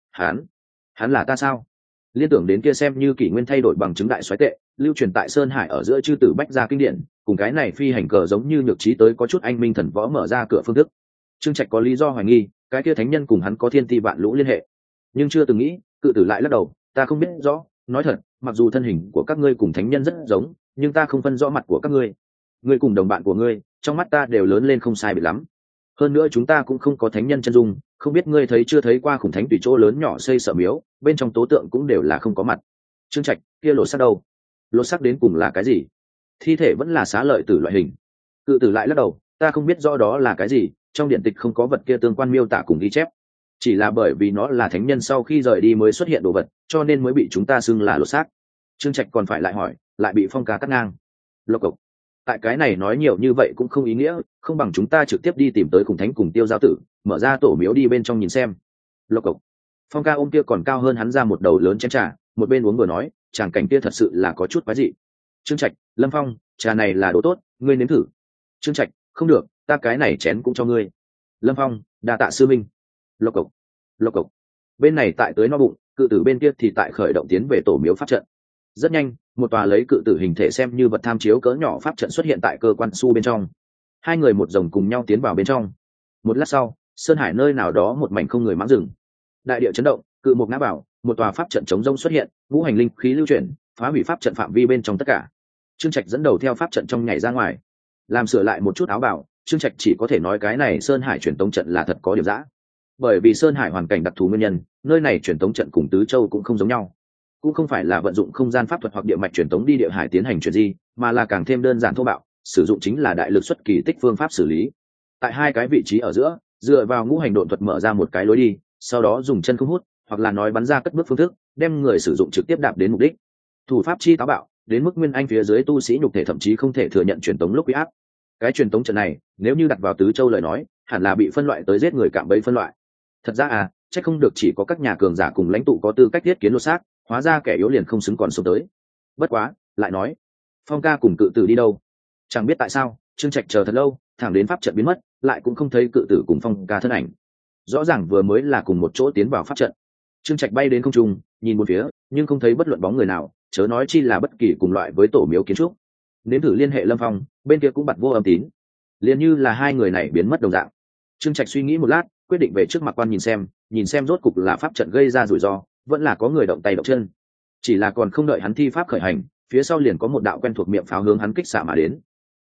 Hắn là ta sao? Liên tưởng đến kia xem như kỷ nguyên thay đổi bằng chứng đại xoáy tệ, lưu truyền tại Sơn Hải ở giữa chư tử bách gia kinh điển, cùng cái này phi hành cờ giống như nhược trí tới có chút anh minh thần võ mở ra cửa phương thức. Trương Trạch có lý do hoài nghi, cái kia thánh nhân cùng hắn có thiên ti vạn lũ liên hệ, nhưng chưa từng nghĩ. Cự tử lại lắc đầu, ta không biết rõ, nói thật, mặc dù thân hình của các ngươi cùng thánh nhân rất giống, nhưng ta không phân rõ mặt của các ngươi. Ngươi cùng đồng bạn của ngươi, trong mắt ta đều lớn lên không sai biệt lắm. Hơn nữa chúng ta cũng không có thánh nhân chân dung, không biết ngươi thấy chưa thấy qua Khổng Thánh tùy chỗ lớn nhỏ xây sở miếu, bên trong tố tượng cũng đều là không có mặt. Trương Trạch, kia lột xác đâu? Lột xác đến cùng là cái gì? Thi thể vẫn là xá lợi tử loại hình. Cự tử lại lắc đầu, ta không biết rõ đó là cái gì, trong điện tịch không có vật kia tương quan miêu tả cùng ghi chép, chỉ là bởi vì nó là thánh nhân sau khi rời đi mới xuất hiện đồ vật, cho nên mới bị chúng ta xưng là lột xác. Trương Trạch còn phải lại hỏi, lại bị Phong Ca cắt ngang. Lộc cộc. Tại cái này nói nhiều như vậy cũng không ý nghĩa, không bằng chúng ta trực tiếp đi tìm tới Khổng Thánh cùng Tiêu Giao Tử, mở ra tổ miếu đi bên trong nhìn xem. Lộc cộc. Phong Ca ôm kia còn cao hơn hắn ra một đầu lớn chén trà, một bên uống vừa nói, tràng cảnh kia thật sự là có chút quái dị. Trương Trạch, Lâm Phong, trà này là đồ tốt, ngươi nếm thử. Trương Trạch, không được, ta cái này chén cũng cho ngươi. Lâm Phong, đa tạ sư minh. Lộc cộc. Bên này tại tới no bụng, cự tử bên kia thì tại khởi động tiến về tổ miếu pháp trận. Rất nhanh, một tòa lấy cự tử hình thể xem như vật tham chiếu cỡ nhỏ pháp trận xuất hiện tại cơ quan su bên trong. Hai người một rồng cùng nhau tiến vào bên trong. Một lát sau, Sơn Hải nơi nào đó một mảnh không người mãng rừng. Đại địa chấn động, cự mục ngã bảo, một tòa pháp trận chống rông xuất hiện, ngũ hành linh khí lưu chuyển, phá hủy pháp trận phạm vi bên trong tất cả. Trương Trạch dẫn đầu theo pháp trận trong nhảy ra ngoài, làm sửa lại một chút áo bào. Trương Trạch chỉ có thể nói cái này Sơn Hải truyền tống trận là thật có điểm dã. Bởi vì Sơn Hải hoàn cảnh đặc thù nguyên nhân, nơi này truyền tống trận cùng Tứ Châu cũng không giống nhau, cũng không phải là vận dụng không gian pháp thuật hoặc địa mạch truyền tống đi địa hải tiến hành chuyển di, mà là càng thêm đơn giản thô bạo, sử dụng chính là đại lực xuất kỳ tích phương pháp xử lý. Tại hai cái vị trí ở giữa, dựa vào ngũ hành độn thuật mở ra một cái lối đi, sau đó dùng chân không hút, hoặc là nói bắn ra cất bước phương thức, đem người sử dụng trực tiếp đạp đến mục đích. Thủ pháp chi táo bạo, đến mức nguyên anh phía dưới tu sĩ nhục thể thậm chí không thể thừa nhận truyền tống lúc uy áp. Cái truyền tống trận này, nếu như đặt vào Tứ Châu lời nói, hẳn là bị phân loại tới giết người cạm bẫy phân loại. Thật ra chắc không được chỉ có các nhà cường giả cùng lãnh tụ có tư cách thiết kiến lột xác, hóa ra kẻ yếu liền không xứng còn sống tới. Bất quá, lại nói, Phong Ca cùng cự tử đi đâu? Chẳng biết tại sao, Trương Trạch chờ thật lâu, thẳng đến pháp trận biến mất, lại cũng không thấy cự tử cùng Phong Ca thân ảnh. Rõ ràng vừa mới là cùng một chỗ tiến vào pháp trận. Trương Trạch bay đến không trung, nhìn một phía, nhưng không thấy bất luận bóng người nào, chớ nói chi là bất kỳ cùng loại với tổ miếu kiến trúc. Nếm thử liên hệ Lâm Phong, bên kia cũng bật vô âm tín, liền như là hai người này biến mất đồng dạng. Trương Trạch suy nghĩ một lát, quyết định về trước mặt quan nhìn xem rốt cục là pháp trận gây ra rủi ro, vẫn là có người động tay động chân. Chỉ là còn không đợi hắn thi pháp khởi hành, phía sau liền có một đạo quen thuộc miệng pháo hướng hắn kích xạ mà đến.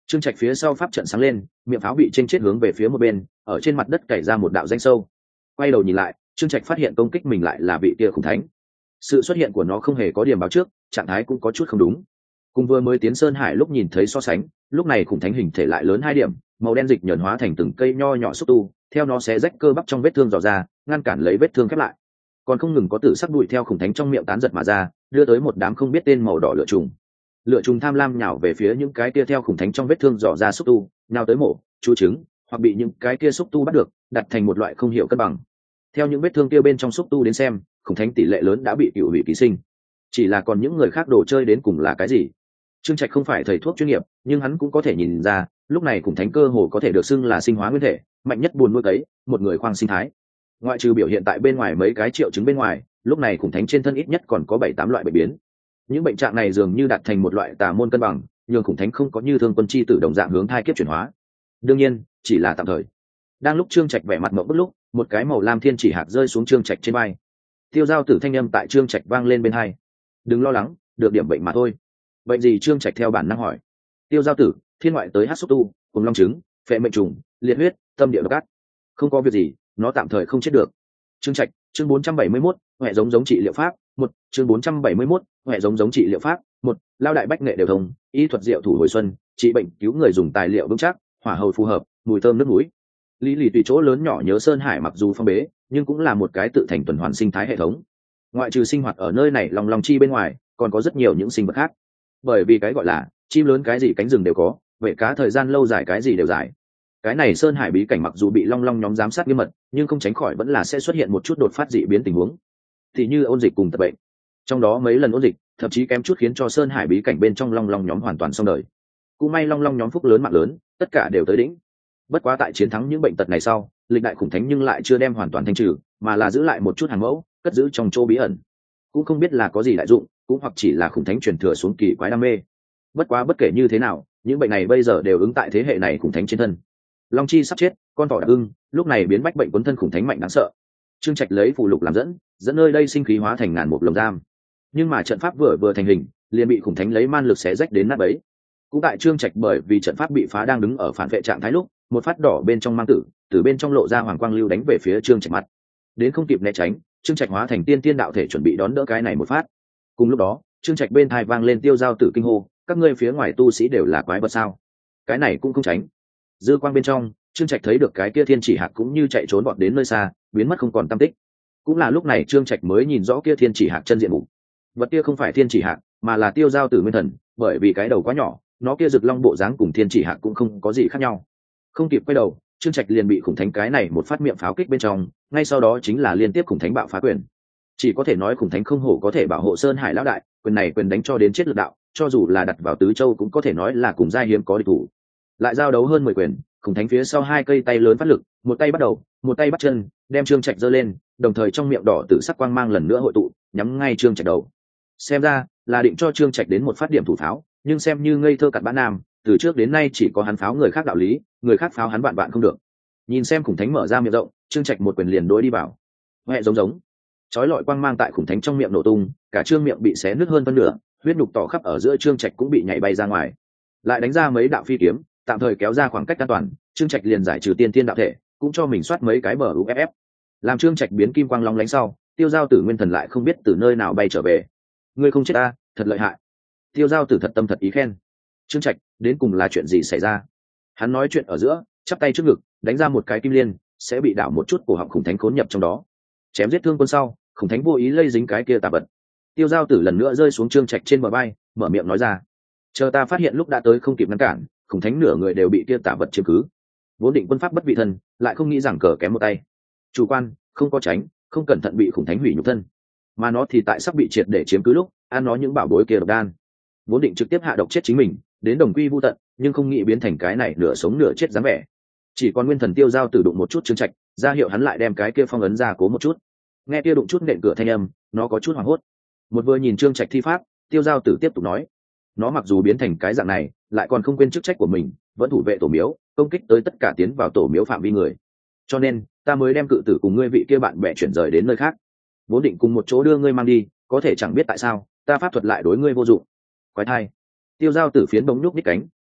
Trương Trạch phía sau pháp trận sáng lên, miệng pháo bị chênh chết hướng về phía một bên, ở trên mặt đất cày ra một đạo danh sâu. Quay đầu nhìn lại, Trương Trạch phát hiện công kích mình lại là vị kia khủng thánh. Sự xuất hiện của nó không hề có điểm báo trước, trạng thái cũng có chút không đúng. Cùng vừa mới tiến Sơn Hải lúc nhìn thấy so sánh, lúc này khủng thánh hình thể lại lớn 2 điểm, màu đen dịch nhờn hóa thành từng cây nho nhỏ xúc tu, theo nó xé rách cơ bắp trong vết thương dò ra, ngăn cản lấy vết thương khép lại. Còn không ngừng có tử sắc bụi theo khủng thánh trong miệng tán giật mà ra, đưa tới một đám không biết tên màu đỏ lửa trùng. Lửa trùng tham lam nhào về phía những cái kia theo khủng thánh trong vết thương dò ra xúc tu, nhào tới mổ, chú trứng, hoặc bị những cái kia xúc tu bắt được, đặt thành một loại không hiểu cân bằng. Theo những vết thương kia bên trong xúc tu đến xem, khủng thánh tỷ lệ lớn đã bị cựu hủy ký sinh. Chỉ là còn những người khác đồ chơi đến cùng là cái gì? Trương Trạch không phải thầy thuốc chuyên nghiệp, nhưng hắn cũng có thể nhìn ra, lúc này khủng thánh cơ hồ có thể được xưng là sinh hóa nguyên thể, mạnh nhất buồn nuôi cấy, một người khoang sinh thái. Ngoại trừ biểu hiện tại bên ngoài mấy cái triệu chứng bên ngoài, lúc này khủng thánh trên thân ít nhất còn có 7-8 loại bệnh biến. Những bệnh trạng này dường như đạt thành một loại tà môn cân bằng, nhưng khủng thánh không có như thương quân chi tử đồng dạng hướng thai kiếp chuyển hóa. Đương nhiên, chỉ là tạm thời. Đang lúc Trương Trạch vẻ mặt mộng bức lúc, một cái màu lam thiên chỉ hạt rơi xuống Trương Trạch trên vai. Tiêu Giao Tử thanh âm tại Trương Trạch vang lên bên hai. Đừng lo lắng, được điểm bệnh mà thôi. Bệnh gì? Trương Trạch theo bản năng hỏi. Tiêu Giao Tử, thiên ngoại tới hắc xúc tu, cùng long trứng, phệ mệnh trùng, liệt huyết, tâm địa độc ác. Không có việc gì, nó tạm thời không chết được. Trương Trạch, chương 471, hệ giống trị liệu pháp, 1, chương 471, hệ giống trị liệu pháp, 1, lao đại bách nghệ đều thông, y thuật diệu thủ hồi xuân, trị bệnh cứu người dùng tài liệu vững chắc, hỏa hầu phù hợp, mùi thơm nước núi. Lý Lì tùy chỗ lớn nhỏ nhớ Sơn Hải mặc dù phong bế, nhưng cũng là một cái tự thành tuần hoàn sinh thái hệ thống. Ngoại trừ sinh hoạt ở nơi này lòng lòng chi bên ngoài, còn có rất nhiều những sinh vật khác. Bởi vì cái gọi là chim lớn cái gì cánh rừng đều có, vậy cá thời gian lâu dài cái gì đều dài. Cái này Sơn Hải bí cảnh mặc dù bị long long nhóm giám sát nghiêm mật, nhưng không tránh khỏi vẫn là sẽ xuất hiện một chút đột phát dị biến tình huống, thì như ôn dịch cùng tật bệnh. Trong đó mấy lần ôn dịch thậm chí kém chút khiến cho Sơn Hải bí cảnh bên trong long long nhóm hoàn toàn xong đời. Cũng may long long nhóm phúc lớn mạng lớn, tất cả đều tới đỉnh. Bất quá tại chiến thắng những bệnh tật này sau, lịch đại khủng thánh nhưng lại chưa đem hoàn toàn thanh trừ, mà là giữ lại một chút hàng mẫu, cất giữ trong chỗ bí ẩn. Cũng không biết là có gì đại dụng, cũng hoặc chỉ là khủng thánh truyền thừa xuống kỳ quái đam mê. Bất quá bất kể như thế nào, những bệnh này bây giờ đều ứng tại thế hệ này khủng thánh trên thân. Long chi sắp chết, con thỏ đặc ưng, lúc này biến bách bệnh cuốn thân khủng thánh mạnh đáng sợ. Trương Trạch lấy phù lục làm dẫn nơi đây sinh khí hóa thành ngàn một lồng giam. Nhưng mà trận pháp vừa thành hình, liền bị khủng thánh lấy man lực xé rách đến nát bấy. Cũng tại Trương Trạch bởi vì trận pháp bị phá đang đứng ở phản vệ trạng thái lúc, một phát đỏ bên trong mang tử, từ bên trong lộ ra hoàng quang lưu đánh về phía Trương Trạch mặt. Đến không kịp né tránh, Trương Trạch hóa thành tiên đạo thể chuẩn bị đón đỡ cái này một phát. Cùng lúc đó, Trương Trạch bên tai vang lên Tiêu Giao Tử kinh hô, các ngươi phía ngoài tu sĩ đều là quái vật sao? Cái này cũng không tránh. Dư quang bên trong, Trương Trạch thấy được cái kia thiên chỉ hạt cũng như chạy trốn bọn đến nơi xa, biến mất không còn tăm tích. Cũng là lúc này Trương Trạch mới nhìn rõ kia thiên chỉ hạt chân diện mục. Vật kia không phải thiên chỉ hạt, mà là Tiêu Giao Tử nguyên thần, bởi vì cái đầu quá nhỏ, nó kia rực long bộ dáng cùng thiên chỉ hạt cũng không có gì khác nhau. Không kịp quay đầu, Trương Trạch liền bị khủng thánh cái này một phát miệng pháo kích bên trong, ngay sau đó chính là liên tiếp khủng thánh bạo phá quyền. Chỉ có thể nói khủng thánh không hổ có thể bảo hộ Sơn Hải lão đại, quyền này quyền đánh cho đến chết lực đạo, cho dù là đặt vào tứ châu cũng có thể nói là cùng giai hiếm có địch thủ. Lại giao đấu hơn 10 quyền, khủng thánh phía sau 2 cây tay lớn phát lực, một tay bắt đầu, một tay bắt chân, đem Trương Trạch giơ lên, đồng thời trong miệng đỏ tử sắc quang mang lần nữa hội tụ, nhắm ngay Trương Trạch đầu. Xem ra là định cho Trương Trạch đến một phát điểm thủ pháo, nhưng xem như ngây thơ cặn bã nam, từ trước đến nay chỉ có hắn pháo người khác đạo lý, người khác pháo hắn bạn không được. Nhìn xem khủng thánh mở ra miệng rộng, Trương Trạch một quyền liền đối đi vào. Hệ giống chói lọi quang mang tại khủng thánh trong miệng nổ tung, cả trương miệng bị xé nứt hơn phân nửa, huyết nhục tỏ khắp ở giữa Trương Trạch cũng bị nhảy bay ra ngoài. Lại đánh ra mấy đạo phi kiếm, tạm thời kéo ra khoảng cách an toàn, Trương Trạch liền giải trừ tiên đạo thể, cũng cho mình soát mấy cái bờ UFF. Làm Trương Trạch biến kim quang long lánh sau, Tiêu Giao Tử nguyên thần lại không biết từ nơi nào bay trở về. Ngươi không chết ta, thật lợi hại. Tiêu Giao Tử thật tâm thật ý khen. Trương Trạch, đến cùng là chuyện gì xảy ra? Hắn nói chuyện ở giữa, chắp tay trước ngực, đánh ra một cái kim liên, sẽ bị đảo một chút cổ họng khủng thánh khốn nhập trong đó. Chém giết thương quân sau, khủng thánh vô ý lây dính cái kia tà vật. Tiêu Giao Tử lần nữa rơi xuống Trương Trạch trên bờ vai, mở miệng nói ra: chờ ta phát hiện lúc đã tới không kịp ngăn cản, khủng thánh nửa người đều bị kia tà vật chiếm cứ. Vốn định quân pháp bất vị thân, lại không nghĩ rằng cờ kém một tay. Chủ quan, không có tránh, không cẩn thận bị khủng thánh hủy nhục thân. Mà nó thì tại sắp bị triệt để chiếm cứ lúc, ăn nó những bảo bối kia độc đan. Vốn định trực tiếp hạ độc chết chính mình, đến đồng quy vu tận, nhưng không nghĩ biến thành cái này nửa sống nửa chết dáng vẻ. Chỉ còn nguyên thần Tiêu Giao Tử đụng một chút Trương Trạch, ra hiệu hắn lại đem cái kia phong ấn ra cố một chút. Nghe kia đụng chút nện cửa thanh âm, nó có chút hoảng hốt. Một vừa nhìn Trương Trạch thi pháp, Tiêu Giao Tử tiếp tục nói: nó mặc dù biến thành cái dạng này, lại còn không quên chức trách của mình, vẫn thủ vệ tổ miếu, công kích tới tất cả tiến vào tổ miếu phạm vi người. Cho nên ta mới đem cự tử cùng ngươi vị kia bạn bè chuyển rời đến nơi khác. Vốn định cùng một chỗ đưa ngươi mang đi, có thể chẳng biết tại sao ta pháp thuật lại đối ngươi vô dụng. Quái thai. Tiêu Giao Tử phiến bóng nhúc nhích cánh,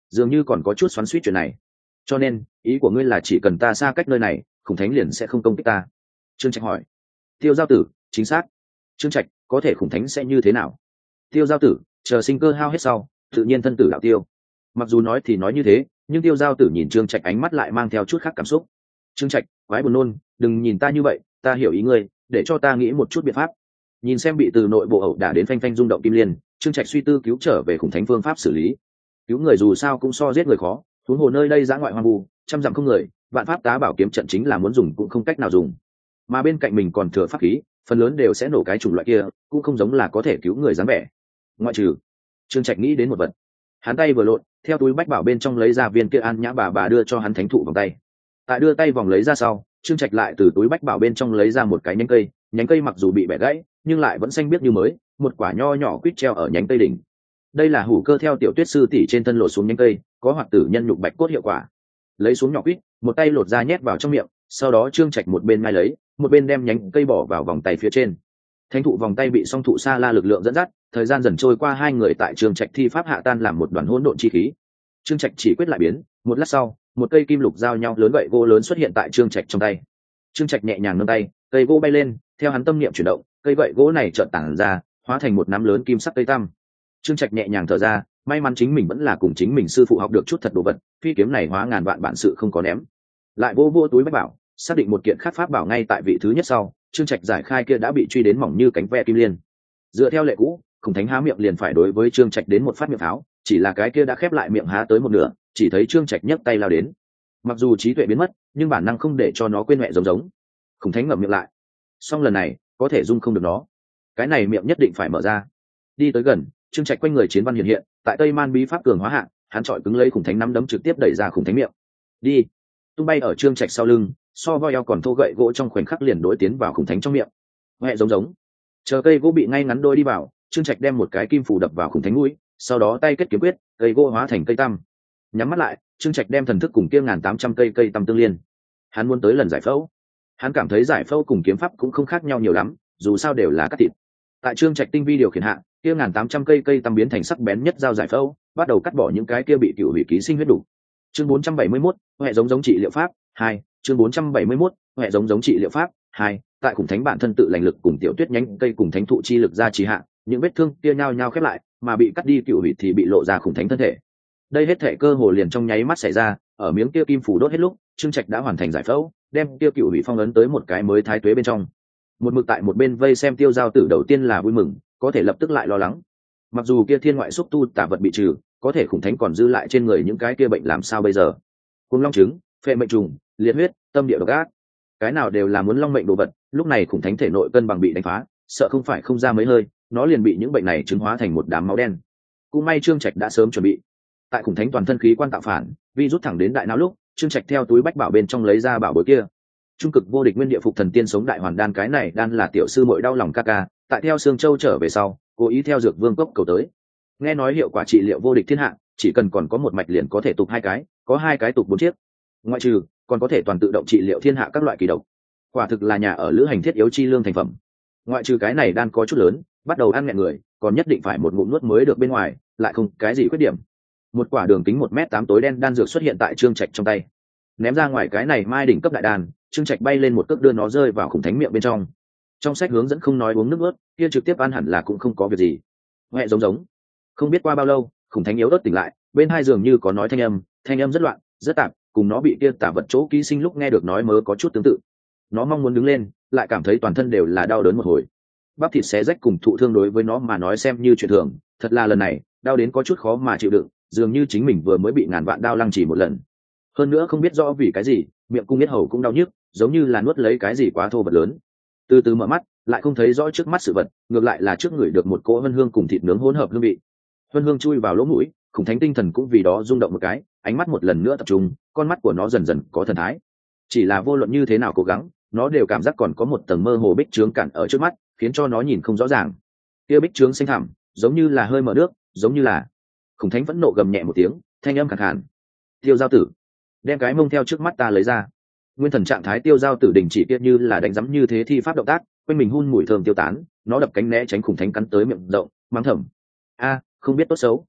dường như còn có chút xoắn xuýt chuyện này. Cho nên ý của ngươi là chỉ cần ta xa cách nơi này, khủng thánh liền sẽ không công kích ta? Trương Trạch hỏi. Tiêu giao tử: chính xác. Trương Trạch: có thể khủng thánh sẽ như thế nào? Tiêu giao tử: chờ sinh cơ hao hết sau, tự nhiên thân tử đạo tiêu. Mặc dù nói thì nói như thế, nhưng tiêu giao tử nhìn Trương Trạch ánh mắt lại mang theo chút khác cảm xúc. Trương Trạch: quái buồn nôn, đừng nhìn ta như vậy, ta hiểu ý ngươi, để cho ta nghĩ một chút biện pháp. Nhìn xem bị từ nội bộ ẩu đả đến phanh phanh rung động kim liên, Trương Trạch suy tư cứu trở về khủng thánh phương pháp xử lý. Cứu người dù sao cũng so giết người khó, huống hồ nơi đây dã ngoại hoang vu, trăm dặm không người, vạn pháp tá bảo kiếm trận chính là muốn dùng cũng không cách nào dùng. Mà bên cạnh mình còn thừa pháp khí, phần lớn đều sẽ nổ cái chủng loại kia, cũng không giống là có thể cứu người dáng vẻ. Ngoại trừ, Trương Trạch nghĩ đến một vật. Hắn tay vừa lộn, theo túi bách bảo bên trong lấy ra viên kia An Nhã bà đưa cho hắn thánh thụ vòng tay. Tại đưa tay vòng lấy ra sau, Trương Trạch lại từ túi bách bảo bên trong lấy ra một cái nhánh cây mặc dù bị bẻ gãy, nhưng lại vẫn xanh biếc như mới, một quả nho nhỏ quýt treo ở nhánh cây đỉnh. Đây là hủ cơ theo tiểu tuyết sư tỷ trên thân lột xuống nhánh cây, có hoạt tử nhân nhục bạch cốt hiệu quả. Lấy xuống nhỏ quýt, một tay lột ra nhét vào trong miệng, sau đó Trương Trạch một bên ngai lấy, một bên đem nhánh cây bỏ vào vòng tay phía trên. Thánh thụ vòng tay bị song thụ sa la lực lượng dẫn dắt, thời gian dần trôi qua, hai người tại Trương Trạch thi pháp hạ tan làm một đoàn hỗn độn chi khí. Trương Trạch chỉ quyết lại biến, một lát sau, một cây kim lục giao nhau lớn gậy gỗ lớn xuất hiện tại Trương Trạch trong tay. Trương Trạch nhẹ nhàng nâng tay, cây gỗ bay lên, theo hắn tâm niệm chuyển động, cây gậy gỗ này chợt tản ra, hóa thành một nắm lớn kim sắc cây tăm. Trương Trạch nhẹ nhàng thở ra, may mắn chính mình vẫn là cùng chính mình sư phụ học được chút thật đồ vật, phi kiếm này hóa ngàn vạn bản sự không có ném. Lại vô túi bách bảo, xác định một kiện khác pháp bảo ngay tại vị thứ nhất sau, Trương Trạch giải khai kia đã bị truy đến mỏng như cánh ve kim liên. Dựa theo lệ cũ, khủng thánh há miệng liền phải đối với Trương Trạch đến một phát miệng pháo, chỉ là cái kia đã khép lại miệng há tới một nửa, chỉ thấy Trương Trạch nhấc tay lao đến. Mặc dù trí tuệ biến mất, nhưng bản năng không để cho nó quên mẹ giống. Khủng thánh ngậm miệng lại. Song lần này, có thể dung không được nó. Cái này miệng nhất định phải mở ra. Đi tới gần, Trương Trạch quanh người chiến văn hiện, tại Tây Man bí pháp cường hóa hạng, hắn chọi cứng lấy khủng thánh nắm đấm trực tiếp đẩy ra khủng thánh miệng. Đi. Tung bay ở Trương Trạch sau lưng, so voi eo còn thô gậy gỗ trong khoảnh khắc liền đối tiến vào khủng thánh trong miệng. Mẹ giống. Chờ cây gỗ bị ngay ngắn đôi đi vào, Trương Trạch đem một cái kim phủ đập vào khủng thánh mũi, sau đó tay kết kiếm quyết, cây gỗ hóa thành cây tăm. Nhắm mắt lại, Trương Trạch đem thần thức cùng kia 1800 cây tăm tương liên. Hắn muốn tới lần giải phẫu. Hắn cảm thấy giải phẫu cùng kiếm pháp cũng không khác nhau nhiều lắm, dù sao đều là cắt thịt. Tại Trương Trạch tinh vi điều khiển hạ, kia 1800 cây tăm biến thành sắc bén nhất dao giải phẫu, bắt đầu cắt bỏ những cái kia bị cựu hủy ký sinh huyết đủ. Chương 471, hệ giống trị liệu pháp 2. Chương 471, hệ giống trị liệu pháp 2. Tại khủng thánh bản thân tự lành lực cùng tiểu tuyết nhánh cây cùng thánh thụ chi lực ra trì hạ, những vết thương kia nhao nhao khép lại, mà bị cắt đi cựu hủy thì bị lộ ra khủng thánh thân thể. Đây hết thể cơ hồ liền trong nháy mắt xảy ra, ở miếng kia kim phủ đốt hết lúc, Trương Trạch đã hoàn thành giải phẫu, đem kia cựu hủy phong ấn tới một cái mới thái tuế bên trong. Một mực tại một bên vây xem Tiêu Giao Tử đầu tiên là vui mừng, có thể lập tức lại lo lắng. Mặc dù kia thiên ngoại xúc tu tà vật bị trừ, có thể khủng thánh còn dư lại trên người những cái kia bệnh làm sao bây giờ? Cuồng long trứng, phệ mệnh trùng, liệt huyết, tâm địa độc ác, cái nào đều là muốn long mệnh đồ vật. Lúc này khủng thánh thể nội cân bằng bị đánh phá, sợ không phải không ra mấy hơi, nó liền bị những bệnh này chứng hóa thành một đám máu đen. Cũng may Trương Trạch đã sớm chuẩn bị. Tại khủng thánh toàn thân khí quan tạo phản, vi rút thẳng đến đại não lúc, Trương Trạch theo túi bách bảo bên trong lấy ra bảo bối kia. Trung cực vô địch nguyên địa phục thần tiên sống đại hoàn đan, cái này đan là tiểu sư muội đau lòng ca ca, tại theo Sương Châu trở về sau, cố ý theo dược vương cốc cầu tới. Nghe nói hiệu quả trị liệu vô địch thiên hạ, chỉ cần còn có một mạch liền có thể tục hai cái, có hai cái tục bốn chiếc. Ngoại trừ, còn có thể toàn tự động trị liệu thiên hạ các loại kỳ độc. Quả thực là nhà ở lữ hành thiết yếu chi lương thành phẩm. Ngoại trừ cái này đan có chút lớn, bắt đầu ăn nghẹn người, còn nhất định phải một ngụm nuốt mới được bên ngoài, lại không cái gì khuyết điểm. Một quả đường kính 1m8 tối đen đan dược xuất hiện tại Trương Trạch trong tay. Ném ra ngoài cái này mai đỉnh cấp đại đan, Trương Trạch bay lên một cước đưa nó rơi vào khủng thánh miệng bên trong. Trong sách hướng dẫn không nói uống nước ớt, kia trực tiếp ăn hẳn là cũng không có việc gì. Mẹ giống. Không biết qua bao lâu, khủng thánh yếu ớt tỉnh lại, bên hai giường như có nói thanh âm rất loạn, rất tạp, cùng nó bị kia tả vật chỗ ký sinh lúc nghe được nói mớ có chút tương tự. Nó mong muốn đứng lên, lại cảm thấy toàn thân đều là đau đớn một hồi. Bắp thịt xé rách cùng thụ thương đối với nó mà nói xem như chuyện thường, thật là lần này, đau đến có chút khó mà chịu đựng, dường như chính mình vừa mới bị ngàn vạn đao lăng chỉ một lần. Hơn nữa không biết rõ vì cái gì, miệng cung yết hầu cũng đau nhức, giống như là nuốt lấy cái gì quá thô vật lớn. Từ từ mở mắt, lại không thấy rõ trước mắt sự vật, ngược lại là trước người được một cỗ hân hương cùng thịt nướng hỗn hợp hương vị. Hân hương chui vào lỗ mũi, khủng thánh tinh thần cũng vì đó rung động một cái, ánh mắt một lần nữa tập trung, con mắt của nó dần dần có thần thái. Chỉ là vô luận như thế nào cố gắng, nó đều cảm giác còn có một tầng mơ hồ bích trướng cản ở trước mắt, khiến cho nó nhìn không rõ ràng. Kia bích trướng xanh thẳm, giống như là hơi mở nước, giống như là... Khủng thánh vẫn nộ gầm nhẹ một tiếng, thanh âm khàn khàn. Tiêu Giao Tử, đem cái mông theo trước mắt ta lấy ra. Nguyên thần trạng thái Tiêu Giao Tử đình chỉ kia như là đánh giấm như thế thi pháp động tác, quanh mình hun mùi thơm tiêu tán, nó đập cánh né tránh khủng thánh cắn tới miệng rộng, mắng thầm: a, không biết tốt xấu.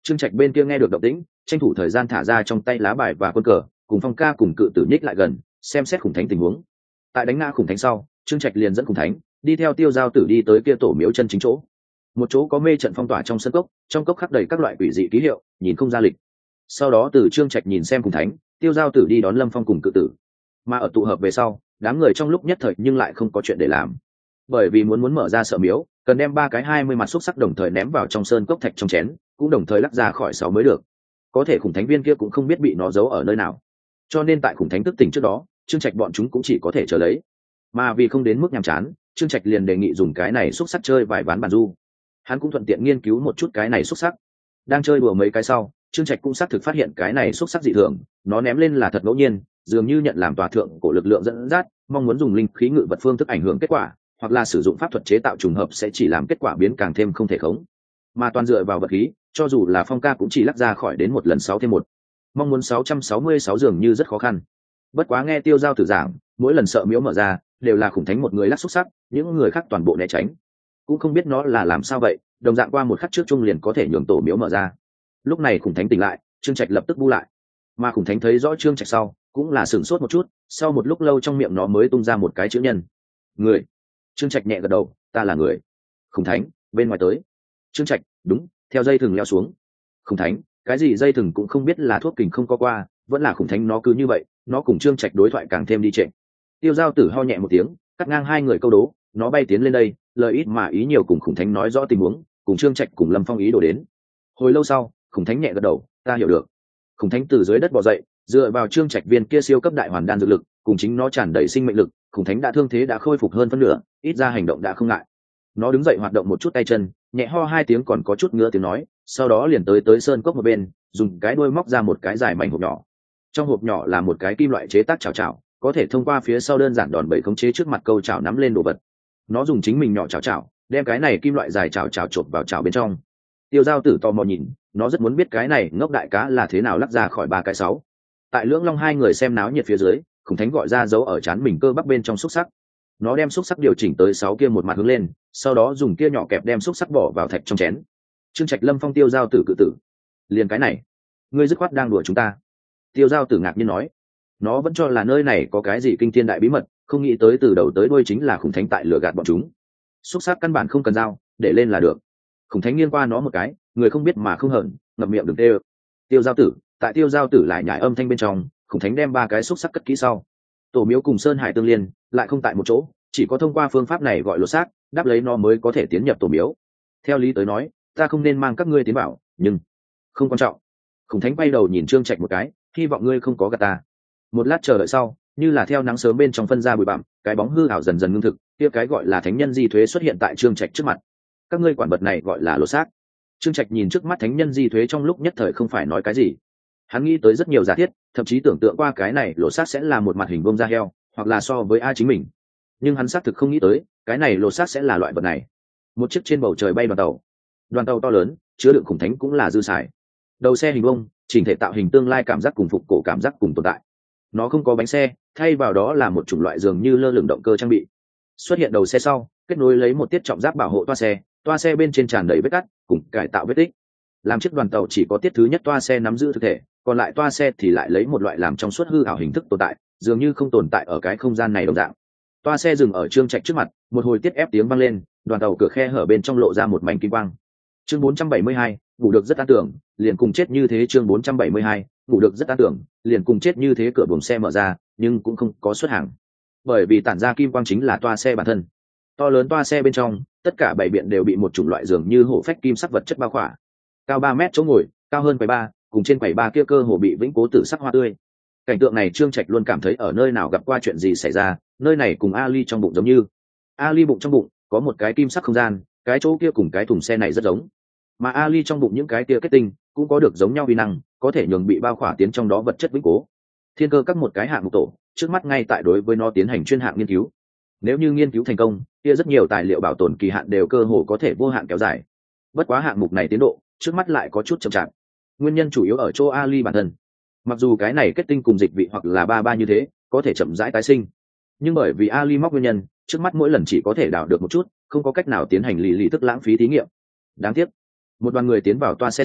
Trương Trạch bên kia nghe được động tĩnh, tranh thủ thời gian thả ra trong tay lá bài và quân cờ, cùng Phong ca cùng cự tử nhích lại gần, xem xét khủng thánh tình huống. Tại đánh ngã khủng thánh sau, Trương Trạch liền dẫn khủng thánh đi theo Tiêu Giao Tử đi tới kia tổ miếu chân chính chỗ. Một chỗ có mê trận phong tỏa trong sân cốc, trong cốc khắc đầy các loại quỷ dị ký hiệu, nhìn không ra lịch. Sau đó từ Trương Trạch nhìn xem khủng thánh, Tiêu Giao Tử đi đón Lâm Phong cùng cự tử. Mà ở tụ hợp về sau, đám người trong lúc nhất thời nhưng lại không có chuyện để làm. Bởi vì muốn mở ra sợ miếu, cần đem 3 cái 20 mặt xúc sắc đồng thời ném vào trong sơn cốc thạch trong chén, cũng đồng thời lắc ra khỏi 6 mới được. Có thể khủng thánh viên kia cũng không biết bị nó giấu ở nơi nào, cho nên tại khủng thánh thức tỉnh trước đó, Trương Trạch bọn chúng cũng chỉ có thể chờ lấy. Mà vì không đến mức nhàm chán, Trương Trạch liền đề nghị dùng cái này xúc sắc chơi vài ván bàn du. Hắn cũng thuận tiện nghiên cứu một chút cái này xúc sắc. Đang chơi đùa mấy cái sau, Trương Trạch cũng xác thực phát hiện cái này xúc sắc dị thường, nó ném lên là thật ngẫu nhiên, dường như nhận làm tòa thượng của lực lượng dẫn dắt, mong muốn dùng linh khí ngự vật phương thức ảnh hưởng kết quả, hoặc là sử dụng pháp thuật chế tạo trùng hợp sẽ chỉ làm kết quả biến càng thêm không thể khống. Mà toàn dựa vào vật khí, cho dù là Phong ca cũng chỉ lắc ra khỏi đến một lần 6 thêm 1. Mong muốn 666 dường như rất khó khăn. Bất quá nghe Tiêu Giao Tử giảng, mỗi lần sợ miếu mở ra, đều là khủng thánh một người lắc xúc sắc, những người khác toàn bộ né tránh. Cũng không biết nó là làm sao vậy, đồng dạng qua một khắc trước trung liền có thể nhường tổ miếu mở ra. Lúc này khủng thánh tỉnh lại, Trương Trạch lập tức bu lại. Mà khủng thánh thấy rõ Trương Trạch sau, cũng là sửng sốt một chút, sau một lúc lâu trong miệng nó mới tung ra một cái chữ nhân. Người. Trương Trạch nhẹ gật đầu, ta là người. Khủng thánh, bên ngoài tới. Trương Trạch, đúng, theo dây thừng leo xuống. Khủng thánh, cái gì dây thừng cũng không biết là thuốc kình không có qua, vẫn là khủng thánh nó cứ như vậy, nó cùng Trương Trạch đối thoại càng thêm đi trệ. Tiêu Giao Tử ho nhẹ một tiếng, cắt ngang hai người câu đố, nó bay tiến lên đây, lời ít mà ý nhiều cùng khủng thánh nói rõ tình huống, cùng Trương Trạch cùng Lâm Phong ý đồ đến. Hồi lâu sau, khủng thánh nhẹ gật đầu, ta hiểu được. Khủng thánh từ dưới đất bò dậy, dựa vào Trương Trạch viên kia siêu cấp đại hoàn đan dược lực, cùng chính nó tràn đầy sinh mệnh lực, khủng thánh đã thương thế đã khôi phục hơn phân nửa, ít ra hành động đã không ngại. Nó đứng dậy hoạt động một chút tay chân, nhẹ ho 2 tiếng còn có chút ngứa tiếng nói, sau đó liền tới sơn cốc một bên, dùng cái đuôi móc ra một cái dài mảnh hộp nhỏ. Trong hộp nhỏ là một cái kim loại chế tác chảo chảo, có thể thông qua phía sau đơn giản đòn bẩy khống chế trước mặt câu chảo nắm lên đồ vật. Nó dùng chính mình nhỏ chảo chảo, đem cái này kim loại dài chảo chảo chộp vào chảo bên trong. Tiêu Giao Tử tò mò nhìn, nó rất muốn biết cái này ngốc đại cá là thế nào lắc ra khỏi 3 cái 6. Tại Lưỡng Long hai người xem náo nhiệt phía dưới, khủng thánh gọi ra dấu ở trán mình cơ bắp bên trong xúc sắc. Nó đem xúc sắc điều chỉnh tới 6 kia một mặt hướng lên, sau đó dùng kia nhỏ kẹp đem xúc sắc bỏ vào thạch trong chén. Trương Trạch, Lâm Phong, Tiêu Giao Tử, cự tử, liền cái này, ngươi dứt khoát đang đùa chúng ta. Tiêu Giao Tử ngạc nhiên nói, nó vẫn cho là nơi này có cái gì kinh thiên đại bí mật, không nghĩ tới từ đầu tới đuôi chính là khủng thánh tại lừa gạt bọn chúng. Xúc sắc căn bản không cần dao, để lên là được. Khủng thánh nghiêng qua nó một cái, người không biết mà không hởn, ngậm miệng đừng tê. Tiêu Giao Tử, tại Tiêu Giao Tử lại nhảy âm thanh bên trong, khủng thánh đem 3 cái xúc sắc cất kỹ sau. Tổ miếu cùng sơn hải tương liên, lại không tại một chỗ, chỉ có thông qua phương pháp này gọi lột xác, đáp lấy nó mới có thể tiến nhập tổ miếu. Theo lý tới nói, ta không nên mang các ngươi tiến vào, nhưng không quan trọng. Khủng thánh bay đầu nhìn Trương Trạch một cái, hy vọng ngươi không có gạt ta. Một lát chờ đợi sau, như là theo nắng sớm bên trong phân ra bụi bặm, cái bóng hư ảo dần dần ngưng thực, kia cái gọi là thánh nhân di thuế xuất hiện tại Trương Trạch trước mặt. Các ngươi quản vật này gọi là lột xác. Trương Trạch nhìn trước mắt thánh nhân di thuế trong lúc nhất thời không phải nói cái gì. Hắn nghĩ tới rất nhiều giả thiết, thậm chí tưởng tượng qua cái này lột xác sẽ là một mặt hình vuông da heo, hoặc là so với ai chính mình. Nhưng hắn xác thực không nghĩ tới, cái này lột xác sẽ là loại vật này. Một chiếc trên bầu trời bay đoàn tàu to lớn, chứa đựng khủng thánh cũng là dư xài. Đầu xe hình vuông, chỉnh thể tạo hình tương lai cảm giác cùng phục cổ cảm giác cùng tồn tại. Nó không có bánh xe, thay vào đó là một chủng loại dường như lơ lửng động cơ trang bị. Xuất hiện đầu xe sau, kết nối lấy một tiết trọng giáp bảo hộ toa xe bên trên tràn đầy vết cắt, cùng cải tạo vết tích. Làm chiếc đoàn tàu chỉ có tiết thứ nhất toa xe nắm giữ thực thể, còn lại toa xe thì lại lấy một loại làm trong suốt hư ảo hình thức tồn tại, dường như không tồn tại ở cái không gian này đồng dạng. Toa xe dừng ở Trương Trạch trước mặt, một hồi tiết ép tiếng vang lên, đoàn tàu cửa khe hở bên trong lộ ra một mảnh kim quang. Chương 472, ngủ được rất an tưởng, liền cùng chết như thế. Chương 472, ngủ được rất an tưởng, liền cùng chết như thế. Cửa buồng xe mở ra, nhưng cũng không có xuất hàng, bởi vì tản ra kim quang chính là toa xe bản thân. To lớn toa xe bên trong, tất cả bảy biện đều bị một chủng loại dường như hổ phách kim sắc vật chất bao khỏa. Cao 3 mét chỗ ngồi, cao hơn quầy 3, cùng trên quầy 3 kia cơ hồ bị vĩnh cố tử sắc hoa tươi. Cảnh tượng này Trương Trạch luôn cảm thấy ở nơi nào gặp qua chuyện gì xảy ra, nơi này cùng Ali trong bụng giống như. Ali bụng trong bụng có một cái kim sắc không gian, cái chỗ kia cùng cái thùng xe này rất giống. Mà Ali trong bụng những cái kia kết tinh cũng có được giống nhau uy năng, có thể nhường bị bao khỏa tiến trong đó vật chất vĩnh cố. Thiên cơ các một cái hạng mục tổ, trước mắt ngay tại đối với nó tiến hành chuyên hạng nghiên cứu. Nếu như nghiên cứu thành công, kia rất nhiều tài liệu bảo tồn kỳ hạn đều cơ hồ có thể vô hạn kéo dài. Bất quá hạng mục này tiến độ, trước mắt lại có chút chậm chạp. Nguyên nhân chủ yếu ở chỗ Ali bản thân. Mặc dù cái này kết tinh cùng dịch vị hoặc là ba như thế, có thể chậm rãi tái sinh, nhưng bởi vì Ali móc nguyên nhân, trước mắt mỗi lần chỉ có thể đào được một chút, không có cách nào tiến hành lì tức lãng phí thí nghiệm. Đáng tiếc. Một đoàn người tiến vào toa xe sau,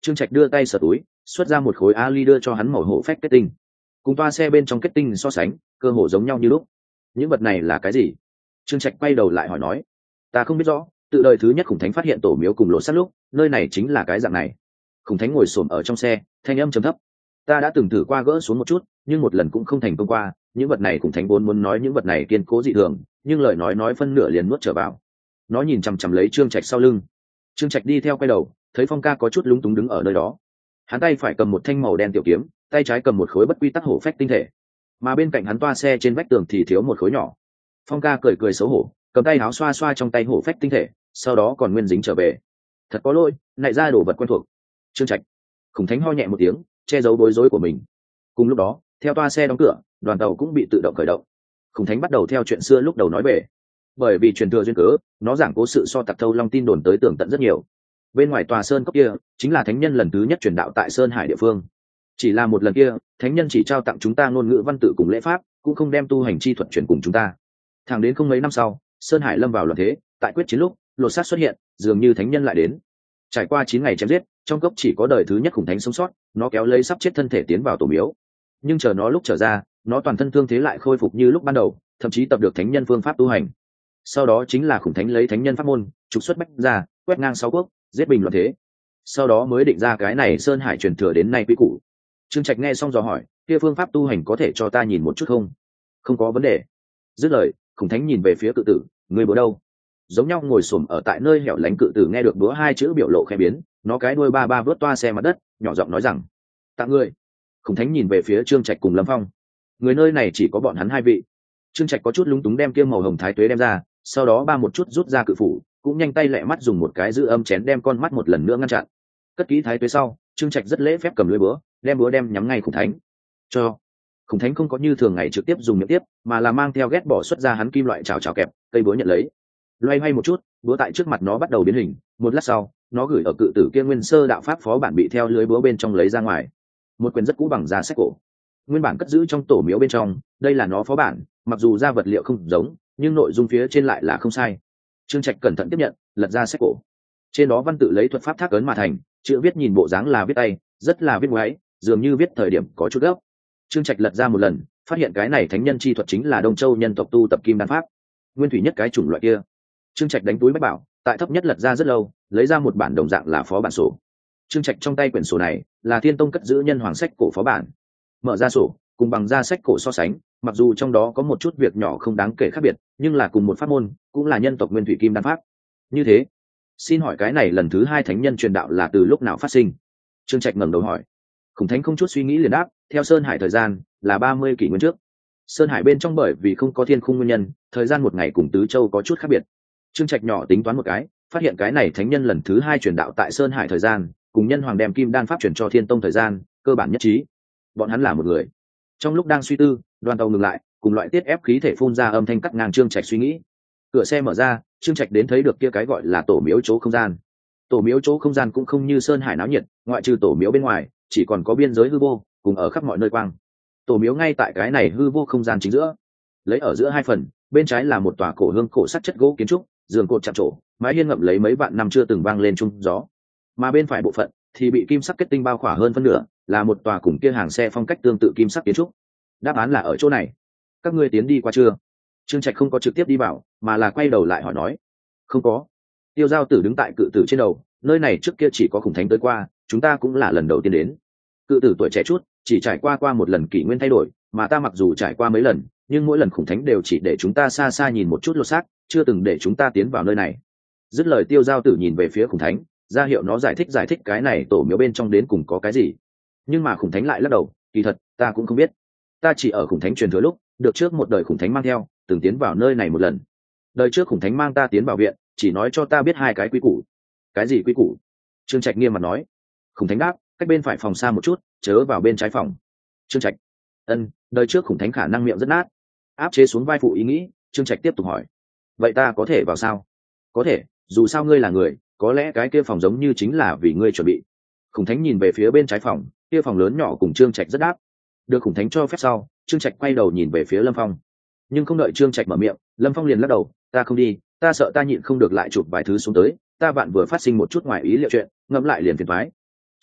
Trương Trạch đưa tay sờ túi, xuất ra một khối ali đưa cho hắn màu hổ phách kết tinh. Cùng toa xe bên trong kết tinh so sánh, cơ hồ giống nhau như lúc. Những vật này là cái gì? Trương Trạch quay đầu lại hỏi nói. Ta không biết rõ, tự đời thứ nhất khủng thánh phát hiện tổ miếu cùng lột sắt lúc, nơi này chính là cái dạng này. Khủng thánh ngồi xổm ở trong xe, thanh âm trầm thấp. Ta đã từng thử qua gỡ xuống một chút, nhưng một lần cũng không thành công qua. Những vật này khủng thánh vốn muốn nói những vật này kiên cố dị thường, nhưng lời nói phân nửa liền nuốt trở vào. Nó nhìn chằm chằm lấy Trương Trạch sau lưng. Trương Trạch đi theo quay đầu, thấy Phong ca có chút lúng túng đứng ở nơi đó. Hắn tay phải cầm một thanh màu đen tiểu kiếm, tay trái cầm một khối bất quy tắc hổ phách tinh thể, mà bên cạnh hắn toa xe trên vách tường thì thiếu một khối nhỏ. Phong ca cười cười xấu hổ, cầm tay áo xoa xoa trong tay hổ phách tinh thể, sau đó còn nguyên dính trở về. Thật có lỗi, lại ra đồ vật quen thuộc. Trương Trạch. Khủng thánh ho nhẹ một tiếng, che giấu bối rối của mình. Cùng lúc đó, theo toa xe đóng cửa, đoàn tàu cũng bị tự động khởi động. Khủng thánh bắt đầu theo chuyện xưa lúc đầu nói về. Bởi vì truyền thừa duyên cớ, nó giảng cố sự so Tặc Thâu Long tin đồn tới tường tận rất nhiều. Bên ngoài tòa sơn cốc kia, chính là thánh nhân lần thứ nhất truyền đạo tại Sơn Hải địa phương. Chỉ là một lần kia, thánh nhân chỉ trao tặng chúng ta ngôn ngữ văn tự cùng lễ pháp, cũng không đem tu hành chi thuật truyền cùng chúng ta. Thẳng đến không mấy năm sau, Sơn Hải lâm vào loạn thế, tại quyết chiến lúc, lột xác xuất hiện, dường như thánh nhân lại đến. Trải qua 9 ngày chém giết, trong cốc chỉ có đời thứ nhất khủng thánh sống sót, nó kéo lấy sắp chết thân thể tiến vào tổ miếu. Nhưng chờ nó lúc trở ra, nó toàn thân thương thế lại khôi phục như lúc ban đầu, thậm chí tập được thánh nhân phương pháp tu hành. Sau đó chính là khủng thánh lấy thánh nhân pháp môn trục xuất bách ra, quét ngang 6 quốc, giết bình loạn thế. Sau đó mới định ra cái này Sơn Hải truyền thừa đến nay quy củ. Trương Trạch nghe xong dò hỏi, kia phương pháp tu hành có thể cho ta nhìn một chút không? Không có vấn đề. Dứt lời, khủng thánh nhìn về phía cự tử, người búa đâu? Giống nhau ngồi xổm ở tại nơi hẻo lánh cự tử nghe được búa hai chữ biểu lộ khẽ biến, nó cái đuôi ba vớt toa xe mặt đất, nhỏ giọng nói rằng: tặng người. Khủng thánh nhìn về phía Trương Trạch cùng Lâm Phong. Người nơi này chỉ có bọn hắn hai vị. Trương Trạch có chút lúng túng đem kia màu hồng thái tuế đem ra, sau đó ba một chút rút ra cự phủ, cũng nhanh tay lẹ mắt dùng một cái giữ âm chén đem con mắt một lần nữa ngăn chặn. Cất kỹ thái tuế sau, Trương Trạch rất lễ phép cầm lưỡi búa, đem nhắm ngay khủng thánh. Cho. Khủng thánh không có như thường ngày trực tiếp dùng miệng tiếp, mà là mang theo ghét bỏ xuất ra hắn kim loại chảo kẹp, cây búa nhận lấy. Loay hoay một chút, búa tại trước mặt nó bắt đầu biến hình, một lát sau, nó gửi ở cự tử kia nguyên sơ đạo pháp phó bản bị theo lưới búa bên trong lấy ra ngoài. Một quyển rất cũ bằng da sách cổ, nguyên bản cất giữ trong tổ miếu bên trong, đây là nó phó bản, mặc dù ra vật liệu không giống, nhưng nội dung phía trên lại là không sai. Trương Trạch cẩn thận tiếp nhận, lật ra sách cổ. Trên đó văn tự lấy thuật pháp thác ấn mà thành, chữ viết nhìn bộ dáng là viết tay, rất là viết ngoáy, dường như viết thời điểm có chút gấp. Trương Trạch lật ra một lần, phát hiện cái này thánh nhân chi thuật chính là Đông Châu nhân tộc tu tập kim đan pháp, nguyên thủy nhất cái chủng loại kia. Trương Trạch đánh túi bách bảo, tại thấp nhất lật ra rất lâu, lấy ra một bản đồng dạng là phó bản sổ. Trương Trạch trong tay quyển sổ này là Thiên Tông cất giữ nhân hoàng sách cổ phó bản. Mở ra sổ, cùng bằng ra sách cổ so sánh, mặc dù trong đó có một chút việc nhỏ không đáng kể khác biệt, nhưng là cùng một pháp môn, cũng là nhân tộc nguyên thủy kim đan pháp. Như thế, xin hỏi cái này lần thứ 2 thánh nhân truyền đạo là từ lúc nào phát sinh? Trương Trạch ngẩng đầu hỏi. Khủng thánh không chút suy nghĩ liền đáp, theo Sơn Hải thời gian là 30 kỷ nguyên trước. Sơn Hải bên trong bởi vì không có thiên khung nguyên nhân, thời gian một ngày cùng Tứ Châu có chút khác biệt. Trương Trạch nhỏ tính toán một cái, phát hiện cái này thánh nhân lần thứ 2 truyền đạo tại Sơn Hải thời gian, cùng nhân hoàng đem kim đan pháp chuyển cho Thiên Tông thời gian, cơ bản nhất trí. Bọn hắn là một người. Trong lúc đang suy tư, đoàn tàu ngừng lại, cùng loại tiết ép khí thể phun ra âm thanh cắt ngang Trương Trạch suy nghĩ. Cửa xe mở ra, Trương Trạch đến thấy được kia cái gọi là tổ miếu chỗ không gian. Tổ miếu chỗ không gian cũng không như Sơn Hải náo nhiệt, ngoại trừ tổ miếu bên ngoài, chỉ còn có biên giới hư vô, cùng ở khắp mọi nơi quang. Tổ miếu ngay tại cái này hư vô không gian chính giữa. Lấy ở giữa hai phần, bên trái là một tòa cổ hương cổ sắt chất gỗ kiến trúc, giường cột chạm trổ, mái hiên ngậm lấy mấy vạn năm chưa từng vang lên chung gió. Mà bên phải bộ phận thì bị kim sắc kết tinh bao khỏa hơn phân nửa, là một tòa cùng kia hàng xe phong cách tương tự kim sắc kiến trúc. Đáp án là ở chỗ này. Các ngươi tiến đi qua chưa? Trương Trạch không có trực tiếp đi vào, mà là quay đầu lại hỏi nói. Không có. Tiêu Giao Tử đứng tại cự tử trên đầu, nơi này trước kia chỉ có khủng thánh tới qua, chúng ta cũng là lần đầu tiên đến. Cự tử tuổi trẻ chút, chỉ trải qua một lần kỷ nguyên thay đổi, mà ta mặc dù trải qua mấy lần, nhưng mỗi lần khủng thánh đều chỉ để chúng ta xa xa nhìn một chút lột xác, chưa từng để chúng ta tiến vào nơi này. Dứt lời, Tiêu Giao Tử nhìn về phía khủng thánh, ra hiệu nó giải thích cái này tổ miếu bên trong đến cùng có cái gì. Nhưng mà khủng thánh lại lắc đầu, kỳ thật ta cũng không biết, ta chỉ ở khủng thánh truyền thừa lúc được trước một đời khủng thánh mang theo, từng tiến vào nơi này một lần. Đời trước khủng thánh mang ta tiến vào viện, chỉ nói cho ta biết 2 cái quy củ. Cái gì quy củ? Trương Trạch nghiêm mặt nói. Khủng thánh đáp, cách bên phải phòng xa một chút, chớ vào bên trái phòng. Trương Trạch: Đời trước khủng thánh khả năng miệng rất nát. Áp chế xuống vai phụ ý nghĩ, Trương Trạch tiếp tục hỏi: vậy ta có thể vào sao? Có thể, dù sao ngươi là người, có lẽ cái kia phòng giống như chính là vì ngươi chuẩn bị. Khủng thánh nhìn về phía bên trái phòng, kia phòng lớn nhỏ cùng Trương Trạch rất đáp. Được khủng thánh cho phép sau, Trương Trạch quay đầu nhìn về phía Lâm Phong. Nhưng không đợi Trương Trạch mở miệng, Lâm Phong liền lắc đầu, ta không đi, ta sợ ta nhịn không được lại chụp vài thứ xuống tới, ta vạn vừa phát sinh một chút ngoài ý liệu chuyện, ngẫm lại liền phiền toái.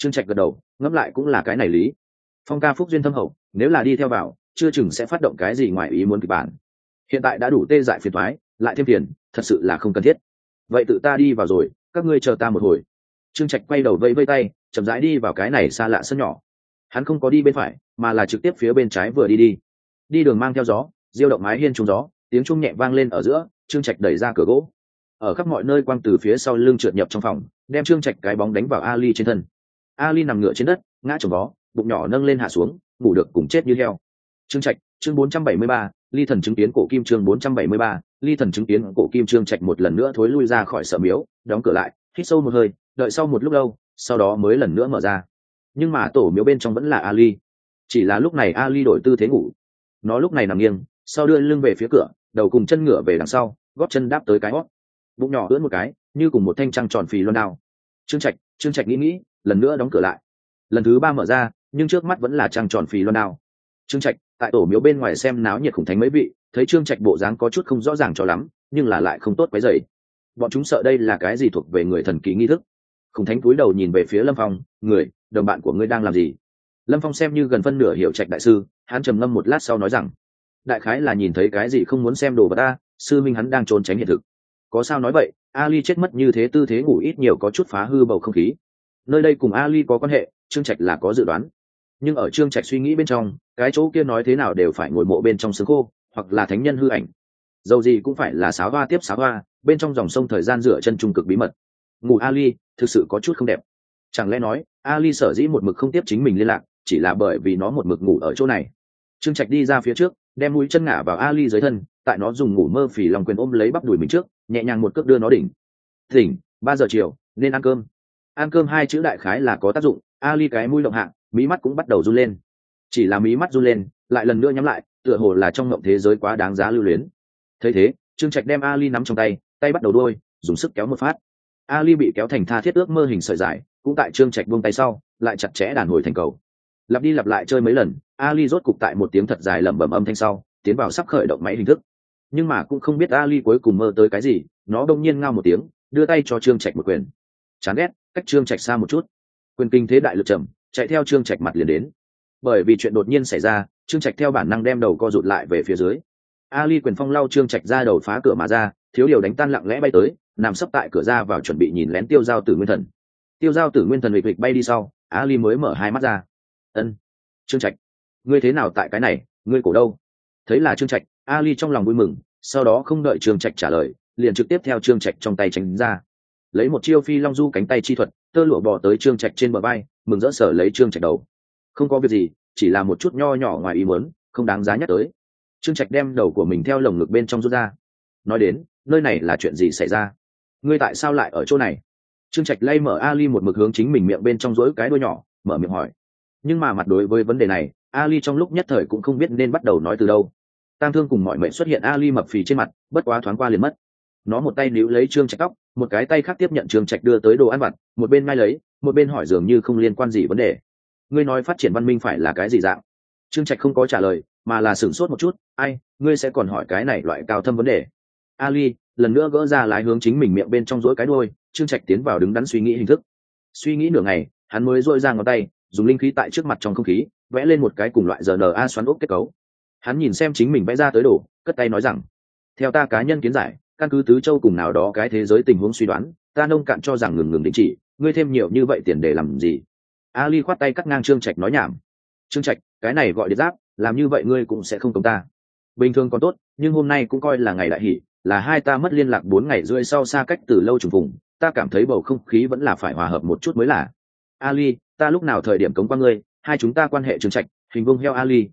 Trương Trạch gật đầu, ngẫm lại cũng là cái này lý. Phong ca phúc duyên thâm hậu, nếu là đi theo vào, chưa chừng sẽ phát động cái gì ngoài ý muốn kịch bản. Hiện tại đã đủ tê dại phiền toái, lại thêm tiền, thật sự là không cần thiết. Vậy tự ta đi vào rồi, các ngươi chờ ta một hồi. Trương Trạch quay đầu vẫy vẫy tay, chậm rãi đi vào cái này xa lạ sân nhỏ. Hắn không có đi bên phải, mà là trực tiếp phía bên trái vừa đi. Đi đường mang theo gió, diêu động mái hiên trúng gió, tiếng chuông nhẹ vang lên ở giữa. Trương Trạch đẩy ra cửa gỗ, ở khắp mọi nơi quang từ phía sau lưng trượt nhập trong phòng, đem Trương Trạch cái bóng đánh vào Ali trên thân. Ali nằm ngửa trên đất, ngã chồng vó, bụng nhỏ nâng lên hạ xuống, ngủ được cùng chết như heo. Trương Trạch, chương 473, ly thần chứng kiến cổ kim, chương 473, ly thần chứng kiến cổ kim. Trương Trạch một lần nữa thối lui ra khỏi sở miếu, đóng cửa lại, hít sâu một hơi, đợi sau một lúc lâu, sau đó mới lần nữa mở ra. Nhưng mà tổ miếu bên trong vẫn là Ali, chỉ là lúc này Ali đổi tư thế ngủ. Nó lúc này nằm nghiêng, sau đưa lưng về phía cửa, đầu cùng chân ngửa về đằng sau, gót chân đáp tới cái hót, bụng nhỏ ưỡn một cái, như cùng một thanh trăng tròn phì loan đao. Trương Trạch nghĩ, lần nữa đóng cửa lại. Lần thứ 3 mở ra, nhưng trước mắt vẫn là trăng tròn phì loan đao. Trương Trạch tại tổ miếu bên ngoài xem náo nhiệt khủng thánh mấy vị, thấy Trương Trạch bộ dáng có chút không rõ ràng cho lắm, nhưng là lại không tốt quấy rầy. Bọn chúng sợ đây là cái gì thuộc về người thần kỳ nghi thức. Khủng thánh cúi đầu nhìn về phía Lâm Phong, người, đồng bạn của ngươi đang làm gì? Lâm Phong xem như gần phân nửa hiểu Trạch đại sư, hắn trầm ngâm một lát sau nói rằng, đại khái là nhìn thấy cái gì không muốn xem đồ vật ta, sư minh hắn đang trốn tránh hiện thực. Có sao nói vậy, Ali chết mất như thế tư thế ngủ ít nhiều có chút phá hư bầu không khí. Nơi đây cùng Ali có quan hệ, Trương Trạch là có dự đoán. Nhưng ở Trương Trạch suy nghĩ bên trong, cái chỗ kia nói thế nào đều phải ngồi mộ bên trong xương khô, hoặc là thánh nhân hư ảnh. Dầu gì cũng phải là sáo hoa tiếp sáo hoa, bên trong dòng sông thời gian rửa chân trung cực bí mật. Ngủ Ali, thực sự có chút không đẹp. Chẳng lẽ nói, Ali sở dĩ một mực không tiếp chính mình liên lạc, chỉ là bởi vì nó một mực ngủ ở chỗ này. Trương Trạch đi ra phía trước, đem mũi chân ngả vào Ali dưới thân, tại nó dùng ngủ mơ phì lòng quyền ôm lấy bắp đùi mình trước, nhẹ nhàng một cước đưa nó đỉnh. 3 giờ chiều, nên ăn cơm. Ăn cơm hai chữ đại khái là có tác dụng. Ali cái mũi động hạ, mí mắt cũng bắt đầu run lên. Chỉ là mí mắt run lên, lại lần nữa nhắm lại, tựa hồ là trong mộng thế giới quá đáng giá lưu luyến. Thấy thế, Trương Trạch đem Ali nắm trong tay, tay bắt đầu đuôi, dùng sức kéo một phát. Ali bị kéo thành tha thiết ước mơ hình sợi dài, cũng tại Trương Trạch buông tay sau, lại chặt chẽ đàn hồi thành cầu. Lặp đi lặp lại chơi mấy lần, Ali rốt cục tại một tiếng thật dài lẩm bẩm âm thanh sau, tiến vào sắp khởi động máy hình thức. Nhưng mà cũng không biết Ali cuối cùng mơ tới cái gì, nó đông nhiên ngao một tiếng, đưa tay cho Trương Trạch một quyền. Chán ghét, cách Trương Trạch xa một chút. Quyền kinh thế đại lực trầm, chạy theo Trương Trạch mặt liền đến. Bởi vì chuyện đột nhiên xảy ra, Trương Trạch theo bản năng đem đầu co rụt lại về phía dưới. Ali quyền phong lau Trương Trạch ra đầu phá cửa mà ra, thiếu điều đánh tan lặng lẽ bay tới, nằm sấp tại cửa ra vào chuẩn bị nhìn lén Tiêu Giao Tử Nguyên Thần. Tiêu Giao Tử Nguyên Thần lịch bay đi sau, Ali mới mở hai mắt ra. Ân, Trương Trạch, ngươi thế nào tại cái này, ngươi cổ đâu? Thấy là Trương Trạch, Ali trong lòng vui mừng, sau đó không đợi Trương Trạch trả lời, liền trực tiếp theo Trương Trạch trong tay tránh ra, lấy một chiêu phi long du cánh tay chi thuật, tơ lụa bò tới Trương Trạch trên bờ vai, mừng rỡ sở lấy Trương Trạch đầu. Không có việc gì, chỉ là một chút nho nhỏ ngoài ý muốn, không đáng giá nhắc tới. Trương Trạch đem đầu của mình theo lồng ngực bên trong rút ra. Nói đến, nơi này là chuyện gì xảy ra? Ngươi tại sao lại ở chỗ này? Trương Trạch lay mở Ali một mực hướng chính mình miệng bên trong rỗi cái đuôi nhỏ, mở miệng hỏi. Nhưng mà mặt đối với vấn đề này, Ali trong lúc nhất thời cũng không biết nên bắt đầu nói từ đâu. Tang thương cùng mọi mệnh xuất hiện, Ali mập phì trên mặt, bất quá thoáng qua liền mất. Nó một tay níu lấy Trương Trạch tóc, một cái tay khác tiếp nhận Trương Trạch đưa tới đồ ăn vặt, một bên ngay lấy, một bên hỏi dường như không liên quan gì vấn đề. Ngươi nói phát triển văn minh phải là cái gì dạng? Trương Trạch không có trả lời, mà là sửng sốt một chút. Ai, ngươi sẽ còn hỏi cái này loại cao thâm vấn đề? Ali lần nữa gỡ ra lái hướng chính mình miệng bên trong rỗi cái đuôi. Trương Trạch tiến vào đứng đắn suy nghĩ hình thức. Suy nghĩ nửa ngày, hắn mới dội ra ngón tay, dùng linh khí tại trước mặt trong không khí vẽ lên một cái cùng loại RNA xoắn ốc kết cấu. Hắn nhìn xem chính mình vẽ ra tới đồ, cất tay nói rằng, theo ta cá nhân kiến giải, căn cứ tứ châu cùng nào đó cái thế giới tình huống suy đoán, ta nông cạn cho rằng ngừng định chỉ, ngươi thêm nhiều như vậy tiền để làm gì? Ali khoát tay cắt ngang Trương Trạch nói nhảm. Trương Trạch, cái này gọi điện giáp, làm như vậy ngươi cũng sẽ không công ta. Bình thường còn tốt, nhưng hôm nay cũng coi là ngày đại hỷ, là hai ta mất liên lạc 4 ngày rưỡi sau xa cách từ lâu trùng phùng, ta cảm thấy bầu không khí vẫn là phải hòa hợp một chút mới là. Ali, ta lúc nào thời điểm cống qua ngươi, hai chúng ta quan hệ Trương Trạch, hình vông heo Ali,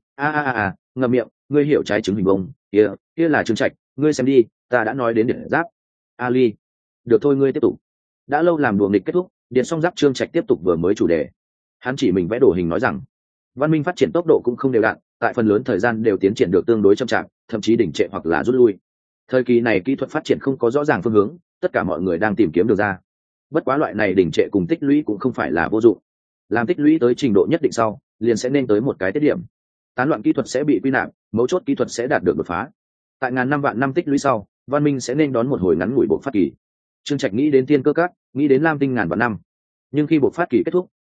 ngậm miệng, ngươi hiểu trái trứng hình vông, kia là Trương Trạch, ngươi xem đi, ta đã nói đến điện giáp. Ali, được thôi ngươi tiếp tục. Đã lâu làm đùa nghịch kết thúc, điện xong giáp. Trương Trạch tiếp tục vừa mới chủ đề. Hắn chỉ mình vẽ đồ hình nói rằng, văn minh phát triển tốc độ cũng không đều đặn, tại phần lớn thời gian đều tiến triển được tương đối chậm chạp, thậm chí đỉnh trệ hoặc là rút lui. Thời kỳ này kỹ thuật phát triển không có rõ ràng phương hướng, tất cả mọi người đang tìm kiếm được ra. Bất quá loại này đỉnh trệ cùng tích lũy cũng không phải là vô dụng. Làm tích lũy tới trình độ nhất định sau, liền sẽ nên tới một cái tiết điểm. Tán loạn kỹ thuật sẽ bị quy nạp, mấu chốt kỹ thuật sẽ đạt được đột phá. Tại ngàn năm vạn năm tích lũy sau, văn minh sẽ nên đón một hồi ngắn ngủi bộc phát kỳ. Trương Trạch nghĩ đến tiên cơ các, nghĩ đến lam tinh ngàn vạn năm. Nhưng khi bộc phát kỳ kết thúc,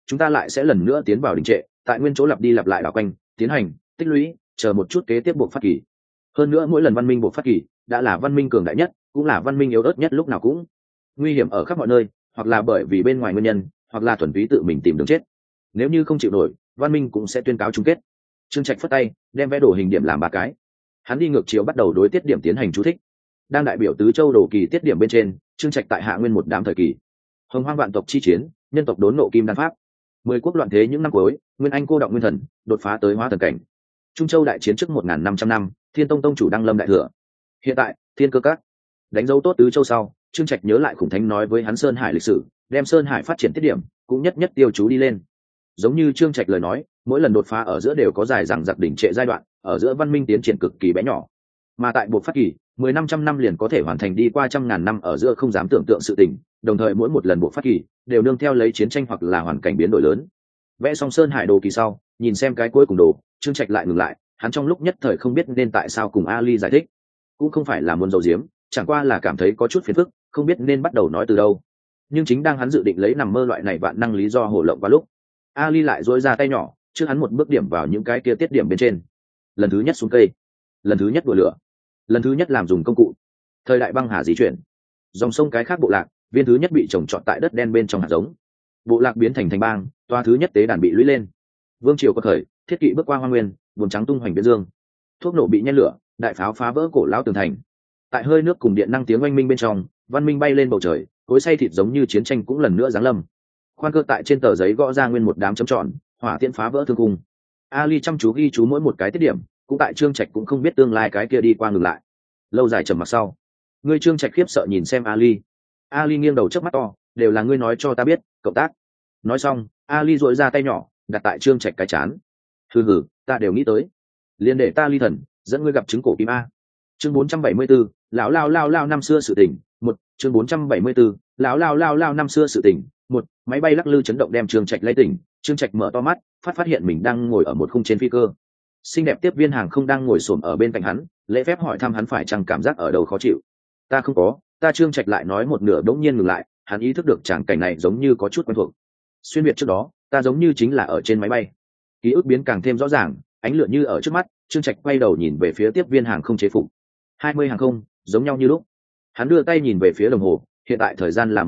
chúng ta lại sẽ lần nữa tiến vào đình trệ, tại nguyên chỗ lặp đi lặp lại đảo quanh, tiến hành tích lũy, chờ một chút kế tiếp buộc phát kỳ. Hơn nữa mỗi lần văn minh buộc phát kỳ đã là văn minh cường đại nhất, cũng là văn minh yếu ớt nhất, lúc nào cũng nguy hiểm ở khắp mọi nơi, hoặc là bởi vì bên ngoài nguyên nhân, hoặc là thuần túy tự mình tìm đường chết. Nếu như không chịu nổi, văn minh cũng sẽ tuyên cáo chung kết. Trương Trạch phất tay đem vẽ đồ hình điểm làm 3 cái, hắn đi ngược chiều bắt đầu đối tiết điểm tiến hành chú thích. Đang đại biểu tứ châu đồ kỳ tiết điểm bên trên, Trương Trạch tại hạ nguyên một đám thời kỳ, hồng hoang vạn tộc chi chiến, nhân tộc đốn nộ kim đan pháp, 10 quốc loạn thế những năm cuối, nguyên anh cô động nguyên thần, đột phá tới hóa thần cảnh, trung châu đại chiến trước 1.500 năm, thiên tông tông chủ đăng lâm đại thừa. Hiện tại thiên cơ các đánh dấu tốt tứ châu sau, Trương Trạch nhớ lại khủng thánh nói với hắn Sơn Hải lịch sử, đem Sơn Hải phát triển tiết điểm cũng nhất nhất tiêu chú đi lên. Giống như Trương Trạch lời nói, mỗi lần đột phá ở giữa đều có dài dằng dặc đỉnh trệ giai đoạn, ở giữa văn minh tiến triển cực kỳ bé nhỏ, mà tại buộc phát kỳ 10-500 năm liền có thể hoàn thành đi qua trăm ngàn năm ở giữa không dám tưởng tượng sự tình. Đồng thời mỗi một lần buộc phát kỳ đều nương theo lấy chiến tranh hoặc là hoàn cảnh biến đổi lớn. Vẽ xong Sơn Hải đồ kỳ sau, nhìn xem cái cuối cùng đồ, Trương Trạch lại ngừng lại, hắn trong lúc nhất thời không biết nên tại sao cùng Ali giải thích, cũng không phải là muốn giấu giếm, chẳng qua là cảm thấy có chút phiền phức, không biết nên bắt đầu nói từ đâu. Nhưng chính đang hắn dự định lấy nằm mơ loại này vạn năng lý do hổ lộng vào lúc, Ali lại duỗi ra tay nhỏ, trước hắn một bước điểm vào những cái kia tiết điểm bên trên. Lần thứ nhất xuống cây, lần thứ nhất đùa lửa, lần thứ nhất làm dùng công cụ. Thời đại băng hà di chuyển, dòng sông cái khác bộ lạc, viên thứ nhất bị trồng trọt tại đất đen bên trong hạt giống. Bộ lạc biến thành bang, toa thứ nhất tế đàn bị lũy lên. Vương triều có khởi, thiết kỵ bước qua hoang nguyên, buồn trắng tung hoành biển dương. Thuốc nổ bị nhen lửa, đại pháo phá vỡ cổ lão tường thành. Tại hơi nước cùng điện năng tiếng oanh minh bên trong, văn minh bay lên bầu trời, cối xay thịt giống như chiến tranh cũng lần nữa giáng lâm. Khoan cơ tại trên tờ giấy gõ ra nguyên một đám chấm tròn, hỏa tiễn phá vỡ thương cung. Ali chăm chú ghi chú mỗi một cái tiết điểm, cũng tại Trương Trạch cũng không biết tương lai cái kia đi qua ngừng lại. Lâu dài trầm mặc sau, ngươi Trương Trạch khiếp sợ nhìn xem Ali. Ali nghiêng đầu trước mắt to, đều là ngươi nói cho ta biết, cộng tác. Nói xong, Ali duỗi ra tay nhỏ, đặt tại Trương Trạch cái chán. Hừ, ta đều nghĩ tới. Liên để ta ly thần, dẫn ngươi gặp chứng cổ kim a. Chương 474, lão lao năm xưa sự tình. Một chương 474, lão lao năm xưa sự tình. Một máy bay lắc lư chấn động đem Trương Trạch lấy tỉnh. Trương Trạch mở to mắt, phát hiện mình đang ngồi ở một khung trên phi cơ. Xinh đẹp tiếp viên hàng không đang ngồi xổm ở bên cạnh hắn, lễ phép hỏi thăm hắn phải chăng cảm giác ở đầu khó chịu. Ta không có, ta Trương Trạch lại nói một nửa đống nhiên ngừng lại, hắn ý thức được tràng cảnh này giống như có chút quen thuộc. Xuyên việt trước đó, ta giống như chính là ở trên máy bay. Ký ức biến càng thêm rõ ràng, ánh lửa như ở trước mắt. Trương Trạch quay đầu nhìn về phía tiếp viên hàng không chế phục. 20 hàng không, giống nhau như lúc. Hắn đưa tay nhìn về phía đồng hồ, hiện tại thời gian là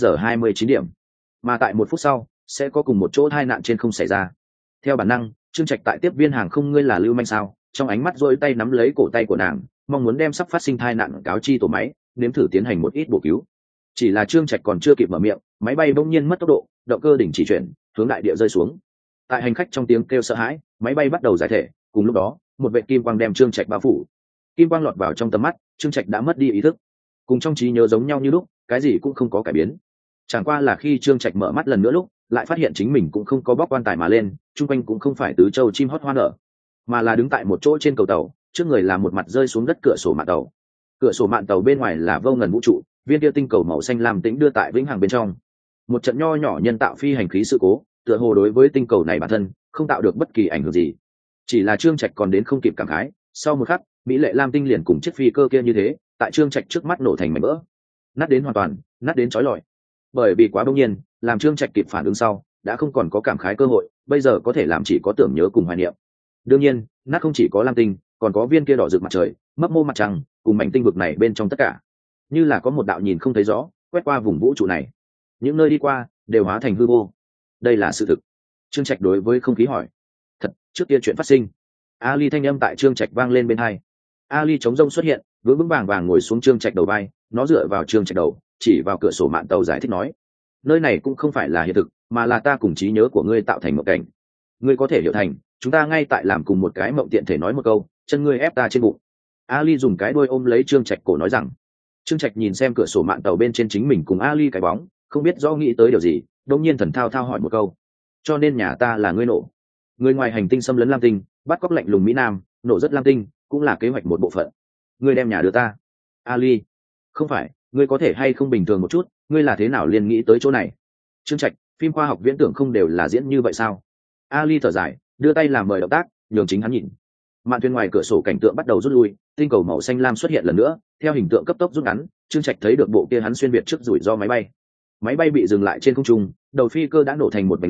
12:29. Mà tại 1 phút sau, sẽ có cùng một chỗ tai nạn trên không xảy ra. Theo bản năng, Trương Trạch tại tiếp viên hàng không ngươi là Lưu Manh sao? Trong ánh mắt rỗi tay nắm lấy cổ tay của nàng, mong muốn đem sắp phát sinh tai nạn cáo chi tổ máy, nếm thử tiến hành một ít bổ cứu. Chỉ là Trương Trạch còn chưa kịp mở miệng, máy bay bỗng nhiên mất tốc độ, động cơ đình chỉ chuyển, hướng đại địa rơi xuống. Tại hành khách trong tiếng kêu sợ hãi, máy bay bắt đầu giải thể. Cùng lúc đó, một vệt kim quang đem Trương Trạch bao phủ. Kim quang lọt vào trong tầm mắt, Trương Trạch đã mất đi ý thức. Cùng trong trí nhớ giống nhau như lúc, cái gì cũng không có cải biến. Chẳng qua là khi Trương Trạch mở mắt lần nữa lúc, lại phát hiện chính mình cũng không có bóc quan tài mà lên, chung quanh cũng không phải tứ châu chim hót hoa nở, mà là đứng tại một chỗ trên cầu tàu, trước người là một mặt rơi xuống đất cửa sổ mạn tàu. Cửa sổ mạn tàu bên ngoài là vô ngần vũ trụ, viên kia tinh cầu màu xanh lam tĩnh đưa tại vĩnh hằng bên trong. Một trận nho nhỏ nhân tạo phi hành khí sự cố, tựa hồ đối với tinh cầu này bản thân không tạo được bất kỳ ảnh hưởng gì. Chỉ là Trương Trạch còn đến không kịp cảm khái, sau một khắc, mỹ lệ lam tinh liền cùng chiếc phi cơ kia như thế, tại Trương Trạch trước mắt nổ thành mảnh vỡ, nát đến hoàn toàn, nát đến chói lọi. Bởi vì quá bỗng nhiên, làm Trương Trạch kịp phản ứng sau, đã không còn có cảm khái cơ hội, bây giờ có thể làm chỉ có tưởng nhớ cùng hoài niệm. Đương nhiên, nát không chỉ có lam tinh, còn có viên kia đỏ rực mặt trời, mấp mô mặt trăng, cùng mảnh tinh vực này bên trong tất cả, như là có một đạo nhìn không thấy rõ, quét qua vùng vũ trụ này. Những nơi đi qua đều hóa thành hư vô. Đây là sự thực. Trương Trạch đối với không khí hỏi. Thật, trước kia chuyện phát sinh. Ali thanh âm tại Trương Trạch vang lên bên tai. Ali chống rông xuất hiện, vững vững vàng vàng ngồi xuống Trương Trạch đầu vai, nó dựa vào Trương Trạch đầu, chỉ vào cửa sổ mạn tàu giải thích nói: nơi này cũng không phải là hiện thực, mà là ta cùng trí nhớ của ngươi tạo thành một cảnh. Ngươi có thể hiểu thành, chúng ta ngay tại làm cùng một cái mộng tiện thể nói một câu, chân ngươi ép ta trên bụng. Ali dùng cái đuôi ôm lấy Trương Trạch cổ nói rằng. Trương Trạch nhìn xem cửa sổ mạn tàu bên trên chính mình cùng Ali cái bóng, không biết rõ nghĩ tới điều gì, đột nhiên thần thao thao hỏi một câu: cho nên nhà ta là ngươi nổ? Người ngoài hành tinh xâm lấn lam tinh, bắt cóc lạnh lùng Mỹ Nam, nổ rất lam tinh, cũng là kế hoạch một bộ phận. Ngươi đem nhà đưa ta? Ali, không phải, ngươi có thể hay không bình thường một chút, ngươi là thế nào liền nghĩ tới chỗ này? Trương Trạch, phim khoa học viễn tưởng không đều là diễn như vậy sao? Ali thở dài, đưa tay làm mời động tác, nhường chính hắn nhìn. Mạn thuyền ngoài cửa sổ cảnh tượng bắt đầu rút lui, tinh cầu màu xanh lam xuất hiện lần nữa, theo hình tượng cấp tốc rút ngắn. Trương Trạch thấy được bộ kia hắn xuyên việt trước rủi ro máy bay. Máy bay bị dừng lại trên không trung, đầu phi cơ đã nổ thành một mảnh lửa,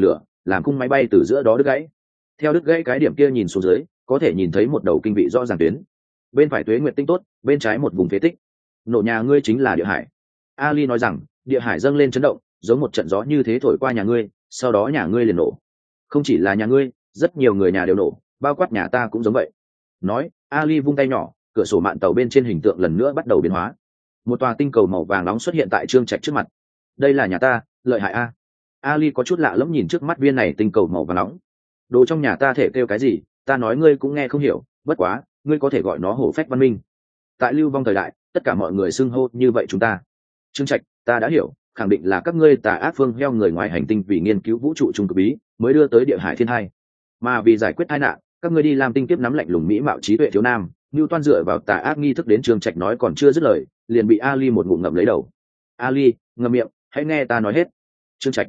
làm khung máy bay từ giữa đó đứt gãy. Theo đứt gãy cái điểm kia nhìn xuống dưới, có thể nhìn thấy một đầu kinh vị rõ ràng tuyến. Bên phải Tuế Nguyệt tinh tốt, bên trái một vùng phế tích. Nổ nhà ngươi chính là địa hải. Ali nói rằng, địa hải dâng lên chấn động, giống một trận gió như thế thổi qua nhà ngươi, sau đó nhà ngươi liền nổ. Không chỉ là nhà ngươi, rất nhiều người nhà đều nổ, bao quát nhà ta cũng giống vậy. Nói, Ali vung tay nhỏ, cửa sổ mạn tàu bên trên hình tượng lần nữa bắt đầu biến hóa. Một tòa tinh cầu màu vàng nóng xuất hiện tại Trương Trạch trước mặt. Đây là nhà ta, lợi hại a. Ali có chút lạ lẫm nhìn trước mắt viên này tinh cầu màu vàng nóng. Đồ trong nhà ta thể kêu cái gì, ta nói ngươi cũng nghe không hiểu, bất quá, ngươi có thể gọi nó hổ phách văn minh. Tại lưu vong thời đại, tất cả mọi người xưng hô như vậy chúng ta. Trương Trạch, ta đã hiểu, khẳng định là các ngươi tà ác phương heo người ngoài hành tinh vì nghiên cứu vũ trụ trung cực bí mới đưa tới địa hải thiên hai, mà vì giải quyết tai nạn các ngươi đi làm tinh tiếp nắm lạnh lùng mỹ mạo trí tuệ thiếu nam như toan dựa vào tà ác nghi thức đến Trương Trạch nói còn chưa dứt lời liền bị Ali một ngụm ngậm lấy đầu. Ali, ngậm miệng, hãy nghe ta nói hết. Trương Trạch,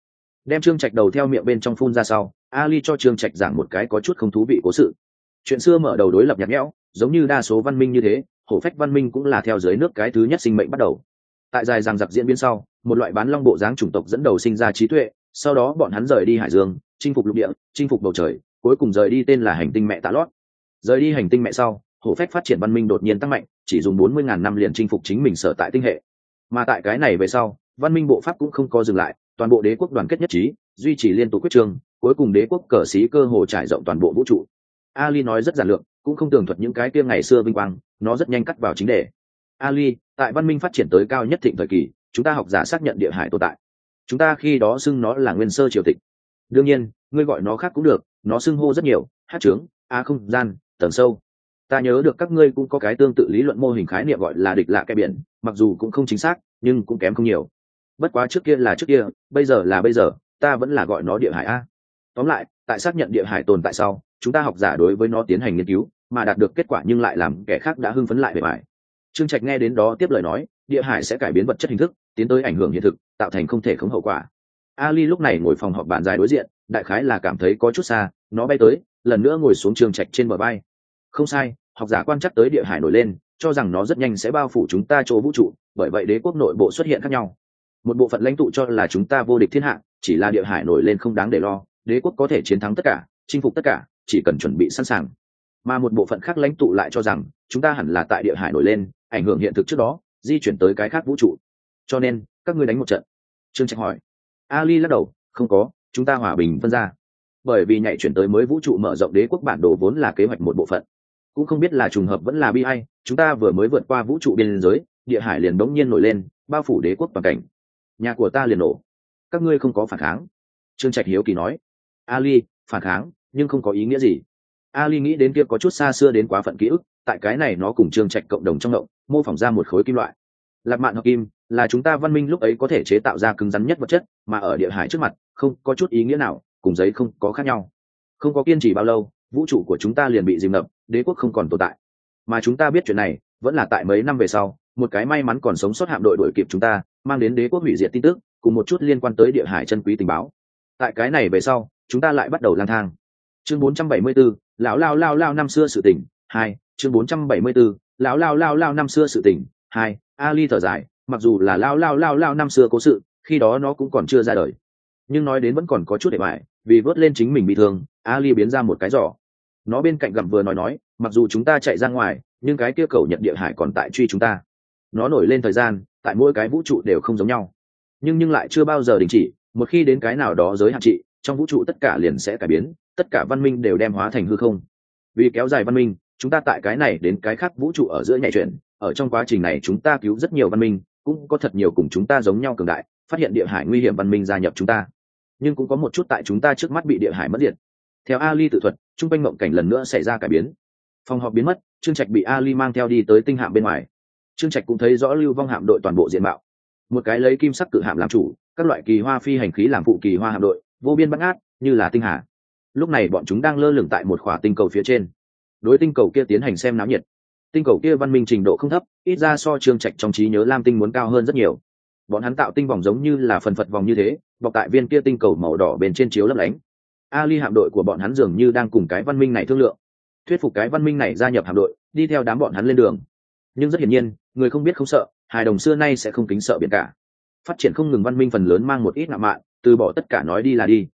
đem Trương Trạch đầu theo miệng bên trong phun ra sau, Ali cho Trương Trạch giảng một cái có chút không thú vị cố sự. Chuyện xưa mở đầu đối lập nhạt nhẽo, giống như đa số văn minh như thế, hổ phách văn minh cũng là theo dưới nước cái thứ nhất sinh mệnh bắt đầu. Tại dài dằng dặc diễn biến sau, một loại bán long bộ dáng chủng tộc dẫn đầu sinh ra trí tuệ, sau đó bọn hắn rời đi hải dương, chinh phục lục địa, chinh phục bầu trời, cuối cùng rời đi tên là hành tinh mẹ Tạ Lót. Rời đi hành tinh mẹ sau, hổ phách phát triển văn minh đột nhiên tăng mạnh, chỉ dùng 40.000 năm liền chinh phục chính mình sở tại tinh hệ. Mà tại cái này về sau, văn minh bộ pháp cũng không có dừng lại, toàn bộ đế quốc đoàn kết nhất trí, duy trì liên tục quyết trương, cuối cùng đế quốc cờ xí cơ hồ trải rộng toàn bộ vũ trụ. Ali nói rất giản lược, cũng không tường thuật những cái kia ngày xưa vinh quang, nó rất nhanh cắt vào chính đề. Ali, tại văn minh phát triển tới cao nhất thịnh thời kỳ, chúng ta học giả xác nhận địa hải tồn tại. Chúng ta khi đó xưng nó là nguyên sơ triều tịch. Đương nhiên, ngươi gọi nó khác cũng được, nó xưng hô rất nhiều, hát trướng, không gian, tầng sâu. Ta nhớ được các ngươi cũng có cái tương tự lý luận mô hình khái niệm gọi là địch lạ cái biển, mặc dù cũng không chính xác, nhưng cũng kém không nhiều. Bất quá trước kia là trước kia, bây giờ là bây giờ, ta vẫn là gọi nó địa hải a. Tóm lại, tại xác nhận địa hải tồn tại sau, chúng ta học giả đối với nó tiến hành nghiên cứu, mà đạt được kết quả nhưng lại làm kẻ khác đã hưng phấn lại bề bại. Trương Trạch nghe đến đó tiếp lời nói, địa hải sẽ cải biến vật chất hình thức, tiến tới ảnh hưởng hiện thực, tạo thành không thể khống hậu quả. Ali lúc này ngồi phòng họp bàn dài đối diện, đại khái là cảm thấy có chút xa, nó bay tới, lần nữa ngồi xuống Trương Trạch trên bờ vai. Không sai, học giả quan chắc tới địa hải nổi lên, cho rằng nó rất nhanh sẽ bao phủ chúng ta chỗ vũ trụ, bởi vậy đế quốc nội bộ xuất hiện khác nhau. Một bộ phận lãnh tụ cho là chúng ta vô địch thiên hạ, chỉ là địa hải nổi lên không đáng để lo, đế quốc có thể chiến thắng tất cả, chinh phục tất cả, chỉ cần chuẩn bị sẵn sàng. Mà một bộ phận khác lãnh tụ lại cho rằng chúng ta hẳn là tại địa hải nổi lên, ảnh hưởng hiện thực trước đó, di chuyển tới cái khác vũ trụ. Cho nên, các ngươi đánh một trận. Trương Trạch hỏi. Ali lắc đầu, không có, chúng ta hòa bình phân ra. Bởi vì nhảy chuyển tới mới vũ trụ mở rộng đế quốc bản đồ vốn là kế hoạch một bộ phận. Cũng không biết là trùng hợp vẫn là bi ai, chúng ta vừa mới vượt qua vũ trụ biên giới, địa hải liền bỗng nhiên nổi lên, bao phủ đế quốc toàn cảnh. Nhà của ta liền nổ. Các ngươi không có phản kháng. Trương Trạch hiếu kỳ nói. Ali, phản kháng, nhưng không có ý nghĩa gì. Ali nghĩ đến kia có chút xa xưa đến quá phận ký ức, tại cái này nó cùng Trương Trạch cộng đồng trong động, mô phỏng ra một khối kim loại. Lạc mạn hợp kim là chúng ta văn minh lúc ấy có thể chế tạo ra cứng rắn nhất vật chất, mà ở địa hải trước mặt, không có chút ý nghĩa nào, cùng giấy không có khác nhau. Không có kiên trì bao lâu, vũ trụ của chúng ta liền bị dìm ngập, đế quốc không còn tồn tại. Mà chúng ta biết chuyện này, vẫn là tại mấy năm về sau, một cái may mắn còn sống sót hạm đội đuổi kịp chúng ta, mang đến đế quốc hủy diệt tin tức, cùng một chút liên quan tới địa hải chân quý tình báo. Tại cái này về sau, chúng ta lại bắt đầu lang thang. Chương 474, lão lao năm xưa sự tình 2, chương 474, lão lao năm xưa sự tình 2. Ali thở dài, mặc dù là lao năm xưa cố sự, khi đó nó cũng còn chưa ra đời, nhưng nói đến vẫn còn có chút để bại, vì vớt lên chính mình bị thương, Ali biến ra một cái giỏ. Nó bên cạnh gặm vừa nói, mặc dù chúng ta chạy ra ngoài, nhưng cái kia cầu Nhật địa hải còn tại truy chúng ta. Nó nổi lên thời gian, tại mỗi cái vũ trụ đều không giống nhau, nhưng lại chưa bao giờ đình chỉ. Một khi đến cái nào đó giới hạn trị, trong vũ trụ tất cả liền sẽ cải biến, tất cả văn minh đều đem hóa thành hư không. Vì kéo dài văn minh, chúng ta tại cái này đến cái khác vũ trụ ở giữa nhảy chuyển, ở trong quá trình này chúng ta cứu rất nhiều văn minh, cũng có thật nhiều cùng chúng ta giống nhau cường đại, phát hiện địa hải nguy hiểm văn minh gia nhập chúng ta, nhưng cũng có một chút tại chúng ta trước mắt bị địa hải mất diệt. Theo Ali tự thuật, trung quanh mộng cảnh lần nữa xảy ra cải biến. Phòng họp biến mất, Trương Trạch bị Ali mang theo đi tới tinh hạm bên ngoài. Trương Trạch cũng thấy rõ lưu vong hạm đội toàn bộ diện mạo. Một cái lấy kim sắc cự hạm làm chủ, các loại kỳ hoa phi hành khí làm phụ kỳ hoa hạm đội, vô biên bát ngát, như là tinh hà. Lúc này bọn chúng đang lơ lửng tại một khỏa tinh cầu phía trên. Đối tinh cầu kia tiến hành xem náo nhiệt. Tinh cầu kia văn minh trình độ không thấp, ít ra so Trương Trạch trong trí nhớ lam tinh muốn cao hơn rất nhiều. Bọn hắn tạo tinh vòng giống như là phần phật vòng như thế, bọc tại viên kia tinh cầu màu đỏ bên trên chiếu lấp lánh. Ali hạm đội của bọn hắn dường như đang cùng cái văn minh này thương lượng, thuyết phục cái văn minh này gia nhập hạm đội, đi theo đám bọn hắn lên đường. Nhưng rất hiển nhiên, người không biết không sợ, hài đồng xưa nay sẽ không kính sợ biển cả. Phát triển không ngừng văn minh phần lớn mang một ít ngạo mạn, từ bỏ tất cả nói đi là đi,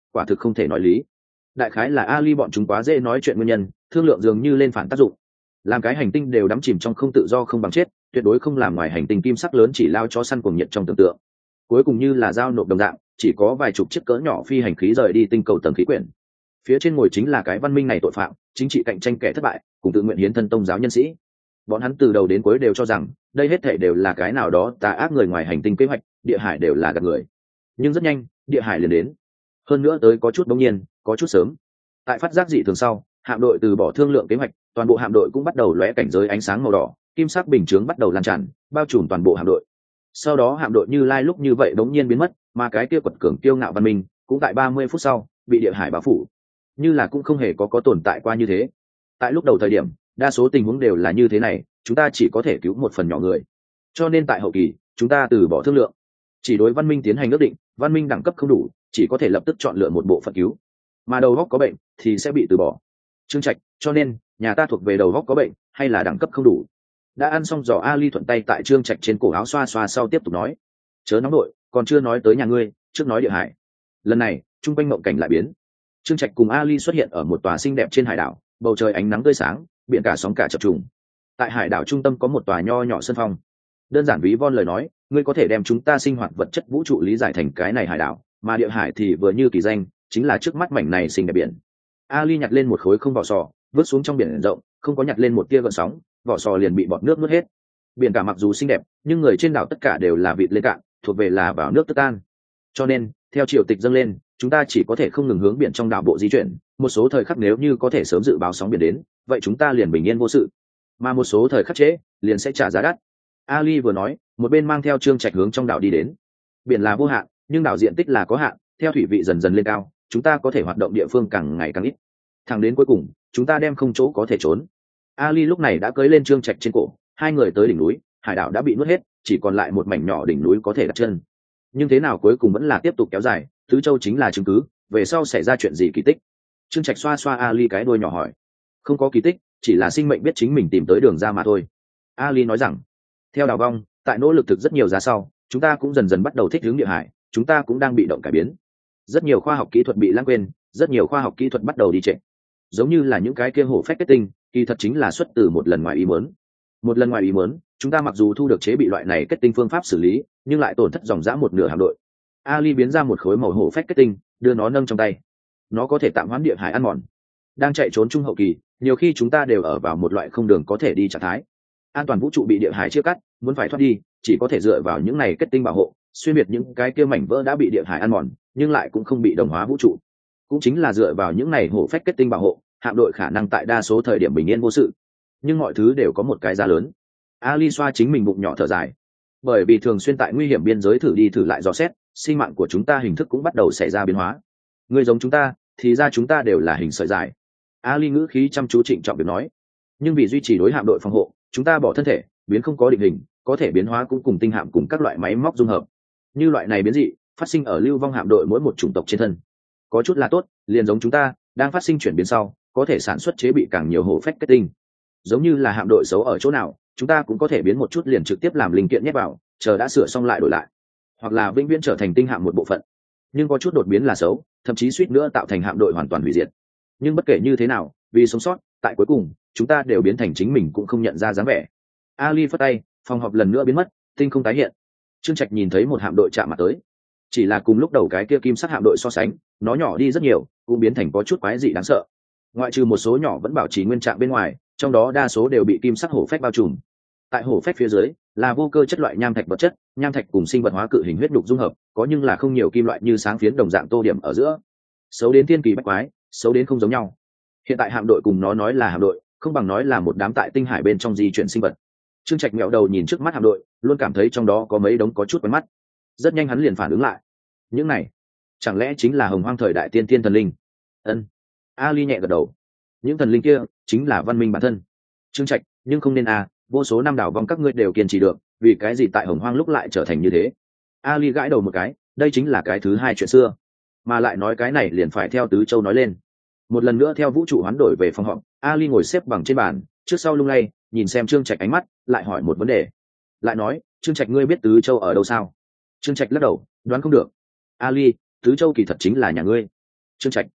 quả thực không thể nói lý. Đại khái là Ali bọn chúng quá dễ nói chuyện nguyên nhân, thương lượng dường như lên phản tác dụng. Làm cái hành tinh đều đắm chìm trong không tự do không bằng chết, tuyệt đối không làm ngoài hành tinh kim sắc lớn chỉ lao cho săn cuồng nhiệt trong tưởng tượng. Cuối cùng như là giao nộp đồng dạng, chỉ có vài chục chiếc cỡ nhỏ phi hành khí rời đi tinh cầu tầng khí quyển. Phía trên ngồi chính là cái văn minh này tội phạm, chính trị cạnh tranh kẻ thất bại, cùng tự nguyện hiến thân tông giáo nhân sĩ. Bọn hắn từ đầu đến cuối đều cho rằng đây hết thảy đều là cái nào đó tà ác người ngoài hành tinh kế hoạch, địa hải đều là gạt người. Nhưng rất nhanh, địa hải liền đến. Hơn nữa tới có chút bỗng nhiên, có chút sớm. Tại phát giác dị thường sau, hạm đội từ bỏ thương lượng kế hoạch, toàn bộ hạm đội cũng bắt đầu lóe cảnh giới ánh sáng màu đỏ, kim sắc bình chướng bắt đầu lan tràn, bao trùm toàn bộ hạm đội. Sau đó hạm đội như lai lúc như vậy bỗng nhiên biến mất, mà cái kia quật cường kiêu ngạo văn minh cũng tại 30 phút sau bị địa hải bao phủ, như là cũng không hề có tồn tại qua như thế. Tại lúc đầu thời điểm, đa số tình huống đều là như thế này, chúng ta chỉ có thể cứu một phần nhỏ người, cho nên tại hậu kỳ chúng ta từ bỏ thương lượng, chỉ đối văn minh tiến hành ước định. Văn minh đẳng cấp không đủ, chỉ có thể lập tức chọn lựa một bộ phận cứu, mà đầu góc có bệnh thì sẽ bị từ bỏ. Trương Trạch, cho nên nhà ta thuộc về đầu góc có bệnh hay là đẳng cấp không đủ? Đã ăn xong giò, Ali thuận tay tại Trương Trạch trên cổ áo xoa xoa sau tiếp tục nói, chớ nóng nội, còn chưa nói tới nhà ngươi, trước nói địa hải. Lần này trung quanh mộng cảnh lại biến. Trương Trạch cùng Ali xuất hiện ở một tòa xinh đẹp trên hải đảo, bầu trời ánh nắng tươi sáng, biển cả sóng cả chập trùng. Tại hải đảo trung tâm có một tòa nho nhỏ sân phong. Đơn giản ví von lời nói, ngươi có thể đem chúng ta sinh hoạt vật chất vũ trụ lý giải thành cái này hải đảo, mà địa hải thì vừa như kỳ danh, chính là trước mắt mảnh này xinh đẹp biển. Ali nhặt lên một khối không vỏ sò, vớt xuống trong biển rộng, không có nhặt lên một tia gợn sóng, vỏ sò liền bị bọt nước nuốt hết. Biển cả mặc dù xinh đẹp, nhưng người trên đảo tất cả đều là vịt lên cạn, thuộc về là vào nước tức tan. Cho nên, theo triều tịch dâng lên, chúng ta chỉ có thể không ngừng hướng biển trong đảo bộ di chuyển. Một số thời khắc nếu như có thể sớm dự báo sóng biển đến, vậy chúng ta liền bình yên vô sự. Mà một số thời khắc trễ, liền sẽ trả giá đắt. Ali vừa nói, một bên mang theo Trương Trạch hướng trong đảo đi đến. Biển là vô hạn, nhưng đảo diện tích là có hạn, theo thủy vị dần dần lên cao, chúng ta có thể hoạt động địa phương càng ngày càng ít. Thẳng đến cuối cùng, chúng ta đem không chỗ có thể trốn. Ali lúc này đã cưỡi lên Trương Trạch trên cổ, hai người tới đỉnh núi, hải đảo đã bị nuốt hết, chỉ còn lại một mảnh nhỏ đỉnh núi có thể đặt chân. Nhưng thế nào cuối cùng vẫn là tiếp tục kéo dài, tứ châu chính là chứng cứ, về sau xảy ra chuyện gì kỳ tích? Trương Trạch xoa xoa Ali cái đuôi nhỏ hỏi. Không có kỳ tích, chỉ là sinh mệnh biết chính mình tìm tới đường ra mà thôi. Ali nói rằng, theo đào vong, tại nỗ lực thực rất nhiều giá sau, chúng ta cũng dần dần bắt đầu thích ứng địa hải, chúng ta cũng đang bị động cải biến. Rất nhiều khoa học kỹ thuật bị lãng quên, rất nhiều khoa học kỹ thuật bắt đầu đi trệ. Giống như là những cái kia hổ phách kết tinh, kỳ thật chính là xuất từ một lần ngoài ý muốn. Một lần ngoài ý muốn, chúng ta mặc dù thu được chế bị loại này kết tinh phương pháp xử lý, nhưng lại tổn thất dòng dã một nửa hạm đội. Ali biến ra một khối màu hổ phách kết tinh, đưa nó nâng trong tay. Nó có thể tạm hoãn địa hải ăn mòn. Đang chạy trốn trung hậu kỳ, nhiều khi chúng ta đều ở vào một loại không đường có thể đi trạng thái. An toàn vũ trụ bị địa hải chia cắt, muốn phải thoát đi, chỉ có thể dựa vào những này kết tinh bảo hộ, xuyên biệt những cái kia mảnh vỡ đã bị địa hải ăn mòn, nhưng lại cũng không bị đồng hóa vũ trụ. Cũng chính là dựa vào những này hổ phách kết tinh bảo hộ, hạm đội khả năng tại đa số thời điểm bình yên vô sự. Nhưng mọi thứ đều có một cái giá lớn. Ali xoa chính mình bụng nhỏ thở dài. Bởi vì thường xuyên tại nguy hiểm biên giới thử đi thử lại dò xét, sinh mạng của chúng ta hình thức cũng bắt đầu xảy ra biến hóa. Người giống chúng ta, thì ra chúng ta đều là hình sợi dài. Ali ngữ khí chăm chú trịnh trọng việc nói. Nhưng vì duy trì đối hạm đội phòng hộ, chúng ta bỏ thân thể, biến không có định hình, có thể biến hóa cũng cùng tinh hạm cùng các loại máy móc dung hợp. Như loại này biến dị, phát sinh ở lưu vong hạm đội mỗi một chủng tộc trên thân. Có chút là tốt, liền giống chúng ta, đang phát sinh chuyển biến sau, có thể sản xuất chế bị càng nhiều hổ phách kết tinh. Giống như là hạm đội xấu ở chỗ nào, chúng ta cũng có thể biến một chút liền trực tiếp làm linh kiện nhét vào, chờ đã sửa xong lại đổi lại, hoặc là vĩnh viễn trở thành tinh hạm một bộ phận. Nhưng có chút đột biến là xấu, thậm chí suýt nữa tạo thành hạm đội hoàn toàn hủy diệt. Nhưng bất kể như thế nào, vì sống sót, tại cuối cùng, chúng ta đều biến thành chính mình cũng không nhận ra dáng vẻ. Ali phất tay, phòng họp lần nữa biến mất, tinh không tái hiện. Trương Trạch nhìn thấy một hạm đội chạm mặt tới, chỉ là cùng lúc đầu cái kia kim sắc hạm đội so sánh, nó nhỏ đi rất nhiều, cũng biến thành có chút quái dị đáng sợ. Ngoại trừ một số nhỏ vẫn bảo trì nguyên trạng bên ngoài, trong đó đa số đều bị kim sắc hổ phách bao trùm. Tại hổ phách phía dưới là vô cơ chất loại nham thạch vật chất, nham thạch cùng sinh vật hóa cự hình huyết nhục dung hợp, có nhưng là không nhiều kim loại như sáng phiến đồng dạng tô điểm ở giữa. Xấu đến thiên kỳ bách quái, xấu đến không giống nhau. Hiện tại hạm đội cùng nó nói là hạm đội, không bằng nói là một đám tại tinh hải bên trong di chuyển sinh vật. Trương Trạch mẹo đầu nhìn trước mắt hạm đội, luôn cảm thấy trong đó có mấy đống có chút quen mắt. Rất nhanh hắn liền phản ứng lại, những này chẳng lẽ chính là hồng hoang thời đại tiên tiên thần linh? Ân. Ali nhẹ gật đầu. Những thần linh kia chính là văn minh bản thân. Trương Trạch, nhưng không nên vô số năm đảo vong các ngươi đều kiên trì được, vì cái gì tại hồng hoang lúc lại trở thành như thế? Ali gãi đầu một cái, đây chính là cái thứ hai chuyện xưa, mà lại nói cái này liền phải theo tứ châu nói lên. Một lần nữa theo vũ trụ hoán đổi về phòng họp, Ali ngồi xếp bằng trên bàn, trước sau lung lay, nhìn xem Trương Trạch ánh mắt, lại hỏi một vấn đề. Lại nói, Trương Trạch ngươi biết tứ châu ở đâu sao? Trương Trạch lắc đầu, đoán không được. Ali, tứ châu kỳ thật chính là nhà ngươi. Trương Trạch,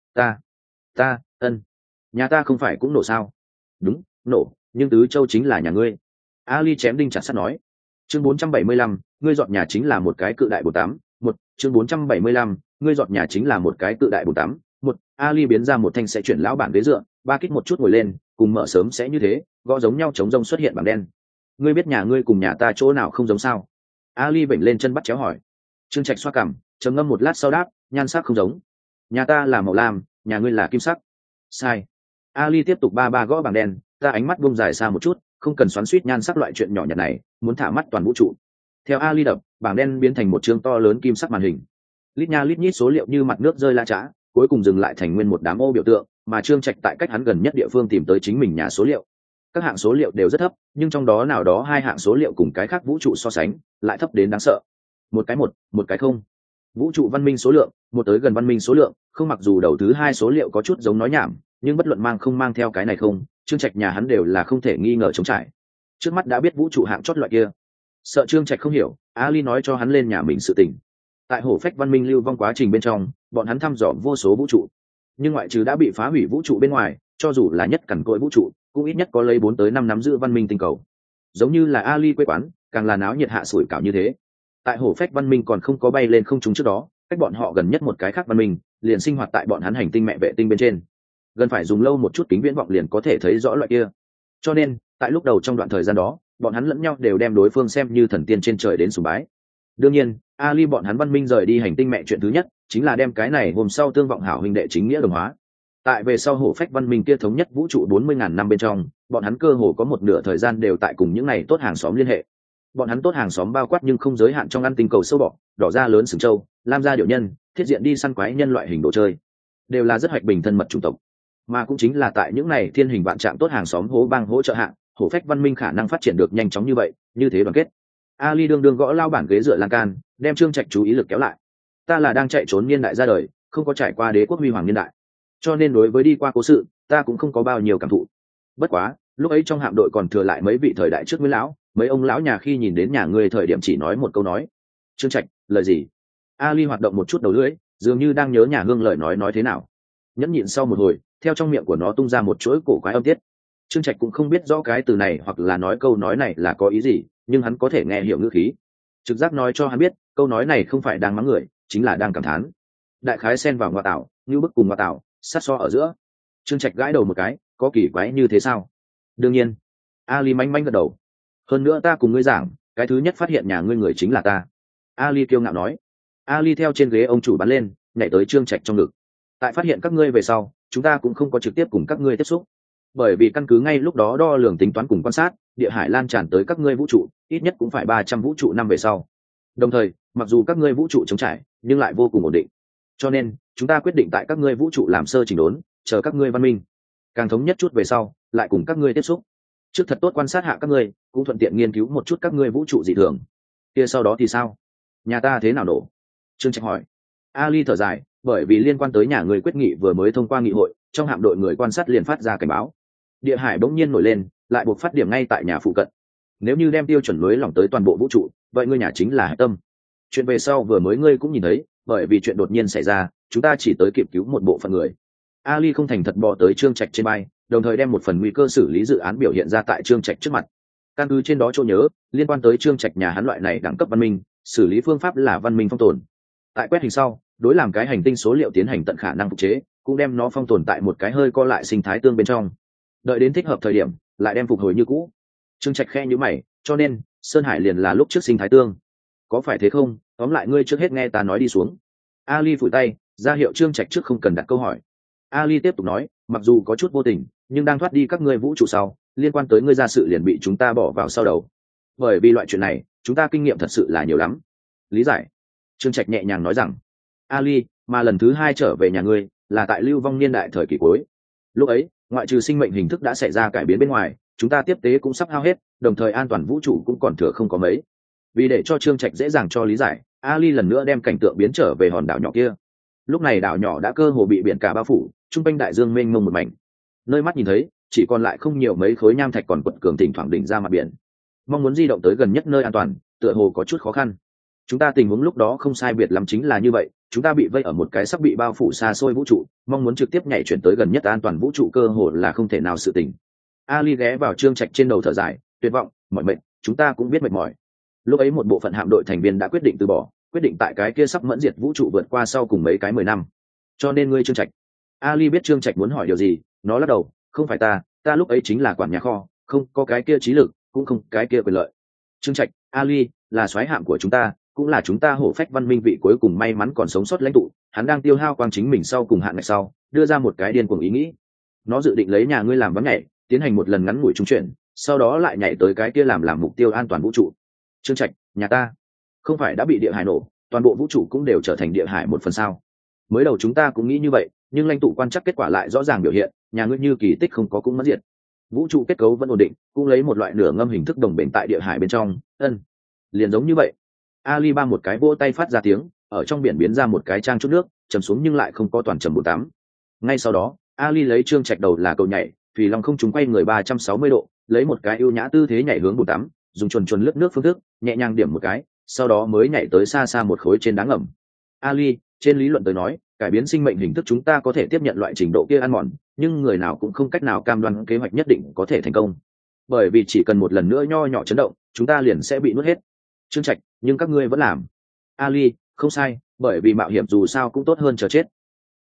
ta ân, nhà ta không phải cũng nổ sao? Đúng, nổ, nhưng tứ châu chính là nhà ngươi. Ali chém đinh chặt sắt nói. Chương 475, ngươi dọn nhà chính là một cái cự đại 48, một, chương 475, ngươi dọn nhà chính là một cái cự đại 48, một, Ali biến ra một thanh sẽ chuyển lão bản ghế dựa, ba kích một chút ngồi lên, cùng mở sớm sẽ như thế, gõ giống nhau chống rông xuất hiện bảng đen. Ngươi biết nhà ngươi cùng nhà ta chỗ nào không giống sao? Ali vểnh lên chân bắt chéo hỏi. Trương Trạch xoa cằm, trầm ngâm một lát sau đáp, nhan sắc không giống. Nhà ta là màu lam, nhà ngươi là kim sắc. Sai. Ali tiếp tục ba gõ bảng đen, ta ánh mắt buông dài xa một chút, không cần xoắn xuýt nhan sắc loại chuyện nhỏ nhặt này, muốn thả mắt toàn vũ trụ. Theo Ali đập, bảng đen biến thành một chương to lớn kim sắc màn hình. Lít nha lít nhít số liệu như mặt nước rơi la chã, cuối cùng dừng lại thành nguyên một đám ô biểu tượng, mà Trương Trạch tại cách hắn gần nhất địa phương tìm tới chính mình nhà số liệu. Các hạng số liệu đều rất thấp, nhưng trong đó nào đó hai hạng số liệu cùng cái khác vũ trụ so sánh, lại thấp đến đáng sợ. Một cái không. Vũ trụ văn minh số lượng, một tới gần văn minh số lượng, không, mặc dù đầu thứ hai số liệu có chút giống nói nhảm, nhưng bất luận mang không mang theo cái này không, Trương Trạch nhà hắn đều là không thể nghi ngờ chống trải. Trước mắt đã biết vũ trụ hạng chót loại kia, sợ Trương Trạch không hiểu, Ali nói cho hắn lên nhà mình sự tình. Tại hổ phách văn minh lưu vong quá trình bên trong, bọn hắn thăm dò vô số vũ trụ, nhưng ngoại trừ đã bị phá hủy vũ trụ bên ngoài, cho dù là nhất cằn cỗi vũ trụ, cũng ít nhất có lấy 4 tới 5 nắm giữ văn minh tinh cầu. Giống như là Ali quê quán, càng là náo nhiệt hạ sủi cảo như thế. Tại hổ phách văn minh còn không có bay lên không trung trước đó, cách bọn họ gần nhất một cái khác văn minh liền sinh hoạt tại bọn hắn hành tinh mẹ vệ tinh bên trên, gần phải dùng lâu một chút kính viễn vọng liền có thể thấy rõ loại kia. Cho nên tại lúc đầu trong đoạn thời gian đó, bọn hắn lẫn nhau đều đem đối phương xem như thần tiên trên trời đến sùng bái. Đương nhiên, Ali bọn hắn văn minh rời đi hành tinh mẹ chuyện thứ nhất chính là đem cái này hôm sau tương vọng hảo huynh đệ chính nghĩa đồng hóa. Tại về sau hổ phách văn minh kia thống nhất vũ trụ 40.000 năm bên trong, bọn hắn cơ hồ có một nửa thời gian đều tại cùng những này tốt hàng xóm liên hệ. Bọn hắn tốt hàng xóm bao quát nhưng không giới hạn trong ăn tinh cầu sâu bọ, đỏ da lớn sừng trâu, lam da điệu nhân, thiết diện đi săn quái nhân loại hình đồ chơi, đều là rất hoạch bình thân mật chủng tộc. Mà cũng chính là tại những này thiên hình vạn trạng tốt hàng xóm hố bang hỗ trợ hạng, hổ phách văn minh khả năng phát triển được nhanh chóng như vậy, như thế đoàn kết. Ali đương đương gõ lao bản ghế dựa lan can, đem Trương Trạch chú ý lực kéo lại. Ta là đang chạy trốn niên đại ra đời, không có trải qua đế quốc huy hoàng niên đại, cho nên đối với đi qua cố sự, ta cũng không có bao nhiêu cảm thụ. Bất quá, lúc ấy trong hạm đội còn thừa lại mấy vị thời đại trước với lão, mấy ông lão nhà khi nhìn đến nhà ngươi thời điểm chỉ nói một câu nói. Trương Trạch, lời gì? Ali hoạt động một chút đầu lưỡi, dường như đang nhớ nhà hương lời nói thế nào. Nhẫn nhịn sau một hồi, theo trong miệng của nó tung ra một chuỗi cổ quái âm tiết. Trương Trạch cũng không biết rõ cái từ này hoặc là nói câu nói này là có ý gì, nhưng hắn có thể nghe hiểu ngữ khí. Trực giác nói cho hắn biết, câu nói này không phải đang mắng người, chính là đang cảm thán. Đại khái xen vào ngoại tạo, như bức cùng ngoại tạo, sát so ở giữa. Trương Trạch gãi đầu một cái, có kỳ quái như thế sao? Đương nhiên. Ali manh manh gật đầu. Hơn nữa ta cùng ngươi giảng, cái thứ nhất phát hiện nhà ngươi người chính là ta. Ali kiêu ngạo nói. Ali theo trên ghế ông chủ bắn lên, nhảy tới Trương Trạch trong ngực. Tại phát hiện các ngươi về sau, chúng ta cũng không có trực tiếp cùng các ngươi tiếp xúc, bởi vì căn cứ ngay lúc đó đo lường tính toán cùng quan sát, địa hải lan tràn tới các ngươi vũ trụ ít nhất cũng phải 300 vũ trụ năm về sau. Đồng thời, mặc dù các ngươi vũ trụ trống trải, nhưng lại vô cùng ổn định. Cho nên, chúng ta quyết định tại các ngươi vũ trụ làm sơ chỉnh đốn, chờ các ngươi văn minh càng thống nhất chút về sau, lại cùng các ngươi tiếp xúc. Trước thật tốt quan sát hạ các ngươi, cũng thuận tiện nghiên cứu một chút các ngươi vũ trụ dị thường. Kia sau đó thì sao? Nhà ta thế nào nổ? Trương Trạch hỏi. Ali thở dài, bởi vì liên quan tới nhà người quyết nghị vừa mới thông qua nghị hội, trong hạm đội người quan sát liền phát ra cảnh báo. Địa hải bỗng nhiên nổi lên, lại buộc phát điểm ngay tại nhà phụ cận. Nếu như đem tiêu chuẩn lưới lỏng tới toàn bộ vũ trụ, vậy ngươi nhà chính là hải tâm. Chuyện về sau vừa mới ngươi cũng nhìn thấy, bởi vì chuyện đột nhiên xảy ra, chúng ta chỉ tới kịp cứu một bộ phận người. Ali không thành thật bò tới Trương Trạch trên bay, đồng thời đem một phần nguy cơ xử lý dự án biểu hiện ra tại Trương Trạch trước mặt. Căn cứ trên đó chỗ nhớ, liên quan tới Trương Trạch nhà hắn loại này đẳng cấp văn minh, xử lý phương pháp là văn minh phong tồn. Tại quét hình sau, đối làm cái hành tinh số liệu tiến hành tận khả năng phục chế, cũng đem nó phong tồn tại một cái hơi co lại sinh thái tương bên trong. Đợi đến thích hợp thời điểm, lại đem phục hồi như cũ. Trương Trạch khe nhíu mày, cho nên Sơn Hải liền là lúc trước sinh thái tương. Có phải thế không? Tóm lại ngươi trước hết nghe ta nói đi xuống. Ali phủi tay, ra hiệu Trương Trạch trước không cần đặt câu hỏi. Ali tiếp tục nói, mặc dù có chút vô tình, nhưng đang thoát đi các ngươi vũ trụ sau, liên quan tới ngươi ra sự liền bị chúng ta bỏ vào sau đầu. Bởi vì loại chuyện này, chúng ta kinh nghiệm thật sự là nhiều lắm. Lý giải. Trương Trạch nhẹ nhàng nói rằng, Ali, mà lần thứ hai trở về nhà ngươi, là tại lưu vong niên đại thời kỳ cuối. Lúc ấy, ngoại trừ sinh mệnh hình thức đã xảy ra cải biến bên ngoài, chúng ta tiếp tế cũng sắp hao hết, đồng thời an toàn vũ trụ cũng còn thừa không có mấy. Vì để cho Trương Trạch dễ dàng cho lý giải, Ali lần nữa đem cảnh tượng biến trở về hòn đảo nhỏ kia. Lúc này đảo nhỏ đã cơ hồ bị biển cả bao phủ, trung quanh đại dương mênh mông một mảnh. Nơi mắt nhìn thấy, chỉ còn lại không nhiều mấy khối nham thạch còn quật cường thỉnh thoảng đỉnh ra mặt biển. Mong muốn di động tới gần nhất nơi an toàn, tựa hồ có chút khó khăn. Chúng ta tình huống lúc đó không sai biệt lắm chính là như vậy, chúng ta bị vây ở một cái sắp bị bao phủ xa xôi vũ trụ, mong muốn trực tiếp nhảy chuyển tới gần nhất an toàn vũ trụ cơ hội là không thể nào sự tình. Ali ghé vào Trương Trạch trên đầu thở dài, tuyệt vọng, mỏi mệt, chúng ta cũng biết mệt mỏi. Lúc ấy một bộ phận hạm đội thành viên đã quyết định từ bỏ, quyết định tại cái kia sắp mẫn diệt vũ trụ vượt qua sau cùng mấy cái 10 năm. Cho nên ngươi Trương Trạch. Ali biết Trương Trạch muốn hỏi điều gì, nó lắc đầu, không phải ta lúc ấy chính là quản nhà kho, không có cái kia trí lực, cũng không cái kia quyền lợi. Trương Trạch, Ali là soái hạm của chúng ta, cũng là chúng ta hổ phách văn minh vị cuối cùng may mắn còn sống sót lãnh tụ, hắn đang tiêu hao quang chính mình sau cùng hạn ngày sau, đưa ra một cái điên cuồng ý nghĩ. Nó dự định lấy nhà ngươi làm vắng nhảy, tiến hành một lần ngắn ngủi trung chuyển, sau đó lại nhảy tới cái kia làm mục tiêu an toàn vũ trụ. Trương Trạch, nhà ta không phải đã bị địa hải nổ, toàn bộ vũ trụ cũng đều trở thành địa hải một phần sao? Mới đầu chúng ta cũng nghĩ như vậy, nhưng lãnh tụ quan chắc kết quả lại rõ ràng biểu hiện, nhà ngươi như kỳ tích không có cũng mất diệt. Vũ trụ kết cấu vẫn ổn định, cũng lấy một loại nửa ngâm hình thức đồng bền tại địa hải bên trong. Liền giống như vậy. Ali ba một cái vỗ tay phát ra tiếng, ở trong biển biến ra một cái trang chút nước, chầm xuống nhưng lại không có toàn trầm bùn tắm. Ngay sau đó, Ali lấy Trương Trạch đầu là cầu nhảy, Phì Long không trùng quay người 360 độ, lấy một cái ưu nhã tư thế nhảy hướng bùn tắm, dùng chuồn lướt nước phương thức, nhẹ nhàng điểm một cái, sau đó mới nhảy tới xa xa một khối trên đá ngầm. Ali, trên lý luận tới nói, cải biến sinh mệnh hình thức chúng ta có thể tiếp nhận loại trình độ kia ăn mòn, nhưng người nào cũng không cách nào cam đoan kế hoạch nhất định có thể thành công. Bởi vì chỉ cần một lần nữa nho nhỏ chấn động, chúng ta liền sẽ bị nuốt hết. Trương Trạch, nhưng các ngươi vẫn làm. Ali, không sai, bởi vì mạo hiểm dù sao cũng tốt hơn chờ chết.